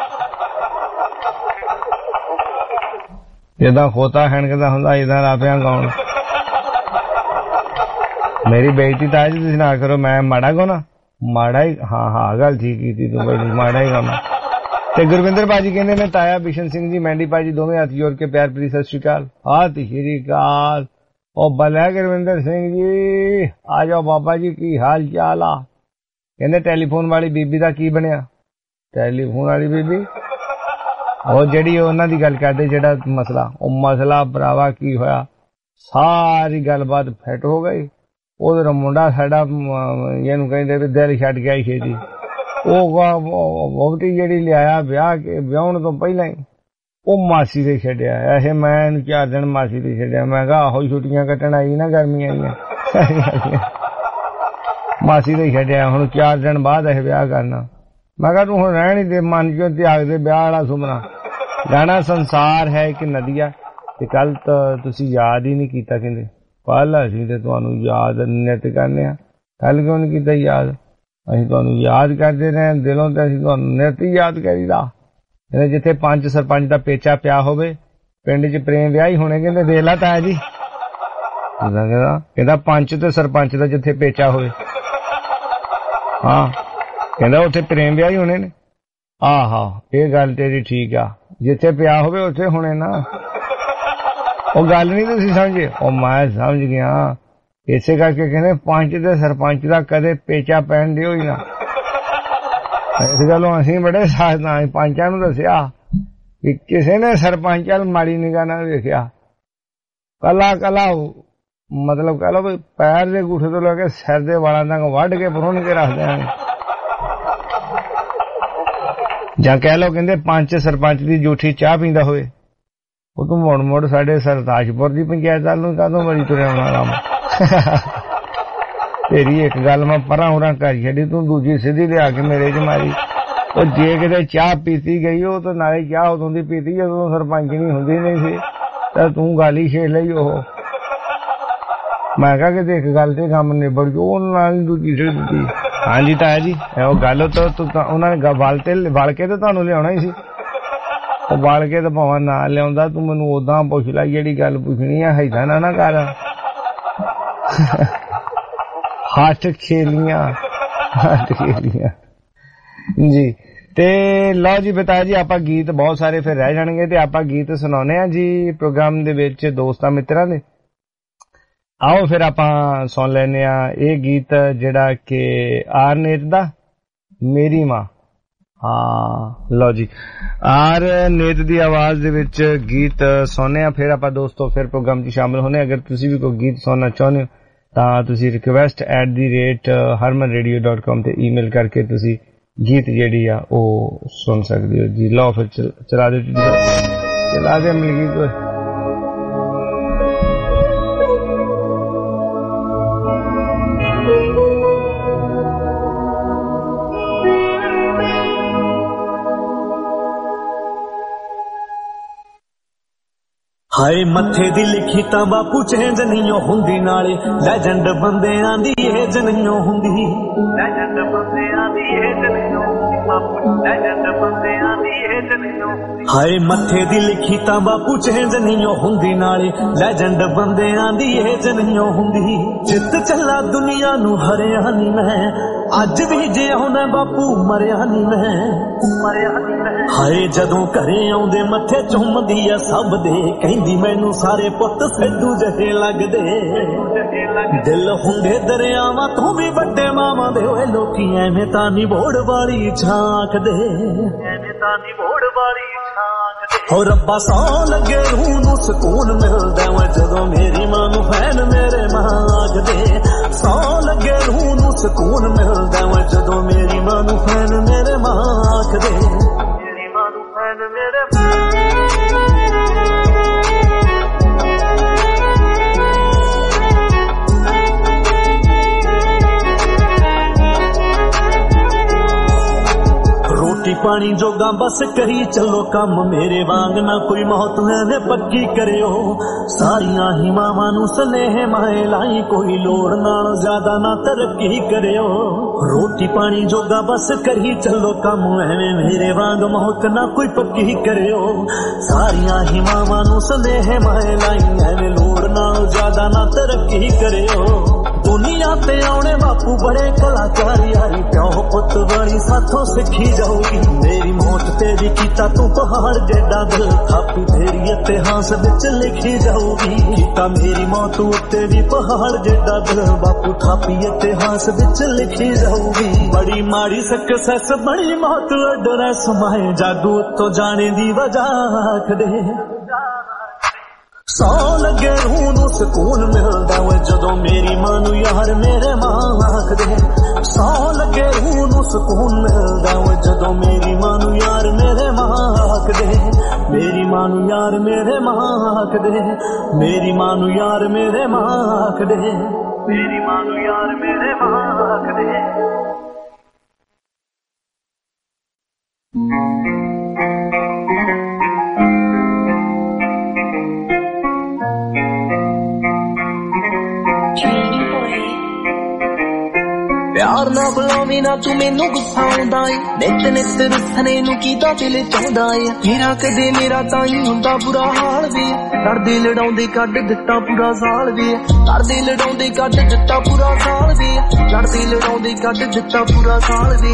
ਜਿੱਦਾਂ ਖੋਤਾ ਹੈਣਕਦਾ ਹੁੰਦਾ ਇਦਾਂ ਰਾਪਿਆਂ ਗਾਉਣ। ਮੇਰੀ ਬੇਇੱਜ਼ਤੀ ਤਾਂ ਅੱਜ ਤੁਸੀਂ ਨਾ ਕਰੋ। ਮੈਂ ਮਾੜਾ ਗਾਉਣਾ ਮਾੜਾ ਹੀ। ਹਾਂ ਹਾਂ ਗੱਲ ਠੀਕ ਕੀਤੀ ਤੂੰ ਬਈ, ਮਾੜਾ ਹੀ ਗਾਉਣਾ। ਤੇ ਗੁਰਵਿੰਦਰ ਭਾਜੀ ਕਹਿੰਦੇ ਨੇ ਤਾਇਆ ਬਿਸ਼ਨ ਸਿੰਘ ਜੀ ਮੈਂਡੀ ਭਾਜੀ ਦੋਵੇਂ ਹੱਥ ਜੋੜ ਕੇ ਪਿਆਰ ਭਰੀ ਸਤਿ ਸ਼੍ਰੀ ਅਕਾਲ। ਸਤਿ ਸ਼੍ਰੀ ਅਕਾਲ। ਉਹ ਬਲਾ ਗੁਰਵਿੰਦਰ ਸਿੰਘ ਜੀ ਆ ਜਾਓ ਬਾਬਾ ਜੀ, ਕੀ ਹਾਲ ਚਾਲ ਆ। ਕਹਿੰਦੇ ਟੈਲੀਫੋਨ ਵਾਲੀ ਬੀਬੀ ਦਾ ਕੀ ਬਣਿਆ। ਟੈਲੀਫੋਨ ਵਾਲੀ ਬੀਬੀ ਉਹ ਜਿਹੜੀ ਉਹਨਾਂ ਦੀ ਗੱਲ ਕਰਦੇ ਜਿਹੜਾ ਮਸਲਾ, ਉਹ ਮਸਲਾ ਭਰਾਵਾ ਕੀ ਹੋਇਆ, ਸਾਰੀ ਗੱਲਬਾਤ ਫਿੱਟ ਹੋ ਗਈ। ਉਹਦਾ ਮੁੰਡਾ ਸਾਡਾ ਇਹਨੂੰ ਕਹਿੰਦੇ ਵੀ ਦਿਲ ਛੱਡ ਗਿਆ ਹੀ ਛੇਤੀ। ਉਹ ਵਹੁਟੀ ਜਿਹੜੀ ਲਿਆਇਆ ਵਿਆਹ ਕੇ ਵਿਆਹਣ ਤੋਂ ਪਹਿਲਾਂ ਹੀ ਉਹ ਮਾਸੀ ਦੇ ਛੱਡਿਆ। ਇਹ ਮੈਂ ਇਹਨੂੰ ਚਾਰ ਦਿਨ ਮਾਸੀ ਦੇ ਛੱਡਿਆ। ਮੈਂ ਕਿਹਾ ਆਹੋ ਛੁੱਟੀਆਂ ਕੱਟਣ ਆਈ ਨਾ ਗਰਮੀਆਂ ਆਈਆਂ, ਮਾਸੀ ਦੇ ਛੱਡਿਆ। ਹੁਣ ਚਾਰ ਦਿਨ ਬਾਅਦ ਇਹ ਵਿਆਹ ਕਰਨਾ। ਮੈਂ ਕਿਹਾ ਤੂੰ ਹੁਣ ਰਹਿਣ ਹੀ ਦੇ, ਮਨ ਚੋਂ ਤਿਆਗ ਦੇ ਵਿਆਹ ਵਾਲਾ ਸੁਪਨਾ। ਗਾਣਾ ਸੰਸਾਰ ਹੈ ਇੱਕ ਨਦੀਆ। ਤੇ ਕੱਲ ਤਾਂ ਤੁਸੀਂ ਯਾਦ ਹੀ ਨਹੀਂ ਕੀਤਾ। ਕਹਿੰਦੇ ਕੱਲ ਅਸੀਂ ਤੇ ਤੁਹਾਨੂੰ ਯਾਦ ਨਿਤ ਕਰਨੇ ਆ, ਕੱਲ ਕਿਉਂ ਨਹੀਂ ਕੀਤਾ ਯਾਦ। ਅਸੀਂ ਤੁਹਾਨੂੰ ਯਾਦ ਕਰਦੇ ਰਹੇ ਦਿਲੋਂ ਤੇ ਅਸੀਂ ਤੁਹਾਨੂੰ ਨਿਤ ਹੀ ਯਾਦ ਕਰੀਦਾ। ਕਹਿੰਦੇ ਜਿੱਥੇ ਪੰਜ ਸਰਪੰਚ ਦਾ ਪੇਚਾ ਪਿਆ ਹੋਵੇ ਪਿੰਡ 'ਚ ਪ੍ਰੇਮ ਵਿਆਹ ਹੀ ਹੋਣੇ। ਕਹਿੰਦੇ ਦੇਖ ਲਾ ਤਾਇਆ ਜੀ। ਕਹਿੰਦਾ ਕਹਿੰਦਾ ਪੰਚ ਤੇ ਸਰਪੰਚ ਦਾ ਜਿੱਥੇ ਪੇਚਾ ਹੋਵੇ, ਹਾਂ ਕਹਿੰਦਾ ਉੱਥੇ ਪ੍ਰੇਮ ਵਿਆਹ ਹੀ ਹੋਣੇ ਨੇ। ਆਹਾ ਇਹ ਗੱਲ ਤੇਰੀ ਠੀਕ ਆ, ਜਿੱਥੇ ਪਿਆ ਹੋਵੇ ਉੱਥੇ ਹੋਣੇ ਨਾ। ਉਹ ਗੱਲ ਨਹੀਂ ਤੁਸੀਂ ਸਮਝੇ। ਉਹ ਮੈਂ ਸਮਝ ਗਿਆ। ਇਸੇ ਕਰਕੇ ਕਹਿੰਦੇ ਪੰਚ ਤੇ ਸਰਪੰਚ ਦਾ ਕਦੇ ਪੇਚਾ ਪੈਣ ਦਿਓ ਹੀ ਨਾ। ਇਸ ਗੱਲੋਂ ਅਸੀਂ ਬੜੇ ਸਾਵਧਾਨ। ਪੰਚਾਂ ਨੂੰ ਦੱਸਿਆ ਕਿ ਕਿਸੇ ਨੇ ਸਰਪੰਚ ਵੱਲ ਮਾੜੀ ਨਿਗਾਹ ਨਾਲ ਵੇਖਿਆ। ਕੱਲਾ ਕੱਲਾ ਮਤਲਬ ਕਹਿ ਲਓ ਵੀ ਪੈਰ ਦੇ ਅੰਗੂਠੇ ਤੋਂ ਲੈ ਕੇ ਸਿਰ ਦੇ ਵਾਲਾਂ ਤੱਕ ਵੱਢ ਕੇ ਭੁੰਨ ਕੇ ਰੱਖ ਦਿਆਂਗੇ। ਜਾਂ ਕਹਿ ਲਓ ਕਹਿੰਦੇ ਪੰਚ ਸਰਪੰਚ ਦੀ ਜੂਠੀ ਚਾਹ ਪੀਂਦਾ ਹੋਵੇ। ਉਹ ਤੂੰ ਮੁੜ ਮੁੜ ਸਾਡੇ ਸਰਤਾਜਪੁਰ ਦੀ ਪੰਚਾਇਤ ਵੱਲ ਨੂੰ ਕਾਹਦੋਂ ਮਰੀ ਤੁਰਿਆ ਹੋਣਾ ਕੰਮ। ਤੇਰੀ ਇੱਕ ਗੱਲ ਮੈਂ ਪਰਾਂ ਉਰਾਂ ਕਰ ਛੱਡੀ, ਤੂੰ ਦੂਜੀ ਸਿੱਧੀ ਲਿਆ ਕੇ ਮੇਰੇ 'ਚ ਮਾਰੀ। ਉਹ ਜੇ ਕਿਤੇ ਚਾਹ ਪੀਤੀ ਗਈ ਉਹ ਤਾਂ ਨਾਲੇ ਚਾਹ ਉਦੋਂ ਦੀ ਪੀਤੀ ਜਦੋਂ ਸਰਪੰਚ ਨਹੀਂ ਹੁੰਦੀ ਨਹੀਂ ਸੀ, ਤਾਂ ਤੂੰ ਗਾਲੀ ਛੇੜ ਲਈ। ਉਹ ਮੈਂ ਕਿਹਾ ਕਿ ਇੱਕ ਗੱਲ ਤੇ ਕੰਮ ਨਿਬੜ ਜੂ, ਉਹਨਾਂ ਨਾਲ ਦੂਜੀ ਛੇੜ ਦਿੱਤੀ। ਹਾਂਜੀ ਤਾਇਆ ਜੀ ਉਹ ਗੱਲ ਤਾਂ ਉਹਨਾਂ ਨੇ ਵਲ ਤੇ ਵਲ ਕੇ ਤਾਂ ਤੁਹਾਨੂੰ ਲਿਆਉਣਾ ਹੀ ਸੀ। ਉਹ ਵਲ ਕੇ ਤਾਂ ਭਾਵੇਂ ਨਾ ਲਿਆਉਂਦਾ, ਤੂੰ ਮੈਨੂੰ ਓਦਾਂ ਪੁੱਛ ਲੈ ਜਿਹੜੀ ਗੱਲ ਪੁੱਛਣੀ ਆ। ਏਦਾਂ ਨਾ ਨਾ ਕਰ। ਹੱਥ ਖੇਲੀਆਂ ਹੱਥ ਖੇਲੀਆਂ ਜੀ। ਤੇ ਲਓ ਜੀ ਬਤਾਇਆ ਜੀ ਆਪਾਂ ਗੀਤ ਬਹੁਤ ਸਾਰੇ ਫਿਰ ਰਹਿ ਜਾਣਗੇ ਤੇ ਆਪਾਂ ਗੀਤ ਸੁਣਾਉਣੇ ਆ ਜੀ ਪ੍ਰੋਗਰਾਮ ਦੇ ਵਿੱਚ ਦੋਸਤਾਂ ਮਿੱਤਰਾਂ ਦੇ। ਆਓ ਫਿਰ ਆਪਾਂ ਸੁਣ ਲੈਨੇ ਆ ਇਹ ਗੀਤ ਜਿਹੜਾ ਕਿ ਆਰਨੇਤ ਦਾ ਮੇਰੀ ਮਾਂ। हाँ लो जी आर नेत दी आवाज दे विच गीत सुनने आ फिर आपां दोस्तों फिर प्रोग्राम च शामिल होने अगर तुसी भी कोई गीत सुनना चाहते हो तां तुसी request at the rate Harman radio dot com ते ईमेल करके तुसी गीत जेहड़ी आ ओ सुन सकदे हो जी लो फिर चला दे चला दे अमली गीत हाय मथे दी लिखी तां बापू चेंज नहीं हुंदी नाले लेजेंड बंदियां दी एज नहीं हुंदी लेजेंड बंदियां दी एज नहीं हुंदी बापू लेजेंड बंदियां दी एज नहीं हुंदी हाय मथे दी लिखी तां बापू चेंज नहीं हुंदी नाले लेजेंड बंदियां दी एज नहीं हुंदी जित चला दुनिया नू हरिया नहीं मैं अज भी जे होना बापू मरिया नहीं मैं मरिया नहीं मैं हाय जदों घरे आउंदे मथे चुमदी आ सब दे कहंदी मैनू सारे पुੱਤ सिद्धू जहे लगदे दिल हुंदे दरियावां तों भी वड्डे मावां दे ओए लोकी एवें तां नी बोड़ वाली झांक दे एवें तां नी बोड़ वाली झांक दे हो रब्बा सौ लगे रूह नू सुकून मिलदा वा जदों मेरी मां नू फैन मेरे मां आखदे सौ लगे रूह नू सुकून मिलदा वा जदों मेरी मां नू फैन मेरे मां आखदे मेरी मां नू फैन मेरे रोटी पानी जोगा बस करी चलो कम मेरे वांग ना कोई मौत ने पक्की करियो सारियां ही मावां नू स्नेह माए लाई कोई लोड़ नाल ज्यादा ना तरक्की करियो रोटी पानी जोगा बस करी चलो कम एवें मेरे वांग मौत ना कोई पक्की करियो सारियां ही मावां नू स्नेह माए लाई एवें लोड़ नाल ज्यादा ना तरक्की करियो दुनिया ते आने बापू बड़े कलाकार यारी प्यो पुत वाली साथों सिखी जाऊगी मेरी मौत तेरी कीता तू पहाड़ जेडा दिल थापी तेरी इतिहास विच लिखी जाऊगी कीता मेरी मौत उत्ते भी पहाड़ जेडा दिल बापू थापी इतिहास विच लिखी जाऊगी बड़ी माड़ी सक्सेस बड़ी मौत एड्रेस माए जागू तो जाने दी वजह आख दे सौ लगे रूह नू सुकून मिलदा वे जदों मेरी मां नू यार मेरे मां आखदे सौ लगे रूह नू सुकून मिलदा वे जदों मेरी मां नू यार मेरे मां आखदे मेरी मां नू यार मेरे मां आखदे मेरी मां नू यार मेरे मां आखदे मेरी मां नू यार मेरे मां आखदे प्यार ना बुलावी ना तू मैनू गुस्सा आउंदा ए नित नित रुसने नू कीता दिल चाहुंदा ए मेरा कदे मेरा ताई हुंदा बुरा हाल वे करदे लड़ाउंदे कढ दित्ता पूरा साल वे करदे लड़ाउंदे कढ दित्ता पूरा साल वे करदे लड़ाउंदे कढ दित्ता पूरा साल वे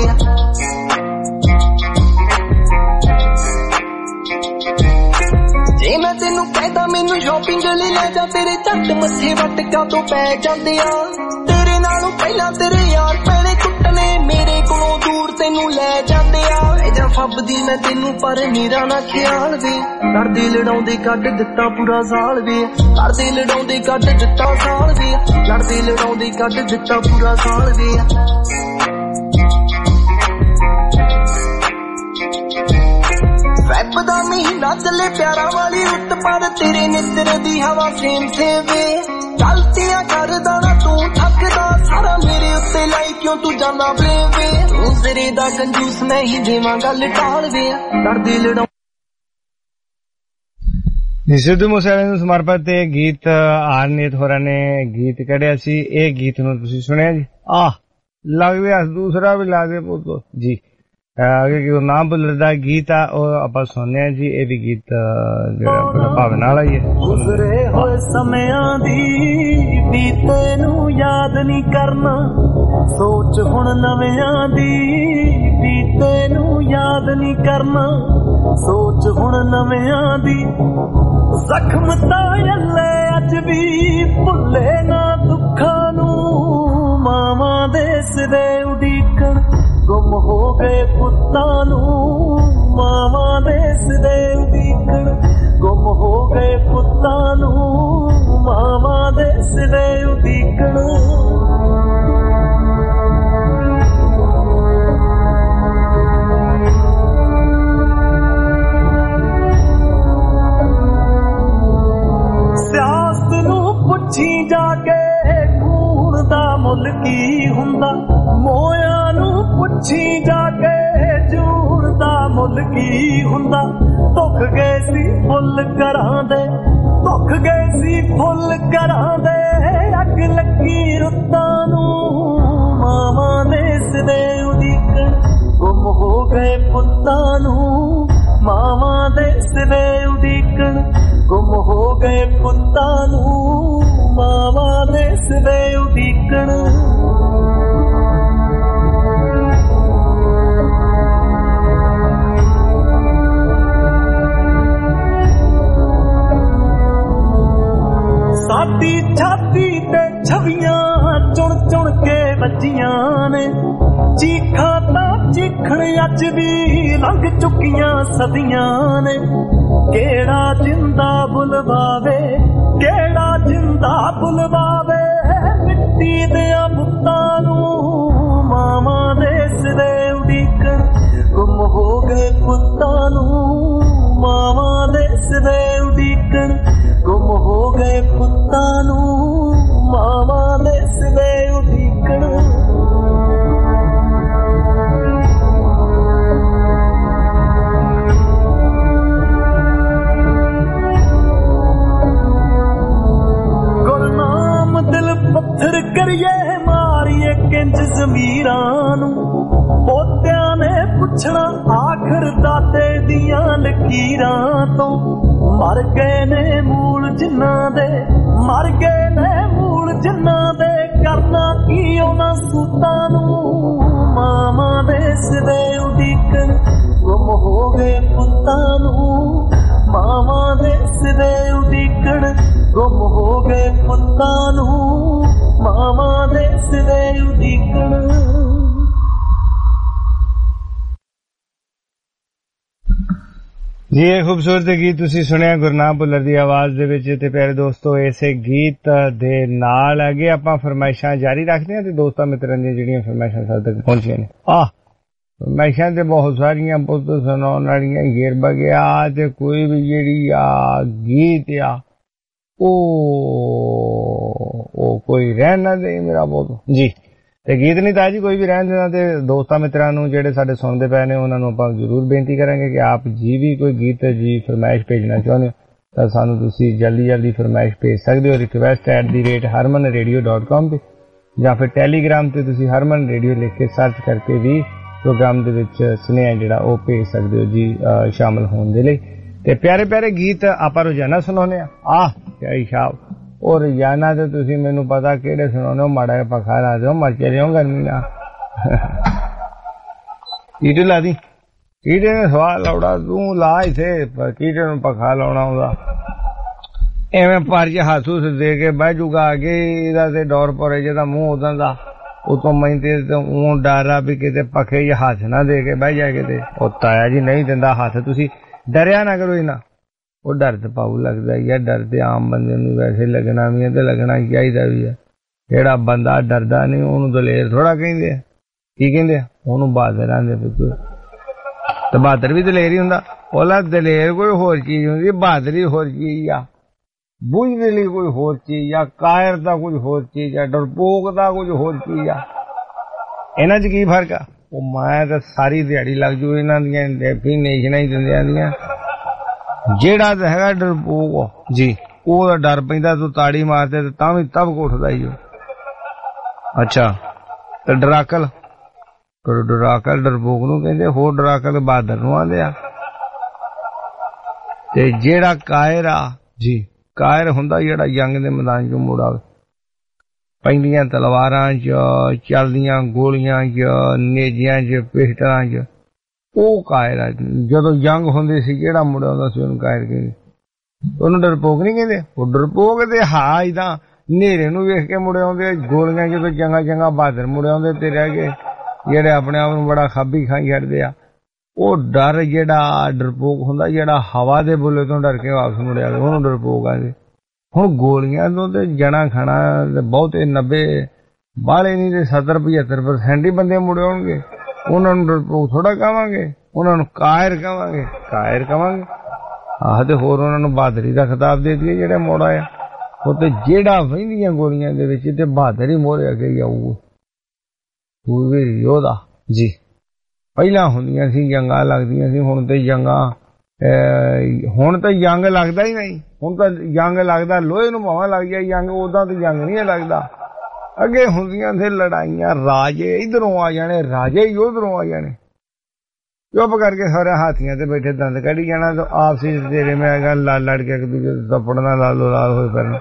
जे मैं तेनू कहदा मैनू शॉपिंग ले ले जा तेरे झट मथे वटका तो पै जांदे आ तेरे नालों पहला तेरे यार पैणे कुੱਟਨੇ मेरे कोलों दूर तेनू ले जांदे आ जा फबदी मैं तेनू पर नीरा ना ख्याल वे करदे लड़ाउंदे कढ दित्ता पूरा साल वे करदे लड़ाउंदे कढ दित्ता साल वे लड़दे लड़ाउंदे कढ दित्ता पूरा साल वे रब दा महीना चले प्यारा वाली रुत पर तेरे नित्र दी हवा सेम से वे गलतियां करदा ना तू थकदा सारा मेरे उत्ते लाई क्यों तू जांदा ब्लेवे तू सिरे दा कंजूस मैं ही देवां गल टाल वे करदे लड़ाउं सिद्धू मूसेवाले ਨੂੰ ਸਮਰਪਿਤ ਇਹ ਗੀਤ ਆਰਨੀਤ ਹੋਰਾਂ ਨੇ ਗੀਤ ਕੱਢਿਆ ਸੀ ਇਹ ਗੀਤ ਨੂੰ ਤੁਸੀਂ ਸੁਣਿਆ ਜੀ ਆਹ ਲੱਗ ਗਿਆ ਦੂਸਰਾ ਵੀ ਲਾ ਦੇ ਪੁੱਤੋ ਜੀ आगे की नाम बुलदा गीत आ और आप सुनने जी ये भी गीत जेड़ा बड़ा भावना वाला ही है गुजरे होए समयां दी बीते नू याद नहीं करना सोच हुण नवियां दी बीते नू याद नहीं करना सोच हुण नवियां दी जख्म तायले अज भी भुले ना दुखां नू मावां दे सिरे उडीकण गुम हो गए पुत्त ਪੁੱਤਾਂ ਨੂੰ ਮਾਵਾਂ ਦੇ ਸਦੇ ਉਡੀਕਣ ਗੁੰਮ ਹੋ ਗਏ ਪੁੱਤਾਂ ਨੂੰ ਮਾਵਾਂ ਦੇ ਸਦੇ ਉਡੀਕਣ ਸਿਆਸਤ ਨੂੰ ਪੁੱਛੀ ਜਾ ਕੇ ਖੂਨ ਦਾ ਮੁੱਲ ਕੀ ਹੁੰਦਾ ਮੋਇਆਂ ਨੂੰ ਪੁੱਛੀ ਜਾ ਕੇ ਜੂੜ ਦਾ ਮੁੱਲ ਕੀ ਹੁੰਦਾ ਧੁੱਖ ਗਏ ਸੀ ਫੁੱਲ ਘਰਾਂ ਦੇ ਧੁੱਖ ਗਏ ਸੀ ਫੁੱਲ ਘਰਾਂ ਦੇ ਅੱਗ ਲੱਗੀ ਰੁੱਤਾਂ ਨੂੰ ਮਾਵਾਂ ਦੇ ਸਦੇ ਉਡੀਕਣ ਗੁੰਮ ਹੋ ਗਏ ਪੁੱਤਾਂ ਨੂੰ ਮਾਵਾਂ ਦੇ ਸਦੇ ਉਡੀਕਣ ਗੁੰਮ ਹੋ ਗਏ ਪੁੱਤਾਂ ਨੂੰ ਮਾਵਾਂ ਦੇ ਸਦੇ ਉਡੀਕਣ ਸਾਡੀ ਛਾਤੀ ਤੇ ਛਵੀਆਂ ਚੁਣ ਚੁਣ ਕੇ ਵੱਜੀਆਂ ਨੇ ਚੀਖਾਂ ਤਾਂ ਚੀਖਣ ਅੱਜ ਵੀ ਲੰਘ ਚੁੱਕੀਆਂ ਸਦੀਆਂ ਨੇ ਕਿਹੜਾ ਜਿੰਦਾ ਬੁਲਵਾਵੇ ਕਿਹੜਾ ਜਿੰਦਾ ਬੁਲਵਾਵੇ ਮਿੱਟੀ ਦਿਆਂ ਪੁੱਤਾਂ ਨੂੰ ਮਾਵਾਂ ਦੇ ਸਦੇ ਉਡੀਕਣ ਗੁੰਮ ਹੋ ਗਏ ਪੁੱਤਾਂ ਨੂੰ ਮਾਵਾਂ ਦੇ ਸਦੇ ਉਡੀਕਣ ਗੁੰਮ ਹੋ ਗਏ ਪੁੱਤਾਂ ਨੂੰ ਮਾਵਾਂ ਦੇ ਸਦੇ ਉਡੀਕਣ ਗੁਰਨਾਮ ਦਿਲ ਪੱਥਰ ਕਰੀਏ ਮਾਰੀਏ ਕਿੰਜ ਜ਼ਮੀਰਾਂ ਨੂੰ ਪੋਤਿਆਂ ਨੇ ਪੁੱਛਣਾ ਆਖਰ ਦਾਤੇ ਦੀਆਂ ਲਕੀਰਾਂ ਤੋਂ ਮਰ ਗਏ ਨੇ ਮੂਲ ਜਿਨ੍ਹਾਂ ਦੇ ਮਰ ਗਏ ਨੇ ਮੂਲ ਜਿਨ੍ਹਾਂ ਦੇ ਕਰਨਾ ਕੀ ਉਹਨਾਂ ਸੂਤਾਂ ਨੂੰ ਮਾਵਾਂ ਦੇ ਸਦੇ ਉਡੀਕਣ ਗੁੰਮ ਹੋ ਗਏ ਪੁੱਤਾਂ ਨੂੰ ਮਾਵਾਂ ਦੇ ਸਦੇ ਉਡੀਕਣ ਗੁੰਮ ਹੋ ਗਏ ਪੁੱਤਾਂ ਨੂੰ ਮਾਵਾਂ ਦੇ ਸਦੇ ਉਡੀਕਣ ਜੀ ਇਹ ਖੂਬਸੂਰਤ ਗੀਤ ਤੁਸੀਂ ਸੁਣਿਆ ਗੁਰਨਾਮ ਭੁੱਲਰ ਦੀ ਆਵਾਜ਼ ਦੇ ਵਿੱਚ। ਤੇ ਪਿਆਰੇ ਦੋਸਤੋ ਇਸੇ ਗੀਤ ਦੇ ਨਾਲ ਅੱਗੇ ਆਪਾਂ ਫਰਮਾਇਸ਼ਾਂ ਜਾਰੀ ਰੱਖਦੇ ਹਾਂ ਤੇ ਦੋਸਤਾਂ ਮਿੱਤਰਾਂ ਦੀਆਂ ਜਿਹੜੀਆਂ ਫਰਮਾਇਸ਼ਾਂ ਸਾਡੇ ਤੱਕ ਪਹੁੰਚੀਆਂ ਨੇ ਆਹ ਫਰਮਾਇਸ਼ਾਂ ਤੇ ਬਹੁਤ ਸਾਰੀਆਂ ਪੁੱਤ ਸੁਣਾਉਣ ਵਾਲੀਆਂ ਗੇਰ ਬਗਿਆ ਤੇ ਕੋਈ ਵੀ ਜਿਹੜੀ ਆ ਗੀਤ ਆ ਉਹ ਉਹ ਕੋਈ ਰਹਿਣ ਨਾ ਦੇ ਮੇਰਾ ਬਹੁਤ ਜੀ ਤੇ ਗੀਤ ਨਹੀਂ ਤਾਂ ਜੀ ਕੋਈ ਵੀ ਰਹਿਣ ਦੇਣਾ ਤੇ ਦੋਸਤਾਂ ਮਿੱਤਰਾਂ ਨੂੰ ਜਿਹੜੇ ਸਾਡੇ ਸੁਣਦੇ ਪਏ ਨੇ ਉਹਨਾਂ ਨੂੰ ਆਪਾਂ ਜ਼ਰੂਰ ਬੇਨਤੀ ਕਰਾਂਗੇ ਕਿ ਆਪ ਜੀ ਵੀ ਕੋਈ ਗੀਤ ਜੀ ਫਰਮਾਇਸ਼ ਭੇਜਣਾ ਚਾਹੁੰਦੇ ਹੋ ਤਾਂ ਸਾਨੂੰ ਤੁਸੀਂ ਜਲਦੀ ਜਲਦੀ ਫਰਮਾਇਸ਼ ਭੇਜ ਸਕਦੇ ਹੋ request at the rate Harman radio dot com ਤੇ ਜਾਂ ਫਿਰ ਟੈਲੀਗ੍ਰਾਮ ਤੇ ਤੁਸੀਂ ਹਰਮਨ ਰੇਡੀਓ ਲਿਖ ਕੇ ਸਰਚ ਕਰਕੇ ਵੀ ਪ੍ਰੋਗਰਾਮ ਦੇ ਵਿੱਚ ਸੁਨੇਹਾ ਜਿਹੜਾ ਉਹ ਭੇਜ ਸਕਦੇ ਹੋ ਜੀ ਸ਼ਾਮਲ ਹੋਣ ਦੇ ਲਈ। ਤੇ ਪਿਆਰੇ ਪਿਆਰੇ ਗੀਤ ਆਪਾਂ ਰੋਜ਼ਾਨਾ ਸੁਣਾਉਂਦੇ ਆ ਆਹ ਕਿਆ ਸ਼ਾਬ ਉਹ ਰੋਜ਼ਾਨਾ ਤੇ ਤੁਸੀਂ ਮੈਨੂੰ ਪਤਾ ਕਿਹੜੇ ਸੁਣਾਉਂਦੇ ਹੋ ਮਾੜਾ ਜਿਹਾ ਪੱਖਾ ਲਾ ਦਿਓ ਮਰ ਚਲੇ ਹੋ ਗਰਮੀ ਨਾਲ ਕੀਟੇ ਲਾ ਦੀ ਕੀਟੇ ਨੇ ਸਵਾਲ ਲਾਉੜਾ ਤੂੰ ਲਾ ਇਥੇ ਕੀਟੇ ਨੂੰ ਪੱਖਾ ਲਾਉਣਾ ਆਉਂਦਾ ਐਵੇਂ ਪਰ ਜੇ ਹੱਥ ਉਸ ਦੇ ਕੇ ਬਹਿ ਜੂਗਾ ਅੱਗੇ ਇਹਦਾ ਤੇ ਡੋਰ ਪਰੇ ਜਿਹਦਾ ਮੂੰਹ ਉਦਾਂ ਦਾ ਉਤੋਂ ਮੈਂ ਤੇ ਉਹ ਡਰਾ ਵੀ ਕਿਤੇ ਪੱਖੇ ਜੇ ਹੱਥ ਨਾ ਦੇ ਕੇ ਬਹਿ ਜਾ ਕਿਤੇ ਉਹ ਤਾਇਆ ਜੀ ਨਹੀਂ ਦਿੰਦਾ ਹੱਥ ਤੁਸੀਂ ਡਰਿਆ ਨਾ ਕਰੋ ਇਹਨਾਂ ਉਹ ਡਰ ਤੇ ਪਾਉ ਲੱਗਦਾ ਯਾਰ ਡਰ ਤੇ ਆਮ ਬੰਦੇ ਨੂੰ ਵੈਸੇ ਲੱਗਣਾ ਵੀ ਹੈ ਤੇ ਲੱਗਣਾ ਚਾਹੀਦਾ ਵੀ ਹੈ ਜਿਹੜਾ ਬੰਦਾ ਡਰਦਾ ਨਹੀਂ ਉਹਨੂੰ ਦਲੇਰ ਥੋੜਾ ਕਹਿੰਦੇ ਆ ਕੀ ਕਹਿੰਦੇ ਆ ਉਹਨੂੰ ਬਹਾਦਰ ਆਂਦੇ ਪੁੱਤ ਤੇ ਬਹਾਦਰ ਵੀ ਦਲੇਰ ਹੀ ਹੁੰਦਾ ਉਹਲਾ ਦਲੇਰ ਕੋਈ ਹੋਰ ਚੀਜ਼ ਹੁੰਦੀ ਬਹਾਦਰੀ ਹੋਰ ਚੀਜ਼ ਆ ਬੁਝਣ ਲਈ ਕੋਈ ਹੋਰ ਚੀਜ਼ ਆ ਕਾਇਰ ਦਾ ਕੁਝ ਹੋਰ ਚੀਜ਼ ਆ ਡਰਪੋਕ ਦਾ ਕੁਝ ਹੋਰ ਚੀਜ਼ ਆ ਇਹਨਾਂ 'ਚ ਕੀ ਫਰਕ ਆ ਉਹ ਮੈਂ ਤਾਂ ਸਾਰੀ ਦਿਹਾੜੀ ਲੱਗ ਜੂ ਇਹਨਾਂ ਦੀਆਂ ਡੈਫੀਨੇਸ਼ਨਾਂ ਹੀ ਦਿੰਦਿਆਂ ਦੀਆਂ ਜਿਹੜਾ ਤਾਂ ਹੈਗਾ ਡਰਪੋਕ ਜੀ ਉਹਦਾ ਡਰ ਪੈਂਦਾ ਤੂੰ ਤਾੜੀ ਮਾਰਦੇ ਤੇ ਤਾਂ ਵੀ ਤਬ ਉੱਠਦਾ ਹੀ ਉਹ ਅੱਛਾ ਤੇ ਡਰਾਕਲ ਡਰਾਕਲ ਡਰਪੋਕ ਨੂੰ ਕਹਿੰਦੇ ਹੋਰ ਡਰਾਕਲ ਬਹਾਦਰ ਨੂੰ ਆਂਦੇ ਆ ਤੇ ਜਿਹੜਾ ਕਾਇਰ ਆ ਜੀ ਕਾਇਰ ਹੁੰਦਾ ਜਿਹੜਾ ਜੰਗ ਦੇ ਮੈਦਾਨ 'ਚੋਂ ਮੁੜ ਆਵੇ ਪੈਂਦੀਆਂ ਤਲਵਾਰਾਂ 'ਚ ਚੱਲਦੀਆਂ ਗੋਲੀਆਂ 'ਚ ਨੇਜਿਆਂ 'ਚ ਪਿਸਟਲਾਂ 'ਚ ਉਹ ਕਾਇਰ ਆ ਜਦੋਂ ਜੰਗ ਹੁੰਦੀ ਸੀ ਜਿਹੜਾ ਮੁੜਿਆ ਹੁੰਦਾ ਸੀ ਉਹਨੂੰ ਕਾਇਰ ਕਹਿੰਦੇ ਉਹਨੂੰ ਡਰਪੋਕ ਨਹੀਂ ਕਹਿੰਦੇ ਉਹ ਡਰਪੋਕ ਤੇ ਹਾਂ ਇਦਾਂ ਹਨੇਰੇ ਨੂੰ ਵੇਖ ਕੇ ਮੁੜੇ ਆਉਂਦੇ ਗੋਲੀਆਂ ਜਦੋਂ ਚੰਗਾ ਚੰਗਾ ਬਹਾਦਰ ਮੁੜੇ ਆਉਂਦੇ ਤੇ ਰਹਿ ਗਏ ਜਿਹੜੇ ਆਪਣੇ ਆਪ ਨੂੰ ਬੜਾ ਖਾਬੀ ਖਾਈ ਛੱਡਦੇ ਆ ਉਹ ਡਰ ਜਿਹੜਾ ਡਰਪੋਕ ਹੁੰਦਾ, ਜਿਹੜਾ ਹਵਾ ਦੇ ਬੁੱਲੇ ਤੋਂ ਡਰ ਕੇ ਵਾਪਸ ਮੁੜਿਆ ਉਹਨੂੰ ਡਰਪੋਕ ਆਂਦੇ। ਹੁਣ ਗੋਲੀਆਂ ਤੋਂ ਤੇ ਜਣਾ ਖਾਣਾ ਬਹੁਤੇ ਨੱਬੇ ਬਾਹਲੇ ਨਹੀਂ ਤੇ ਸੱਤਰ ਪਝੱਤਰ ਪਰਸੈਂਟ ਹੀ ਬੰਦੇ ਮੁੜੇ ਹੋਣਗੇ। ਉਹਨਾਂ ਨੂੰ ਡਰਪੋਕ ਥੋੜਾ ਕਹਾਂਗੇ, ਉਹਨਾਂ ਨੂੰ ਕਾਇਰ ਕਹਾਂਗੇ, ਕਾਇਰ ਕਹਾਂਗੇ ਆਹ ਤੇ ਹੋਰ ਉਹਨਾਂ ਨੂੰ ਬਹਾਦਰੀ ਦਾ ਖਿਤਾਬ ਦੇ ਦਈਏ ਜਿਹੜੇ ਮੋੜ ਆਇਆ। ਉਹ ਤੇ ਜਿਹੜਾ ਵਹਿੰਦੀਆਂ ਗੋਲੀਆਂ ਦੇ ਵਿੱਚ ਤੇ ਬਹਾਦਰ ਹੀ ਮੋੜ ਅੱਗੇ ਆਊ ਪੂਰੇ ਯੋਧਾ ਜੀ। ਪਹਿਲਾਂ ਹੁੰਦੀਆਂ ਸੀ ਜੰਗਾਂ ਲੱਗਦੀਆਂ ਸੀ, ਹੁਣ ਤੇ ਜੰਗਾਂ ਹੁਣ ਤਾਂ ਜੰਗ ਲੱਗਦਾ ਹੀ ਨਹੀਂ। ਹੁਣ ਤਾਂ ਜੰਗ ਲੱਗਦਾ ਲੋਹੇ ਨੂੰ ਭਾਵਾਂ ਲੱਗ ਜਾਏ ਜੰਗ, ਉਦਾਂ ਤਾਂ ਜੰਗ ਨਹੀਂ ਲੱਗਦਾ। ਅੱਗੇ ਹੁੰਦੀਆਂ ਸੀ ਲੜਾਈਆਂ, ਰਾਜੇ ਇਧਰੋਂ ਆ ਜਾਣੇ, ਰਾਜੇ ਹੀ ਉਧਰੋਂ ਆ ਜਾਣੇ। ਚੁੱਪ ਕਰਕੇ ਸਾਰੇ ਹਾਥੀਆਂ ਤੇ ਬੈਠੇ ਦੰਦ ਕੱਢੀ ਜਾਣਾ ਤੇ ਆਪਸੀ ਤੇਰੇ ਮੈਂ ਗੱਲ ਲੜ ਲੜ ਕੇ ਇੱਕ ਦੂਜੇ ਥੱਪੜ ਨਾਲ ਲਾਲੋ ਲਾਲ ਹੋਏ ਫਿਰਨ।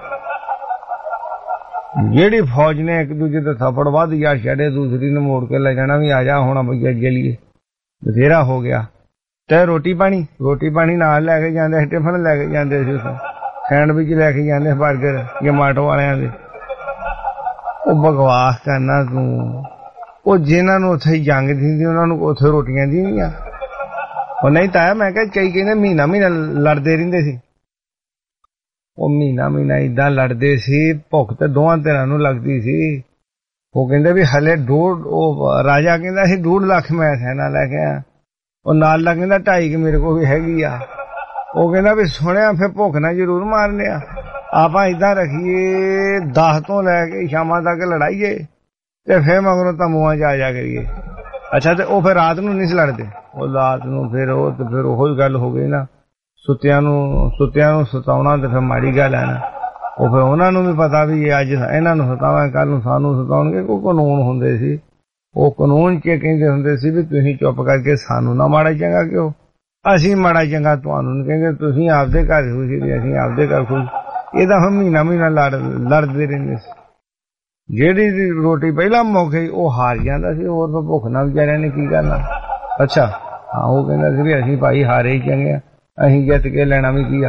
ਜਿਹੜੀ ਫੌਜ ਨੇ ਇੱਕ ਦੂਜੇ ਤੇ ਥੱਪੜ ਵੱਧ ਜਾ ਛੱਡੇ, ਦੂਸਰੀ ਨੂੰ ਮੋੜ ਕੇ ਲੈ ਜਾਣਾ ਵੀ ਆ ਜਾ ਹੁਣ ਬਈਆ ਜਲੀਏ, ਬਥੇਰਾ ਹੋ ਗਿਆ। ਤੇ ਰੋਟੀ ਪਾਣੀ ਰੋਟੀ ਪਾਣੀ ਨਾਲ ਲੈ ਕੇ ਜਾਂਦੇ ਸੀ, ਟਿਫਨ ਲੈ ਕੇ ਜਾਂਦੇ ਸੀ, ਸੈਂਡਵਿਚ ਲੈ ਕੇ ਜਾਂਦੇ ਬਰਗਰ ਜਮਾਟੋ ਵਾਲਿਆਂ ਦੇ। ਉਹ ਬਕਵਾਸ ਕਰਨਾ ਤੂੰ। ਉਹ ਜਿਨ੍ਹਾਂ ਨੂੰ ਉੱਥੇ ਜੰਗ ਦਿੰਦੀ ਉਹਨਾਂ ਨੂੰ ਉੱਥੇ ਰੋਟੀਆਂ ਦਿੰਦੀਆਂ। ਉਹ ਨਹੀਂ ਤਾਂ ਮੈਂ ਕਿਹਾ ਕਈ ਕਹਿੰਦੇ ਮਹੀਨਾ ਮਹੀਨਾ ਲੜਦੇ ਰਹਿੰਦੇ ਸੀ। ਉਹ ਮਹੀਨਾ ਮਹੀਨਾ ਏਦਾਂ ਲੜਦੇ ਸੀ, ਭੁੱਖ ਤੇ ਦੋਵਾਂ ਧਿਰਾਂ ਨੂੰ ਲੱਗਦੀ ਸੀ। ਉਹ ਕਹਿੰਦੇ ਵੀ ਹਲੇ ਡੂਢ, ਉਹ ਰਾਜਾ ਕਹਿੰਦਾ ਸੀ ਡੂਢ ਲੱਖ ਮੈਂ ਸੈਨਾ ਲੈ ਕੇ ਆਇਆ। ਉਹ ਨਾਲ ਦਾ ਕਹਿੰਦਾ ਢਾਈ ਕਿ ਮੇਰੇ ਕੋਲ ਵੀ ਹੈਗੀ ਆ। ਉਹ ਕਹਿੰਦਾ ਵੀ ਸੁਣਿਆ ਫਿਰ ਭੁੱਖ ਨਾਲ ਜ਼ਰੂਰ ਮਾਰਨੇ ਆ, ਆਪਾਂ ਏਦਾਂ ਰੱਖੀਏ ਦਸ ਤੋਂ ਲੈ ਕੇ ਸ਼ਾਮਾਂ ਤੱਕ ਲੜਾਈਏ ਤੇ ਫਿਰ ਮਗਰੋਂ ਤੰਬੂਆਂ ਚ ਆ ਜਾ ਕਰੀਏ। ਅੱਛਾ ਤੇ ਉਹ ਫਿਰ ਰਾਤ ਨੂੰ ਨਹੀਂ ਸੀ ਲੜਦੇ, ਉਹ ਰਾਤ ਨੂੰ ਫਿਰ ਉਹ ਤੇ ਫਿਰ ਉਹੀ ਗੱਲ ਹੋ ਗਈ ਨਾ, ਸੁੱਤਿਆਂ ਨੂੰ ਸੁੱਤਿਆਂ ਨੂੰ ਸਤਾਉਣਾ ਤੇ ਫਿਰ ਮਾੜੀ ਗੱਲ ਹੈ ਨਾ। ਉਹ ਫਿਰ ਉਹਨਾਂ ਨੂੰ ਵੀ ਪਤਾ ਵੀ ਅੱਜ ਇਹਨਾਂ ਨੂੰ ਸਤਾਵਾਂ ਕੱਲ ਨੂੰ ਸਾਨੂੰ ਸਤਾਉਣਗੇ। ਕੋਈ ਕਾਨੂੰਨ ਹੁੰਦੇ ਸੀ, ਉਹ ਕਾਨੂੰਨ ਚ ਕਹਿੰਦੇ ਹੁੰਦੇ ਸੀ ਵੀ ਤੁਸੀਂ ਚੁੱਪ ਕਰਕੇ ਸਾਨੂੰ ਨਾ ਮਾੜਾ ਚੰਗਾ ਕਿਉਂ, ਅਸੀਂ ਮਾੜਾ ਚੰਗਾ ਤੁਹਾਨੂੰ ਨਹੀਂ ਕਹਿੰਦੇ, ਤੁਸੀਂ ਆਪਦੇ ਘਰ ਖੁਸ਼ੀ ਤੇ ਅਸੀਂ ਆਪਦੇ ਘਰ ਖੁਸ਼ੀ। ਇਹਦਾ ਹੁਣ ਮਹੀਨਾ ਮਹੀਨਾ ਲੜ ਲੜਦੇ ਰਹਿੰਦੇ ਸੀ। ਜਿਹੜੀ ਰੋਟੀ ਪਹਿਲਾਂ ਮੌਕੇ ਉਹ ਹਾਰ ਜਾਂਦਾ ਸੀ, ਹੋਰ ਤਾਂ ਭੁੱਖ ਨਾਲ ਵਿਚਾਰਿਆਂ ਨੇ ਕੀ ਕਰਨਾ। ਅੱਛਾ ਹਾਂ, ਉਹ ਕਹਿੰਦਾ ਸੀ ਵੀ ਅਸੀਂ ਭਾਈ ਹਾਰੇ ਹੀ ਚੰਗੇ ਆ, ਅਸੀਂ ਜਿੱਤ ਕੇ ਲੈਣਾ ਵੀ ਕੀ ਆ।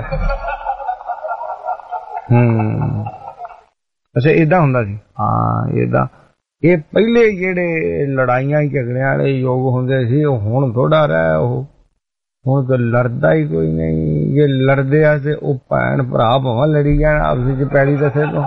ਹੂੰ ਅੱਛਾ ਏਦਾਂ ਹੁੰਦਾ ਸੀ। ਹਾਂ ਏਦਾਂ ਇਹ ਪਹਿਲੇ ਜਿਹੜੇ ਲੜਾਈਆਂ ਝਗੜਿਆਂ ਵਾਲੇ ਯੁੱਗ ਹੁੰਦੇ ਸੀ, ਉਹ ਹੁਣ ਥੋੜਾ ਰਹਿ। ਉਹ ਹੁਣ ਤਾਂ ਲੜਦਾ ਹੀ ਕੋਈ ਨਹੀਂ। ਜੇ ਲੜਦੇ ਆ ਤੇ ਉਹ ਭੈਣ ਭਰਾ ਭਾਵੇਂ ਲੜੀ ਜਾਣ ਆਪਸ ਚ ਪੈੜੀ ਦੱਸੇ ਤੋਂ,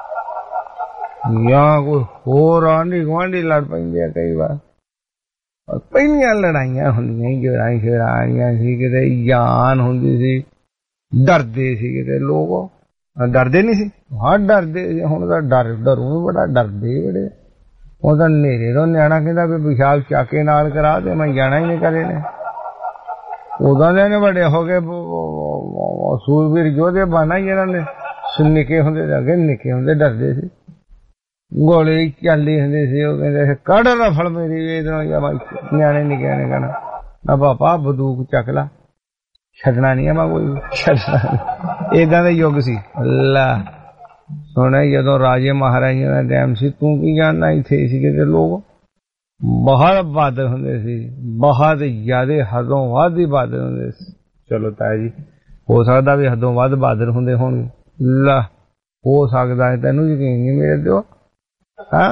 ਜਾਂ ਕੋਈ ਹੋਰ ਆਂਢੀ ਗੁਆਂਢੀ ਲੜ ਪੈਂਦੇ ਆ ਕਈ ਵਾਰ। ਪਹਿਲੀਆਂ ਲੜਾਈਆਂ ਹੁੰਦੀਆਂ ਜੜਾਈ ਸ਼ਰਾਈਆਂ ਸੀ, ਕਿਤੇ ਜਾਨ ਹੁੰਦੀ ਸੀ, ਡਰਦੇ ਸੀ ਕਿਤੇ ਲੋਕ, ਡਰਦੇ ਨਹੀਂ ਸੀ। ਹਾਂ ਡਰਦੇ ਸੀ। ਹੁਣ ਤਾਂ ਡਰ ਡਰੂ ਬੜਾ ਡਰਦੇ ਬੜੇ। ਹੁਣ ਤਾਂ ਹਨੇਰੇ ਤੋਂ ਨਿਆਣਾ ਕਹਿੰਦਾ ਵੀ ਪਿਸ਼ਾਬ ਚਾਕੇ ਨਾਲ ਕਰਾ ਤੇ ਮੈਂ ਜਾਣਾ ਹੀ ਨਹੀਂ ਕਰੇ ਨੇ। ਉਦੋਂ ਦੇ ਨੇ ਵੱਡੇ ਹੋ ਗਏ ਸੂਰਬੀਰ ਯੋਧੇ ਬਣਾ ਜਿਹਨਾਂ ਨੇ ਨਿੱਕੇ ਹੁੰਦੇ ਅੱਗੇ ਨਿੱਕੇ ਹੁੰਦੇ ਡਰਦੇ ਸੀ, ਗੋਲੀ ਚੱਲਦੀ ਹੁੰਦੀ ਸੀ। ਉਹ ਕਹਿੰਦੇ ਕੱਢ ਰਫਲ ਮੇਰੀ ਇਧਰੋਂ ਜਾਂ ਨਿਆਣੇ ਨਿੱਕਿਆਂ ਨੇ ਕਹਿਣਾ ਨਾ ਪਾਪਾ ਬੰਦੂਕ ਚੱਕ ਲਾ, ਛੱਡਣਾ ਨਹੀਂ ਆ ਮੈਂ ਕੋਈ ਛੱਡਣਾ। ਏਦਾਂ ਦਾ ਯੁੱਗ ਸੀ। ਅੱਲਾ ਸੁਣਿਆ ਜਦੋਂ ਰਾਜੇ ਮਹਾਰਾਜਿਆਂ ਦਾ ਟਾਈਮ ਸੀ, ਤੂੰ ਕੀ ਜਾਣਦਾ ਇੱਥੇ ਸੀ ਕਿਤੇ ਲੋਕ ਬਹੁਤ ਬਹਾਦਰ ਹੁੰਦੇ ਸੀ, ਬਹੁਤ ਜ਼ਿਆਦਾ ਹੱਦੋਂ ਵੱਧ ਹੀ ਬਹਾਦਰ ਹੁੰਦੇ ਸੀ। ਚਲੋ ਤਾਇਆ ਜੀ ਹੋ ਸਕਦਾ ਵੀ ਹੱਦੋਂ ਵੱਧ ਬਹਾਦਰ ਹੁੰਦੇ ਹੋਣਗੇ। ਲਾ ਹੋ ਸਕਦਾ ਹੈ, ਤੈਨੂੰ ਯਕੀਨ ਨਹੀਂ ਮੇਰੇ ਤੇ। ਹਾਂ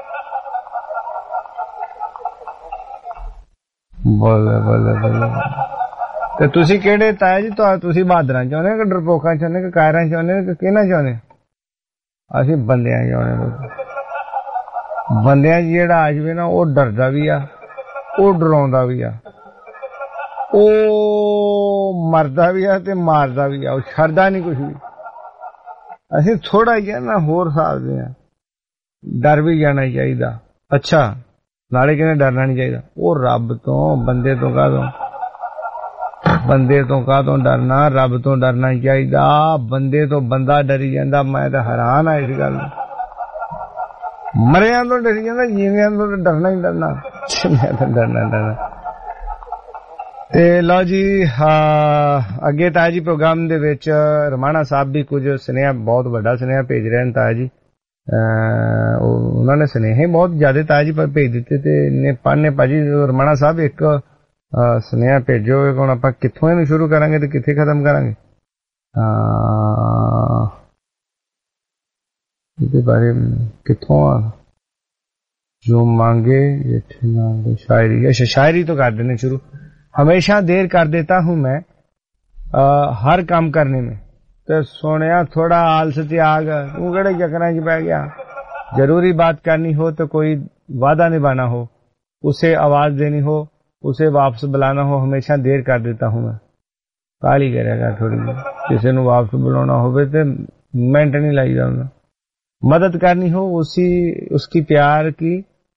ਬੋਲੇ ਬੋਲੇ ਬੋਲੇ। ਤੇ ਤੁਸੀਂ ਕਿਹੜੇ ਤਾਇਆ ਜੀ, ਤੁਸੀਂ ਬਹਾਦਰਾਂ ਚਾਹੁੰਦੇ ਕਿ ਡਰਪੋਕਾਂ ਚਾਹੁੰਦੇ ਕਿ ਕਾਇਰਾਂ ਚਾਹੁੰਦੇ ਕਿ ਕਿਹਨਾਂ ਚਾਹੁੰਦੇ? ਅਸੀਂ ਬੰਦਿਆਂ ਚਾਹੁੰਦੇ। ਬੰਦਿਆਂ ਜਿਹੜਾ ਆ ਜਾਵੇ ਨਾ, ਉਹ ਡਰਦਾ ਵੀ ਆ, ਉਹ ਡਰਾਉਂਦਾ ਵੀ ਆ, ਉਹ ਮਰਦਾ ਵੀ ਆ ਤੇ ਮਾਰਦਾ ਵੀ ਆ, ਉਹ ਛੱਡਦਾ ਨਹੀਂ ਕੁਛ ਵੀ। ਅਸੀਂ ਥੋੜਾ ਜਿਹਾ ਨਾ ਹੋਰ ਸਕਦੇ ਆ, ਡਰ ਵੀ ਜਾਣਾ ਚਾਹੀਦਾ। ਅੱਛਾ ਨਾਲੇ ਕਹਿੰਦੇ ਡਰਨਾ ਨਹੀਂ ਚਾਹੀਦਾ। ਉਹ ਰੱਬ ਤੋਂ ਬੰਦੇ ਤੋਂ ਕਾਹਤੋਂ ਬੰਦੇ ਤੋਂ ਕਾਹਤੋਂ ਡਰਨਾ, ਰੱਬ ਤੋਂ ਡਰਨਾ ਚਾਹੀਦਾ। ਬੰਦੇ ਤੋਂ ਬੰਦਾ ਡਰੀ ਜਾਂਦਾ। ਮੈਂ ਤਾਂ ਹੈਰਾਨ ਆ ਇਸ ਗੱਲ ਨੂੰ। ਮਰਿਆਂ ਤੋਂ ਡਰੀ ਜਾਂਦਾ, ਜੀਵਿਆਂ ਤੋਂ ਤਾਂ ਡਰਨਾ ਹੀ ਡਰਨਾ। ਮੈਂ ਤਾਂ ਡਰਨਾ ਡਰਨਾ। ਤੇ ਲਓ ਜੀ ਅੱਗੇ ਤਾਇਆ ਜੀ ਪ੍ਰੋਗਰਾਮ ਦੇ ਵਿੱਚ ਰਮਾਣਾ ਸਾਹਿਬ ਵੀ ਕੁਝ ਸੁਨੇਹਾ, ਬਹੁਤ ਵੱਡਾ ਸੁਨੇਹਾ ਭੇਜ ਰਹੇ ਨੇ ਤਾਇਆ ਜੀ। ਉਹਨਾਂ ਨੇ ਸੁਨੇਹੇ ਬਹੁਤ ਜ਼ਿਆਦਾ ਤਾਇਆ ਜੀ ਭੇਜ ਦਿੱਤੇ ਤੇ ਨੇ ਪੜ੍ਹਨੇ। ਭਾਜੀ ਰਮਾਣਾ ਸਾਹਿਬ ਇੱਕ ਸੁਨੇਹਾ ਭੇਜੋ। ਹੁਣ ਆਪਾਂ ਕਿੱਥੋਂ ਇਹਨੂੰ ਸ਼ੁਰੂ ਕਰਾਂਗੇ ਤੇ ਕਿੱਥੇ ਖਤਮ ਕਰਾਂਗੇ? ਇਹਦੇ ਬਾਰੇ ਕਿੱਥੋਂ ਆ? ਜੋ ਮੰਗੇ ਸ਼ਾਇਰੀ। ਅੱਛਾ ਸ਼ਾਇਰੀ ਤੋਂ ਕਰ ਦਿੰਦੇ ਸ਼ੁਰੂ। हमेशा देर कर देता हूं मैं आ, हर काम करने में। तो सोनिया थोड़ा आलस त्याग, तू केड़े चक्करां च पै गया। जरूरी बात करनी हो तो कोई वादा निभाना हो, उसे आवाज देनी हो, उसे वापस बुलाना हो, हमेशा देर कर देता हूं मैं। काली करेगा थोड़ी, किसी को वापस बुलाना होवे ते मिनट नहीं लाई जाऊंगा। मदद करनी हो, उसी उसकी प्यार की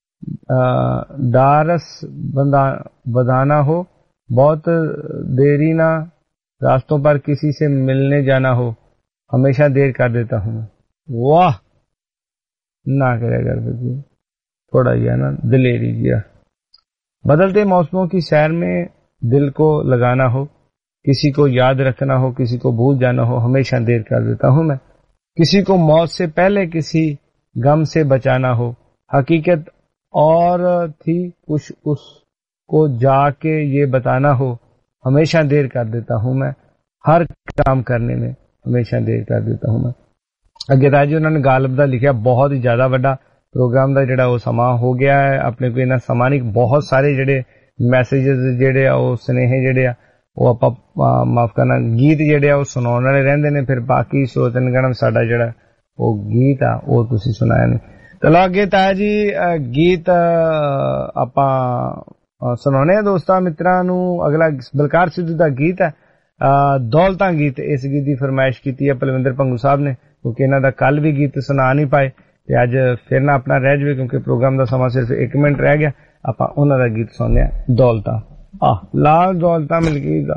डारस बंधाना हो, बहुत देरी ना रास्तों पर किसी से मिलने जाना हो, हमेशा देर कर देता हूं। वाह ना करेगा थोड़ा ही है ना दिलेरी जिया। बदलते मौसमों की सैर में दिल को लगाना हो, किसी को याद रखना हो, किसी को भूल जाना हो, हमेशा देर कर देता हूं मैं। किसी को मौत से पहले किसी गम से बचाना हो, हकीकत और थी कुछ उसको जाके ये बताना हो, हमेशा देर कर देता हूं मैं। हर काम करने में हमेशा देर कर देता हूं मैं। अगे राजी उन्होंने गालिब दा लिखा, बहुत ही ज्यादा वड्डा प्रोग्राम दा जेड़ा वो समा हो गया है। अपने को इन्ना समा नहीं, बहुत सारे जेड़े मैसेजेस जेड़े आ वो स्नेहे जेड़े आ वो आपां माफ करना गीत जेड़े आ वो सुनाउण वाले रहिंदे ने, फिर बाकी सोचन गण साडा जेड़ा वो गीत आ वो तुसीं सुनाया नहीं। चलो अगे ताया जी गीत आपां सुनाने दोस्तां मित्रां नूं। अगला बलकार सिद्धू दा गीत है दौलतां गीत। इस गीत की फरमाइश की है पलविंदर भंगू साहब ने, क्योंकि इन्हां दा कल भी गीत सुना नहीं पाए ते अज फिर ना अपना रह जावे, क्योंकि प्रोग्राम का समा सिर्फ एक मिनट रह गया। आपां उन्हां दा गीत सुनने दौलतां। आह लाल दौलतां मिल गई दा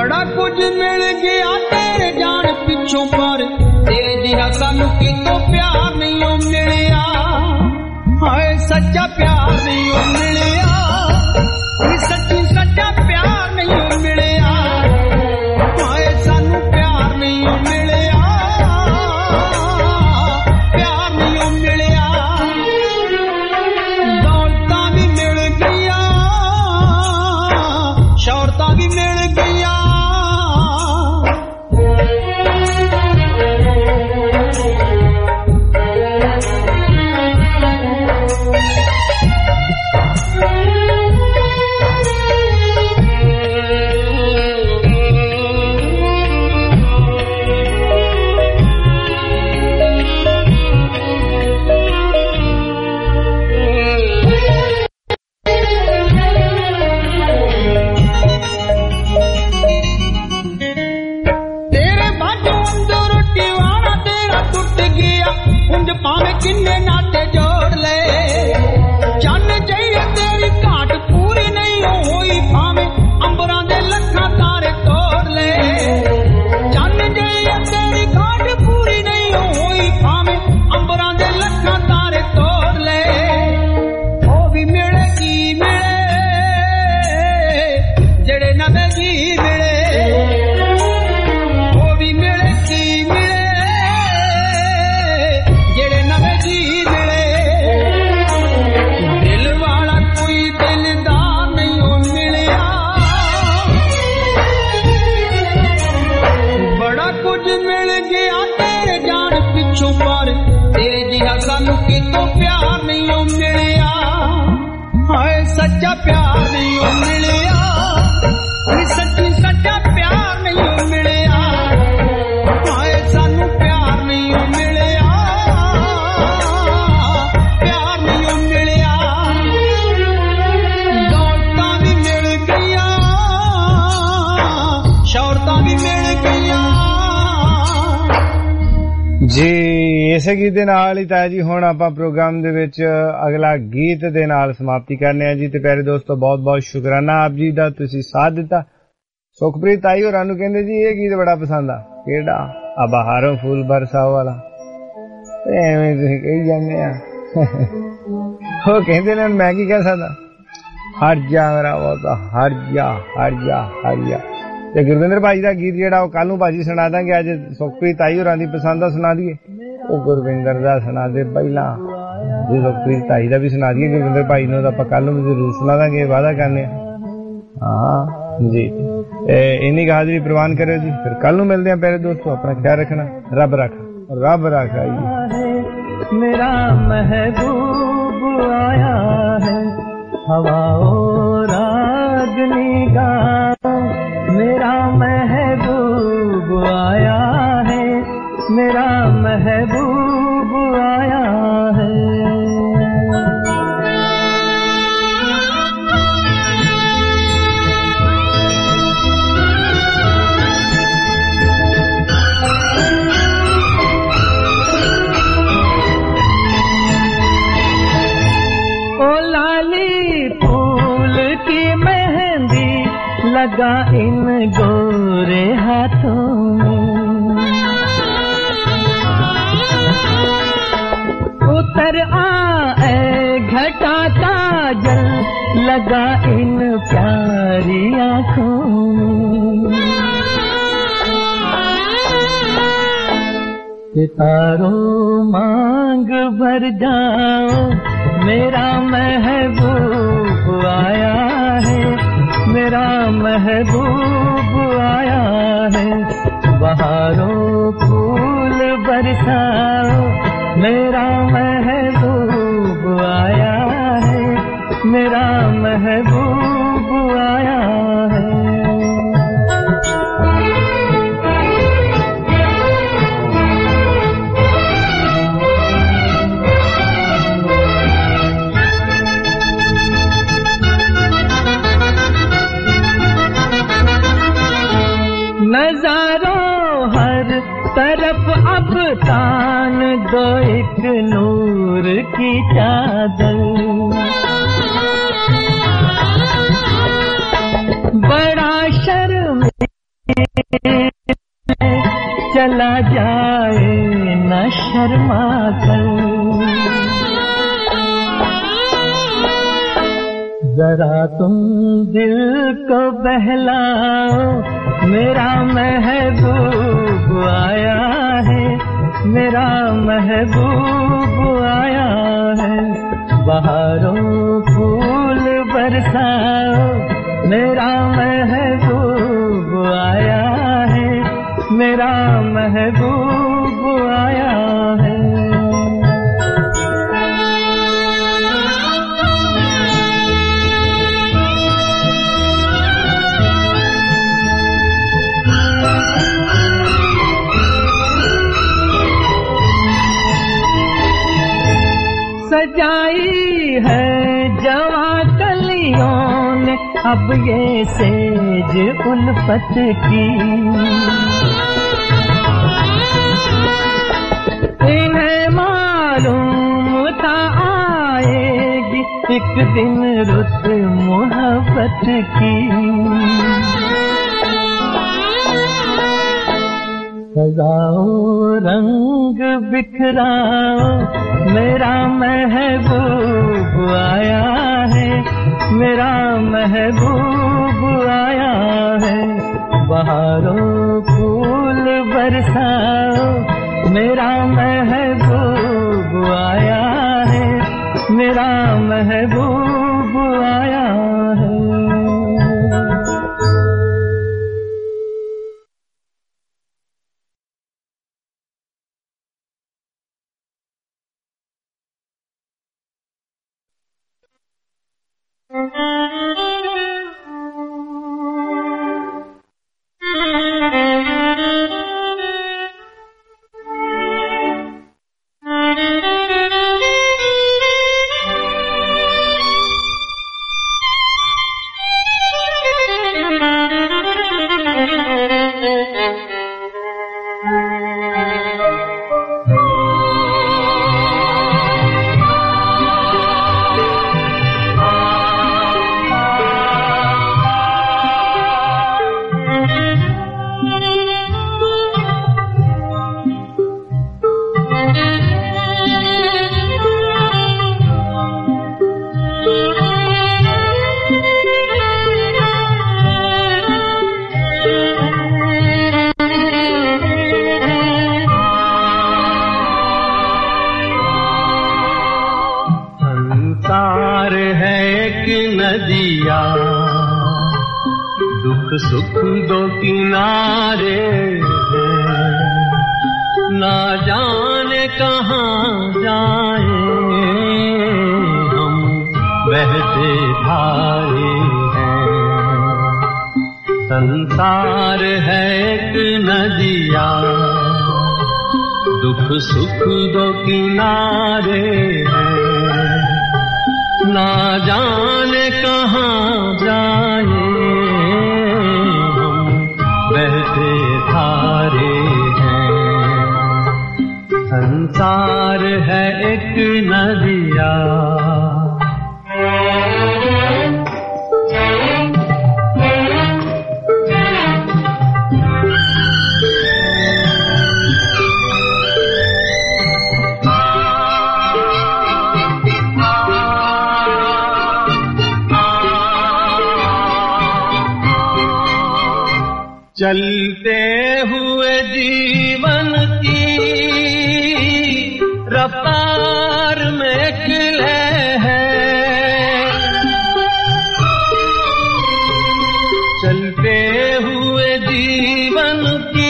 बड़ा कुछ मिल गया तेरे जान पिछों पर तेरे जिहा सानू कितों प्यार नहीं मिलिया हाय सच्चा प्यार नहीं मिलिया सच्ची सच्चा प्यार नहीं मिलिया हाय सानू प्यार नहीं मिलिया प्यार नहीं मिलिया दौलतां भी मिल गईया शौहरतां भी मिल गईया किन्ने नाते जोड़ ले चन्न चाहिए तेरी घाट पूरी नहीं होई भावे अंबरां दे लखां तारे तोड़ ले चन्न चाहिए तेरी घाट पूरी नहीं होई भावे अंबरां दे लखां तारे तोड़ ले ओ भी मिले की मिले जेड़े नवे जी मिले ओ भी मिले की मिले जेड़े नवे जी मिले दिल वाला कोई दिलदार नहीं मिलिया बड़ा कुछ मिल गया तेरे जान पिछों पर तेरे जिहा सानू कितों प्यार नहीं मिलिया हाय सच्चा प्यार नहीं मिलिया सच्ची सच्चा प्यार नहीं मिलिया हाय सानू प्यार नहीं मिलिया ਜੀ ਇਸੇ ਗੀਤ ਦੇ ਨਾਲ ਹੀ ਤਾਂ ਜੀ ਹੁਣ ਆਪਾਂ ਪ੍ਰੋਗਰਾਮ ਦੇ ਵਿੱਚ ਅਗਲਾ ਗੀਤ ਦੇ ਨਾਲ ਸਮਾਪਤੀ ਕਰਨੇ ਆ ਜੀ ਤੇ ਪਿਆਰੇ ਦੋਸਤੋ ਬਹੁਤ ਬਹੁਤ ਸ਼ੁਕਰਾਨਾ ਆਪ ਜੀ ਦਾ ਤੁਸੀਂ ਸਾਥ ਦਿੱਤਾ ਸੁਖਪ੍ਰੀਤ ਤਾਈ ਹੋਰਾਂ ਨੂੰ ਕਹਿੰਦੇ ਜੀ ਇਹ ਗੀਤ ਬੜਾ ਪਸੰਦ ਆ ਕਿਹੜਾ ਆ ਬਹਾਰੋਂ ਫੂਲ ਬਰਸਾਓ ਵਾਲਾ ਐਵੇਂ ਤੁਸੀਂ ਕਹੀ ਜਾਂਦੇ ਆ ਉਹ ਕਹਿੰਦੇ ਨੇ ਮੈਂ ਕੀ ਕਹਿ ਸਕਦਾ ਹਟ ਜਾ ਮੇਰਾ ਉਹ ਹਟ ਜਾ ਹਟ ਜਾ ਹਟ ਜਾ ਤੇ ਗੁਰਵਿੰਦਰ ਭਾਜੀ ਦਾ ਗੀਤ ਜਿਹੜਾ ਉਹ ਕੱਲ ਨੂੰ ਭਾਜੀ ਸੁਣਾ ਦਾਂਗੇ ਅੱਜ ਸੁਖਪ੍ਰੀਤ ਤਾਈ ਹੋਰਾਂ ਦੀ ਪਸੰਦ ਦਾ ਸੁਣਾ ਦਈਏ ਉਹ ਗੁਰਵਿੰਦਰ ਦਾ ਸੁਣਾ ਦੇ ਪਹਿਲਾਂ ਜੇ ਸੁਖਪ੍ਰੀਤ ਤਾਈ ਦਾ ਵੀ ਸੁਣਾ ਦਈਏ ਗੁਰਵਿੰਦਰ ਭਾਈ ਨੂੰ ਤਾਂ ਆਪਾਂ ਕੱਲ ਨੂੰ ਵੀ ਜ਼ਰੂਰ ਸੁਣਾ ਦਾਂਗੇ ਵਾਅਦਾ ਕਰਨੇ ਹਾਂ ਜੀ ਇੰਨੀ ਹਾਜ਼ਰੀ ਪ੍ਰਵਾਨ ਕਰਿਓ ਜੀ ਫਿਰ ਕੱਲ ਨੂੰ ਮਿਲਦੇ ਆਂ ਪਿਆਰੇ ਦੋਸਤੋ ਆਪਣਾ ਖਿਆਲ ਰੱਖਣਾ ਰੱਬ ਰੱਖ ਰੱਬ ਰੱਖ ਆਈ मेरा महबूब आया है हवाओं रागनी गाओ मेरा महबूब आया है मेरा महबूब आया है लगा इन गोरे हाथों में उतर आए घटा काजल लगा इन प्यारी आँखों में सितारों मांग भर जाओ मेरा महबूब आया है मेरा महबूब आया है बहारों फूल बरसाओ मेरा महबूब आया है मेरा महबूब आया है नजारों हर तरफ अब तान दो एक नूर की चादर बड़ा शर्म तुम दिल को बहलाओ, मेरा महबूब आया है, मेरा महबूब आया है। बहारों फूल बरसाओ, मेरा महबूब आया है, मेरा महबूब आया है। सजाई है जवां कलियों ने अब ये सेज उल्फत की, इन्हें मालूम था आएगी एक दिन रुत मोहब्बत की। सजाओ रंग बिखराओ, मेरा महबूब आया है, मेरा महबूब आया है। बहारों फूल बरसाओ, मेरा महबूब आया है, मेरा महबूब आया है। सुख दो किनारे हैं, ना जाने कहाँ जाए हम बहते धारे हैं। संसार है एक नदिया, दुख सुख दो किनारे हैं, ना जाने कहाँ जाए बहते धारे हैं। संसार है एक नदिया, चलते हुए जीवन की रफ्तार में एक लय है, चलते हुए जीवन की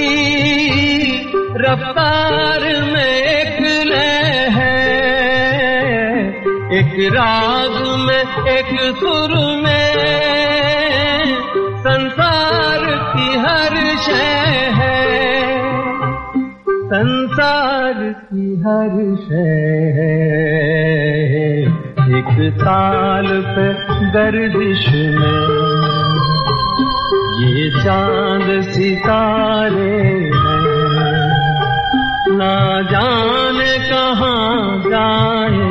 रफ्तार में एक लय है। एक राग में एक सुर में संसार की हर शय है, संसार की हर शय है। एक ताल पे गर्दिश में ये चांद सितारे हैं, ना जाने कहाँ जाए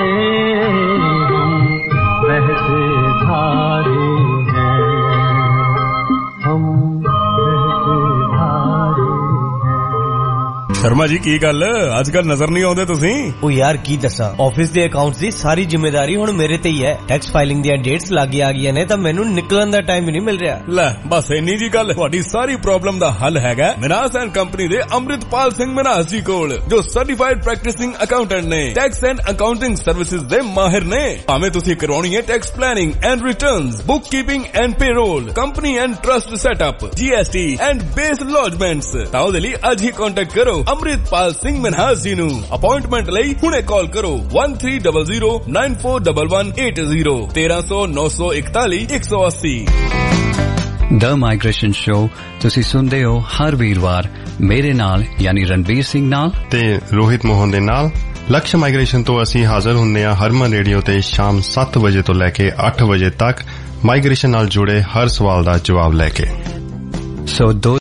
हम बहते धारे हैं, हम बहते धारे हैं। ਸ਼ਰਮਾ ਜੀ ਕੀ ਗੱਲ ਅੱਜ ਕੱਲ ਨਜ਼ਰ ਨਹੀਂ ਆਉਂਦੇ ਤੁਸੀਂ? ਉਹ ਯਾਰ ਕੀ ਦੱਸਾਂ, ਆਫਿਸ ਦੇ ਅਕਾਊਂਟਸ ਦੀ ਸਾਰੀ ਜ਼ਿੰਮੇਵਾਰੀ ਹੁਣ ਮੇਰੇ ਤੇ ਹੀ ਹੈ। ਟੈਕਸ ਫਾਈਲਿੰਗ ਦੀਆਂ ਡੇਟਸ ਲੱਗ ਆ ਗਈਆਂ ਨੇ ਤਾਂ ਮੈਨੂੰ ਨਿਕਲਣ ਦਾ ਟਾਈਮ ਹੀ ਨਹੀਂ ਮਿਲ ਰਿਹਾ। ਲੈ ਬਸ ਇੰਨੀ ਜੀ ਗੱਲ, ਤੁਹਾਡੀ ਸਾਰੀ ਪ੍ਰੋਬਲਮ ਦਾ ਹੱਲ ਹੈਗਾ ਮਿਨਾਸ ਐਂਡ ਕੰਪਨੀ ਦੇ ਅੰਮ੍ਰਿਤਪਾਲ ਸਿੰਘ ਮਿਨਾਸ ਜੀ ਕੋਲ, ਜੋ ਸਰਟੀਫਾਈਡ ਪ੍ਰੈਕਟਿਸਿੰਗ ਅਕਾਊਂਟੈਂਟ ਨੇ। ਟੈਕਸ ਐਂਡ ਅਕਾਊਂਟਿੰਗ ਸਰਵਿਸਿਜ਼ ਦੇ ਮਾਹਿਰ ਨੇ। ਭਾਵੇਂ ਤੁਸੀਂ ਕਰਵਾਉਣੀ ਹੈ tax planning and returns, bookkeeping and payroll, company and trust setup, GST and BAS lodgements, ਤਾਂ ਉਹਦੇ ਲਈ ਅੱਜ ਹੀ ਕੰਟੈਕਟ ਕਰੋ ਅੰਮ੍ਰਿਤਪਾਲ ਸਿੰਘ ਮਿਨਾਸ ਜੀ ਨੂੰ। ਅਪਾਇੰਟਮੈਂਟ ਲਈ ਹੁਣੇ ਕਾਲ ਕਰੋ one three zero zero nine four one one eight zero one three zero nine one four one one eight zero। The migration show ਤੁਸੀਂ ਸੁਣਦੇ ਹੋ ਹਰ ਵੀਰਵਾਰ ਮੇਰੇ ਨਾਲ ਯਾਨੀ ਰਣਬੀਰ ਸਿੰਘ ਨਾਲ ਤੇ ਰੋਹਿਤ ਮੋਹਨ ਦੇ ਨਾਲ। ਲਕਸ਼ ਮਾਈਗ੍ਰੇਸ਼ਨ ਤੋਂ ਅਸੀਂ ਹਾਜ਼ਰ ਹੁੰਦੇ ਹਾਂ ਹਰਮਨ ਰੇਡੀਓ ਤੇ ਸ਼ਾਮ ਸੱਤ ਵਜੇ ਤੋਂ ਲੈ ਕੇ ਅੱਠ ਵਜੇ ਤੱਕ, ਮਾਈਗ੍ਰੇਸ਼ਨ ਨਾਲ ਜੁੜੇ ਹਰ ਸਵਾਲ ਦਾ ਜਵਾਬ ਲੈ ਕੇ। ਸੋ ਦੋ